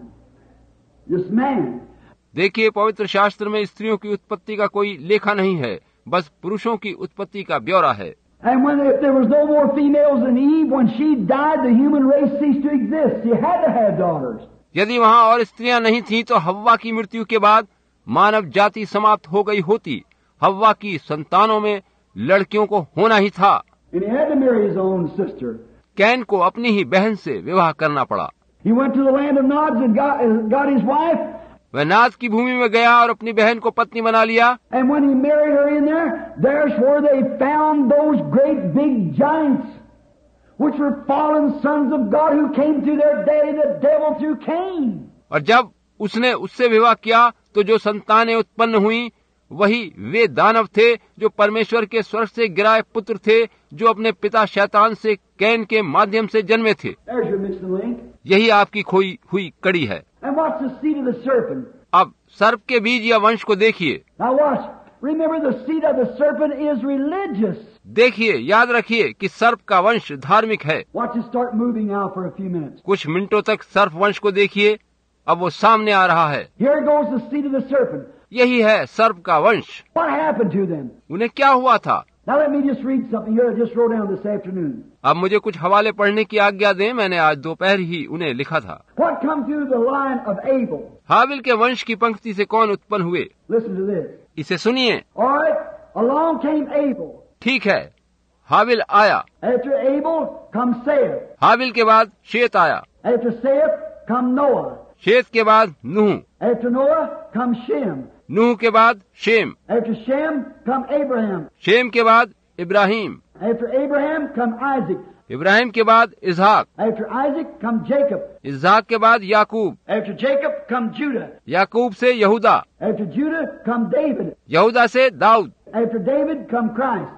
Just man. देखिए, पवित्र शास्त्र में स्त्रियों की उत्पत्ति का कोई लेखा नहीं है, बस पुरुषों की उत्पत्ति का ब्यौरा है। And if there was no more females than Eve, when she died, the human race ceased to exist. She had to have daughters. यदि वहाँ और स्त्रियां नहीं थीं तो हव्वा की मृत्यु के बाद मानव जाति समाप्त हो गई होती। हव्वा की संतानों में लड़कियों को होना ही था। And he had to marry his own sister. Cain को अपनी ही बहन से विवाह करना पड़ा। He went to the land of Nod and got his wife. वह नाद की भूमि में गया और अपनी बहन को पत्नी बना लिया। And when he married her in there, there's where they found those great big giants, which were fallen sons of God who came to their daddy, the devil, through Cain. और जब उसने उससे विवाह किया तो जो संतानें उत्पन्न हुई वही वे दानव थे जो परमेश्वर के स्वर्ग से गिराए पुत्र थे, जो अपने पिता शैतान से कैन के माध्यम से जन्मे थे। There's your missing link. यही आपकी खोई हुई कड़ी है। And what's the seed of the serpent? अब सर्प के बीज या वंश को देखिए। Now watch. Remember, the seed of the serpent is religious. देखिए, याद रखिए कि सर्प का वंश धार्मिक है। Watch it start moving now for a few minutes. कुछ मिनटों तक सर्प वंश को देखिए, अब वो सामने आ रहा है। Here goes the seed of the serpent. यही है सर्प का वंश। What happened to them? उन्हें क्या हुआ था? Now let me just read something here I just wrote down this afternoon. अब मुझे कुछ हवाले पढ़ने की आज्ञा दें, मैंने आज दोपहर ही उन्हें लिखा था। What come through the line of Abel? हाबिल के वंश की पंक्ति से कौन उत्पन्न हुए? Listen to this. इसे सुनिए। All right, along came Abel. ठीक है, हाबिल आया। After Abel comes Seth. हाबिल के बाद शेत आया। After Seth come Noah. शेत के बाद नूह। After Noah comes Shem. नूह के बाद Shem. After Shem come Abraham. Shem के बाद Ibrahim. After Abraham come Isaac. Ibrahim के बाद इसहाक। After Isaac come Jacob. इसहाक के बाद याकूब। After Jacob come Judah. याकूब से यहूदा। After Judah come David. यहूदा से Dawood. After David come Christ.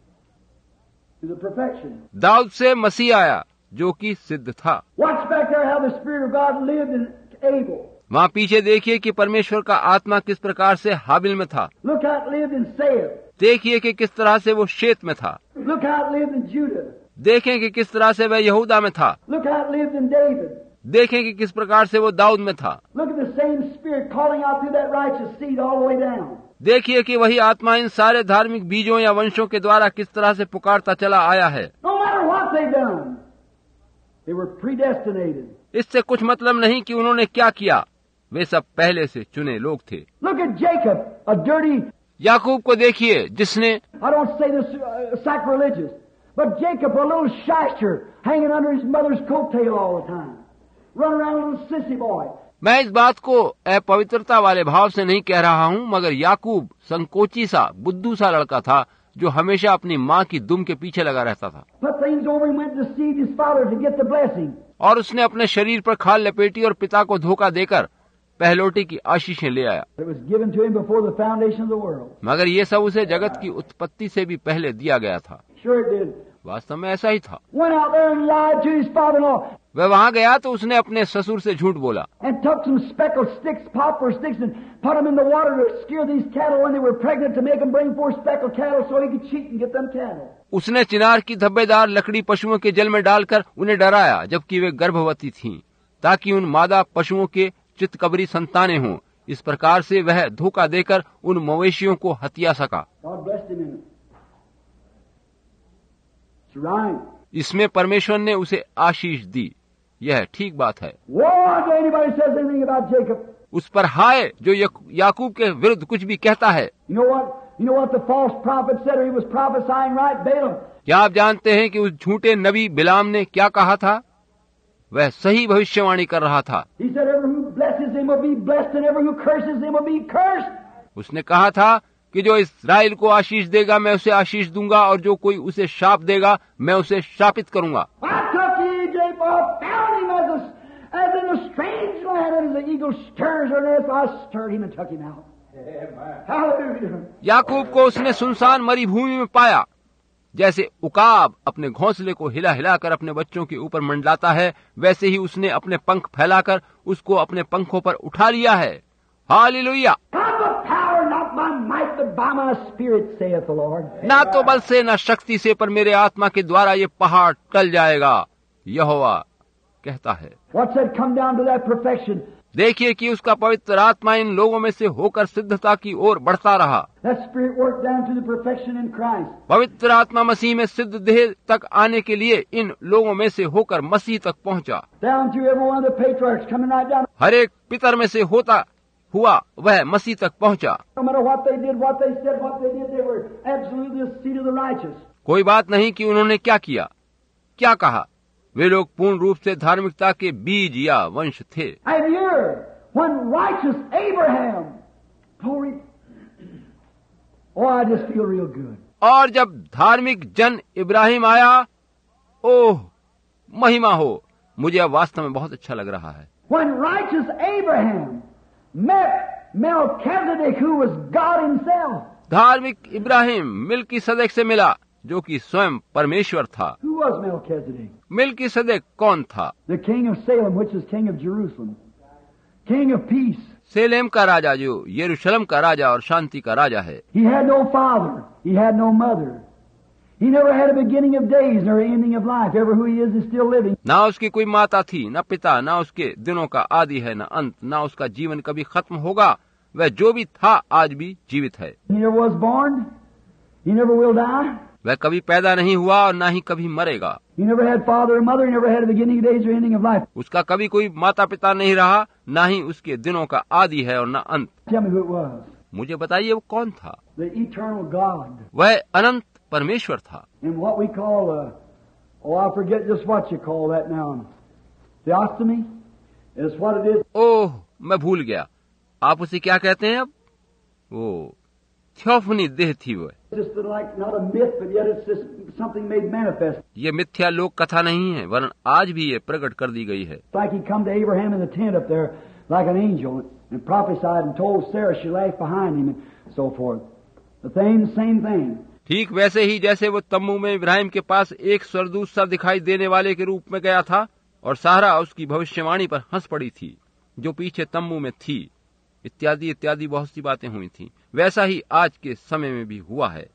To the perfection. Dawood से मसीह आया जो कि सिद्ध था। Watch back there how the Spirit of God lived in Abel. वहाँ पीछे देखिए कि परमेश्वर का आत्मा किस प्रकार से हाबिल में था। Look how it lived in Seth. देखिए कि किस तरह से वो शेत में था। Look how it lived in Judah. देखें कि किस तरह से वह यहूदा में था। Look how it lived in David. देखें कि किस प्रकार से वो दाऊद में था। Look at the same Spirit calling out through that righteous seed all the way down. देखिए कि वही आत्मा इन सारे धार्मिक बीजों या वंशों के द्वारा किस तरह से पुकारता चला आया है। No matter what they've done, they were predestinated. इससे कुछ मतलब नहीं कि उन्होंने क्या किया, वे सब पहले से चुने लोग थे। Look at Jacob, a dirty, याकूब को देखिए जिसने, I don't say this sacrilegious, but Jacob, a little shyster, hanging under his mother's coattail all the time. Run around a little sissy boy. मैं इस बात को अपवित्रता वाले भाव से नहीं कह रहा हूँ, मगर याकूब संकोची सा बुद्धू सा लड़का था जो हमेशा अपनी माँ की दुम के पीछे लगा रहता था। Put things over and went to deceive his father to get the blessing. और उसने अपने शरीर पर खाल लपेटी और पिता को धोखा देकर पहलोटी की आशीषें ले आया। It was given to him before the foundation of the world. मगर ये सब उसे जगत की उत्पत्ति से भी पहले दिया गया था। Sure it did. वास्तव में ऐसा ही था। Went out there and lied to his father-in-law. वह वहाँ गया तो उसने अपने ससुर से झूठ बोला And took some speckled sticks, poplar sticks, and put them in the water to scare these cattle when they were pregnant to make them bring forth speckled cattle so he could cheat and get them cattle. उसने चिनार की धब्बेदार लकड़ी पशुओं के जल में डालकर उन्हें डराया जबकि वे गर्भवती थीं, ताकि उन मादा पशुओं के चितकबरी संतानें हों। इस प्रकार से वह धोखा देकर उन मवेशियों को हत्या सका। God blessed him in it. It's right. इसमें परमेश्वर ने उसे आशीष दी। यह ठीक बात है। Woe to anybody who says anything about Jacob. उस पर हाय जो याकूब के विरुद्ध कुछ भी कहता है। You know what the false prophet said, or he was prophesying right, Balaam? क्या आप जानते हैं कि उस झूठे नबी बिलाम ने क्या कहा था? वह सही भविष्यवाणी कर रहा था। He said, "Everyone who blesses him will be blessed, and everyone who curses him will be cursed." उसने कहा था कि जो इस्राएल को आशीष देगा मैं उसे आशीष दूंगा, और जो कोई उसे शाप देगा मैं उसे शापित करूंगा। I took Jacob, found him as in a strange land, and as the eagle stirs her nest, I stirred him and took him out. Hallelujah. याकूब को उसने सुनसान मरी भूमि में पाया, जैसे उकाब अपने घोंसले को हिला हिलाकर अपने बच्चों के ऊपर मंडलाता है, वैसे ही उसने अपने पंख फैलाकर उसको अपने पंखों पर उठा लिया है। हालेलुया। ना तो बल से न शक्ति से, पर मेरे आत्मा के द्वारा ये पहाड़ टल जाएगा, यहोवा कहता है। देखिए कि उसका पवित्र आत्मा इन लोगों में से होकर सिद्धता की ओर बढ़ता रहा। पवित्र आत्मा मसीह में सिद्ध देह तक आने के लिए इन लोगों में से होकर मसीह तक पहुंचा। हर एक पितर में से होता हुआ वह मसीह तक पहुंचा। कोई बात नहीं कि उन्होंने क्या किया, क्या कहा, वे लोग पूर्ण रूप से धार्मिकता के बीज या वंश थे। और जब धार्मिक जन इब्राहिम आया, ओह महिमा हो, मुझे अब वास्तव में बहुत अच्छा लग रहा है। When righteous Abraham met Melchizedek, who was God himself. धार्मिक इब्राहिम मिल्कीसदेक से मिला, जो कि स्वयं परमेश्वर था। Who was Melchizedek? मिल्कीसदेक कौन था? The king of Salem, which is king of Jerusalem, king of peace. सेलेम का राजा, जो यरूशलेम का राजा और शांति का राजा है। He had no father, he had no mother. He never had a beginning of days nor ending of life. Ever who he is still living. ना उसकी कोई माता थी, न पिता, न उसके दिनों का आदि है, न अंत, न उसका जीवन कभी खत्म होगा। वह जो भी था आज भी जीवित है। He never was born. He never will die. वह कभी पैदा नहीं हुआ और न ही कभी मरेगा। He never had father or mother. He never had a beginning of days or ending of life. उसका कभी कोई माता पिता नहीं रहा, न ही उसके दिनों का आदि है और न अंत। Tell me who it was. मुझे बताइए वो कौन था? The eternal God. वह अनंत परमेश्वर था। And what we call, I forget just what you call that now. Theophany is what it is. ओह, मैं भूल गया, आप उसे क्या कहते हैं अब? वो थियोफनी देह थी वह। Just like not a myth, but yet it's just something made manifest. ये मिथ्या लोक कथा नहीं है, वरन आज भी ये प्रकट कर दी गई है। Like he come to Abraham in the tent up there like an angel and prophesied and told Sarah she laughed behind him and so forth. The same thing. ठीक वैसे ही जैसे वो तम्बू में इब्राहिम के पास एक स्वर्गदूत सा दिखाई देने वाले के रूप में गया था और सारा उसकी भविष्यवाणी पर हंस पड़ी थी जो पीछे तम्बू में थी, इत्यादि इत्यादि बहुत सी बातें हुई थी। वैसा ही आज के समय में भी हुआ है।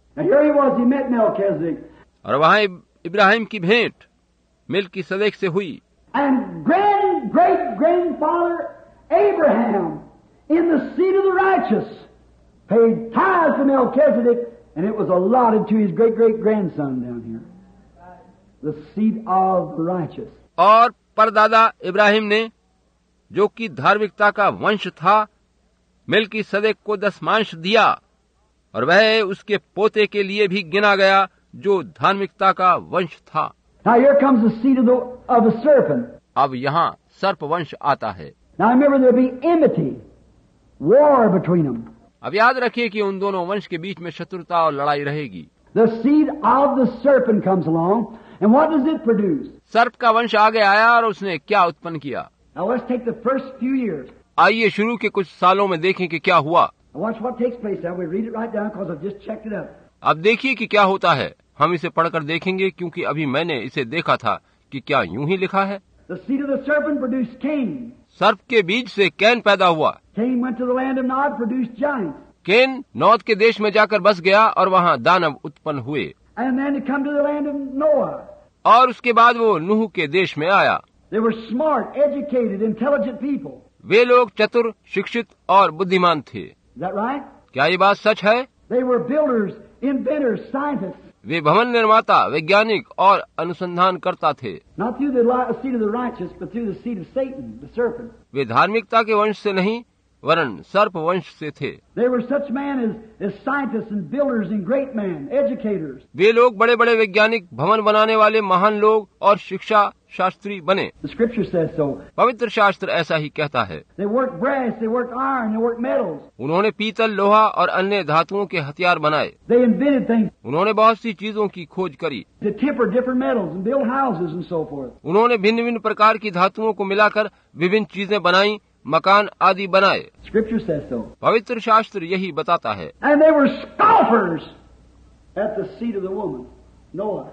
और वहाँ इब्राहिम की भेंट मिल्कीसदेक से हुई। And great grandfather Abraham in the seat of the righteous paid tithes to Melchizedek, and it was allotted to his great grandson down here, the seed of the righteous. और परदादा इब्राहिम ने, जो कि धार्मिकता का वंश था, मिल्कीसदेक को दशमांश दिया, और वह उसके पोते के लिए भी गिना गया जो धार्मिकता का वंश था। Now here comes the seed of the serpent. अब यहाँ सर्प वंश आता है। Now remember there'll be enmity, war between them. अब याद रखिए कि उन दोनों वंश के बीच में शत्रुता और लड़ाई रहेगी। The seed of the serpent comes along, and what does it produce? सर्प का वंश आगे आया और उसने क्या उत्पन्न किया? Now let's take the first few years. आइए शुरू के कुछ सालों में देखें कि क्या हुआ। Watch what takes place now. We read it right down because I've just checked it up. अब देखिए कि क्या होता है। हम इसे पढ़कर देखेंगे क्योंकि अभी मैंने इसे देखा था कि क्या यूं ही लिखा है। The seed of the serpent produced Cain. सर्प के बीज से कैन पैदा हुआ। Cain went to the land of Nod, produced giants. Cain Nod के देश में जाकर बस गया और वहाँ दानव उत्पन्न हुए। And then to come to the land of Noah. और उसके बाद वो नूह के देश में आया। They were smart, educated, intelligent people. वे लोग चतुर, शिक्षित और बुद्धिमान थे। Is that right? क्या ये बात सच है? They were builders, inventors, scientists. वे भवन निर्माता, वैज्ञानिक और अनुसंधानकर्ता थे। Not through the seed of the righteous, but through the seed of Satan, the serpent. वे धार्मिकता के वंश से नहीं वरन सर्प वंश से थे। They were such men as scientists and builders and great men, educators. वे लोग बड़े बड़े वैज्ञानिक, भवन बनाने वाले महान लोग और शिक्षा शास्त्री बने। The Scripture says so. पवित्र शास्त्र ऐसा ही कहता है। They worked brass, they worked iron, they worked metals. उन्होंने पीतल, लोहा और अन्य धातुओं के हथियार बनाए। They invented things उन्होंने बहुत सी चीजों की खोज करी। to temper different metals and build houses and so forth. उन्होंने भिन्न भिन्न प्रकार की धातुओं को मिलाकर विभिन्न चीजें बनाई, मकान आदि बनाए। Scripture says so. पवित्र शास्त्र यही बताता है। And they were scoffers at the seed of the woman, Noah,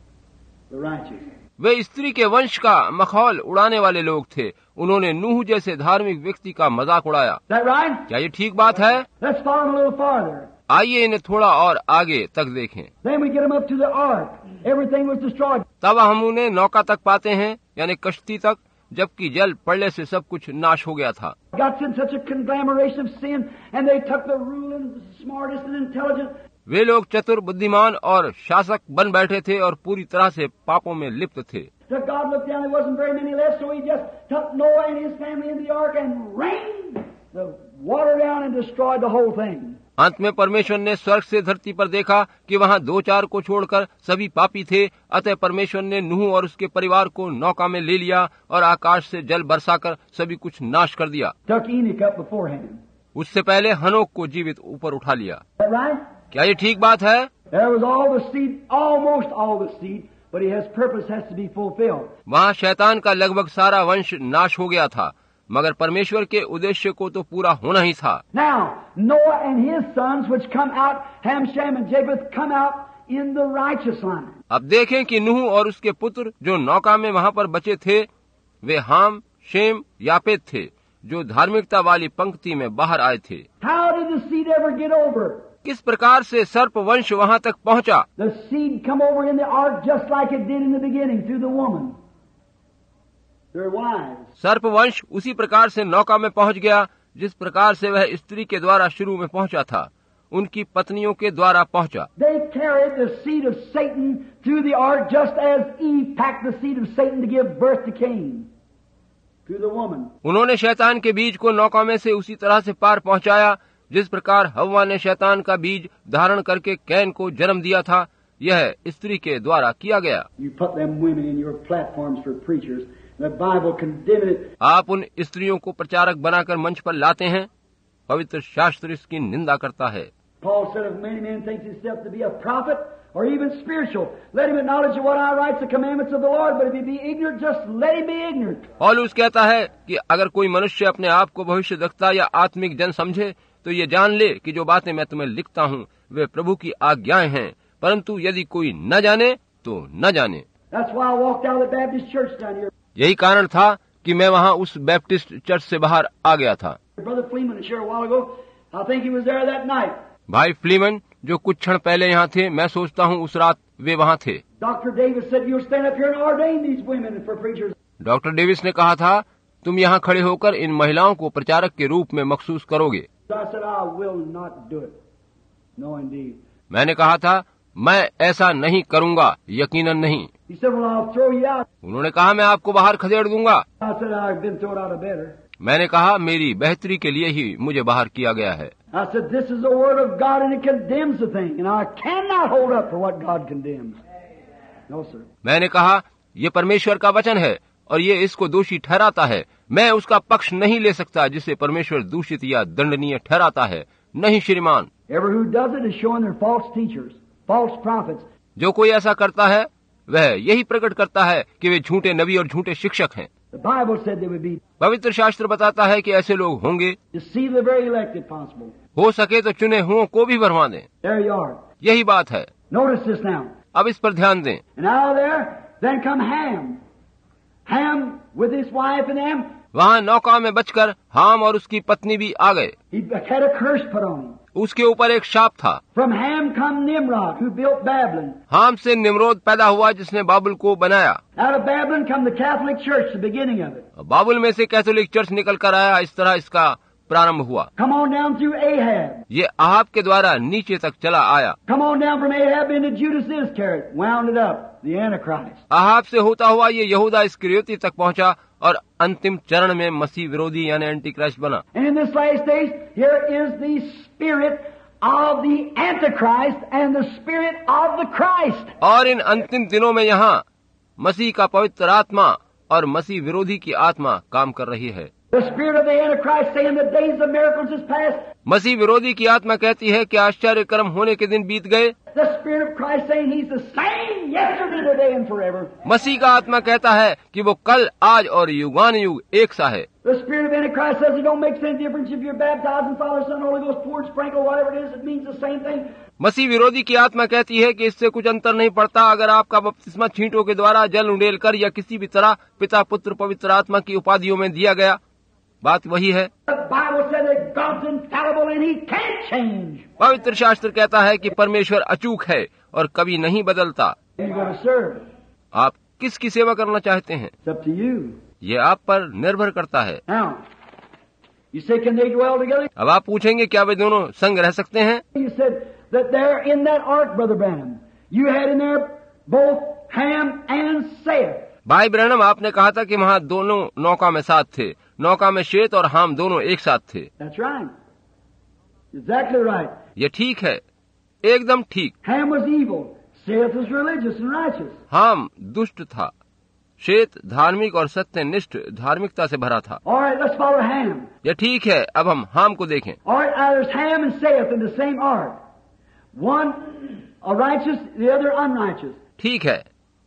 the righteous. वे स्त्री के वंश का मखौल उड़ाने वाले लोग थे। उन्होंने नूह जैसे धार्मिक व्यक्ति का मजाक उड़ाया। Is that right? क्या ये ठीक बात है? Let's follow them a little farther. आइए इन्हें थोड़ा और आगे तक देखें। Then we get them up to the ark. Everything was destroyed. तब हम उन्हें नौका तक पाते हैं, यानी कश्ती तक, जबकि जल पड़ने से सब कुछ नाश हो गया था। Got in such a conglomeration of sin, and they took the ruling, the smartest and intelligent. वे लोग चतुर, बुद्धिमान और शासक बन बैठे थे और पूरी तरह से पापों में लिप्त थे। So God looked down, there wasn't very many left, so he just took Noah and his family into the ark and rained the water down and destroyed the whole thing. अंत में परमेश्वर ने स्वर्ग से धरती पर देखा कि वहाँ 2-4 को छोड़कर सभी पापी थे, अतः परमेश्वर ने नूह और उसके परिवार को नौका में ले लिया और आकाश से जल बरसाकर सभी कुछ नाश कर दिया। Took Enoch up beforehand. उससे पहले हनोक को जीवित ऊपर उठा लिया। Is that right? क्या ये ठीक बात है? There was all the seed, almost all the seed, but his purpose has to be fulfilled. वहाँ शैतान का लगभग सारा वंश नाश हो गया था, मगर परमेश्वर के उद्देश्य को तो पूरा होना ही था। Now, Noah and his sons, which come out, Ham, Shem, and Japheth, come out in the righteous line. अब देखें कि नूह और उसके पुत्र जो नौका में वहाँ पर बचे थे, वे हाम, शेम, यापेत थे, जो धार्मिकता वाली पंक्ति में बाहर आए थे। How did the seed ever get over? किस प्रकार से सर्प वंश वहाँ तक पहुँचा? The seed come over in the ark just like it did in the beginning through the woman. Their wives. सर्प वंश उसी प्रकार से नौका में पहुँच गया जिस प्रकार से वह स्त्री के द्वारा शुरू में पहुँचा था, उनकी पत्नियों के द्वारा पहुँचा। They carried the seed of Satan through the ark just as Eve packed the seed of Satan to give birth to Cain. Through the woman. उन्होंने शैतान के बीज को नौका में से उसी तरह से पार पहुँचाया जिस प्रकार हव्वा ने शैतान का बीज धारण करके कैन को जन्म दिया था, यह स्त्री के द्वारा किया गया। You put them women in your platforms for preachers. The Bible condemned it. आप उन स्त्रियों को प्रचारक बनाकर मंच पर लाते हैं, पवित्र शास्त्र इसकी निंदा करता है। Paul said, if any man thinks himself to be a prophet or even spiritual, let him acknowledge what I write the commandments of the Lord, but if he be ignorant, just let him be ignorant. पौलुस कहता है कि अगर कोई मनुष्य अपने आप को भविष्यद्वक्ता या आत्मिक जन समझे तो ये जान ले कि जो बातें मैं तुम्हें लिखता हूँ वे प्रभु की आज्ञाएं हैं, परंतु यदि कोई न जाने तो न जाने। That's why I walked out of the Baptist church down here. यही कारण था कि मैं वहाँ उस बैप्टिस्ट चर्च से बाहर आ गया था। Brother Fleeman was here a while ago. I think he was there that night. भाई फ्लीमन जो कुछ क्षण पहले यहाँ थे, मैं सोचता हूँ उस रात वे वहाँ थे। Dr. Davis said, you'll stand up here and ordain these women for preachers. Doctor Davis ने कहा था, तुम यहाँ खड़े होकर इन महिलाओं को प्रचारक के रूप में मखसूस करोगे। So I said, I will not do it. No, indeed. मैंने कहा था, मैं ऐसा नहीं करूँगा, यकीनन नहीं। He said, well, I'll throw you out. उन्होंने कहा, मैं आपको बाहर खदेड़ दूंगा। I said, I've been thrown out of better. मैंने कहा, मेरी बेहतरी के लिए ही मुझे बाहर किया गया है। I said, this is the word of God and it condemns the thing, and I cannot hold up for what God condemns. No, sir. मैंने कहा, ये परमेश्वर का वचन है और ये इसको दोषी ठहराता है। मैं उसका पक्ष नहीं ले सकता जिसे परमेश्वर दूषित या दंडनीय ठहराता है। नहीं श्रीमान। Ever who does it is showing their false teachers, false prophets. जो कोई ऐसा करता है वह यही प्रकट करता है कि वे झूठे नबी और झूठे शिक्षक हैं। The Bible said they would be. पवित्र शास्त्र बताता है कि ऐसे लोग होंगे। Deceive the very elect if possible. हो सके तो चुने हुओं को भी भरवा दें। There you are. यही बात है। Notice this now. अब इस पर ध्यान दें। And out of there, then come Ham. Ham with his wife and them. वहाँ नौका में बचकर हाम और उसकी पत्नी भी आ गए। He had a curse put on him. उसके ऊपर एक शाप था। From Ham come Nimrod, who built Babylon. हाम से निम्रोद पैदा हुआ जिसने बाबुल को बनाया। Out of Babylon come the Catholic Church, the beginning of it. बाबुल में से कैथोलिक चर्च निकल कर आया। इस तरह इसका प्रारंभ हुआ। Come on down through Ahab. ये अहाब के द्वारा नीचे तक चला आया। Come on down from Ahab into Judas Iscariot, wound it up, the Antichrist. Ahab से होता हुआ ये यहूदा इस्करियोती तक पहुंचा और अंतिम चरण में मसीह विरोधी यानी एंटी क्राइस्ट बना। And in this last days, here is the spirit of the Antichrist and the spirit of the Christ. और इन अंतिम दिनों में यहाँ मसीह का पवित्र आत्मा और मसीह विरोधी की आत्मा काम कर रही है। The spirit of the Antichrist saying the days of miracles is past. मसीह विरोधी की आत्मा कहती है कि आश्चर्य कर्म होने के दिन बीत गए। The spirit of Christ saying he's the same yesterday, today and forever. मसीह का आत्मा कहता है कि वो कल, आज और युगानुयुग एक सा है। The spirit of Antichrist says it don't make any difference if you're baptized in Father, Son, Holy Ghost, poured, sprinkled, whatever it is, it means the same thing. मसीह विरोधी की आत्मा कहती है कि इससे कुछ अंतर नहीं पड़ता अगर आपका बपतिस्मा छींटों के द्वारा, जल उंडेल कर या किसी भी तरह पिता, पुत्र, पवित्र आत्मा की उपाधियों में दिया गया। बात वही है। The Bible says that God's infallible and He can't change. पवित्र शास्त्र कहता है कि परमेश्वर अचूक है और कभी नहीं बदलता। Who you going to serve? आप किसकी सेवा करना चाहते हैं, It's up to you. ये आप पर निर्भर करता है। Now, you say, can they dwell together? अब आप पूछेंगे क्या वे दोनों संग रह सकते हैं? You said that there in that ark, Brother Branham, you had in there both Ham and Seth. भाई ब्रैनम, आपने कहा था कि वहाँ दोनों नौका में साथ थे। नौका में शेत और हाम दोनों एक साथ थे। That's right. Exactly right. ये ठीक है, एकदम ठीक। Ham was evil. Seth was religious and righteous. हाम दुष्ट था, शेत धार्मिक और सत्यनिष्ठ धार्मिकता से भरा था। All right, let's follow Ham. ये ठीक है, अब हम हाम को देखें। All right, now there's Ham and Seth in the same ark. One a righteous, the other unrighteous. ठीक है,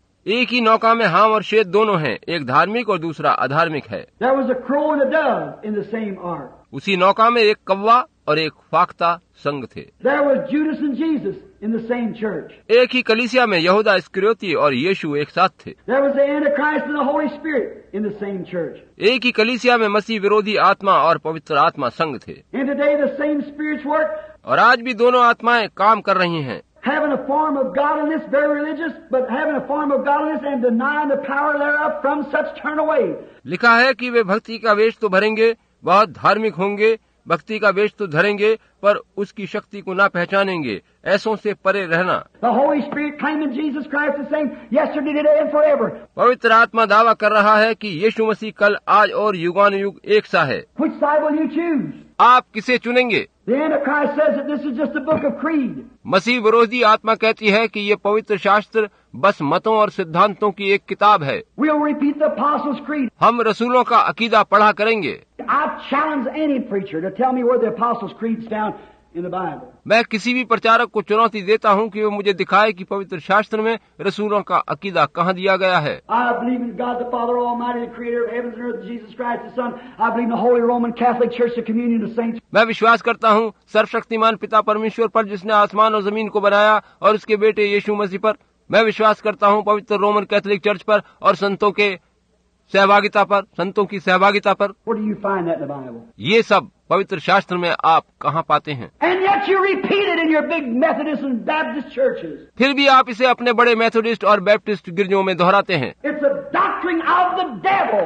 एक ही नौका में हाम और शेत दोनों हैं, एक धार्मिक और दूसरा अधार्मिक है। There was a crow and a dove in the same ark. उसी नौका में एक कौवा और एक फाख्ता संग थे। There was Judas and Jesus in the same church. एक ही कलीसिया में यहूदा इस्करियोती और यीशु एक साथ थे। There was the Antichrist and the Holy Spirit in the same church. एक ही कलीसिया में मसीह विरोधी आत्मा और पवित्र आत्मा संग थे। And today the same spirits work, और आज भी दोनों आत्माएं काम कर रही हैं, having a form of godliness, very religious, but having a form of godliness and denying the power thereof, from such turn away. लिखा है कि वे भक्ति का वेश तो भरेंगे, बहुत धार्मिक होंगे, भक्ति का वेश तो धरेंगे, पर उसकी शक्ति को ना पहचानेंगे। ऐसों से परे रहना। The Holy Spirit claiming Jesus Christ the same yesterday, today and forever. पवित्र आत्मा दावा कर रहा है कि यीशु मसीह कल, आज और युगानुयुग एक सा है। Which side will you choose? आप किसे चुनेंगे? The Antichrist says that this is just a book of creed. मसीह विरोधी आत्मा कहती है कि ये पवित्र शास्त्र बस मतों और सिद्धांतों की एक किताब है। We'll repeat the Apostles' Creed. हम रसूलों का अकीदा पढ़ा करेंगे। I challenge any preacher to tell me where the Apostles' Creed's found in the Bible. मैं किसी भी प्रचारक को चुनौती देता हूँ कि वो मुझे दिखाए कि पवित्र शास्त्र में रसूलों का अकीदा कहाँ दिया गया है। I believe in God the Father Almighty, the Creator of heavens and earth, Jesus Christ the Son. I believe in the Holy Roman Catholic Church, the communion of saints. मैं विश्वास करता हूँ सर्वशक्तिमान पिता परमेश्वर पर, जिसने आसमान और जमीन को बनाया, और उसके बेटे यीशु मसीह पर। मैं विश्वास करता हूँ पवित्र रोमन कैथोलिक चर्च पर और संतों के सहभागिता पर, संतों की सहभागिता पर। Where do you find that in the Bible? ये सब पवित्र शास्त्र में आप कहाँ पाते हैं? And yet you repeat it in your big Methodist and Baptist churches. फिर भी आप इसे अपने बड़े मेथोडिस्ट और बैप्टिस्ट गिरजों में दोहराते हैं। It's a doctrine of the devil.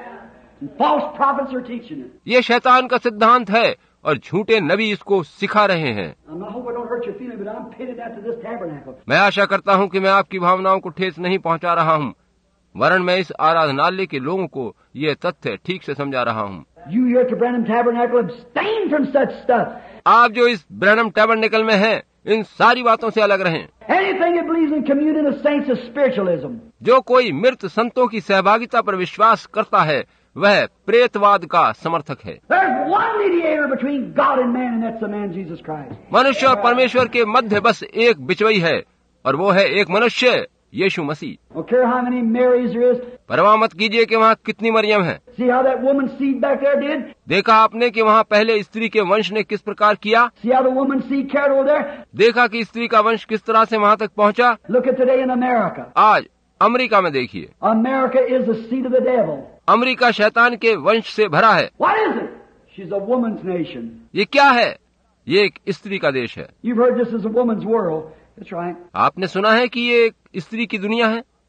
And false prophets are teaching it. ये शैतान का सिद्धांत है और झूठे नबी इसको सिखा रहे हैं। I hope I don't hurt your feeling, but I'm pitted that to this tabernacle. मैं आशा करता हूँ कि मैं आपकी भावनाओं को ठेस नहीं पहुँचा रहा हूँ, वरन मैं इस आराधनालय के लोगों को ये तथ्य ठीक से समझा रहा हूँ। You here at the Branham Tabernacle abstain from such stuff. आप जो इस ब्रैनम टैबरनेकल में हैं, इन सारी बातों से अलग रहें। Anything that believes in communion of saints is spiritualism. जो कोई मृत संतों की सहभागिता पर विश्वास करता है, वह प्रेतवाद का समर्थक है। There's one mediator between God and man, and that's the man Jesus Christ. मनुष्य और परमेश्वर के मध्य बस एक बिचवई है, और वो है एक मनुष्य, यीशु मसीह। Don't care how many Marys there is. परवाह मत कीजिए कि वहाँ कितनी मरियम है। See how that woman's seed back there did? देखा आपने कि वहाँ पहले स्त्री के वंश ने किस प्रकार किया? See how the woman's seed carried over there? देखा कि स्त्री का वंश किस तरह से वहाँ तक पहुँचा? Look at today in America. आज अमेरिका में देखिए, America is the seed of the devil. America शैतान के वंश से भरा है। What is it? She's a woman's nation. ये क्या है? ये एक स्त्री का देश है। You've heard this is a woman's world. That's right. आपने सुना है कि ये एक स्त्री की दुनिया है।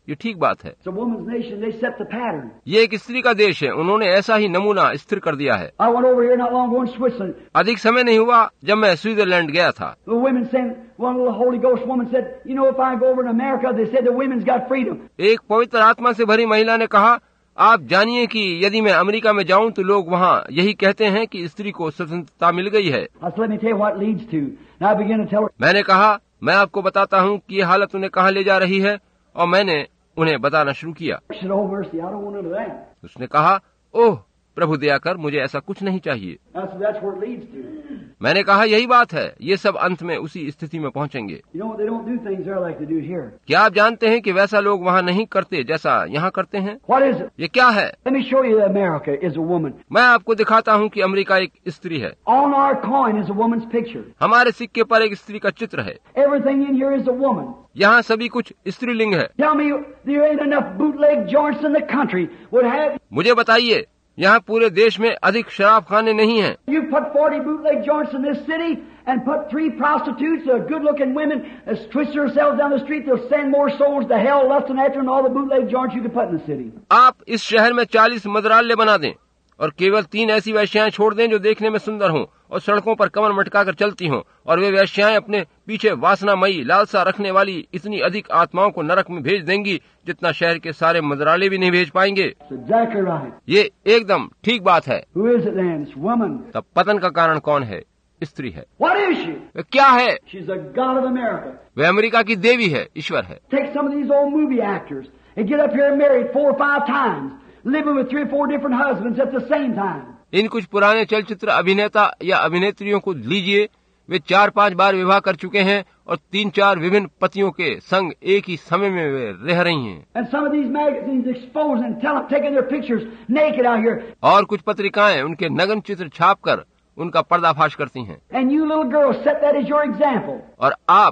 ये ठीक बात है। It's a woman's nation. They set the pattern. ये एक स्त्री का देश है, उन्होंने ऐसा ही नमूना स्थिर कर दिया है। I went over here not long ago in Switzerland. अधिक समय नहीं हुआ जब मैं स्विट्जरलैंड गया था। The women saying, one little Holy Ghost woman said, you know, if I go over to America, they said the women's got freedom. एक पवित्र आत्मा से भरी महिला ने कहा, आप जानिए कि यदि मैं अमेरिका में जाऊं तो लोग वहाँ यही कहते हैं कि स्त्री को स्वतंत्रता मिल गई है। I said, let me tell you what it leads to. And I began to tell her. मैंने कहा, मैं आपको बताता हूँ कि ये हालत उन्हें कहाँ ले जा रही है, और मैंने उन्हें बताना शुरू किया। She said, oh mercy, I don't want none of that. उसने कहा, ओह प्रभु दया कर, मुझे ऐसा कुछ नहीं चाहिए। I said, that's where it leads to. मैंने कहा, यही बात है, ये सब अंत में उसी स्थिति में पहुंचेंगे। You know, they don't do things there like they do here. क्या आप जानते हैं कि वैसा लोग वहाँ नहीं करते जैसा यहाँ करते हैं? What is it? ये क्या है? Let me show you that America is a woman. मैं आपको दिखाता हूँ कि अमेरिका एक स्त्री है। On our coin is a woman's picture. हमारे सिक्के पर एक स्त्री का चित्र है। Everything in here is a woman. यहाँ सभी कुछ स्त्रीलिंग है। Tell me, there ain't enough bootleg joints in the country would have. मुझे बताइए, यहाँ पूरे देश में अधिक शराब खाने नहीं हैं। You put 40 bootleg joints in this city and put 3 prostitutes, good-looking women, twist themselves down the street, they'll send more souls to hell lusting after and all the bootleg joints you can put in the city. आप इस शहर में 40 मदरालय बना दें और केवल 3 ऐसी वेश्याएं छोड़ दें जो देखने में सुंदर हों और सड़कों पर कमर मटकाकर चलती हों, और वे वेश्याएं अपने पीछे वासनामयी लालसा रखने वाली इतनी अधिक आत्माओं को नरक में भेज देंगी जितना शहर के सारे मदरालय भी नहीं भेज पाएंगे। That's exactly right. ये एकदम ठीक बात है। Who is it then? It's woman. तब पतन का कारण कौन है? स्त्री है। What is she? वे क्या है? She's the God of America. वे अमेरिका की देवी है, ईश्वर है। Take some of these old movie actors and get up here and married 4 or 5 times, living with 3 or 4 different husbands at the same time. इन कुछ पुराने चलचित्र अभिनेता या अभिनेत्रियों को लीजिए, वे 4-5 बार विवाह कर चुके हैं और 3-4 विभिन्न पतियों के संग एक ही समय में वे रह रही हैं। And some of these magazines exposing and taking their pictures naked out here. और कुछ पत्रिकाएं उनके नग्न चित्र छापकर उनका पर्दाफाश करती हैं। And you little girls set that as your example. और आप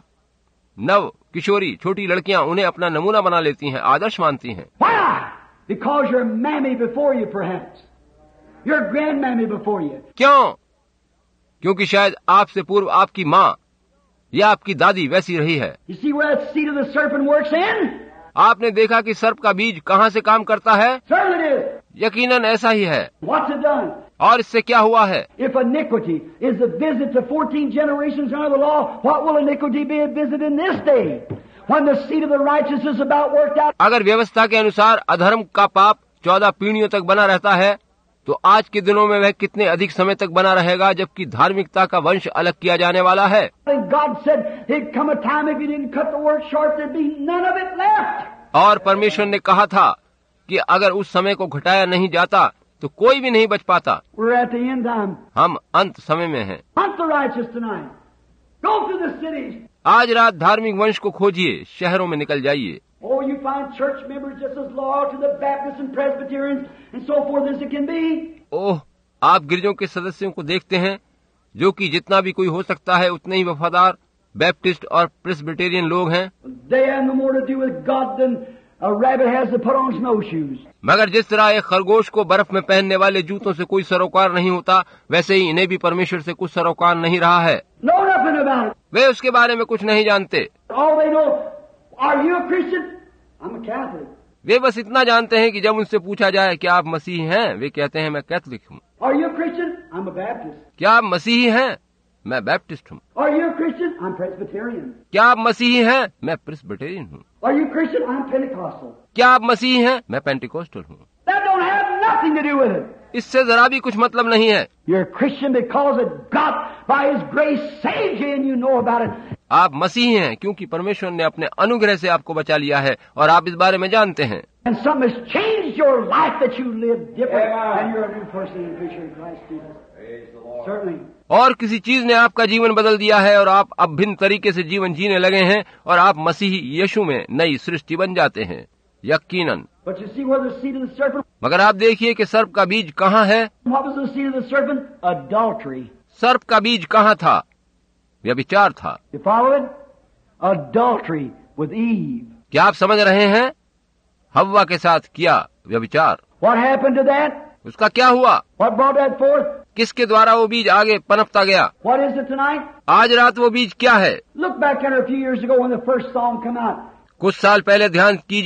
नव किशोरी छोटी लड़कियां उन्हें अपना नमूना बना लेती हैं, आदर्श मानती हैं। Why? Because your mammy before you, perhaps. Your grandmammy before you. क्यों? क्योंकि शायद आपसे पूर्व आपकी माँ या आपकी दादी वैसी रही है। You see where that seed of the serpent works in? आपने देखा कि सर्प का बीज कहाँ से काम करता है? Certainly it is. यकीनन ऐसा ही है। What's it done? और इससे क्या हुआ है? If iniquity is the visit to 14 generations under the law, what will iniquity be a visit in this day? When the seed of the righteous is about worked out. अगर व्यवस्था के अनुसार अधर्म का पाप 14 पीढ़ियों तक बना रहता है, तो आज के दिनों में वह कितने अधिक समय तक बना रहेगा जबकि धार्मिकता का वंश अलग किया जाने वाला है। God said there'd come a time if you didn't cut the word short, there'd be none of it left. और परमेश्वर ने कहा था कि अगर उस समय को घटाया नहीं जाता तो कोई भी नहीं बच पाता। We're at the end time. हम अंत समय में हैं। Hunt the righteous tonight. Go to the cities. आज रात धार्मिक वंश को खोजिए, शहरों में निकल जाइए। Oh, you find church members just as loyal to the Baptists and Presbyterians and so forth as it can be. ओह, आप गिरजों के सदस्यों को देखते हैं जो कि जितना भी कोई हो सकता है उतने ही वफादार बैप्टिस्ट और प्रेस्बिटेरियन लोग हैं। They have no more to do with God than a rabbit has to put on snowshoes. मगर जिस तरह एक खरगोश को बर्फ में पहनने वाले जूतों से कोई सरोकार नहीं होता, वैसे ही इन्हें भी परमेश्वर से कुछ सरोकार नहीं रहा है। Know nothing about it. वे उसके बारे में कुछ नहीं जानते। All they know, are you a Christian? I'm a Catholic. वे बस इतना जानते हैं कि जब उनसे पूछा जाए कि आप मसीही हैं, वे कहते हैं मैं कैथोलिक हूँ। Are you a Christian? I'm a Baptist. क्या आप मसीही हैं? मैं बैप्टिस्ट हूँ। Are you a Christian? I'm Presbyterian. क्या आप मसीही हैं? मैं प्रेस्बिटेरियन हूँ। Are you a Christian? I'm Pentecostal. क्या आप मसीही हैं? मैं पेंटिकोस्टल हूँ। That don't have nothing to do with it. इससे जरा भी कुछ मतलब नहीं है। You're a Christian because that God, by His grace, saved you and you know about it. आप mसीही हैं क्योंकि परमेश्वर ने अपने अनुग्रह से आपको बचा लिया है और आप इस बारे में जानते हैं। And something has changed your life that you live different and you're a new person in creature in Christ Jesus. Certainly. और किसी चीज ने आपका जीवन बदल दिया है और आप अब भिन्न तरीके से जीवन जीने लगे हैं और आप मसीही यीशु में नई सृष्टि बन जाते हैं, यकीनन। But you see where the seed of the serpent. मगर आप देखिए कि सर्प का बीज कहाँ है। What was the seed of the serpent? Adultery. सर्प का बीज कहाँ था? व्यभिचार था। You follow it? Adultery with Eve. क्या आप समझ रहे हैं? हव्वा के साथ किया व्यभिचार। What happened to that? उसका क्या हुआ? What brought that forth? किसके द्वारा वो बीज आगे पनपता गया? What is it tonight? आज रात वो बीज क्या है? Look back at her a few years ago when the first song came out. कुछ साल पहले ध्यान कीजिए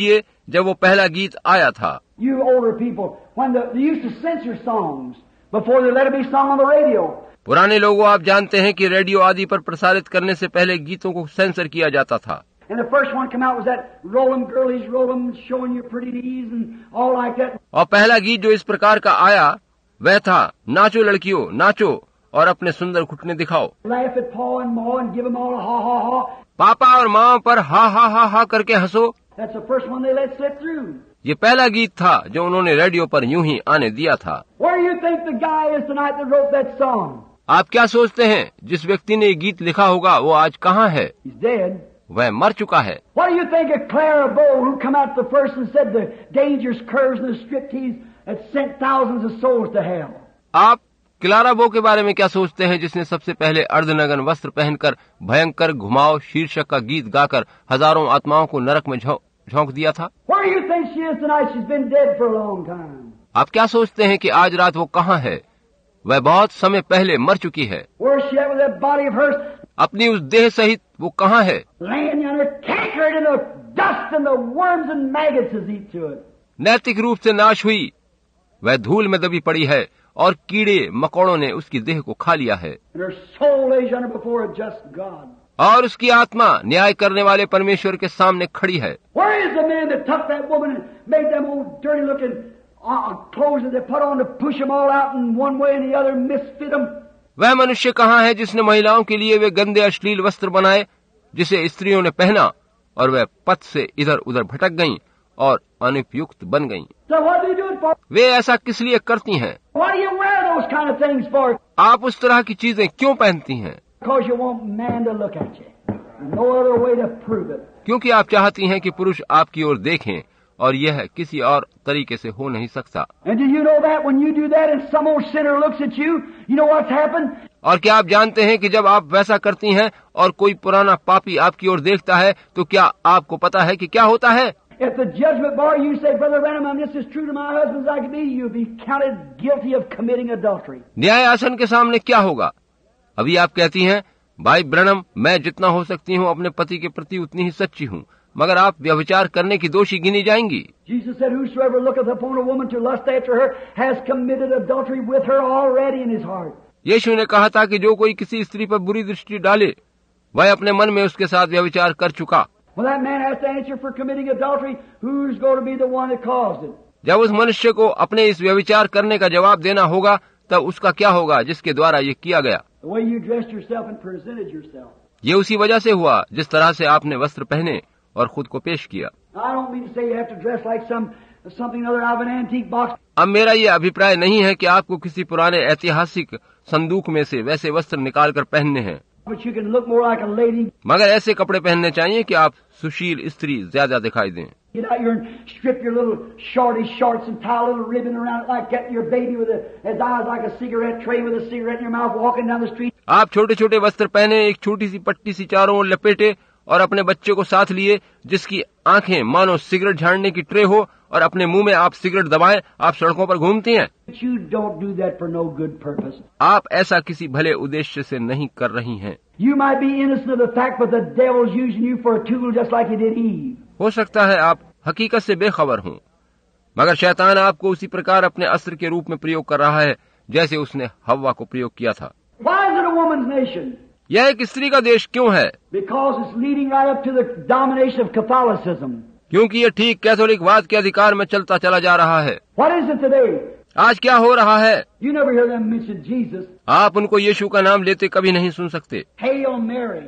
जब वो पहला गीत आया था। You older people, when they used to censor songs before they let it be sung on the radio. पुराने लोगों, आप जानते हैं कि रेडियो आदि पर प्रसारित करने से पहले गीतों को सेंसर किया जाता था। And the first one come out was that roll 'em girlies, roll 'em, showing your pretty knees and all like that. और पहला गीत जो इस प्रकार का आया वह था नाचो लड़कियों नाचो और अपने सुंदर घुटने दिखाओ। Laugh at Pa and Ma and give 'em all a ha ha ha. पापा और माँ पर हा हा हा हा करके हंसो। That's the first one they let slip through. ये पहला गीत था जो उन्होंने रेडियो पर यूं ही आने दिया था। Where do you think the guy is tonight that wrote that song? आप क्या सोचते हैं जिस व्यक्ति ने ये गीत लिखा होगा वो आज कहाँ है? He's dead. वह मर चुका है। What do you think of Clara Bow, who come out the first and said the dangerous curves and the striptease had sent thousands of souls to hell? आप क्लारा बो के बारे में क्या सोचते हैं जिसने सबसे पहले अर्धनग्न वस्त्र पहनकर भयंकर घुमाव शीर्षक का गीत गाकर हजारों आत्माओं को नरक में झोंक दिया था? Where do you think she is tonight? She's been dead for a long time. आप क्या सोचते हैं कि आज रात वो कहाँ है? वह बहुत समय पहले मर चुकी है। Where is she at with that body of hers? अपनी उस देह सहित वो कहाँ है? Laying yonder, cankered in the dust and the worms and maggots has eat to it. नैतिक रूप से नाश हुई, वह धूल में दबी पड़ी है और कीड़े मकोड़ों ने उसकी देह को खा लिया है। And her soul lays yonder before a just God. और उसकी आत्मा न्याय करने वाले परमेश्वर के सामने खड़ी है। Where is the man that took that woman and made them old dirty looking clothes that they put on to push them all out in one way and the other, misfit them? वह मनुष्य कहाँ है जिसने महिलाओं के लिए वे गंदे अश्लील वस्त्र बनाए जिसे स्त्रियों ने पहना और वह पथ से इधर उधर भटक गईं और अनुपयुक्त बन गईं। So what do you do it for? वे ऐसा किस लिए करती हैं? Why do you wear those kind of things for? आप उस तरह की चीजें क्यों पहनती हैं? Because you want man to look at you. No other way to prove it. क्योंकि आप चाहती हैं कि पुरुष आपकी ओर देखें और यह किसी और तरीके से हो नहीं सकता। And do you know that when you do that and some old sinner looks at you, you know what's happened? और क्या आप जानते हैं कि जब आप वैसा करती हैं और कोई पुराना पापी आपकी ओर देखता है तो क्या आपको पता है कि क्या होता है? If the judgment bar you say, Brother Branham, this is true to my husband as I can be, you'll be counted guilty of committing adultery. न्याय आसन के सामने क्या होगा? अभी आप कहती हैं, भाई ब्रनम, मैं जितना हो सकती हूँ अपने पति के प्रति उतनी ही सच्ची हूँ, मगर आप व्यभिचार करने की दोषी गिनी जाएंगी। Jesus said, whosoever looketh upon a woman to lust after her has committed adultery with her already in his heart. यीशु ने कहा था कि जो कोई किसी स्त्री पर बुरी दृष्टि डाले वह अपने मन में उसके साथ व्यभिचार कर चुका। Well, that man has to answer for committing adultery. Who's going to be the one that caused it? जब उस मनुष्य को अपने इस व्यभिचार करने का जवाब देना होगा तब उसका क्या होगा जिसके द्वारा ये किया गया? The way you dressed yourself and presented yourself. ये उसी वजह से हुआ जिस तरह से आपने वस्त्र पहने और खुद को पेश किया। I don't mean to say you have to dress like something other out of an antique box. अब मेरा ये अभिप्राय नहीं है कि आपको किसी पुराने ऐतिहासिक संदूक में से वैसे वस्त्र निकाल कर पहनने हैं, But you can look more like a lady. मगर ऐसे कपड़े पहनने चाहिए कि आप सुशील स्त्री ज्यादा दिखाई दें। Get out here and strip your little shorty shorts and tie a little ribbon around it like that. Your baby with his eyes like a cigarette tray with a cigarette in your mouth walking down the street. आप छोटे छोटे वस्त्र पहने, एक छोटी सी पट्टी सी चारों ओर लपेटे और अपने बच्चे को साथ लिए जिसकी आंखें मानो सिगरेट झाड़ने की ट्रे हो और अपने मुंह में आप सिगरेट दबाएं, आप सड़कों पर घूमती हैं। But you don't do that for no good purpose. आप ऐसा किसी भले उद्देश्य से नहीं कर रही हैं। You might be innocent of the fact, but the devil's using you for a tool just like he did Eve. हो सकता है आप हकीकत से बेखबर हों, मगर शैतान आपको उसी प्रकार अपने अस्त्र के रूप में प्रयोग कर रहा है जैसे उसने हव्वा को प्रयोग किया था। Why is it a woman's nation? यह एक स्त्री का देश क्यों है? Because it's leading right up to the domination of Catholicism. क्योंकि यह ठीक कैथोलिकवाद के अधिकार में चलता चला जा रहा है। What is it today? आज क्या हो रहा है? You never hear them mention Jesus. आप उनको यीशु का नाम लेते कभी नहीं सुन सकते। Hail Mary,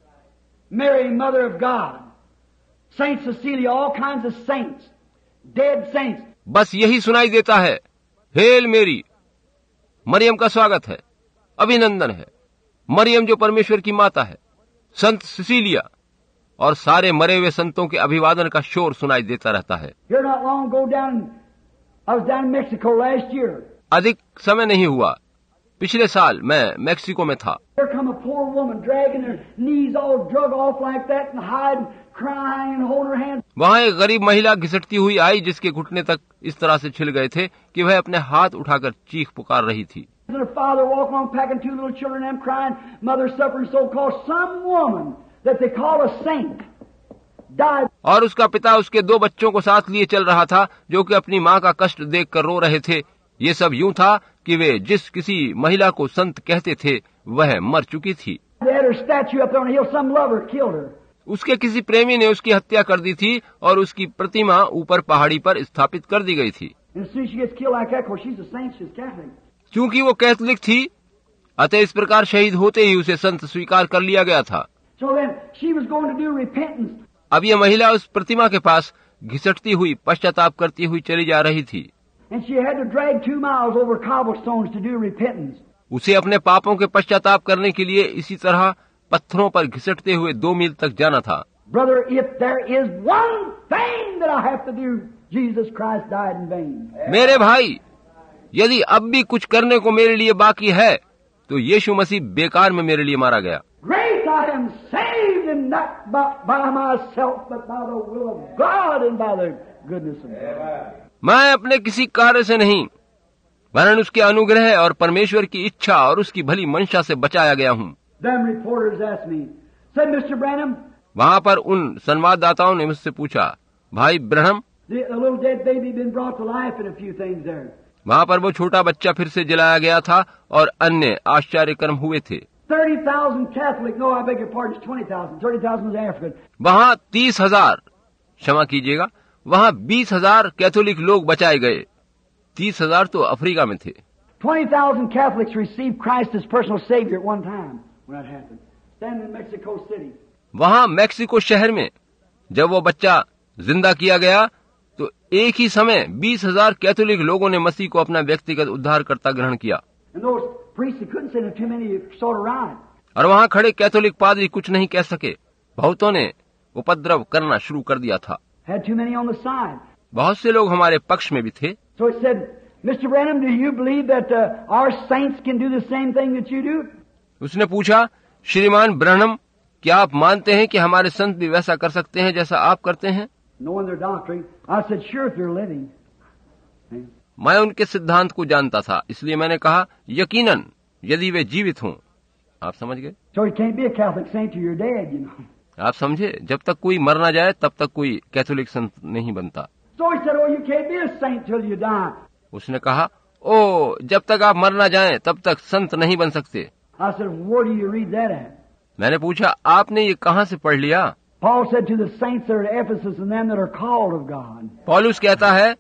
Mary, Mother of God, Saint Cecilia, all kinds of saints, dead saints. बस यही सुनाई देता है, हेल मेरी, मरियम का स्वागत है, अभिनंदन है, मरियम जो परमेश्वर की माता है, संत सिसिलिया और सारे मरे हुए संतों के अभिवादन का शोर सुनाई देता रहता है। Here not long ago I was down in Mexico last year. अधिक समय नहीं हुआ, पिछले साल मैं मैक्सिको में था। There come a poor woman dragging her knees all drug off like that and hiding, crying and holding her hands. वहाँ एक गरीब महिला घिसटती हुई आई जिसके घुटने तक इस तरह से छिल गए थे कि वह अपने हाथ उठाकर चीख पुकार रही थी। And her father walking along packing two little children and crying, mother suffering so called some woman that they call a saint died. और उसका पिता उसके 2 बच्चों को साथ लिए चल रहा था, जो कि अपनी माँ का कष्ट देखकर रो रहे थे। ये सब यूं था कि वे जिस किसी महिला को संत कहते थे वह मर चुकी थी। They had her statue up there on the hill. Some lover killed her. उसके किसी प्रेमी ने उसकी हत्या कर दी थी और उसकी प्रतिमा ऊपर पहाड़ी पर स्थापित कर दी गई थी। And as soon as she gets killed like that, of course, she's a saint, she's Catholic. क्योंकि वो कैथोलिक थी, अतः इस प्रकार शहीद होते ही उसे संत स्वीकार कर लिया गया था। So then she was going to do repentance. अब ये महिला उस प्रतिमा के पास घिसटती हुई पश्चाताप करती हुई चली जा रही थी। And she had to drag 2 miles over cobblestones to do repentance. उसे अपने पापों के पश्चाताप करने के लिए इसी तरह पत्थरों पर घिसटते हुए 2 मील तक जाना था। Brother, if there is one thing that I have to do, Jesus Christ died in vain. मेरे भाई, यदि अब भी कुछ करने को मेरे लिए बाकी है तो यीशु मसीह बेकार में मेरे लिए मारा गया। Grace, I am saved and not by myself, but by the will of God and by the goodness of God. मैं अपने किसी कार्य से नहीं, वरन उसके अनुग्रह और परमेश्वर की इच्छा और उसकी भली मंशा से बचाया गया हूँ। Them reporters asked me, said, Mr. Branham, वहाँ पर उन संवाददाताओं ने मुझसे पूछा, भाई ब्रहम, the little dead baby been brought to life and a few things there. वहाँ पर वो छोटा बच्चा फिर से जलाया गया था और अन्य आश्चर्य कर्म हुए थे। 30,000 Catholic, no, I beg your pardon, it's 20,000. 30,000 was African. वहाँ 30,000, क्षमा कीजिएगा, वहाँ 20,000 कैथोलिक लोग बचाए गए। 30,000 तो अफ्रीका में थे। 20,000 Catholics received Christ as personal Savior at one time when that happened. Standing in Mexico City. वहाँ मैक्सिको शहर में जब वो बच्चा जिंदा किया गया तो एक ही समय 20,000 कैथोलिक लोगों ने मसीह को अपना व्यक्तिगत उद्धारकर्ता ग्रहण किया। And those priests, they couldn't send too many sort of ride. और वहाँ खड़े कैथोलिक पादरी कुछ नहीं कह सके। बहुतों ने उपद्रव करना शुरू कर दिया था। Had too many on the side. बहुत से लोग हमारे पक्ष में भी थे। So he said, Mr. Branham, do you believe that our saints can do the same thing that you do? उसने पूछा, श्रीमान ब्रहणम, क्या आप मानते हैं कि हमारे संत भी वैसा कर सकते हैं जैसा आप करते हैं? Knowing their doctrine, I said, sure, if they're living. मैं उनके सिद्धांत को जानता था, इसलिए मैंने कहा, यकीनन, यदि वे जीवित हों। आप समझ गए? So you can't be a Catholic saint till you're dead, you know. आप समझे? जब तक कोई मर ना जाए तब तक कोई कैथोलिक संत नहीं बनता। So he said, oh, you can't be a saint till you die. उसने कहा, ओ, जब तक आप मर ना जाएं तब तक संत नहीं बन सकते। I said, where do you read that at? मैंने पूछा, आपने ये कहाँ से पढ़ लिया? Paul said to the saints that are at Ephesus and them that are called of God. पौलुस कहता है,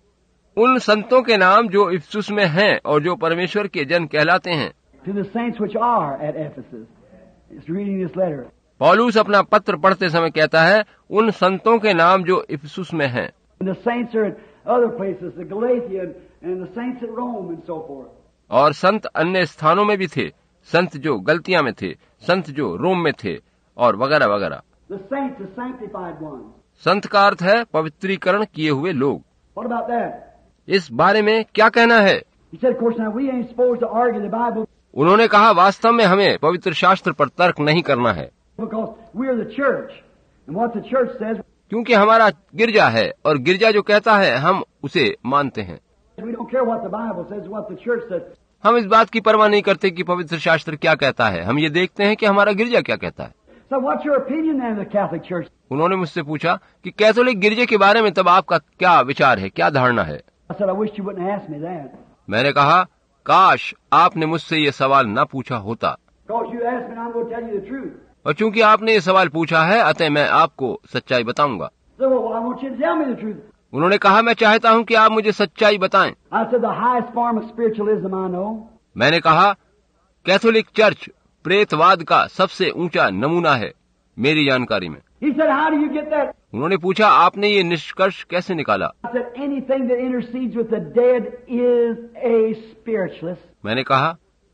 उन संतों के नाम जो इफिसुस में हैं और जो परमेश्वर के जन कहलाते हैं। To the saints which are at Ephesus. It's reading this letter. पौलुस अपना पत्र पढ़ते समय कहता है, उन संतों के नाम जो इफिसुस में हैं। And the saints are at other places, the Galatia and the saints at Rome and so forth. और संत अन्य स्थानों में भी थे, संत जो गलतिया में थे, संत जो रोम में थे और वगैरह वगैरह। The saints, the sanctified ones. संत का अर्थ है पवित्रीकरण किए हुए लोग। What about that? इस बारे में क्या कहना है? He said, of course, now we ain't supposed to argue the Bible उन्होंने कहा, वास्तव में हमें पवित्र शास्त्र पर तर्क नहीं करना है, because we're the church. And what the church says, क्योंकि हमारा गिरजा है और गिरजा जो कहता है हम उसे मानते हैं। we don't care what the Bible says, what the church says. हम इस बात की परवाह नहीं करते कि पवित्र शास्त्र क्या कहता है, हम ये देखते हैं कि हमारा गिरजा क्या कहता है। So what's your opinion then of the Catholic Church? उन्होंने मुझसे पूछा कि कैथोलिक गिरजे के बारे में तब आपका क्या विचार है, क्या धारणा है? I said, I wish you wouldn't ask me that. मैंने कहा, काश आपने मुझसे ये सवाल न पूछा होता, Because you asked me and I'm going to tell you the truth. और चूंकि आपने ये सवाल पूछा है अतः मैं आपको सच्चाई बताऊंगा। So well, I want you to tell me the truth. उन्होंने कहा, मैं चाहता हूं कि आप मुझे सच्चाई बताएं। I said, the highest form of spiritualism I know मैंने कहा, कैथोलिक चर्च प्रेतवाद का सबसे ऊंचा नमूना है मेरी जानकारी में। He said, how do you get that? उन्होंने पूछा, आपने ये निष्कर्ष कैसे निकाला? I said, anything that intercedes with the dead is a spiritualist. मैंने कहा,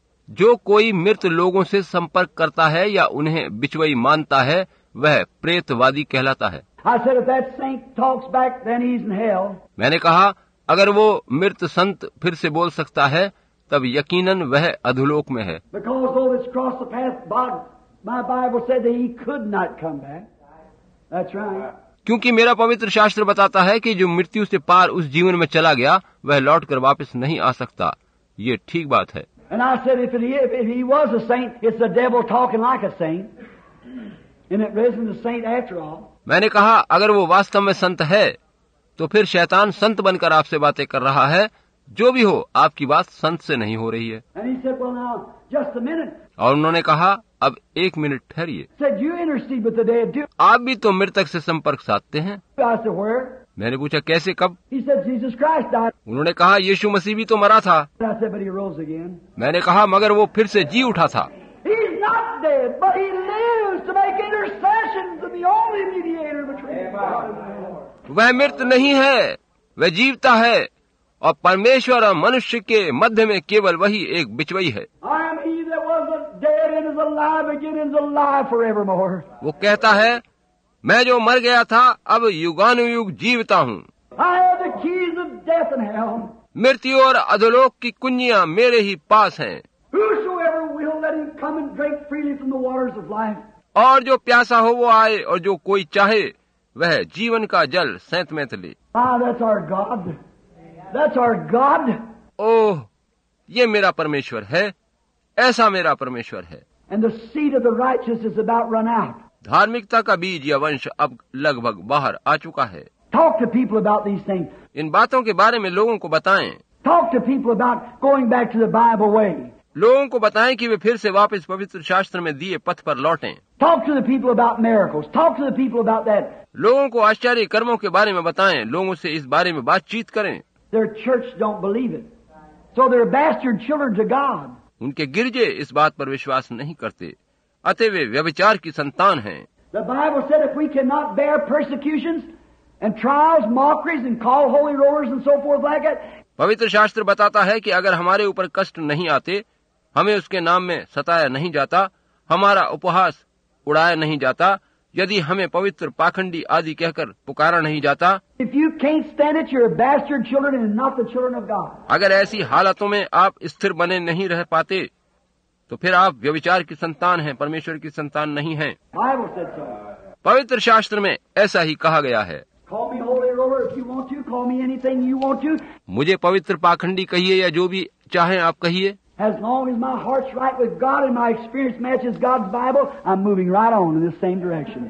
जो कोई मृत लोगों से संपर्क करता है या उन्हें बिचवई मानता है वह प्रेतवादी कहलाता है। I said, if that saint talks back, then he's in hell. मैंने कहा, अगर वो मृत संत फिर से बोल सकता है तब यकीनन वह अधोलोक में है। Because though it's crossed the path, my Bible said that he could not come back. That's right. क्योंकि मेरा पवित्र शास्त्र बताता है कि जो मृत्यु से पार उस जीवन में चला गया वह लौटकर वापस नहीं आ सकता। ये ठीक बात है। And I said, if he was a saint, it's the devil talking like a saint. And it isn't a saint after all. मैंने कहा, अगर वो वास्तव में संत है तो फिर शैतान संत बनकर आपसे बातें कर रहा है। जो भी हो, आपकी बात संत से नहीं हो रही है। And he said, well, now, just a minute. और उन्होंने कहा, अब 1 मिनट ठहरिए। Said, you intercede with the dead too. आप भी तो मृतक से संपर्क साधते हैं। I said, where? मैंने पूछा, कैसे, कब? He said, Jesus Christ died. उन्होंने कहा, यीशु मसीह भी तो मरा था। I said, but he rose again. मैंने कहा, मगर वो फिर से जी उठा था। He's not dead, but he lives to make intercession to the only mediator between God and man. वह मृत नहीं है, वह जीवता है, और परमेश्वर और मनुष्य के मध्य में केवल वही एक बिचवई है। I am he that was dead and is alive again and is alive forevermore. वो कहता है, मैं जो मर गया था अब युगानुयुग जीवता हूँ। I have the keys of death and hell. मृत्यु और अधोलोक की कुंजियां मेरे ही पास हैं। Whosoever will, let him come and drink freely from the waters of life. और जो प्यासा हो वो आए, और जो कोई चाहे वह जीवन का जल सैंतमैत ले। Ah, that's our God. That's our God. ओह, ये मेरा परमेश्वर है, ऐसा मेरा परमेश्वर है। And the seed of the righteous is about run out. धार्मिकता का बीज या वंश अब लगभग बाहर आ चुका है। Talk to people about these things. इन बातों के बारे में लोगों को बताएं। Talk to people about going back to the Bible way. लोगों को बताएं कि वे फिर से वापस पवित्र शास्त्र में दिए पथ पर लौटें। Talk to the people about miracles. Talk to the people about that. लोगों को आश्चर्य कर्मों के बारे में बताएं। लोगों से इस बारे में बातचीत करें। Their church don't believe it. So they're bastard children to God. उनके गिरजे इस बात पर विश्वास नहीं करते, अतः वे व्यभिचार की संतान हैं। The Bible said if we cannot bear persecutions and trials, mockeries, and call holy rollers and so forth like that. पवित्र शास्त्र बताता है कि अगर हमारे ऊपर कष्ट नहीं आते, हमें उसके नाम में सताया नहीं जाता, हमारा उपहास उड़ाया नहीं जाता, यदि हमें पवित्र पाखंडी आदि कहकर पुकारा नहीं जाता, If you can't stand it, you're a bastard children and not the children of God. अगर ऐसी हालतों में आप स्थिर बने नहीं रह पाते, तो फिर आप व्यभिचार की संतान हैं, परमेश्वर की संतान नहीं हैं। Bible said so. पवित्र शास्त्र में ऐसा ही कहा गया है। Call me holy roller if you want to. Call me anything you want to. मुझे पवित्र पाखंडी कहिए या जो भी चाहें आप कहिए। As long as my heart's right with God and my experience matches God's Bible, I'm moving right on in this same direction.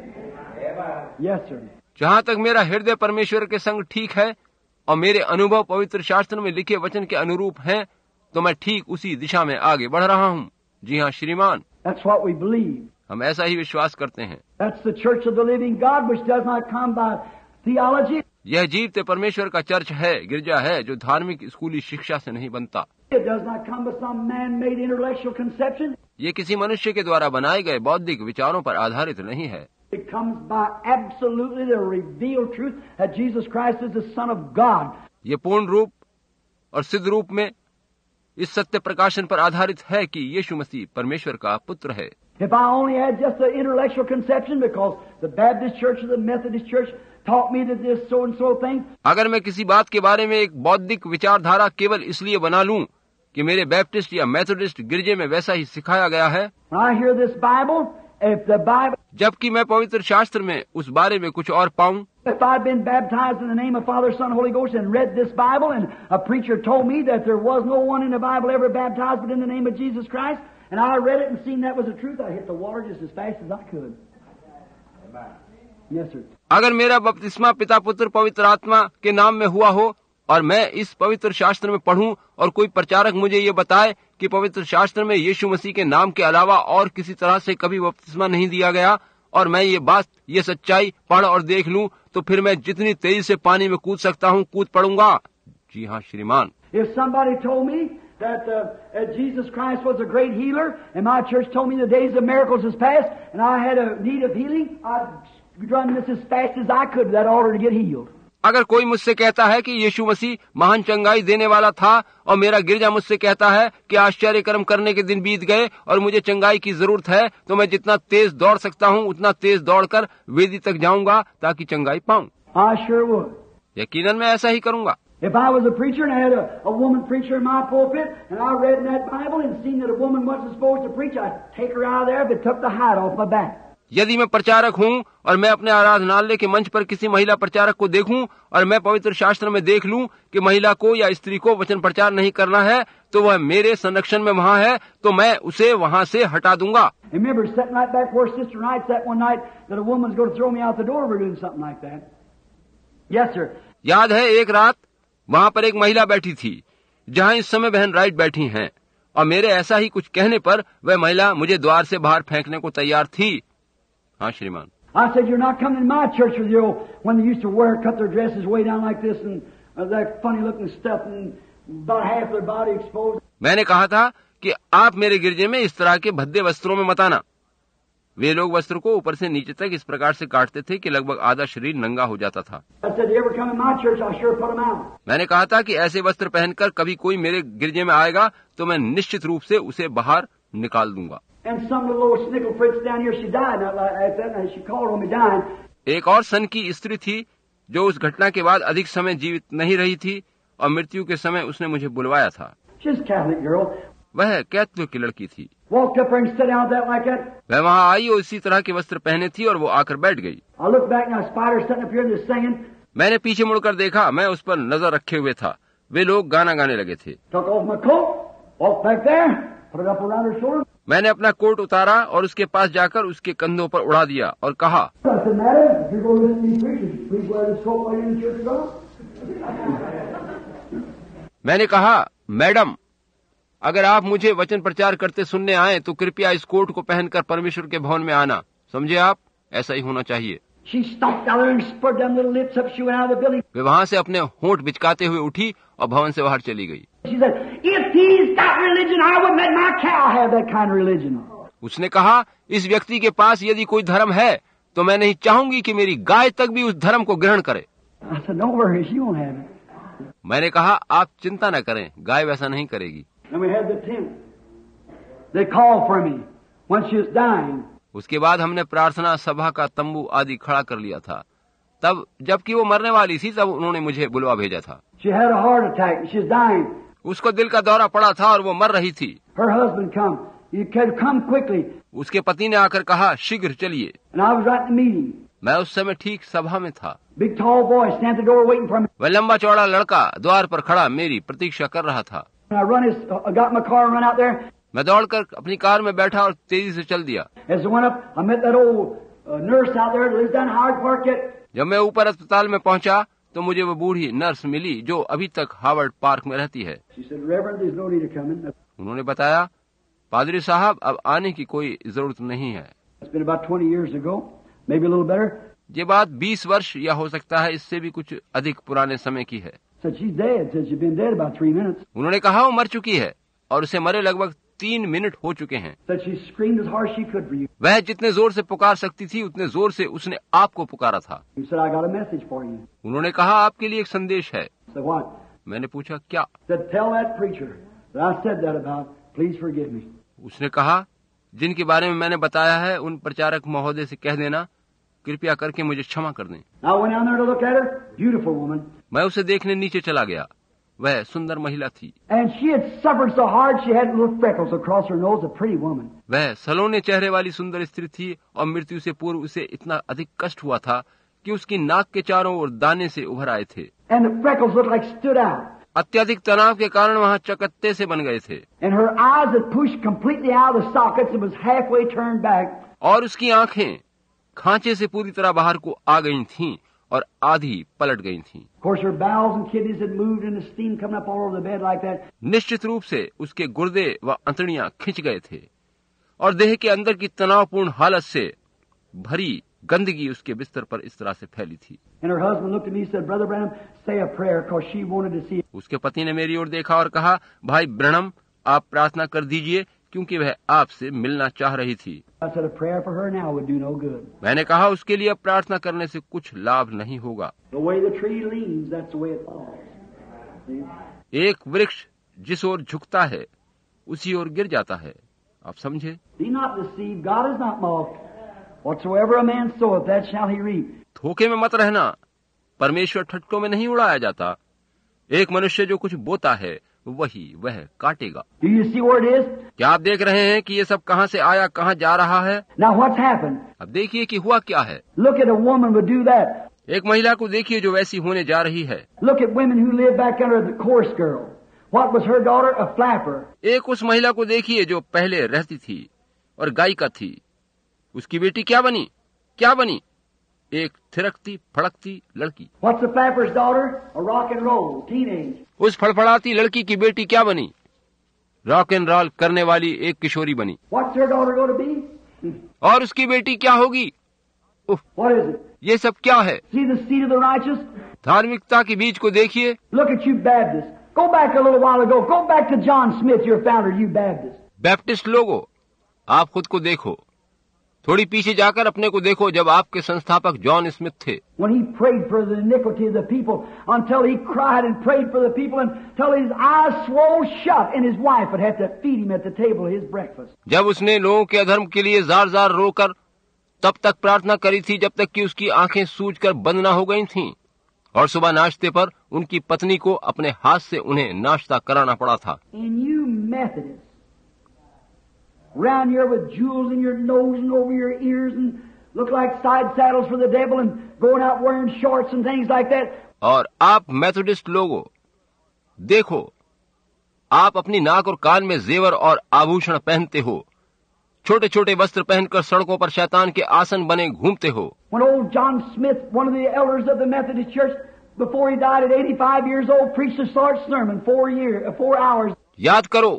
Yes, sir. जहाँ तक मेरा हृदय परमेश्वर के संग ठीक है और मेरे अनुभव पवित्र शास्त्र में लिखे वचन के अनुरूप हैं, तो मैं ठीक उसी दिशा में आगे बढ़ रहा हूँ। जी हाँ श्रीमान, That's what we believe. हम ऐसा ही विश्वास करते हैं। That's the church of the living God, which does not come by theology. यह जीवते परमेश्वर का चर्च है, गिरजा है, जो धार्मिक स्कूली शिक्षा से नहीं बनता। It does not come by some man-made intellectual conception. ये किसी मनुष्य के द्वारा बनाए गए बौद्धिक विचारों पर आधारित नहीं है। It comes by absolutely the revealed truth that Jesus Christ is the Son of God. ये पूर्ण रूप और सिद्ध रूप में इस सत्य प्रकाशन पर आधारित है कि यीशु मसीह परमेश्वर का पुत्र है। If I only had just an intellectual conception because the Baptist Church or the Methodist Church taught me that this so and so thing. अगर मैं किसी बात के बारे में एक बौद्धिक विचारधारा केवल इसलिए बना लूं कि मेरे बैप्टिस्ट या मेथोडिस्ट गिरजे में वैसा ही सिखाया गया है, When I hear this Bible, if the Bible, जबकि मैं पवित्र शास्त्र में उस बारे में कुछ और पाऊं, if I'd been baptized in the name of Father, Son, Holy Ghost and read this Bible and a preacher told me that there was no one in the Bible ever baptized but in the name of Jesus Christ, and I read it and seen that was the truth, I hit the water just as fast as I could. Yes, sir. अगर मेरा बपतिस्मा पिता पुत्र पवित्र आत्मा के नाम में हुआ हो और मैं इस पवित्र शास्त्र में पढ़ूं और कोई प्रचारक मुझे ये बताए कि पवित्र शास्त्र में यीशु मसीह के नाम के अलावा और किसी तरह से कभी बपतिस्मा नहीं दिया गया, और मैं ये सच्चाई पढ़ और देख लूं, तो फिर मैं जितनी तेजी से पानी में कूद सकता हूं कूद पड़ूंगा। जी हाँ श्रीमान। If somebody told me that Jesus Christ was a great healer and my church told me the days of miracles is past and I had a need of healing, I'd run this as fast as I could to that altar to get healed. अगर कोई मुझसे कहता है कि यीशु मसीह महान चंगाई देने वाला था और मेरा गिरजा मुझसे कहता है कि आश्चर्य कर्म करने के दिन बीत गए और मुझे चंगाई की जरूरत है, तो मैं जितना तेज दौड़ सकता हूँ उतना तेज दौड़कर वेदी तक जाऊंगा ताकि चंगाई पाऊं। I sure would. यकीनन मैं ऐसा ही करूंगा। If I was a preacher and I had a woman preacher in my pulpit and I read in that Bible and seen that a woman wasn't supposed to preach, I'd take her out of there if it took the hide off my back. यदि मैं प्रचारक हूँ और मैं अपने आराधनालय के मंच पर किसी महिला प्रचारक को देखूं और मैं पवित्र शास्त्र में देख लूं कि महिला को या स्त्री को वचन प्रचार नहीं करना है, तो वह मेरे संरक्षण में वहाँ है, तो मैं उसे वहाँ से हटा दूंगा। And remember sitting right back where Sister Knight sat one night that a woman's going to throw me out the door for doing something like that. Yes, sir. याद है एक रात वहां पर एक महिला बैठी थी जहां इस समय बहन राइट बैठी हैं, और मेरे ऐसा ही कुछ कहने पर वह महिला मुझे द्वार से बाहर फेंकने को तैयार थी। हाँ श्रीमान। I said, you're not coming to my church with your old, when they used to cut their dresses way down like this and that funny looking stuff and about half their body exposed. मैंने कहा था कि आप मेरे गिरजे में इस तरह के भद्दे वस्त्रों में मत आना। वे लोग वस्त्र को ऊपर से नीचे तक इस प्रकार से काटते थे कि लगभग आधा शरीर नंगा हो जाता था। मैंने कहा था कि ऐसे वस्त्र पहनकर कभी कोई मेरे गिरजे में आएगा तो मैं निश्चित रूप से उसे बाहर निकाल दूंगा। एक और सन की स्त्री थी जो उस घटना के बाद अधिक समय जीवित नहीं रही थी और मृत्यु के समय उसने मुझे बुलवाया था। वह कैथोलिक की लड़की थी। वह वहाँ आई और इसी तरह के वस्त्र पहने थी और वो आकर बैठ गई। मैंने पीछे मुड़कर देखा, मैं उस पर नजर रखे हुए था। वे लोग गाना गाने लगे थे। मैंने अपना कोट उतारा और उसके पास जाकर उसके कंधों पर उड़ा दिया और कहा, मैंने कहा, मैडम, अगर आप मुझे वचन प्रचार करते सुनने आए तो कृपया इस कोट को पहनकर परमेश्वर के भवन में आना। समझे आप, ऐसा ही होना चाहिए। वे वहाँ से अपने होंठ बिचकाते हुए उठी और भवन से बाहर चली गई। उसने कहा, इस व्यक्ति के पास यदि कोई धर्म है तो मैं नहीं चाहूंगी कि मेरी गाय तक भी उस धर्म को ग्रहण करे। मैंने कहा, आप चिंता न करें, गाय वैसा नहीं करेगी। उसके बाद हमने प्रार्थना सभा का तंबू आदि खड़ा कर लिया था। तब जबकि वो मरने वाली थी तब उन्होंने मुझे बुलवा भेजा था। उसको दिल का दौरा पड़ा था और वो मर रही थी। उसके पति ने आकर कहा, शीघ्र चलिए। मैं उस समय ठीक सभा में था। वह लंबा चौड़ा लड़का द्वार पर खड़ा मेरी प्रतीक्षा कर रहा था। मैं दौड़कर अपनी कार में बैठा और तेजी से चल दिया। जब मैं ऊपर अस्पताल में पहुंचा तो मुझे वो बूढ़ी नर्स मिली जो अभी तक हार्वर्ड पार्क में रहती है। उन्होंने बताया, पादरी साहब, अब आने की कोई जरूरत नहीं है। ये बात 20 वर्ष या हो सकता है इससे भी कुछ अधिक पुराने समय की है। उन्होंने कहा, वो मर चुकी है और उसे मरे लगभग 3 मिनट हो चुके हैं। वह जितने जोर से पुकार सकती थी उतने जोर से उसने आपको पुकारा था। उन्होंने कहा, आपके लिए एक संदेश है। मैंने पूछा, क्या? उसने कहा, जिनके बारे में मैंने बताया है उन प्रचारक महोदय से कह देना, कृपया करके मुझे क्षमा कर दें। मैं उसे देखने नीचे चला गया। वह सुंदर महिला थी। वह सलोने चेहरे वाली सुंदर स्त्री थी और मृत्यु से पूर्व उसे इतना अधिक कष्ट हुआ था कि उसकी नाक के चारों ओर दाने से उभर आए थे। अत्यधिक तनाव के कारण वहाँ चकत्ते से बन गए थे। और उसकी आंखें खांचे से पूरी तरह बाहर को आ गई थीं और आधी पलट गई थीं। निश्चित रूप से उसके गुर्दे व अंतड़ियां खिंच गए थे और देह के अंदर की तनावपूर्ण हालत से भरी गंदगी उसके बिस्तर पर इस तरह से फैली थी। उसके पति ने मेरी ओर देखा और कहा, भाई ब्रैनम, आप प्रार्थना कर दीजिए क्योंकि वह आपसे मिलना चाह रही थी। मैंने कहा, उसके लिए अब प्रार्थना करने से कुछ लाभ नहीं होगा। एक वृक्ष जिस ओर झुकता है उसी ओर गिर जाता है। आप समझे? धोखे में मत रहना। परमेश्वर ठट्टों में नहीं उड़ाया जाता। एक मनुष्य जो कुछ बोता है वही वह काटेगा। क्या आप देख रहे हैं कि ये सब कहाँ से आया, कहाँ जा रहा है? अब देखिए कि हुआ क्या है। एक महिला को देखिए जो वैसी होने जा रही है। एक उस महिला को देखिए जो पहले रहती थी और गायिका थी। उसकी बेटी क्या बनी? क्या बनी? एक थिरकती फड़कती लड़की। What's the flapper's daughter? A rock and roll teenage. उस फड़फड़ाती लड़की की बेटी क्या बनी? रॉक एंड रोल करने वाली एक किशोरी बनी। What's her daughter going to be? और उसकी बेटी क्या होगी? What is it? ये सब क्या है? See the seed of the righteous? धार्मिकता के बीज को देखिए। Look at you Baptists. Go back a little while ago. Go back to John Smith, your founder, you Baptists. Baptist लोगो, आप खुद को देखो। थोड़ी पीछे जाकर अपने को देखो, जब आपके संस्थापक जॉन स्मिथ थे। When he prayed for the iniquity of the people, until he cried and prayed for the people until his eyes swole shut, and his wife would have to feed him at the table his breakfast. जब उसने लोगों के अधर्म के लिए jar jar रोकर तब तक प्रार्थना करी थी जब तक कि उसकी आंखें सूजकर बंद न हो गई थीं, और सुबह नाश्ते पर उनकी पत्नी को अपने हाथ से उन्हें नाश्ता कराना पड़ा था। And you Methodists, around here with jewels in your nose and over your ears and look like side saddles for the devil and going out wearing shorts and things like that. और आप Methodist लोगो, देखो, आप अपनी नाक और कान में जेवर और आभूषण पहनते हो, छोटे छोटे वस्त्र पहनकर सड़कों पर शैतान के आसन बने घूमते हो। When old John Smith, one of the elders of the Methodist Church, before he died at 85 years old, preached a short sermon, 4 hours. याद करो,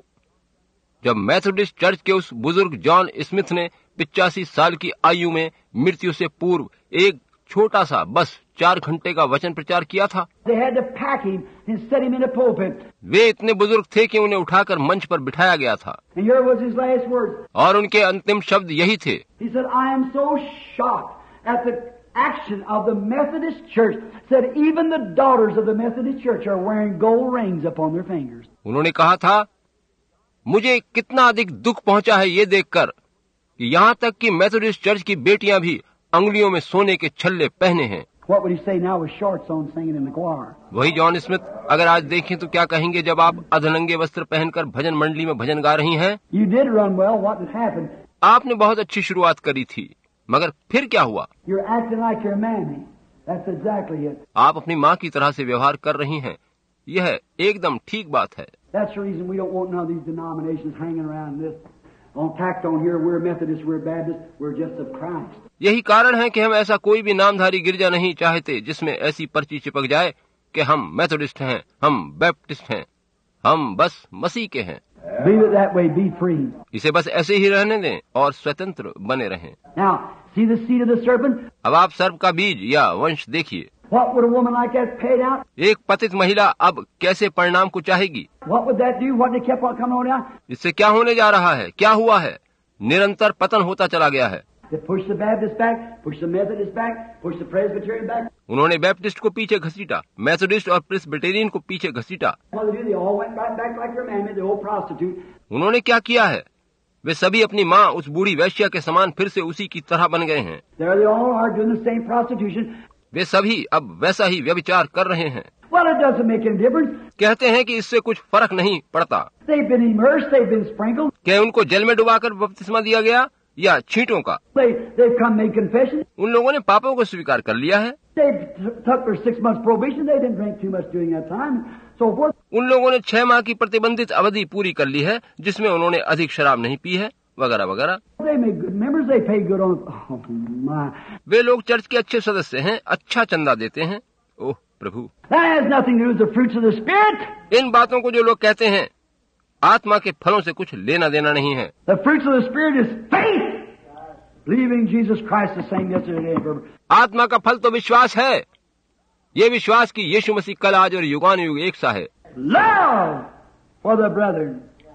जब मेथोडिस्ट चर्च के उस बुजुर्ग जॉन स्मिथ ने 85 साल की आयु में मृत्यु से पूर्व एक छोटा सा बस 4 घंटे का वचन प्रचार किया था। They had to pack him and set him in a pulpit. वे इतने बुजुर्ग थे कि उन्हें उठाकर मंच पर बिठाया गया था। And here was his last words. और उनके अंतिम शब्द यही थे। He said, I am so shocked at the action of the Methodist Church, said even the daughters of the Methodist Church are wearing gold rings upon their fingers. उन्होंने कहा था, मुझे कितना अधिक दुख पहुंचा है ये देखकर कि यहाँ तक कि मेथोडिस्ट चर्च की बेटियां भी अंगुलियों में सोने के छल्ले पहने हैं। What would he say now with shorts on singing in the choir? वही जॉन स्मिथ अगर आज देखें तो क्या कहेंगे जब आप अधनंगे वस्त्र पहनकर भजन मंडली में भजन गा रही हैं? You did run well. What had happened? आपने बहुत अच्छी शुरुआत करी थी, मगर फिर क्या हुआ? You're acting like your mammy. That's exactly it. आप अपनी माँ की तरह से व्यवहार कर रही हैं। यह एकदम ठीक बात है। That's the reason we don't want none of these denominations hanging around this. On tacked on here, we're Methodists, we're Baptists, we're just of Christ. यही कारण है कि हम ऐसा कोई भी नामधारी गिरजा नहीं चाहते जिसमें ऐसी पर्ची चिपक जाए कि हम मेथोडिस्ट हैं, हम बैप्टिस्ट हैं, हम बस मसीह के हैं। Leave it that way, be free. इसे बस ऐसे ही रहने दें और स्वतंत्र बने रहें। Now, see the seed of the serpent? अब आप सर्प का बीज या वंश देखिए। What would a woman like that paid out? एक पतित महिला अब कैसे परिणाम को चाहेगी? What would that do? What they kept on coming on down? इससे क्या होने जा रहा है? क्या हुआ है? निरंतर पतन होता चला गया है। They pushed the Baptist back, pushed the Methodist back, pushed the Presbyterian back. उन्होंने बैप्टिस्ट को पीछे घसीटा, मेथोडिस्ट और प्रेस्बिटेरियन को पीछे घसीटा। What did they do? They all went right back like their mammy, the old prostitute. उन्होंने क्या किया है? वे सभी अपनी माँ उस बूढ़ी वैश्या के समान फिर से उसी की तरह बन गए हैं। There they all are doing the same prostitution. वे सभी अब वैसा ही व्यभिचार कर रहे हैं। Well, it doesn't make any difference. कहते हैं कि इससे कुछ फर्क नहीं पड़ता। They've been immersed, they've been sprinkled. क्या उनको जल में डुबाकर बपतिस्मा दिया गया या छींटों का? They've come made confession. उन लोगों ने पापों को स्वीकार कर लिया है। They've took their 6 months probation. They didn't drink too much during that time. So forth. उन लोगों ने 6 माह की प्रतिबंधित अवधि पूरी कर ली है जिसमें उन्होंने अधिक शराब नहीं पी है, वगैरह वगैरह। They make good members. They pay good on. Oh my! वे लोग चर्च के अच्छे सदस्य हैं, अच्छा चंदा देते हैं। ओह प्रभु, That has nothing to do with the fruits of the Spirit. इन बातों को जो लोग कहते हैं आत्मा के फलों से कुछ लेना देना नहीं है। The fruits of the Spirit is faith, believing Jesus Christ the same yesterday and forever. आत्मा का फल तो विश्वास है, ये विश्वास कि यीशु मसीह कल आज और युगानुयुग एक सा है। Love for the brethren,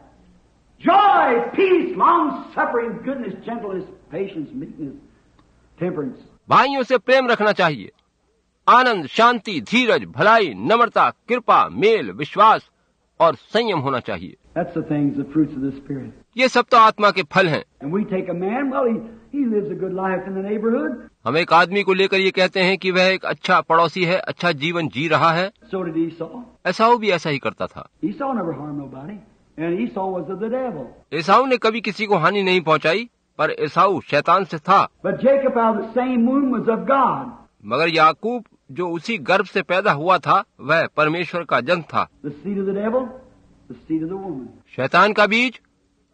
joy, peace, long suffering, goodness, gentleness, patience, meekness, temperance. भाइयों से प्रेम रखना चाहिए, आनंद, शांति, धीरज, भलाई, नम्रता, कृपा, मेल, विश्वास और संयम होना चाहिए। That's the things, the fruits of the Spirit. ये सब तो आत्मा के फल हैं। And we take a man, well, he lives a good life in the neighborhood. हम एक आदमी को लेकर ये कहते हैं कि वह एक अच्छा पड़ोसी है, अच्छा जीवन जी रहा है। So did Esau. एसाऊ भी ऐसा ही करता था। Esau never harmed nobody. And Esau was of the devil. एसाऊ ने कभी किसी को हानि नहीं पहुंचाई, पर एसाऊ शैतान से था। But Jacob out of the same womb was of God. मगर याकूब जो उसी गर्भ से पैदा हुआ था वह परमेश्वर का जन था। The seed of the devil, the seed of the woman. शैतान का बीज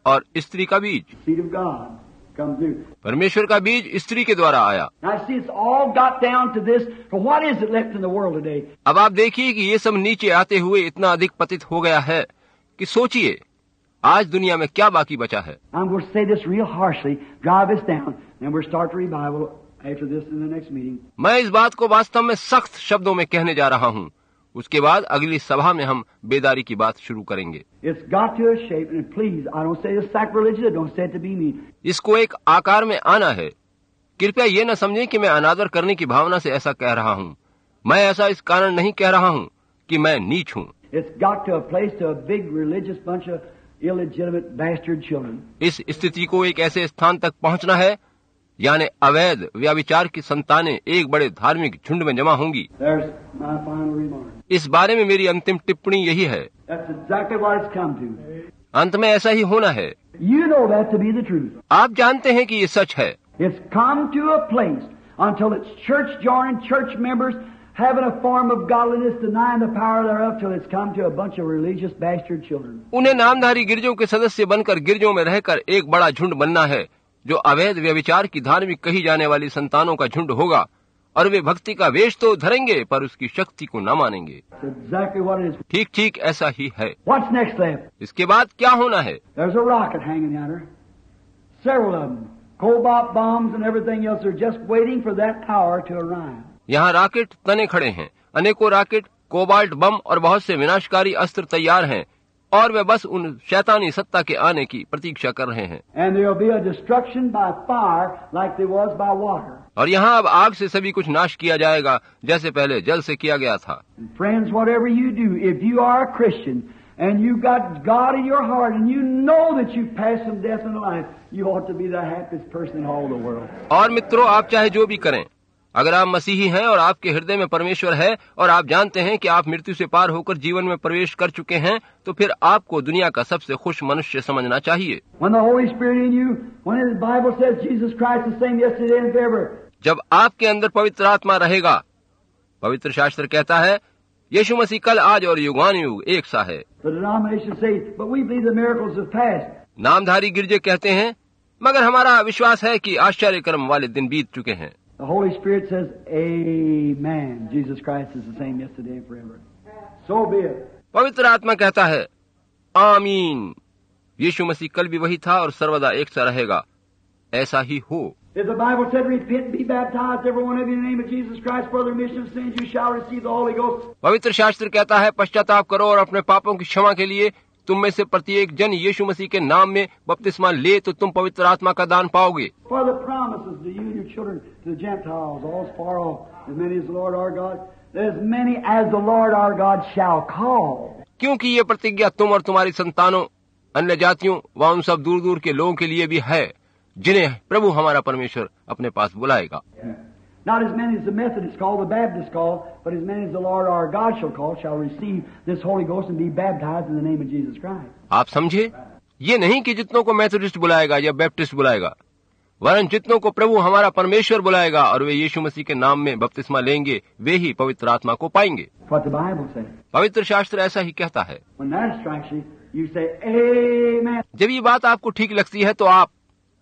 और स्त्री का बीज। Seed of God come through. परमेश्वर का बीज स्त्री के द्वारा आया। Now see, it's all got down to this. For what is it left in the world today? अब आप देखिए कि ये सब नीचे आते हुए इतना अधिक पतित हो गया है कि सोचिए आज दुनिया में क्या बाकी बचा है। I'm going to say this real harshly, drive this down, and we'll start the revival after this in the next meeting. मैं इस बात को वास्तव में सख्त शब्दों में कहने जा रहा हूँ। उसके बाद अगली सभा में हम बेदारी की बात शुरू करेंगे। It's got to a shape, and please, I don't say it's sacrilegious, I don't say it to be mean. इसको एक आकार में आना है। कृपया ये न समझें कि मैं अनादर करने की भावना से ऐसा कह रहा हूँ। मैं ऐसा इस कारण नहीं कह रहा हूँ कि मैं नीच हूँ। It's got to a place to a big religious bunch of illegitimate bastard children. इस स्थिति को एक ऐसे स्थान तक पहुँचना है यानी अवैध व्यभिचार की संतानें एक बड़े धार्मिक झुंड में जमा होंगी। There's my final remark. इस बारे में मेरी अंतिम टिप्पणी यही है। That's exactly what it's come to. अंत में ऐसा ही होना है। You know that to be the truth. आप जानते हैं कि ये सच है। It's come to a place until it's church joining church members having a form of godliness, denying the power thereof, till it's come to a bunch of religious bastard children. उन्हें नामधारी गिरजों के सदस्य बनकर गिरजों में रहकर एक बड़ा झुंड बनना है जो अवैध व्यभिचार की धार्मिक कही जाने वाली संतानों का झुंड होगा और वे भक्ति का वेश तो धरेंगे पर उसकी शक्ति को न मानेंगे। That's exactly what it is. ठीक ठीक ऐसा ही है। What's next left? इसके बाद क्या होना है? There's a rocket hanging out there. Several of them. Cobalt bombs and everything else are just waiting for that hour to arrive. यहाँ राकेट तने खड़े हैं। अनेकों राकेट, कोबाल्ट बम और बहुत से विनाशकारी अस्त्र तैयार हैं और वे बस उन शैतानी सत्ता के आने की प्रतीक्षा कर रहे हैं। And there'll be a destruction by fire like there was by water. और यहाँ अब आग से सभी कुछ नाश किया जाएगा जैसे पहले जल से किया गया था। And friends, whatever you do, if you are a Christian and you got God in your heart and you know that you've passed from death into life, you ought to be the happiest person in all the world. और मित्रों, आप चाहे जो भी करें, अगर आप मसीही हैं और आपके हृदय में परमेश्वर है और आप जानते हैं कि आप मृत्यु से पार होकर जीवन में प्रवेश कर चुके हैं, तो फिर आपको दुनिया का सबसे खुश मनुष्य समझना चाहिए। When the Holy Spirit in you, when the Bible says Jesus Christ the same yesterday and forever. जब आपके अंदर पवित्र आत्मा रहेगा, पवित्र शास्त्र कहता है यीशु मसीह कल आज और युगानुयुग एक सा है। The denominations say, but we believe the miracles have passed. नामधारी गिरजे कहते हैं मगर हमारा विश्वास है कि आश्चर्य कर्म वाले दिन बीत चुके हैं। The Holy Spirit says, Amen. Jesus Christ is the same yesterday and forever. So be it. पवित्र आत्मा कहता है आमीन, यीशु मसीह कल भी वही था और सर्वदा एक सा रहेगा, ऐसा ही हो। If the Bible said, repent and be baptized, every one of you in the name of Jesus Christ for the remission of sins, you shall receive the Holy Ghost. पवित्र शास्त्र कहता है पश्चाताप करो और अपने पापों की क्षमा के लिए तुम में से प्रत्येक जन यीशु मसीह के नाम में बपतिस्मा ले तो तुम पवित्र आत्मा का दान पाओगे। For the promises to you and your children, to the Gentiles, all far off, as many as the Lord our God, as many as the Lord our God shall call. क्योंकि ये प्रतिज्ञा तुम और तुम्हारी संतानों, अन्य जातियों व उन सब दूर दूर के लोगों के लिए भी है जिन्हें प्रभु हमारा परमेश्वर अपने पास बुलाएगा। Not as many as the Methodists call, the Baptists call, but as many as the Lord our God shall call, shall receive this Holy Ghost and be baptized in the name of Jesus Christ. आप समझे, ये नहीं कि जितनों को Methodist बुलाएगा या Baptist बुलाएगा, वरन जितनों को प्रभु हमारा परमेश्वर बुलाएगा और वे यीशु मसीह के नाम में बपतिस्मा लेंगे, वे ही पवित्र आत्मा को पाएंगे। What the Bible says. पवित्र शास्त्र ऐसा ही कहता है। When that strikes you, you say, Amen. जब ये बात आपको ठीक लगती है तो आप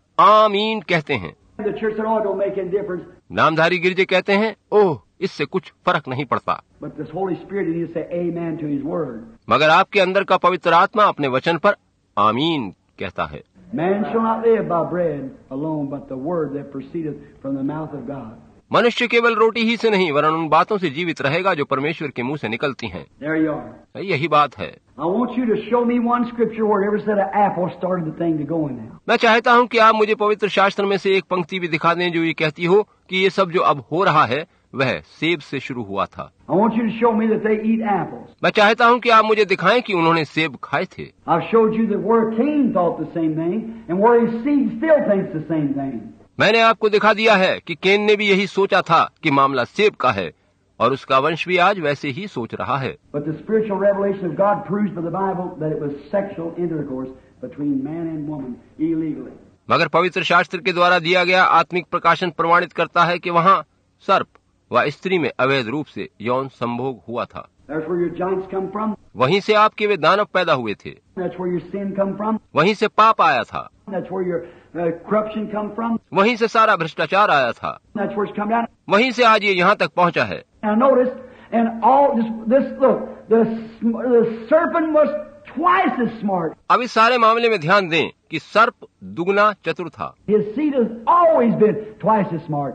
आमीन कहते हैं। The church said, oh, it don't make any difference. नामधारी गिरजे कहते हैं ओह, इससे कुछ फर्क नहीं पड़ता। But this Holy Spirit, you need to say Amen to His Word. मगर आपके अंदर का पवित्र आत्मा अपने वचन पर आमीन कहता है। Man shall not live by bread alone, but the word that proceedeth from the mouth of God. मनुष्य केवल रोटी ही से नहीं वरन उन बातों से जीवित रहेगा जो परमेश्वर के मुंह से निकलती हैं। There you are. यही बात है। I want you to show me one scripture where it ever said an apple started the thing to going now. मैं चाहता हूं कि आप मुझे पवित्र शास्त्र में से एक पंक्ति भी दिखा दें जो ये कहती हो कि ये सब जो अब हो रहा है वह सेब से शुरू हुआ था। I want you to show me that they eat apples. मैं चाहता हूं कि आप मुझे दिखाएं कि उन्होंने सेब खाए थे। I've showed you that where Cain thought the same thing and where his seed still thinks the same thing. मैंने आपको दिखा दिया है कि केन ने भी यही सोचा था कि मामला सेब का है और उसका वंश भी आज वैसे ही सोच रहा है। But the spiritual revelation of God proves by the Bible that it was sexual intercourse between man and woman illegally. मगर पवित्र शास्त्र के द्वारा दिया गया आत्मिक प्रकाशन प्रमाणित करता है कि वहाँ सर्प व स्त्री में अवैध रूप से यौन संभोग हुआ था। That's where your giants come from. वहीं से आपके वे दानव पैदा हुए थे, That's where your sin come from. वहीं से पाप आया था, That's where your corruption come from. वहीं से सारा भ्रष्टाचार आया था, That's where it's come down. वहीं से आज ये यहाँ तक पहुँचा है। Now notice, and all this look, the serpent was twice as smart. अब इस सारे मामले में ध्यान दें कि सर्प दुगना चतुर था। His seed has always been twice as smart.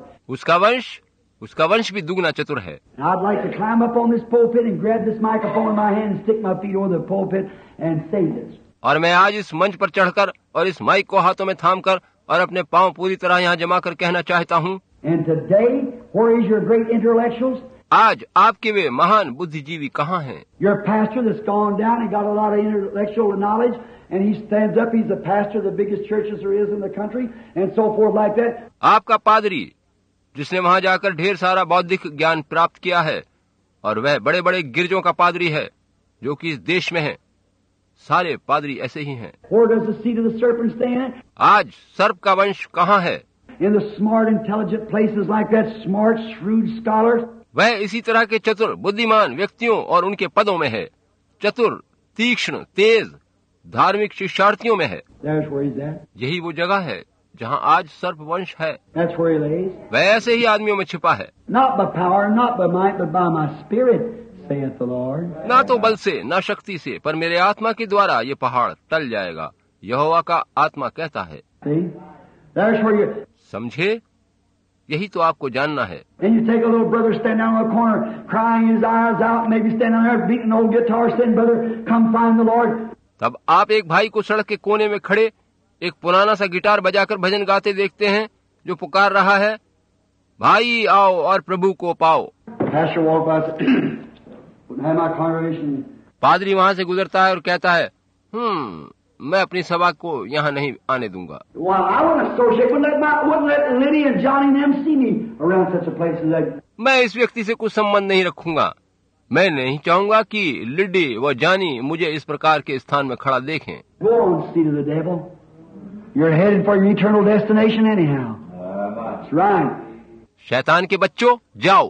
उसका वंश भी दुगना चतुर है। And I'd like to climb up on this pulpit and grab this microphone in my hand and stick my feet over the pulpit and say this. और मैं आज इस मंच पर चढ़कर और इस माइक को हाथों में थामकर और अपने पांव पूरी तरह यहाँ जमा कर कहना चाहता हूँ, And today, where is your great intellectuals? आज आपके वे महान बुद्धिजीवी कहाँ हैं? Your pastor that's gone down and got a lot of intellectual knowledge, and he stands up, he's the pastor of the biggest churches there is in the country, and so forth like that. आपका पादरी जिसने वहाँ जाकर ढेर सारा बौद्धिक ज्ञान प्राप्त किया है और वह बड़े बड़े गिरजों का पादरी है जो कि इस देश में है, सारे पादरी ऐसे ही हैं। Where does the seed of the serpent stand? आज सर्प का वंश कहाँ है? In the smart, intelligent places like that, smart, shrewd scholars. वह इसी तरह के चतुर बुद्धिमान व्यक्तियों और उनके पदों में है, चतुर, तीक्ष्ण, तेज, धार्मिक शिक्षार्थियों में है। There's where he's at. यही वो जगह है जहाँ आज सर्प वंश है। That's where he lays. वह ऐसे ही आदमियों में छिपा है। Not by power, not by might, but by my spirit, saith the Lord. ना तो बल से, ना शक्ति से, पर मेरे आत्मा के द्वारा ये पहाड़ टल जाएगा, यहोवा का आत्मा कहता है। See? There's where you... समझे? यही तो आपको जानना है। And you take a little brother standing down on the corner, crying his eyes out, maybe standing there beating an old guitar, saying, "Brother, come find the Lord." तब आप एक भाई को सड़क के कोने में खड़े एक पुराना सा गिटार बजाकर भजन गाते देखते हैं जो पुकार रहा है, भाई आओ और प्रभु को पाओ। Pastor walked by and said, "Have my congregation." पादरी वहां से गुजरता है और कहता है, मैं अपनी सभा को यहाँ नहीं आने दूंगा। Well, I wouldn't associate. Wouldn't let Liddy and Johnny and them see me around such a place as that. मैं इस व्यक्ति से कुछ संबंध नहीं रखूंगा। मैं नहीं चाहूंगा कि लिड्डी व जानी मुझे इस प्रकार के स्थान में खड़ा देखें। Go on, seed of the devil. You're headed for your eternal destination anyhow. That's right. शैतान के बच्चों, जाओ।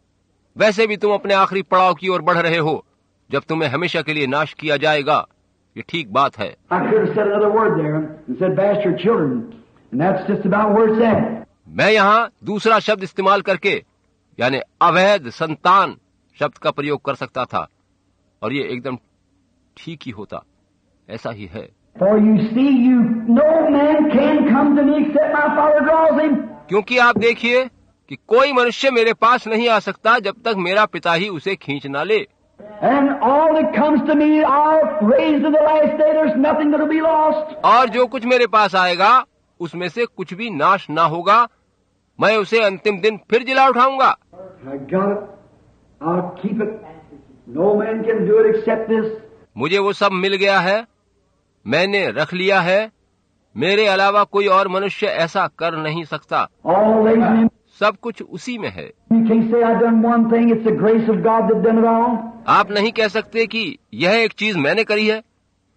वैसे भी तुम अपने आखिरी पड़ाव की ओर बढ़ रहे हो, जब तुम्हें हमेशा के लिए नाश किया जाएगा। ये ठीक बात है। I could have said another word there and said bastard children, and that's just about where it's at. मैं यहाँ दूसरा शब्द इस्तेमाल करके यानी अवैध संतान शब्द का प्रयोग कर सकता था और ये एकदम ठीक ही होता। ऐसा ही है। For you see, no man can come to me except my Father draws him. क्योंकि आप देखिए कि कोई मनुष्य मेरे पास नहीं आ सकता जब तक मेरा पिता ही उसे खींच ना ले। And all that comes to me, I'll raise in the last day. There's nothing that'll be lost. और जो कुछ मेरे पास आएगा उसमें से कुछ भी नाश ना होगा, मैं उसे अंतिम दिन फिर जिला उठाऊंगा। I got it. I'll keep it. No man can do it except this. मुझे वो सब मिल गया है, मैंने रख लिया है, मेरे अलावा कोई और मनुष्य ऐसा कर नहीं सकता। All lays in him. सब कुछ उसी में है। You can't say I've done one thing. It's the grace of God that done it all. आप नहीं कह सकते कि यह एक चीज मैंने करी है,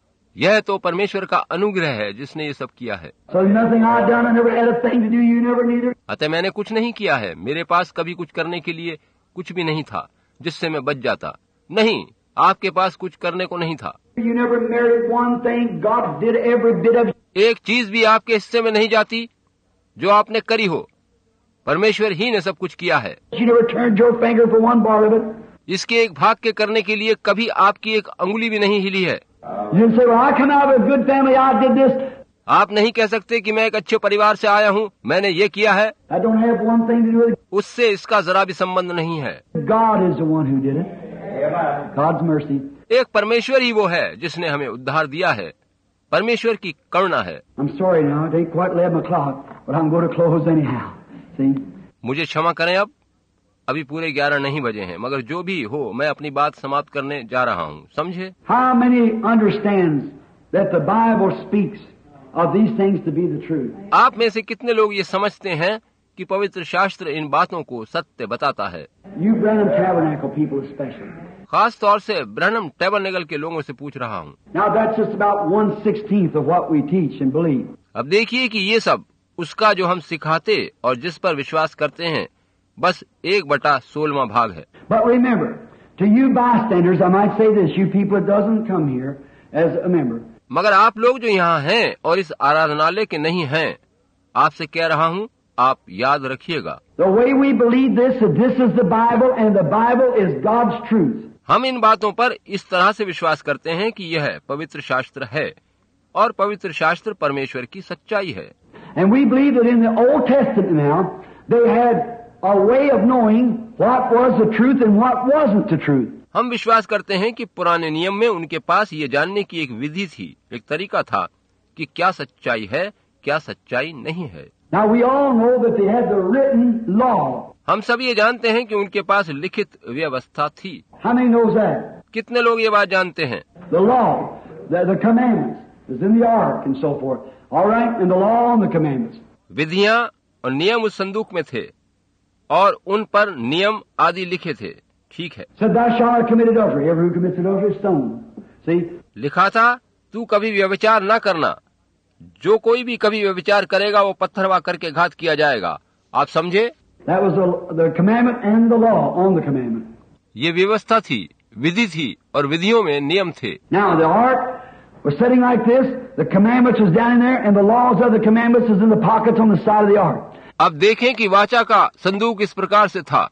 यह तो परमेश्वर का अनुग्रह है जिसने ये सब किया है। So nothing I've done. I never had a thing to do. You never neither. अतः मैंने कुछ नहीं किया है, मेरे पास कभी कुछ करने के लिए कुछ भी नहीं था जिससे मैं बच जाता। नहीं, आपके पास कुछ करने को नहीं था। You never merited one thing. God did every bit of. एक चीज भी आपके हिस्से में नहीं जाती जो आपने करी हो, परमेश्वर ही ने सब कुछ किया है। You never turned your finger for one part of it. इसके एक भाग के करने के लिए कभी आपकी एक अंगुली भी नहीं हिली है। You didn't say, "Well, I come out of a good family. I did this." आप नहीं कह सकते कि मैं एक अच्छे परिवार से आया हूँ, मैंने ये किया है। I don't have one thing to do with it. उससे इसका जरा भी संबंध नहीं है। God is the one who did it. God's mercy. एक परमेश्वर ही वो है जिसने हमें उद्धार दिया है, परमेश्वर की करुणा है। I'm sorry now. It ain't quite 11 o'clock, but I'm going to close anyhow. See? मुझे क्षमा करें, अब अभी पूरे 11 नहीं बजे हैं, मगर जो भी हो मैं अपनी बात समाप्त करने जा रहा हूँ। समझे? How many understands that the Bible speaks of these things to be the truth? आप में से कितने लोग ये समझते हैं कि पवित्र शास्त्र इन बातों को सत्य बताता है? You Branham Tabernacle people especially. खास तौर से ब्रैनम टैबरनेकल के लोगों से पूछ रहा हूँ। Now that's just about 1/16 of what we teach and believe. अब देखिए कि ये सब उसका जो हम सिखाते और जिस पर विश्वास करते हैं बस 1/16 भाग है। But remember, To you bystanders, I might say this, you people that doesn't come here as a member. मगर आप लोग जो यहाँ हैं और इस आराधनालय के नहीं हैं, आपसे कह रहा हूँ, आप याद रखिएगा। The way we believe this, that this is the Bible and the Bible is God's truth. हम इन बातों पर इस तरह से विश्वास करते हैं कि यह पवित्र शास्त्र है और पवित्र शास्त्र परमेश्वर की सच्चाई है। And we believe that in the Old Testament now, they had a way of knowing what was the truth and what wasn't the truth. हम विश्वास करते हैं कि पुराने नियम में उनके पास ये जानने की एक विधि थी, एक तरीका था कि क्या सच्चाई है, क्या सच्चाई नहीं है। Now we all know that they had the written law. हम सब ये जानते हैं कि उनके पास लिखित व्यवस्था थी। How many knows that? कितने लोग ये बात जानते हैं? The law, the commandments is in the ark and so forth. All right, and the law and the commandments. विधियां और नियम उस संदूक में थे और उन पर नियम आदि लिखे थे। ठीक है। Said, thou shalt not commit adultery. Everyone who commits adultery is stoned. See? लिखा था, तू कभी व्यभिचार न करना। जो कोई भी कभी व्यभिचार करेगा वो पत्थरवा करके घात किया जाएगा। आप समझे? That was the commandment and the law on the commandment. ये व्यवस्था थी, विधि थी और विधियों में नियम थे। Now the ark was sitting like this. The commandments was down in there, and the laws of the commandments was in the pockets on the side of the ark. अब देखें कि वाचा का संदूक इस प्रकार से था।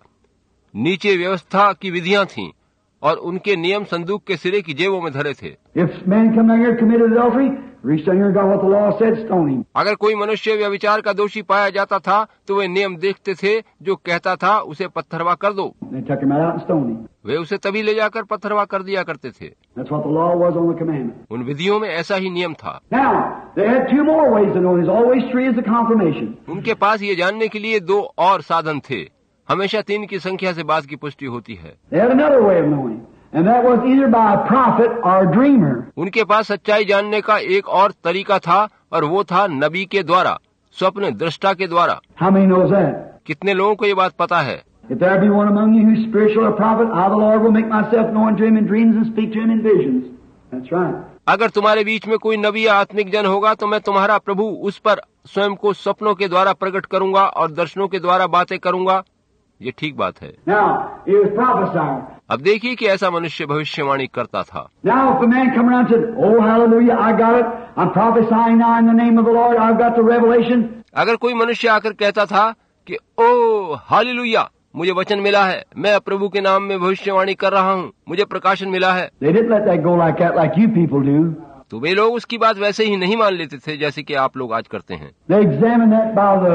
नीचे व्यवस्था की विधियां थीं और उनके नियम संदूक के सिरे की जेबों में धरे थे। If man come down here committed adultery, reached down here and got what the law said, stone him. अगर कोई मनुष्य व्यभिचार का दोषी पाया जाता था तो वे नियम देखते थे, जो कहता था उसे पत्थरवा कर दो। They took him out and stoned him. वे उसे तभी ले जाकर पत्थरवा कर दिया करते थे। That's what the law was on the commandment. उन विधियों में ऐसा ही नियम था। Now they had two more ways to know. There's always three is the confirmation. उनके पास ये जानने के लिए दो और साधन थे। हमेशा 3 की संख्या से बात की पुष्टि होती है। They had another way of knowing, and that was either by a prophet or a dreamer. उनके पास सच्चाई जानने का एक और तरीका था और वो था नबी के द्वारा, स्वप्न दृष्टा के द्वारा। How many knows that? कितने लोगों को ये बात पता है? If there be one among you who's spiritual or prophet, I the Lord will make myself known to him in dreams and speak to him in visions. That's right. अगर तुम्हारे बीच में कोई नबी या आत्मिक जन होगा तो मैं तुम्हारा प्रभु उस पर स्वयं को सपनों के द्वारा प्रकट करूंगा और दर्शनों के द्वारा बातें करूंगा। ये ठीक बात है। Now, he was prophesying. अब देखिए कि ऐसा मनुष्य भविष्यवाणी करता था। Now, if a man come around and said, "Oh, hallelujah, I got it. I'm prophesying now in the name of the Lord. I've got the revelation." अगर कोई मनुष्य आकर कहता था कि ओ हालेलुया, मुझे वचन मिला है, मैं प्रभु के नाम में भविष्यवाणी कर रहा हूँ, मुझे प्रकाशन मिला है, They didn't let that go like that, like you people do. तो वे लोग उसकी बात वैसे ही नहीं मान लेते थे जैसे कि आप लोग आज करते हैं। They examined that by the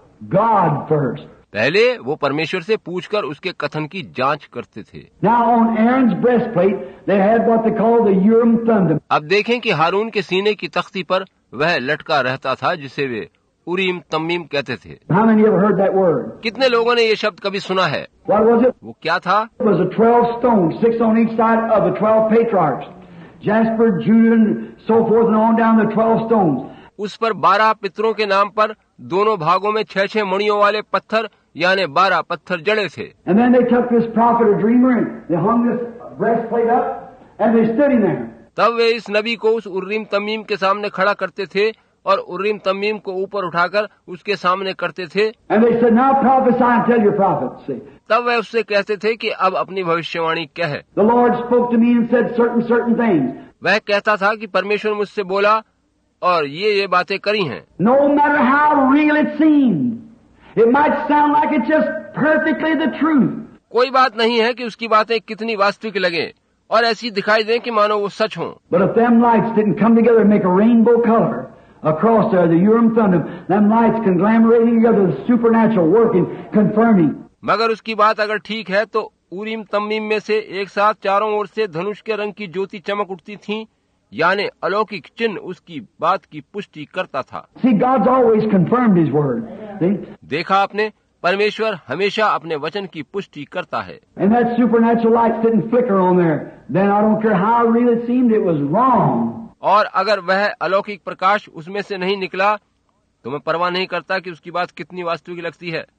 God first. पहले वो परमेश्वर से पूछकर उसके कथन की जांच करते थे। Now, on Aaron's breastplate, they had what they call the Urim Thummim. अब देखें कि हारून के सीने की तख्ती पर वह लटका रहता था जिसे वे उरीम तम्मीम कहते थे। How many ever heard that word? कितने लोगों ने ये शब्द कभी सुना है? What was it? वो क्या था? It was a 12 stones, 6 on each side of the 12 patriarchs. Jasper, Judah, and so forth and on down the 12 stones. उस पर 12 पितरों के नाम पर दोनों भागों में 6-6 मणियों वाले पत्थर यानी 12 पत्थर जड़े थे। And then they took this prophet or dreamer and they hung this breastplate up and they stood him there. तब वे इस नबी को उस उर्रीम तमीम के सामने खड़ा करते थे और उर्रीम तमीम को ऊपर उठाकर उसके सामने करते थे। And they said, "Now prophesy and tell your prophets." See, तब वे उससे कहते थे कि अब अपनी भविष्यवाणी कह। the Lord spoke to me and said certain things. वह कहता था कि परमेश्वर मुझसे बोला और ये बातें करी हैं। No matter how real it seems, it might sound like it's just perfectly the truth. कोई बात नहीं है कि उसकी बातें कितनी वास्तविक लगे और ऐसी दिखाई दें कि मानो वो सच हों। But if them lights didn't come together and make a rainbow color across there, the Urim Thummim, them lights conglomerating together, the supernatural working, confirming. मगर उसकी बात अगर ठीक है तो उरीम तम्मीम में से एक साथ चारों ओर से धनुष के रंग की ज्योति चमक उठती थी, यानी अलौकिक चिन्ह उसकी बात की पुष्टि करता था। See, God's always confirmed His word. See? देखा आपने, परमेश्वर हमेशा अपने वचन की पुष्टि करता है। And that supernatural lights didn't flicker on there. Then I don't care how real it seemed, it was wrong. और अगर वह अलौकिक प्रकाश उसमें से नहीं निकला तो मैं परवाह नहीं करता कि उसकी बात कितनी वास्तविक लगती है,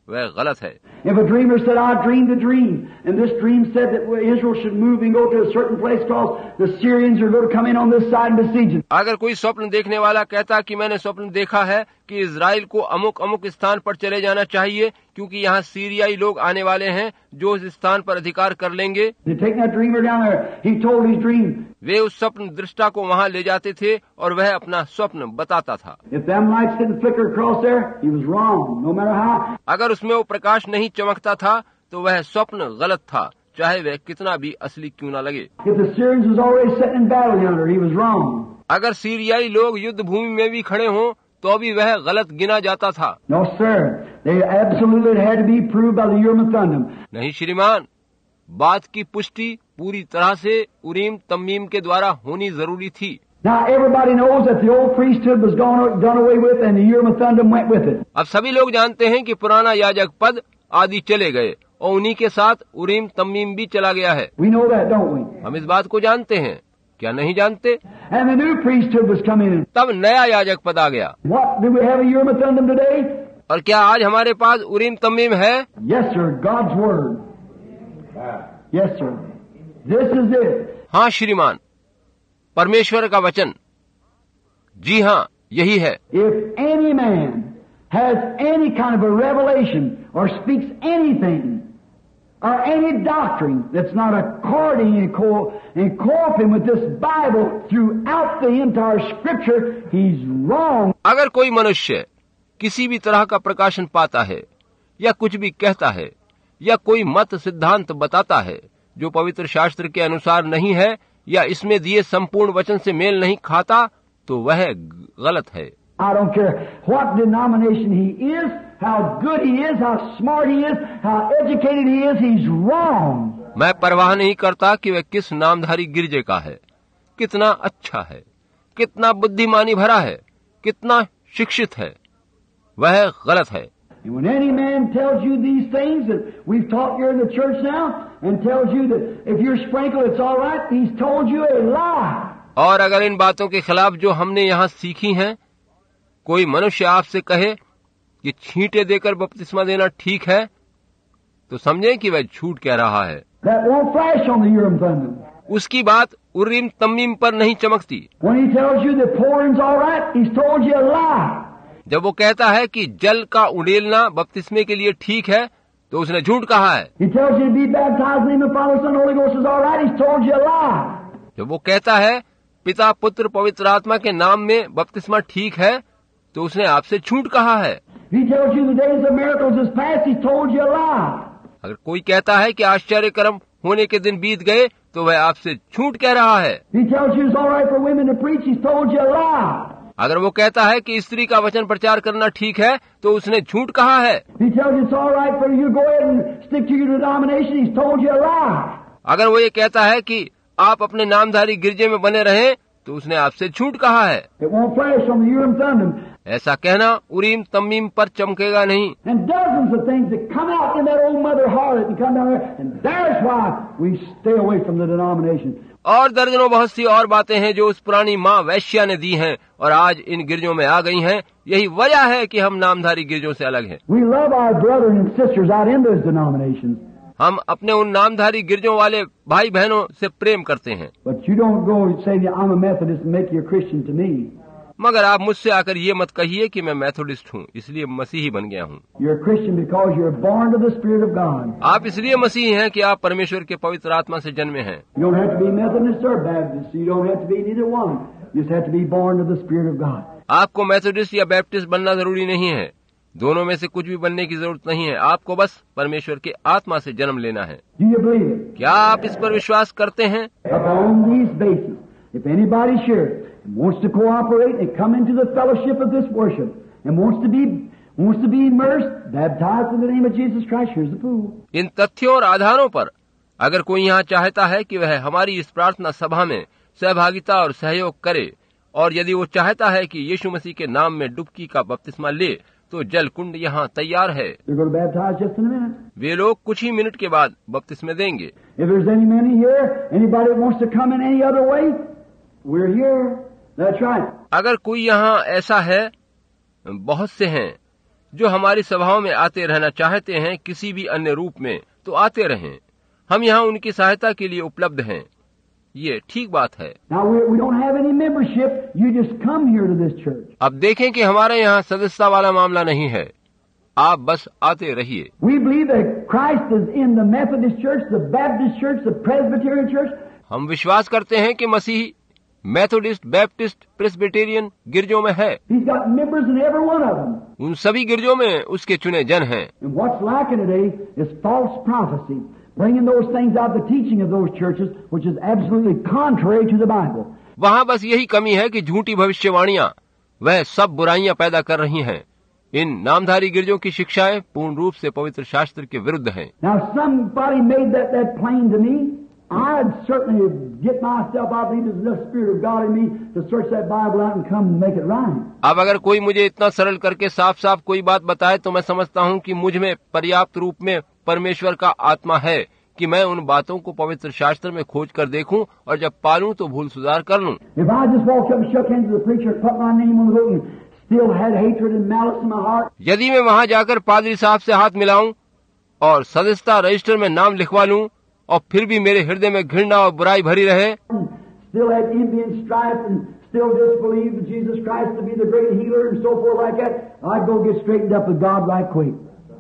वह गलत है। If a dreamer said, I dreamed a dream, and this dream said that Israel should move and go to a certain place because the Syrians are going to come in on this side and besiege it. अगर कोई स्वप्न देखने वाला कहता कि मैंने स्वप्न देखा है कि इजराइल को अमुक अमुक स्थान पर चले जाना चाहिए क्योंकि यहाँ सीरियाई लोग आने वाले हैं जो इस स्थान पर अधिकार कर लेंगे, They take that dreamer down there. He told his dream. वे उस स्वप्न दृष्टा को वहाँ ले जाते थे और वह अपना स्वप्न बताता था। If them lights didn't flicker across there, he was wrong, no matter how. अगर उसमें वो प्रकाश नहीं चमकता था तो वह स्वप्न गलत था, चाहे वह कितना भी असली क्यों न लगे। If the Syrians was already sitting in battle yonder, he was wrong. अगर सीरियाई लोग युद्ध भूमि में भी खड़े हों तो भी वह गलत गिना जाता था। No, sir. They absolutely had to be proved by the Urim and Thummim. नहीं श्रीमान, बात की पुष्टि पूरी तरह से उरीम तम्मीम के द्वारा होनी जरूरी थी। Now everybody knows that the old priesthood was done away with, and the Urim and Thummim went with it. अब सभी लोग जानते हैं कि पुराना याजक पद आदि चले गए और उन्हीं के साथ उरीम तम्मीम भी चला गया है। We know that, don't we? हम इस बात को जानते हैं, क्या नहीं जानते? And the new priesthood was coming in. तब नया याजक पद आ गया। What do we have a Urim and Thummim today? और क्या आज हमारे पास उरीम तम्मीम है? Yes, sir. God's word. Yes, sir. This is it. हाँ श्रीमान, परमेश्वर का वचन। जी हाँ, यही है। If any man has any kind of a revelation or speaks anything or any doctrine that's not according and co-oping with this Bible throughout the entire Scripture, he's wrong. अगर कोई मनुष्य किसी भी तरह का प्रकाशन पाता है या कुछ भी कहता है या कोई मत सिद्धांत बताता है जो पवित्र शास्त्र के अनुसार नहीं है या इसमें दिए संपूर्ण वचन से मेल नहीं खाता, तो वह गलत है। I don't care what denomination he is, how good he is, how smart he is, how educated he is, he's wrong. मैं परवाह नहीं करता कि वह किस नामधारी गिरजे का है, कितना अच्छा है, कितना बुद्धिमानी भरा है, कितना शिक्षित है, वह गलत है। And when any man tells you these things that we've taught here in the church now, and tells you that if you're sprinkled it's all right, he's told you a lie. और अगर इन बातों के खिलाफ जो हमने यहाँ सीखी हैं, कोई मनुष्य आपसे कहे कि छींटे देकर बपतिस्मा देना ठीक है, तो समझें कि वह झूठ कह रहा है। That won't flash on the Urim Thummim. उसकी बात उरीम तम्मीम पर नहीं चमकती। When he tells you that pouring's all right, he's told you a lie. जब वो कहता है कि जल का उड़ेलना बपतिस्मे के लिए ठीक है, तो उसने झूठ कहा है। He tells you to be baptized in the name of the Father, Son, and Holy Ghost is all right, he's told you a lie. जब वो कहता है पिता पुत्र पवित्र आत्मा के नाम में बपतिस्मा ठीक है, तो उसने आपसे झूठ कहा है। He tells you the days of miracles is past, he's told you a lie. अगर कोई कहता है कि आश्चर्य कर्म होने के दिन बीत गए, तो वह आपसे झूठ कह रहा है। He tells you it's all right for women to preach, he's told you a lie. अगर वो कहता है कि स्त्री का वचन प्रचार करना ठीक है, तो उसने झूठ कहा है। He tells you it's all right for you to go ahead and stick to your denomination, he's told you a lie. अगर वो ये कहता है कि आप अपने नामधारी गिरजे में बने रहें, तो उसने आपसे झूठ कहा है। It won't flash on the Urim Thummim. ऐसा कहना उरीम तम्मीम पर चमकेगा नहीं। And dozens of things that come out in that old mother harlot and come down there, and that's why we stay away from the denomination. और दर्जनों बहुत सी और बातें हैं जो उस पुरानी माँ वैश्या ने दी हैं और आज इन गिरजों में आ गई हैं। यही वजह है कि हम नामधारी गिरजों से अलग हैं। We love our brothers and sisters out in those denominations. हम अपने उन नामधारी गिरजों वाले भाई बहनों से प्रेम करते हैं, But you don't go and say, I'm a Methodist and make you a Christian to me. मगर आप मुझसे आकर ये मत कहिए कि मैं मेथोडिस्ट हूँ इसलिए मसीही बन गया हूँ। You're a Christian because you're born of the Spirit of God. आप इसलिए मसीही हैं कि आप परमेश्वर के पवित्र आत्मा से जन्मे हैं। You don't have to be Methodist or Baptist. You don't have to be neither one. You just have to be born of the Spirit of God. आपको मेथोडिस्ट या बैप्टिस्ट बनना जरूरी नहीं है, दोनों में से कुछ भी बनने की जरूरत नहीं है। आपको बस परमेश्वर के आत्मा से जन्म लेना है। Do you believe it? क्या आप इस पर विश्वास करते हैं? Upon these bases, if anybody sure wants to cooperate and come into the fellowship of this worship and wants to be immersed, baptized in the name of Jesus Christ, here's the pool. इन तथ्यों और आधारों पर अगर कोई यहाँ चाहता है कि वह हमारी इस प्रार्थना सभा में सहभागिता और सहयोग करे, और यदि वो चाहता है कि यीशु मसीह के नाम में डुबकी का बपतिस्मा ले, तो जल कुंड यहाँ तैयार है। They're going to baptize just in a minute. वे लोग कुछ ही मिनट के बाद बपतिस्मे देंगे। If there's any man here, anybody that wants to come in any other way, we're here. That's right. अगर कोई यहाँ ऐसा है, बहुत से हैं, जो हमारी सभाओं में आते रहना चाहते हैं किसी भी अन्य रूप में, तो आते रहें। हम यहाँ उनकी सहायता के लिए उपलब्ध हैं। ये ठीक बात है। Now we don't have any membership. You just come here to this church. अब देखें कि हमारे यहाँ सदस्यता वाला मामला नहीं है, आप बस आते रहिए। We believe that Christ is in the Methodist Church, the Baptist Church, the Presbyterian Church. हम विश्वास करते हैं कि मसीह मेथोडिस्ट, बैप्टिस्ट, प्रेस्बिटेरियन गिरजों में है। He's got members in every one of them. उन सभी गिरजों में उसके चुने जन हैं। And what's lacking today is false prophecy, bringing those things out, the teaching of those churches, which is absolutely contrary to the Bible. वहाँ बस यही कमी है कि झूठी भविष्यवाणियां वह सब बुराइयां पैदा कर रही हैं। इन नामधारी गिरजों की शिक्षाएं पूर्ण रूप से पवित्र शास्त्र के विरुद्ध हैं। Now, if somebody made that plain to me, I'd certainly get myself, I believe there's enough Spirit of God in me to search that Bible out and come and make it right. अब अगर कोई मुझे इतना सरल करके साफ साफ कोई बात बताए तो मैं समझता हूँ कि मुझ में पर्याप्त रूप में परमेश्वर का आत्मा है कि मैं उन बातों को पवित्र शास्त्र में खोज कर देखूं और जब पालूं तो भूल सुधार कर लूं। If I just walked up and shook hands with the preacher, put my name on the book and still had hatred and malice in my heart. यदि मैं वहां जाकर पादरी साहब से हाथ मिलाऊं और सदस्यता रजिस्टर में नाम लिखवा लूं और फिर भी मेरे हृदय में घृणा और बुराई भरी रहे, Still had envy and strife and still disbelieve Jesus Christ to be the great healer and so forth like that, I'd go get straightened up with God right quick.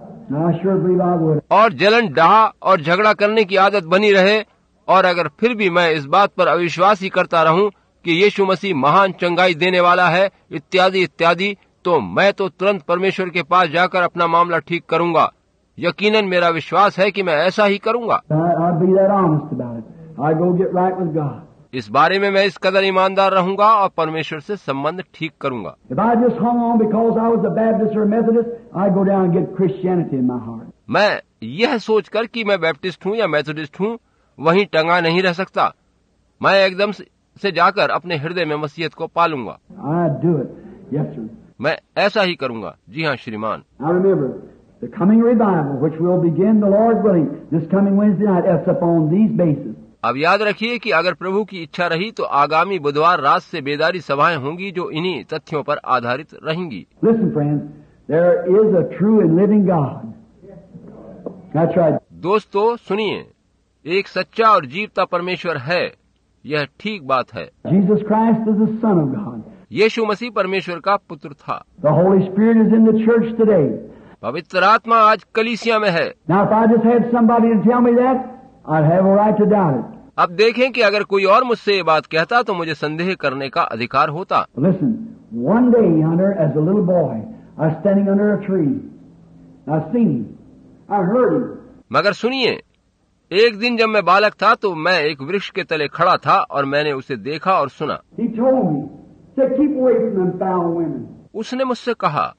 I sure believe I would. और जलन, डाह और झगड़ा करने की आदत बनी रहे और अगर फिर भी मैं इस बात पर अविश्वास ही करता रहूं कि यीशु मसीह महान चंगाई देने वाला है इत्यादि इत्यादि, तो मैं तो तुरंत परमेश्वर के पास जाकर अपना मामला ठीक करूंगा। यकीनन मेरा विश्वास है कि मैं ऐसा ही करूंगा। I'd be that honest about it. I'd go get right with God. इस बारे में मैं इस कदर ईमानदार रहूंगा और परमेश्वर से संबंध ठीक करूंगा। If I just hung on because I was a Baptist or a Methodist, I'd go down and get Christianity in my heart. मैं यह सोचकर कि मैं बैप्टिस्ट हूँ या मेथोडिस्ट हूँ वहीं टंगा नहीं रह सकता। मैं एकदम से जाकर अपने हृदय में मसीहत को पालूंगा। I'd do it. Yes, sir. मैं ऐसा ही करूंगा। जी हाँ श्रीमान। Now remember, the coming revival, which will begin, the Lord willing, this coming Wednesday night, is upon these bases. अब याद रखिए कि अगर प्रभु की इच्छा रही तो आगामी बुधवार रात से बेदारी सभाएं होंगी जो इन्हीं तथ्यों पर आधारित रहेंगी। Listen, friends, there is a true and living God. That's right. दोस्तों सुनिए, एक सच्चा और जीवता परमेश्वर है। यह ठीक बात है। Jesus Christ is the Son of God. यीशु मसीह परमेश्वर का पुत्र था। The Holy Spirit is in the church today. पवित्र आत्मा आज कलीसिया में है। Now, if I just had somebody to tell me that, I'd have a right to doubt it. अब देखें कि अगर कोई और मुझसे ये बात कहता तो मुझे संदेह करने का अधिकार होता। Listen, one day, Hunter, as a little boy, I was standing under a tree. I seen him. I heard him. मगर सुनिए, एक दिन जब मैं बालक था तो मैं एक वृक्ष के तले खड़ा था और मैंने उसे देखा और सुना। He told me, said, keep away from them foul women. उसने मुझसे कहा,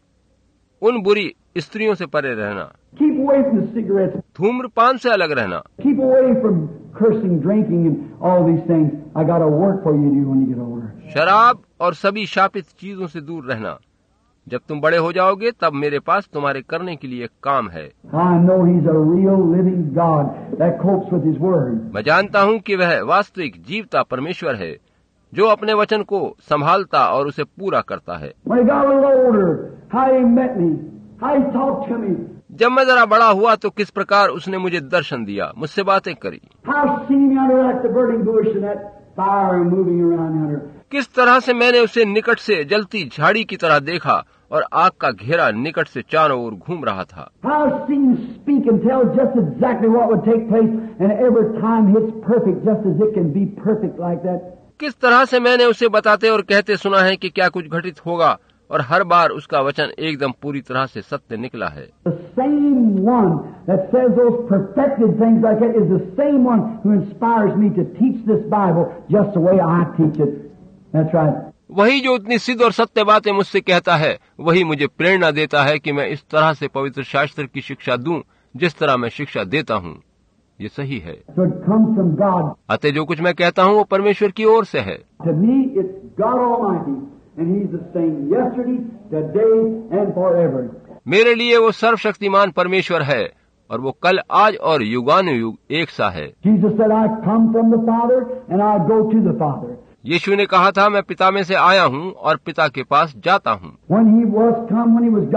उन बुरी स्त्रियों से परे रहना, Keep away from the cigarettes. धूम्रपान से अलग रहना, Keep away from cursing, drinking, and all these things. I got a work for you to do when you get older. शराब और सभी शापित चीजों से दूर रहना। जब तुम बड़े हो जाओगे तब मेरे पास तुम्हारे करने के लिए एक काम है। I know He's a real living God that copes with His word. मैं जानता हूँ कि वह वास्तविक जीवता परमेश्वर है जो अपने वचन को संभालता और उसे पूरा करता है। When I got a little older, how He met me, how He talked to me, जब मैं जरा बड़ा हुआ तो किस प्रकार उसने मुझे दर्शन दिया, मुझसे बातें करी, how I seen me under like the burning bush and that fire moving around under. किस तरह से मैंने उसे निकट से जलती झाड़ी की तरह देखा और आग का घेरा निकट से चारों ओर घूम रहा था। How I seen Him speak and tell just exactly what would take place, and every time it's perfect, just as it can be perfect like that. किस तरह से मैंने उसे बताते और कहते सुना है कि क्या कुछ घटित होगा और हर बार उसका वचन एकदम पूरी तरह से सत्य निकला है। The same one that says those perfected things like that is the same one who inspires me to teach this Bible just the way I teach it. That's right. वही जो उतनी सिद्ध और सत्य बातें मुझसे कहता है, वही मुझे प्रेरणा देता है कि मैं इस तरह से पवित्र शास्त्र की शिक्षा दूं जिस तरह मैं शिक्षा देता हूं। ये सही है। So it comes from God. अतः जो कुछ मैं कहता हूं वो परमेश्वर की ओर से है। To me, it's God Almighty, and He's the same yesterday, today, and forever. मेरे लिए वो सर्वशक्तिमान परमेश्वर है और वो कल, आज और युगानुयुग एक सा है। Jesus said, I come from the Father, and I go to the Father. यीशु ने कहा था, मैं पिता में से आया हूँ और पिता के पास जाता हूँ। When He was come, when He was God,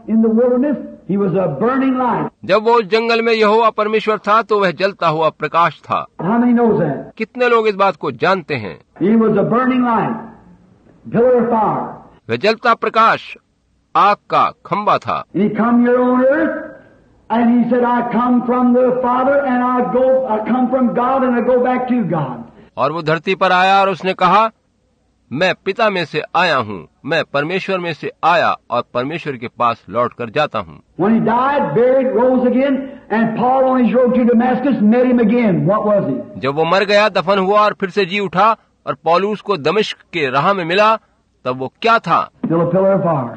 in the wilderness, he was a burning light. जब वो जंगल में यहोवा परमेश्वर था तो वह जलता हुआ प्रकाश था। How many knows that? कितने लोग इस बात को जानते हैं? He was a burning light, pillar of fire. वह जलता प्रकाश, आग का खंबा था। And he come here on earth, and he said, I come from the Father, and I come from God, and I go back to God. और वो धरती पर आया और उसने कहा, मैं पिता में से आया हूँ, मैं परमेश्वर में से आया और परमेश्वर के पास लौट कर जाता हूँ। When he died, buried, rose again, and Paul on his road to Damascus met him again. What was he? जब वो मर गया, दफन हुआ और फिर से जी उठा और पौलुस को दमिश्क के राह में मिला, तब वो क्या था? Still a pillar of fire.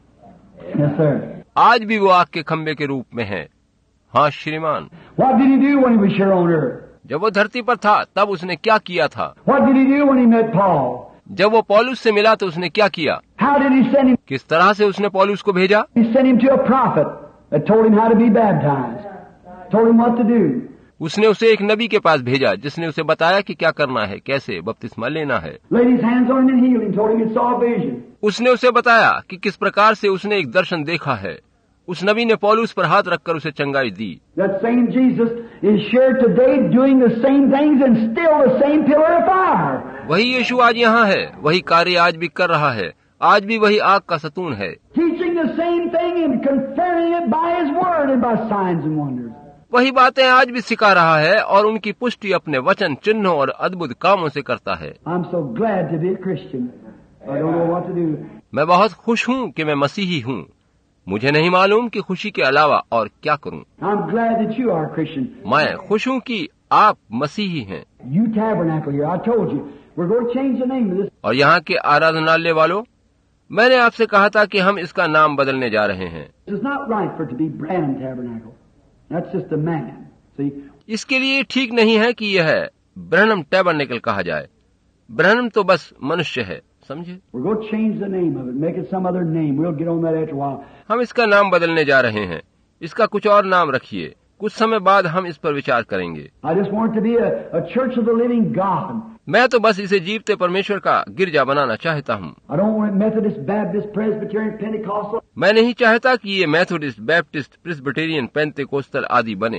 Yes, sir. आज भी वो आग के खंबे के रूप में है। हाँ श्रीमान। What did he do when he was here on earth? जब वो धरती पर था तब उसने क्या किया था? What did he do when he met Paul? जब वो पौलुस से मिला तो उसने क्या किया? How did he send him? किस तरह से उसने पौलुस को भेजा? He sent him to a prophet that told him how to be baptized, told him what to do. उसने उसे एक नबी के पास भेजा जिसने उसे बताया कि क्या करना है, कैसे बपतिस्मा लेना है। Laid his hands on him and healed him, told him he saw a vision. उसने उसे बताया कि किस प्रकार से उसने एक दर्शन देखा है। उस नबी ने पौलुस पर हाथ रखकर उसे चंगाई दी। That same Jesus is here today doing the same things and still the same pillar of fire. वही यीशु आज यहाँ है, वही कार्य आज भी कर रहा है, आज भी वही आग का सतून है। Teaching the same thing and confirming it by his word and by signs and wonders. वही बातें आज भी सिखा रहा है और उनकी पुष्टि अपने वचन, चिन्हों और अद्भुत कामों से करता है। I'm so glad to be a Christian. I don't know what to do. मैं बहुत खुश हूँ कि मैं मसीही हूँ। मुझे नहीं मालूम कि खुशी के अलावा और क्या करूँ। I'm glad that you are a Christian. मैं खुश हूँ कि आप मसीही हैं। You tabernacle here. I told you. We're going to change the name of this. और यहाँ के आराधनालय वालों, मैंने आपसे कहा था कि हम इसका नाम बदलने जा रहे हैं। It's not right for it to be Branham Tabernacle. That's just a man. See? इसके लिए ठीक नहीं है कि यह ब्रहणम टैबरनेकल कहा जाए। ब्रहणम तो बस मनुष्य है, समझे? We're going to change the name of it. Make it some other name. We'll get on that after a while. हम इसका नाम बदलने जा रहे हैं। इसका कुछ और नाम रखिए। कुछ समय बाद हम इस पर विचार करेंगे। I just want it to be a church of the living God. मैं तो बस इसे जीवते परमेश्वर का गिरजा बनाना चाहता हूँ। I don't want it Methodist, Baptist, Presbyterian, Pentecostal. मैं नहीं चाहता कि ये मेथोडिस्ट, बैप्टिस्ट, प्रेस्बिटेरियन, पेंतेकोस्टल आदि बने।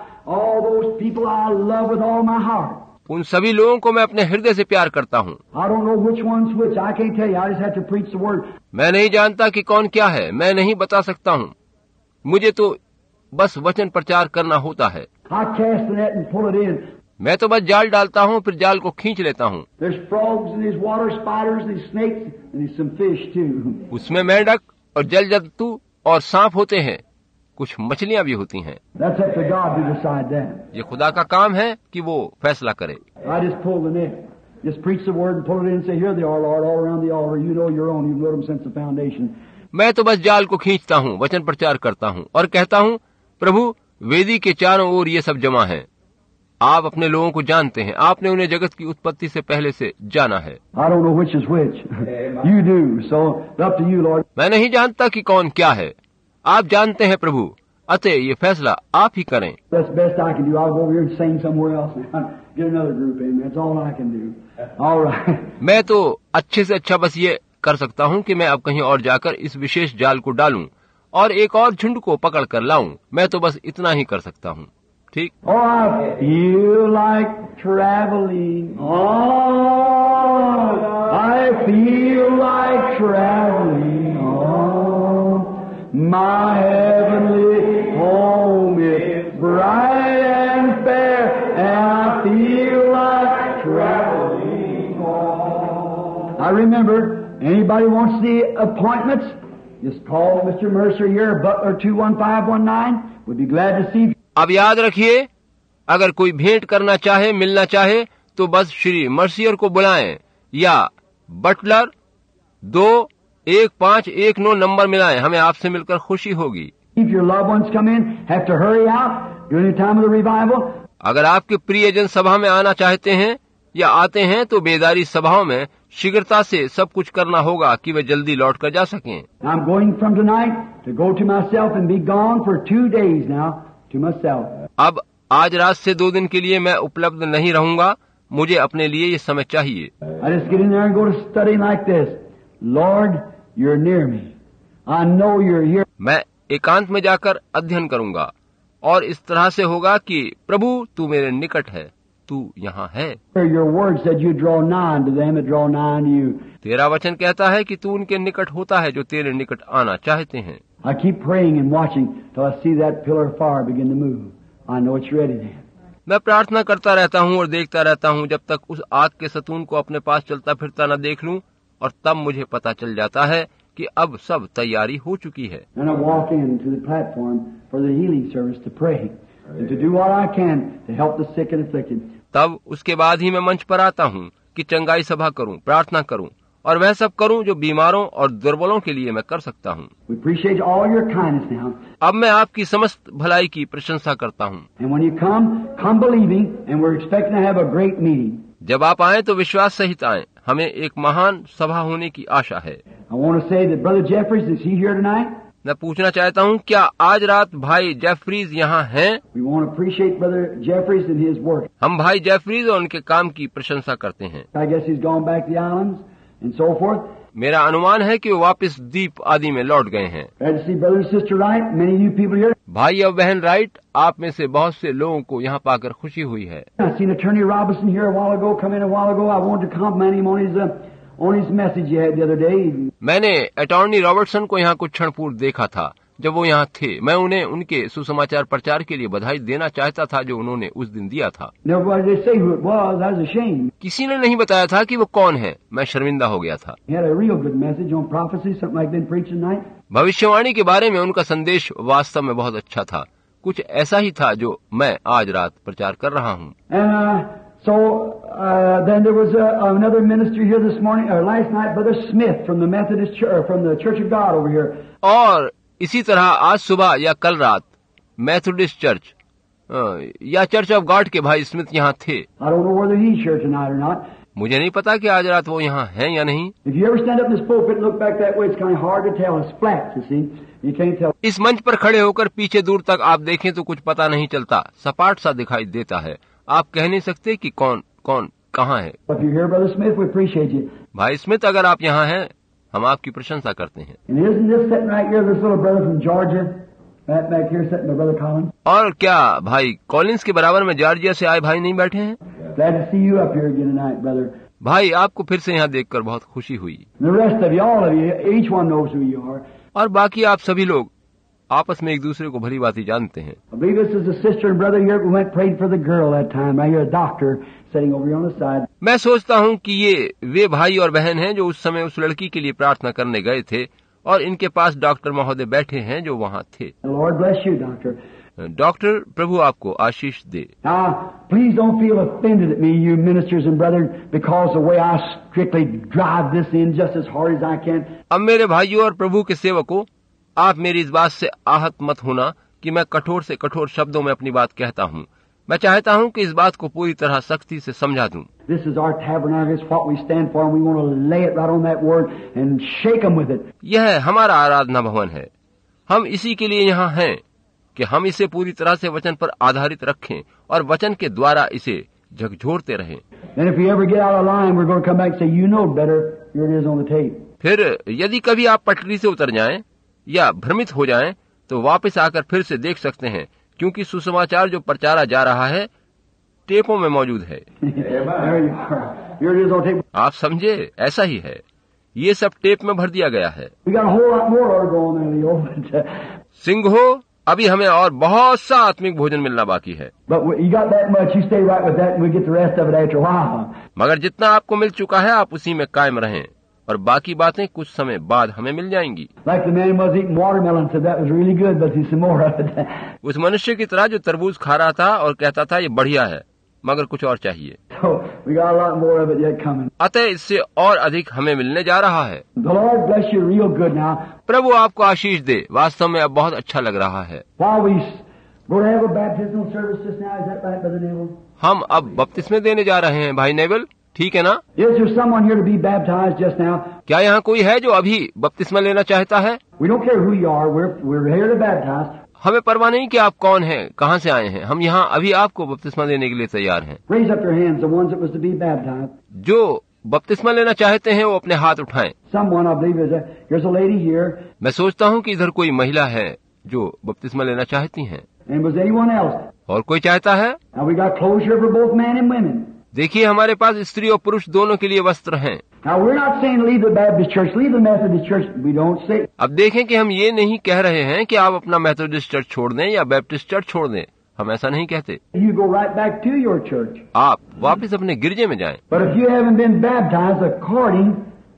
All those people I love with all my heart. उन सभी लोगों को मैं अपने हृदय से प्यार करता हूँ। I don't know which one's which. I can't tell you. I just have to preach the word. मैं नहीं जानता कि कौन क्या है, मैं नहीं बता सकता हूँ। मुझे तो बस वचन प्रचार करना होता है। I cast the net and pull it in. मैं तो बस जाल डालता हूँ, फिर जाल को खींच लेता हूँ। There's frogs and there's water spiders and there's snakes and there's some fish too. उसमें मेंढक और जल जंतु और सांप होते हैं, कुछ मछलियाँ भी होती हैं। That's up to God to decide that. ये खुदा का काम है कि वो फैसला करे। I just pull the net. Just preach the word and pull it in and say, here they are, Lord, all around the altar. You know your own. You've known them since the foundation. मैं तो बस जाल को खींचता हूँ, वचन प्रचार करता हूँ और कहता हूँ, प्रभु वेदी के चारों ओर ये सब जमा है। आप अपने लोगों को जानते हैं, आपने उन्हें जगत की उत्पत्ति से पहले से जाना है। I don't know which is which. You do. So it's up to you, Lord. मैं नहीं जानता कि कौन क्या है, आप जानते हैं प्रभु, अतः ये फैसला आप ही करें। That's the best I can do. I'll go over here and sing somewhere else and get another group in. That's all I can do. All right. मैं तो अच्छे से अच्छा बस ये कर सकता हूँ कि मैं अब कहीं और जाकर इस विशेष जाल को डालूं और एक और झुंड को पकड़ कर लाऊं। मैं तो बस इतना ही कर सकता हूँ। ठीक। Oh, I feel like traveling. Oh, I feel like traveling. Oh, my heavenly home is bright and fair, and I feel like traveling. Oh. I remember, anybody wants the appointments, just call Mr. Mercer here, Butler 21519. We'd be glad to see you. अब याद रखिए, अगर कोई भेंट करना चाहे, मिलना चाहे, तो बस श्री मर्सियर को बुलाएं या बटलर 21519 नंबर मिलाएं। हमें आपसे मिलकर खुशी होगी। If your loved ones come in, have to hurry out during the time of the revival. अगर आपके प्रियजन सभा में आना चाहते हैं या आते हैं तो बेदारी सभाओं में शीघ्रता से सब कुछ करना होगा कि वे जल्दी लौट कर जा सकें। I'm going from tonight to go to myself and be gone for 2 days now to myself. अब आज रात से 2 दिन के लिए मैं उपलब्ध नहीं रहूंगा, मुझे अपने लिए ये समय चाहिए। I just get in there and go to study like this. Lord, you're near me. I know you're here. मैं एकांत में जाकर अध्ययन करूंगा और इस तरह से होगा कि प्रभु तू मेरे निकट है, तू यहाँ है। Your word said you draw nigh to them that draw nigh to you. तेरा वचन कहता है कि तू उनके निकट होता है जो तेरे निकट आना चाहते हैं। I keep praying and watching till I see that pillar of fire begin to move. I know it's ready then. मैं प्रार्थना करता रहता हूँ और देखता रहता हूँ जब तक उस आग के सतून को अपने पास चलता फिरता न देख लूं, और तब मुझे पता चल जाता है कि अब सब तैयारी हो चुकी है। And I walk into the platform for the healing service to pray and to do what I can to help the sick and afflicted. तब उसके बाद ही मैं मंच पर आता हूँ कि चंगाई सभा करूँ, प्रार्थना करूँ और वह सब करूँ जो बीमारों और दुर्बलों के लिए मैं कर सकता हूँ। We appreciate all your kindness now. अब मैं आपकी समस्त भलाई की प्रशंसा करता हूँ। And when you come believing, and we're expecting to have a great meeting. जब आप आए तो विश्वास सहित आए, हमें एक महान सभा होने की आशा है। I want to say that Brother Jeffries, is he here tonight? मैं पूछना चाहता हूँ, क्या आज रात भाई जेफरीज यहाँ हैं? We want to appreciate Brother Jeffries and his work. हम भाई जेफरीज और उनके काम की प्रशंसा करते हैं। I guess he's gone back to the islands and so forth. मेरा अनुमान है कि वो वापस द्वीप आदि में लौट गए हैं। Glad to see Brother and Sister Wright. Many of you people here. भाई और बहन राइट, आप में से बहुत से लोगों को यहाँ पाकर खुशी हुई है। I seen Attorney Robinson here a while ago, come in a while ago. I wanted to compliment him on his message he had the other day. मैंने अटॉर्नी रॉबर्टसन को यहाँ कुछ क्षण पूर्व देखा था जब वो यहाँ थे। मैं उन्हें उनके सुसमाचार प्रचार के लिए बधाई देना चाहता था जो उन्होंने उस दिन दिया था। Nobody did say who it was. I was ashamed. किसी ने नहीं बताया था कि वो कौन है। मैं शर्मिंदा हो गया था। He had a real good message on prophecy, something like been preaching tonight. भविष्यवाणी के बारे में उनका संदेश वास्तव में बहुत अच्छा था। कुछ ऐसा ही था जो मैं आज रात प्रचार कर रहा हूँ। Then there was another minister here this morning, or last night, Brother Smith from the Methodist Church, from the Church of God over here. और इसी तरह आज सुबह या कल रात मेथोडिस्ट चर्च या चर्च ऑफ गॉड के भाई स्मिथ यहाँ थे। I don't know whether he's here tonight or not. मुझे नहीं पता कि आज रात वो यहाँ हैं या नहीं। If you ever stand up in this pulpit and look back that way, it's kind of hard to tell. It's flat, you see. You can't tell. इस मंच पर खड़े होकर पीछे दूर तक आप देखें तो कुछ पता नहीं चलता, सपाट सा दिखाई देता है। आप कह नहीं सकते कि कौन कौन कहाँ है। If you're here, Brother Smith, we appreciate you. भाई स्मिथ, अगर आप यहाँ हैं, हम आपकी प्रशंसा करते हैं। And isn't this sitting right here, this little brother from Georgia, right back here, sitting my Brother Collins? और क्या भाई कॉलिंस के बराबर में जॉर्जिया से आए भाई नहीं बैठे हैं? Glad to see you up here again tonight, brother. भाई आपको फिर से यहाँ देखकर बहुत खुशी हुई। And the rest of you, all of you, each one knows who you are. और बाकी आप सभी लोग आपस में एक दूसरे को भली भांति जानते हैं। I believe this is a sister and brother here who went prayed for the girl that time. Right here, a doctor sitting over here on the side. मैं सोचता हूँ कि ये वे भाई और बहन हैं जो उस समय उस लड़की के लिए प्रार्थना करने गए थे, और इनके पास डॉक्टर महोदय बैठे हैं जो वहाँ थे। The Lord bless you, doctor. Doctor, प्रभु आपको आशीष दे। Now, please don't feel offended at me, you ministers and brethren, because the way I strictly drive this in just as hard as I can. अब मेरे भाइयों और प्रभु के सेवकों, आप मेरी इस बात से आहत मत होना कि मैं कठोर से कठोर शब्दों में अपनी बात कहता हूँ। मैं चाहता हूँ कि इस बात को पूरी तरह सख्ती से समझा दूं। This is our tabernacle. It's what we stand for, and we want to lay it right on that word and shake them with it. यह हमारा आराधना भवन है। हम इसी के लिए यहाँ हैं कि हम इसे पूरी तरह से वचन पर आधारित रखें और वचन के द्वारा इसे झकझोरते रहें। And if we ever get out of line, we're going to come back and say, "You know better." Here it is on the tape. फिर यदि कभी आप पटरी से उतर जाएं या भ्रमित हो जाएं, तो वापस आकर फिर से देख सकते हैं, क्योंकि सुसमाचार जो प्रचारा जा रहा है टेपों में मौजूद है। आप समझे, ऐसा ही है। ये सब टेप में भर दिया गया है। सिंघो, अभी हमें और बहुत सा आत्मिक भोजन मिलना बाकी है। मगर जितना आपको मिल चुका है, आप उसी में कायम रहें और बाकी बातें कुछ समय बाद हमें मिल जाएंगी। उस मनुष्य की तरह जो तरबूज खा रहा था और कहता था ये बढ़िया है, मगर कुछ और चाहिए। अतः इससे और अधिक हमें मिलने जा रहा है। प्रभु आपको आशीष दे। वास्तव में अब बहुत अच्छा लग रहा है। हम अब बपतिस्मे देने जा रहे हैं, भाई नेवल, ठीक है ना? क्या यहाँ कोई है जो अभी बपतिस्मा लेना चाहता है? हमें परवाह नहीं कि आप कौन हैं, कहाँ से आए हैं। हम यहाँ अभी आपको बपतिस्मा देने के लिए तैयार हैं। जो बपतिस्मा लेना चाहते हैं वो अपने हाथ उठाएं। Someone, I believe, here's a lady here. मैं सोचता हूँ कि इधर कोई महिला है जो बपतिस्मा लेना चाहती हैं। And was anyone else? और कोई चाहता है? Now we got clothes here for both men and women. देखिए हमारे पास स्त्री और पुरुष दोनों के लिए वस्त्र हैं। Now we're not saying leave the Baptist church, leave the Methodist church. We don't say. अब देखें कि हम ये नहीं कह रहे हैं कि आप अपना मेथोडिस्ट चर्च छोड़ दें या बैप्टिस्ट चर्च छोड़ दें। हम ऐसा नहीं कहते। You go right back to your church. आप वापस अपने गिरजे में जाएं। But if you haven't been baptized according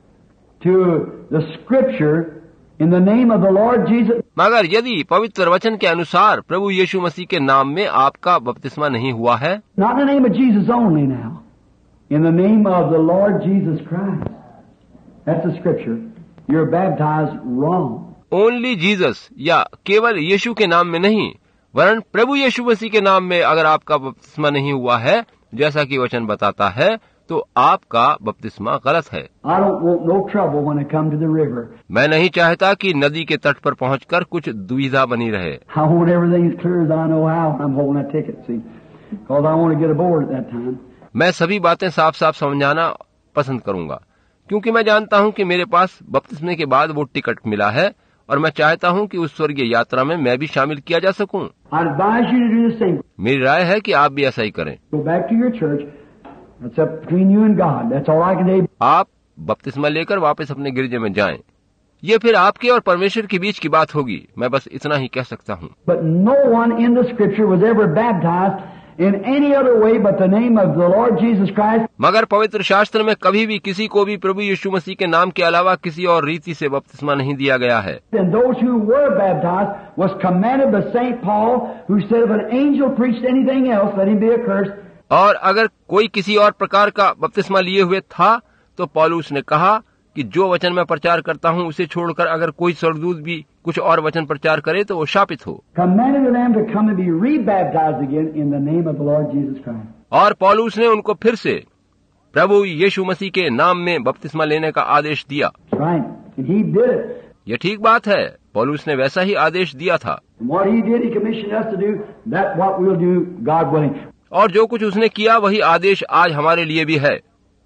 to the Scripture in the name of the Lord Jesus, मगर यदि पवित्र वचन के अनुसार प्रभु यीशु मसीह के नाम में आपका बपतिस्मा नहीं हुआ है, not in the name of Jesus only now, in the name of the Lord Jesus Christ. That's the Scripture. You're baptized wrong. Only Jesus या केवल यीशु के नाम में नहीं, वरन प्रभु यीशु मसीह के नाम में अगर आपका बपतिस्मा नहीं हुआ है, जैसा कि वचन बताता है, तो आपका बपतिस्मा गलत है। I don't want no trouble when I come to the river. मैं नहीं चाहता कि नदी के तट पर पहुंचकर कुछ दुविधा बनी रहे। I want everything as clear as I know how when I'm holding that ticket, see, because I want to get aboard at that time. मैं सभी बातें साफ साफ समझाना पसंद करूंगा, क्योंकि मैं जानता हूं कि मेरे पास बपतिस्मे के बाद वो टिकट मिला है और मैं चाहता हूं कि उस स्वर्गीय यात्रा में मैं भी शामिल किया जा सकूं। I advise you to do the same. मेरी राय है कि आप भी ऐसा ही करें। Go back to your church. That's up between you and God. That's all I can say. आप बपतिस्मा लेकर वापस अपने गिरजे में जाएं। ये फिर आपके और परमेश्वर के बीच की बात होगी। मैं बस इतना ही कह सकता हूँ। But no one in the Scripture was ever baptized in any other way but the name of the Lord Jesus Christ. मगर पवित्र शास्त्र में कभी भी किसी को भी प्रभु यीशु मसीह के नाम के अलावा किसी और रीति से बपतिस्मा नहीं दिया गया है। And those who were baptized was commanded by Saint Paul, who said if an angel preached anything else, let him be accursed. और अगर कोई किसी और प्रकार का बपतिस्मा लिए हुए था, तो पौलुस ने कहा कि जो वचन मैं प्रचार करता हूँ उसे छोड़कर अगर कोई स्वर्गदूत भी कुछ और वचन प्रचार करे तो वो शापित हो। Commanded them to come and be rebaptized again in the name of the Lord Jesus Christ. और पौलुस ने उनको फिर से प्रभु यीशु मसीह के नाम में बपतिस्मा लेने का आदेश दिया। Right. And he did it. ये ठीक बात है, पौलुस ने वैसा ही आदेश दिया था। And what he did, he commissioned us to do that what we'll do, God willing. और जो कुछ उसने किया वही आदेश आज हमारे लिए भी है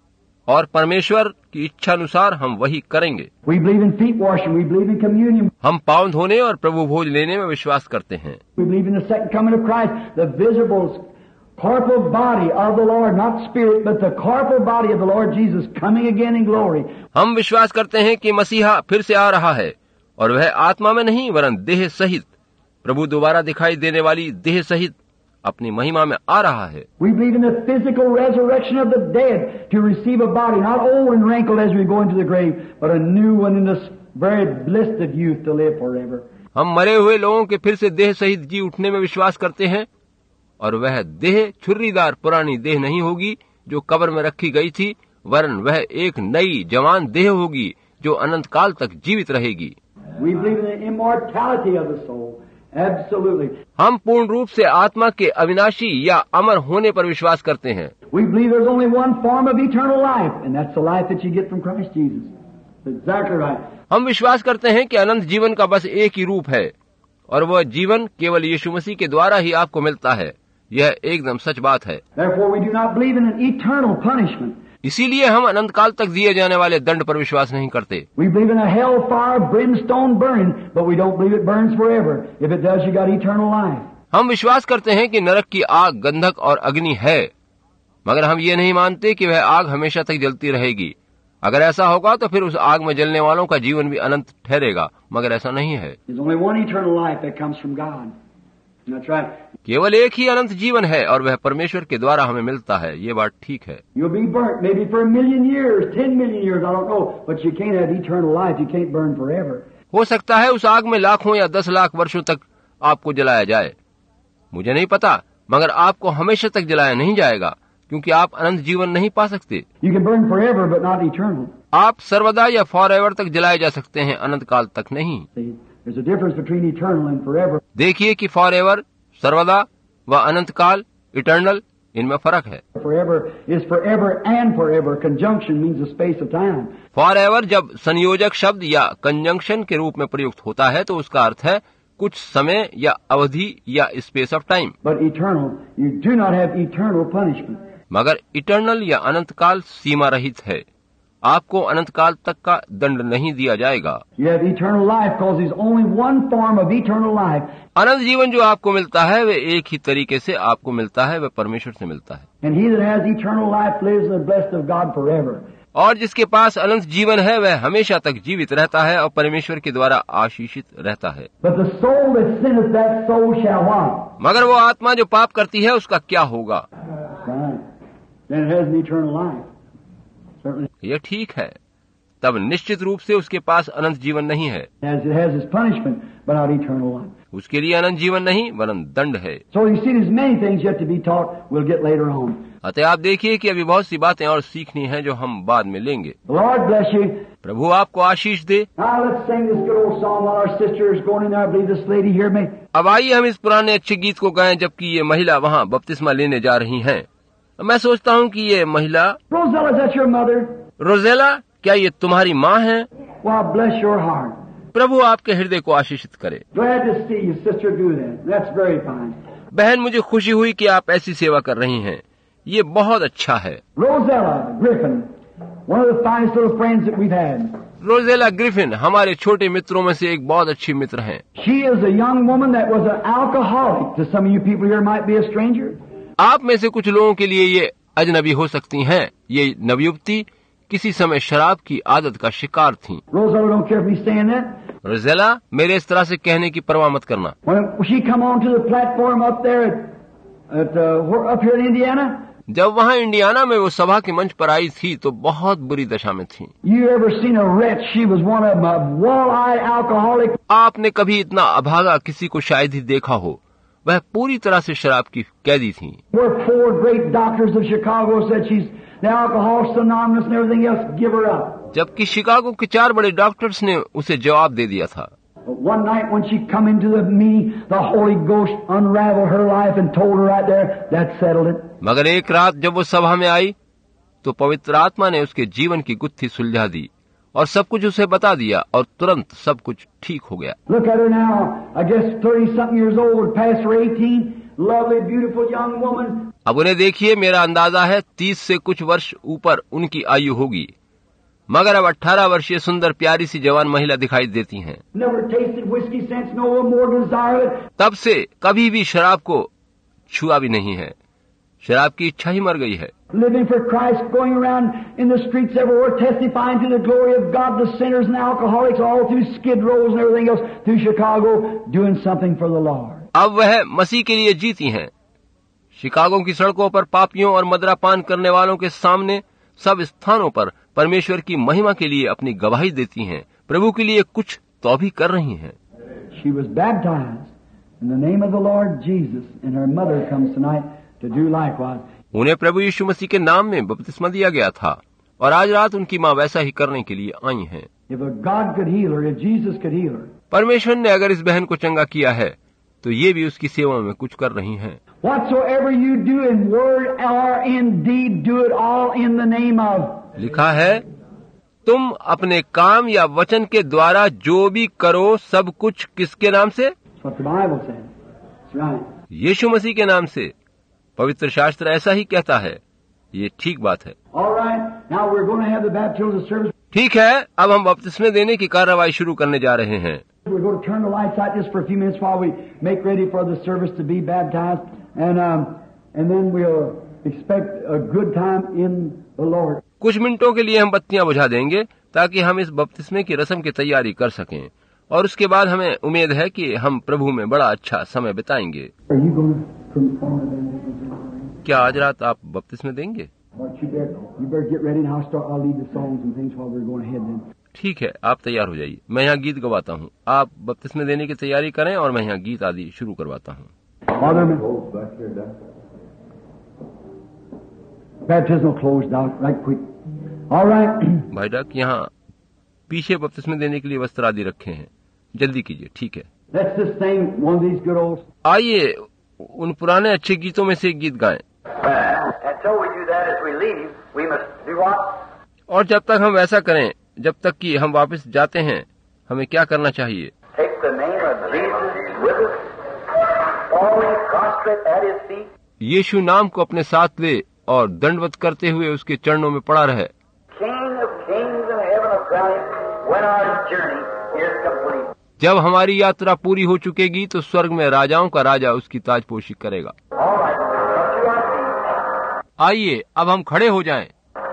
और परमेश्वर की इच्छानुसार हम वही करेंगे। We believe in feet washing. We believe in communion. हम पांव धोने और प्रभु भोज लेने में विश्वास करते हैं। We believe in the second coming of Christ, the visible corporal body of the Lord, not spirit, but the corporal body of the Lord Jesus coming again in glory. हम विश्वास करते हैं कि मसीहा फिर से आ रहा है और वह आत्मा में नहीं वरन देह सहित, प्रभु दोबारा दिखाई देने वाली देह सहित अपनी महिमा में आ रहा है। We believe in the physical resurrection of the dead to receive a body, not old and wrinkled as we go into the grave, but a new one in this very bliss of youth to live forever. हम मरे हुए लोगों के फिर से देह सहित जी उठने में विश्वास करते हैं और वह देह छुर्रीदार पुरानी देह नहीं होगी जो कब्र में रखी गई थी, वरन वह एक नई जवान देह होगी जो अनंत काल तक जीवित रहेगी। We believe in the immortality of the soul. Absolutely. हम पूर्ण रूप से आत्मा के अविनाशी या अमर होने पर विश्वास करते हैं। We believe there's only one form of eternal life, and that's the life that you get from Christ Jesus. Exactly right. हम विश्वास करते हैं कि अनंत जीवन का बस एक ही रूप है और वह जीवन केवल यीशु मसीह के द्वारा ही आपको मिलता है। यह एकदम सच बात है। Therefore, we do not believe in an eternal punishment. इसीलिए हम अनंत काल तक दिए जाने वाले दंड पर विश्वास नहीं करते। We believe in a hellfire, brimstone burning, but we don't believe it burns forever. If it does, you got eternal life. हम विश्वास करते हैं कि नरक की आग गंधक और अग्नि है, मगर हम ये नहीं मानते कि वह आग हमेशा तक जलती रहेगी। अगर ऐसा होगा तो फिर उस आग में जलने वालों का जीवन भी अनंत ठहरेगा, मगर ऐसा नहीं है। There's only one eternal life that comes from God. That's right. केवल एक ही अनंत जीवन है और वह परमेश्वर के द्वारा हमें मिलता है। ये बात ठीक है। You'll be burnt maybe for 1,000,000 years, 10,000,000 years, I don't know, but you can't have eternal life. You can't burn forever. हो सकता है उस आग में लाखों या 10 लाख वर्षों तक आपको जलाया जाए, मुझे नहीं पता, मगर आपको हमेशा तक जलाया नहीं जाएगा क्योंकि आप अनंत जीवन नहीं पा सकते। You can burn forever, but not eternal. आप सर्वदा या फॉरएवर तक जलाए जा सकते हैं, अनंत काल तक नहीं। See, there's a difference between eternal and forever. देखिए कि फॉरएवर सर्वदा व अनंत काल इटर्नल, इनमें फर्क है। Forever is forever and forever. Conjunction means a space of time. Forever जब संयोजक शब्द या कंजंक्शन के रूप में प्रयुक्त होता है तो उसका अर्थ है कुछ समय या अवधि या space of time. But eternal, you do not have eternal punishment. मगर इटर्नल या अनंत काल सीमा रहित है, आपको अनंत काल तक का दंड नहीं दिया जाएगा। You have eternal life because there's only one form of eternal life. अनंत जीवन जो आपको मिलता है वह एक ही तरीके से आपको मिलता है, वह परमेश्वर से मिलता है। And he that has eternal life lives in the blessed of God forever. और जिसके पास अनंत जीवन है वह हमेशा तक जीवित रहता है और परमेश्वर के द्वारा आशीषित रहता है। But the soul that sinneth, that soul shall what? मगर वो आत्मा जो पाप करती है उसका क्या होगा? Right. Then it has an eternal life. Certainly. यह ठीक है, तब निश्चित रूप से उसके पास अनंत जीवन नहीं है। As it has its punishment, but not eternal life. उसके लिए अनंत जीवन नहीं वरन दंड है। So you see, there's many things yet to be taught. We'll get later on. अतः आप देखिए कि अभी बहुत सी बातें और सीखनी हैं जो हम बाद में लेंगे। The Lord bless you. प्रभु आपको आशीष दे। Now let's sing this good old song while our sister is going in there. I believe this lady hear me. अब आइए हम इस पुराने अच्छे गीत को गाएं जबकि ये महिला वहाँ बपतिस्मा लेने जा रही हैं। मैं सोचता हूँ कि ये महिला Rosella, is that your mother? Rosella, क्या ये तुम्हारी माँ है? Well, bless your heart. प्रभु आपके हृदय को आशीषित करे। Glad to see you, sister, do that. That's very fine. बहन, मुझे खुशी हुई कि आप ऐसी सेवा कर रही हैं। ये बहुत अच्छा है। Rosella Griffin, one of the finest little friends that we've had. Rosella Griffin हमारे छोटे मित्रों में से एक बहुत अच्छी मित्र हैं। She is a young woman that was an alcoholic. To some of you people here might be a stranger. आप में से कुछ लोगों के लिए ये अजनबी हो सकती हैं। ये नवयुवती किसी समय शराब की आदत का शिकार थी। Rosella don't care if me saying that. Rosella, मेरे इस तरह से कहने की परवाह मत करना। When she come onto the platform up there up here in Indiana, जब वहाँ इंडियाना में वो सभा के मंच पर आई थी तो बहुत बुरी दशा में थी। you ever seen a wretch? She was one of them, a wall-eyed alcoholic. आपने कभी इतना अभागा किसी को शायद ही देखा हो। वह पूरी तरह से शराब की कैदी थी। Where 4 great doctors of Chicago said she's the Alcoholics Anonymous and everything else, give her up. जबकि शिकागो के 4 बड़े डॉक्टर्स ने उसे जवाब दे दिया था। But one night when she come into the meeting, the Holy Ghost unraveled her life and told her right there, that settled it. मगर एक रात जब वो सभा में आई तो पवित्र आत्मा ने उसके जीवन की गुत्थी सुलझा दी और सब कुछ उसे बता दिया और तुरंत सब कुछ ठीक हो गया। Look at her now. I guess 30-something years old, past her 18, lovely, beautiful young woman. अब उन्हें देखिए, मेरा अंदाजा है 30 से कुछ वर्ष ऊपर उनकी आयु होगी, मगर अब 18 वर्षीय सुंदर प्यारी सी जवान महिला दिखाई देती हैं। Never tasted whiskey since, no more desire it. तब से कभी भी शराब को छुआ भी नहीं है। शराब की इच्छा ही मर गई है। Living for Christ, going around in the streets everywhere, testifying to the glory of God, the sinners and alcoholics, all through Skid Rows and everything else, through Chicago, doing something for the Lord. अब वह मसीह के लिए जीती हैं। Chicago की सड़कों पर पापियों और मदिरापान करने वालों के सामने सब स्थानों पर परमेश्वर की महिमा के लिए अपनी गवाही देती हैं। प्रभु के लिए कुछ तो भी कर रही हैं। She was baptized in the name of the Lord Jesus, and her mother comes tonight to do likewise. उन्हें प्रभु यीशु मसीह के नाम में बपतिस्मा दिया गया था और आज रात उनकी माँ वैसा ही करने के लिए आई हैं। If a God could heal her, if Jesus could heal her. परमेश्वर ने अगर इस बहन को चंगा किया है तो ये भी उसकी सेवा में कुछ कर रही हैं। Whatsoever you do in word or in deed, do it all in the name of. लिखा है, तुम अपने काम या वचन के द्वारा जो भी करो सब कुछ किसके नाम से? That's what the Bible says. That's right. यीशु मसीह के नाम से। पवित्र शास्त्र ऐसा ही कहता है। ये ठीक बात है। All right. Now we're going to have the baptismal service. ठीक है, अब हम बपतिस्मे देने की कार्रवाई शुरू करने जा rहे हैं। We're going to turn the lights out just for a few minutes while we make ready for the service to be baptized, and then we'll expect a good time in the Lord. कुछ मिनटों के लिए हम बत्तियां बुझा देंगे ताकि हम इस बपतिस्मे की रस्म की तैयारी कर सकें और उसके बाद हमें उम्मीद है कि हम प्रभु में बड़ा अच्छा समय बिताएंगे। Are you going to perform the baptism? क्या आज रात आप बपतिस्मे देंगे? You better get ready and I'll lead the songs and things while we're going ahead then. ठीक है, आप तैयार हो जाइए। मैं यहाँ गीत गवाता हूँ। आप बपतिस्मे देने की तैयारी करें और मैं यहाँ गीत आदि शुरू करवाता हूँ। Baptismal closed out right quick. All right. भाई डक, यहाँ पीछे बपतिस्मे देने के लिए वस्त्र आदि रखे हैं। जल्दी कीजिए। ठीक है। Let's just sing one of these good old. आइए उन पुराने अच्छे गीतों में से एक गीत गाएं। Until we do that, as we leave, we must do what? और जब तक हम वैसा करें, जब तक कि हम वापस जाते हैं, हमें क्या करना चाहिए? Take the name of Jesus with us, falling prostrate at His feet. यीशु नाम को अपने साथ ले और दंडवत करते हुए उसके चरणों में पड़ा रहे। King of kings when our journey is complete. जब हमारी यात्रा पूरी हो चुकेगी तो स्वर्ग में राजाओं का राजा उसकी ताजपोशी करेगा। All right, up to our feet. आइए अब हम खड़े हो जाएं।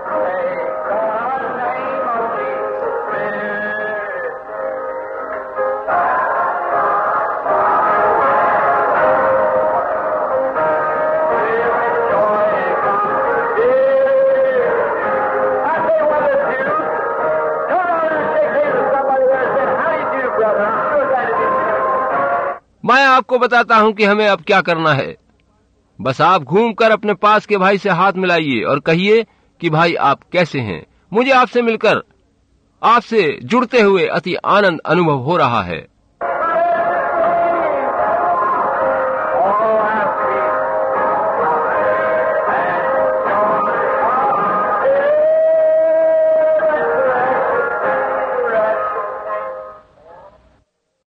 मैं आपको बताता हूं कि हमें अब क्या करना है। बस आप घूमकर अपने पास के भाई से हाथ मिलाइए और कहिए कि भाई आप कैसे हैं। मुझे आपसे मिलकर, आपसे जुड़ते हुए अति आनंद अनुभव हो रहा है।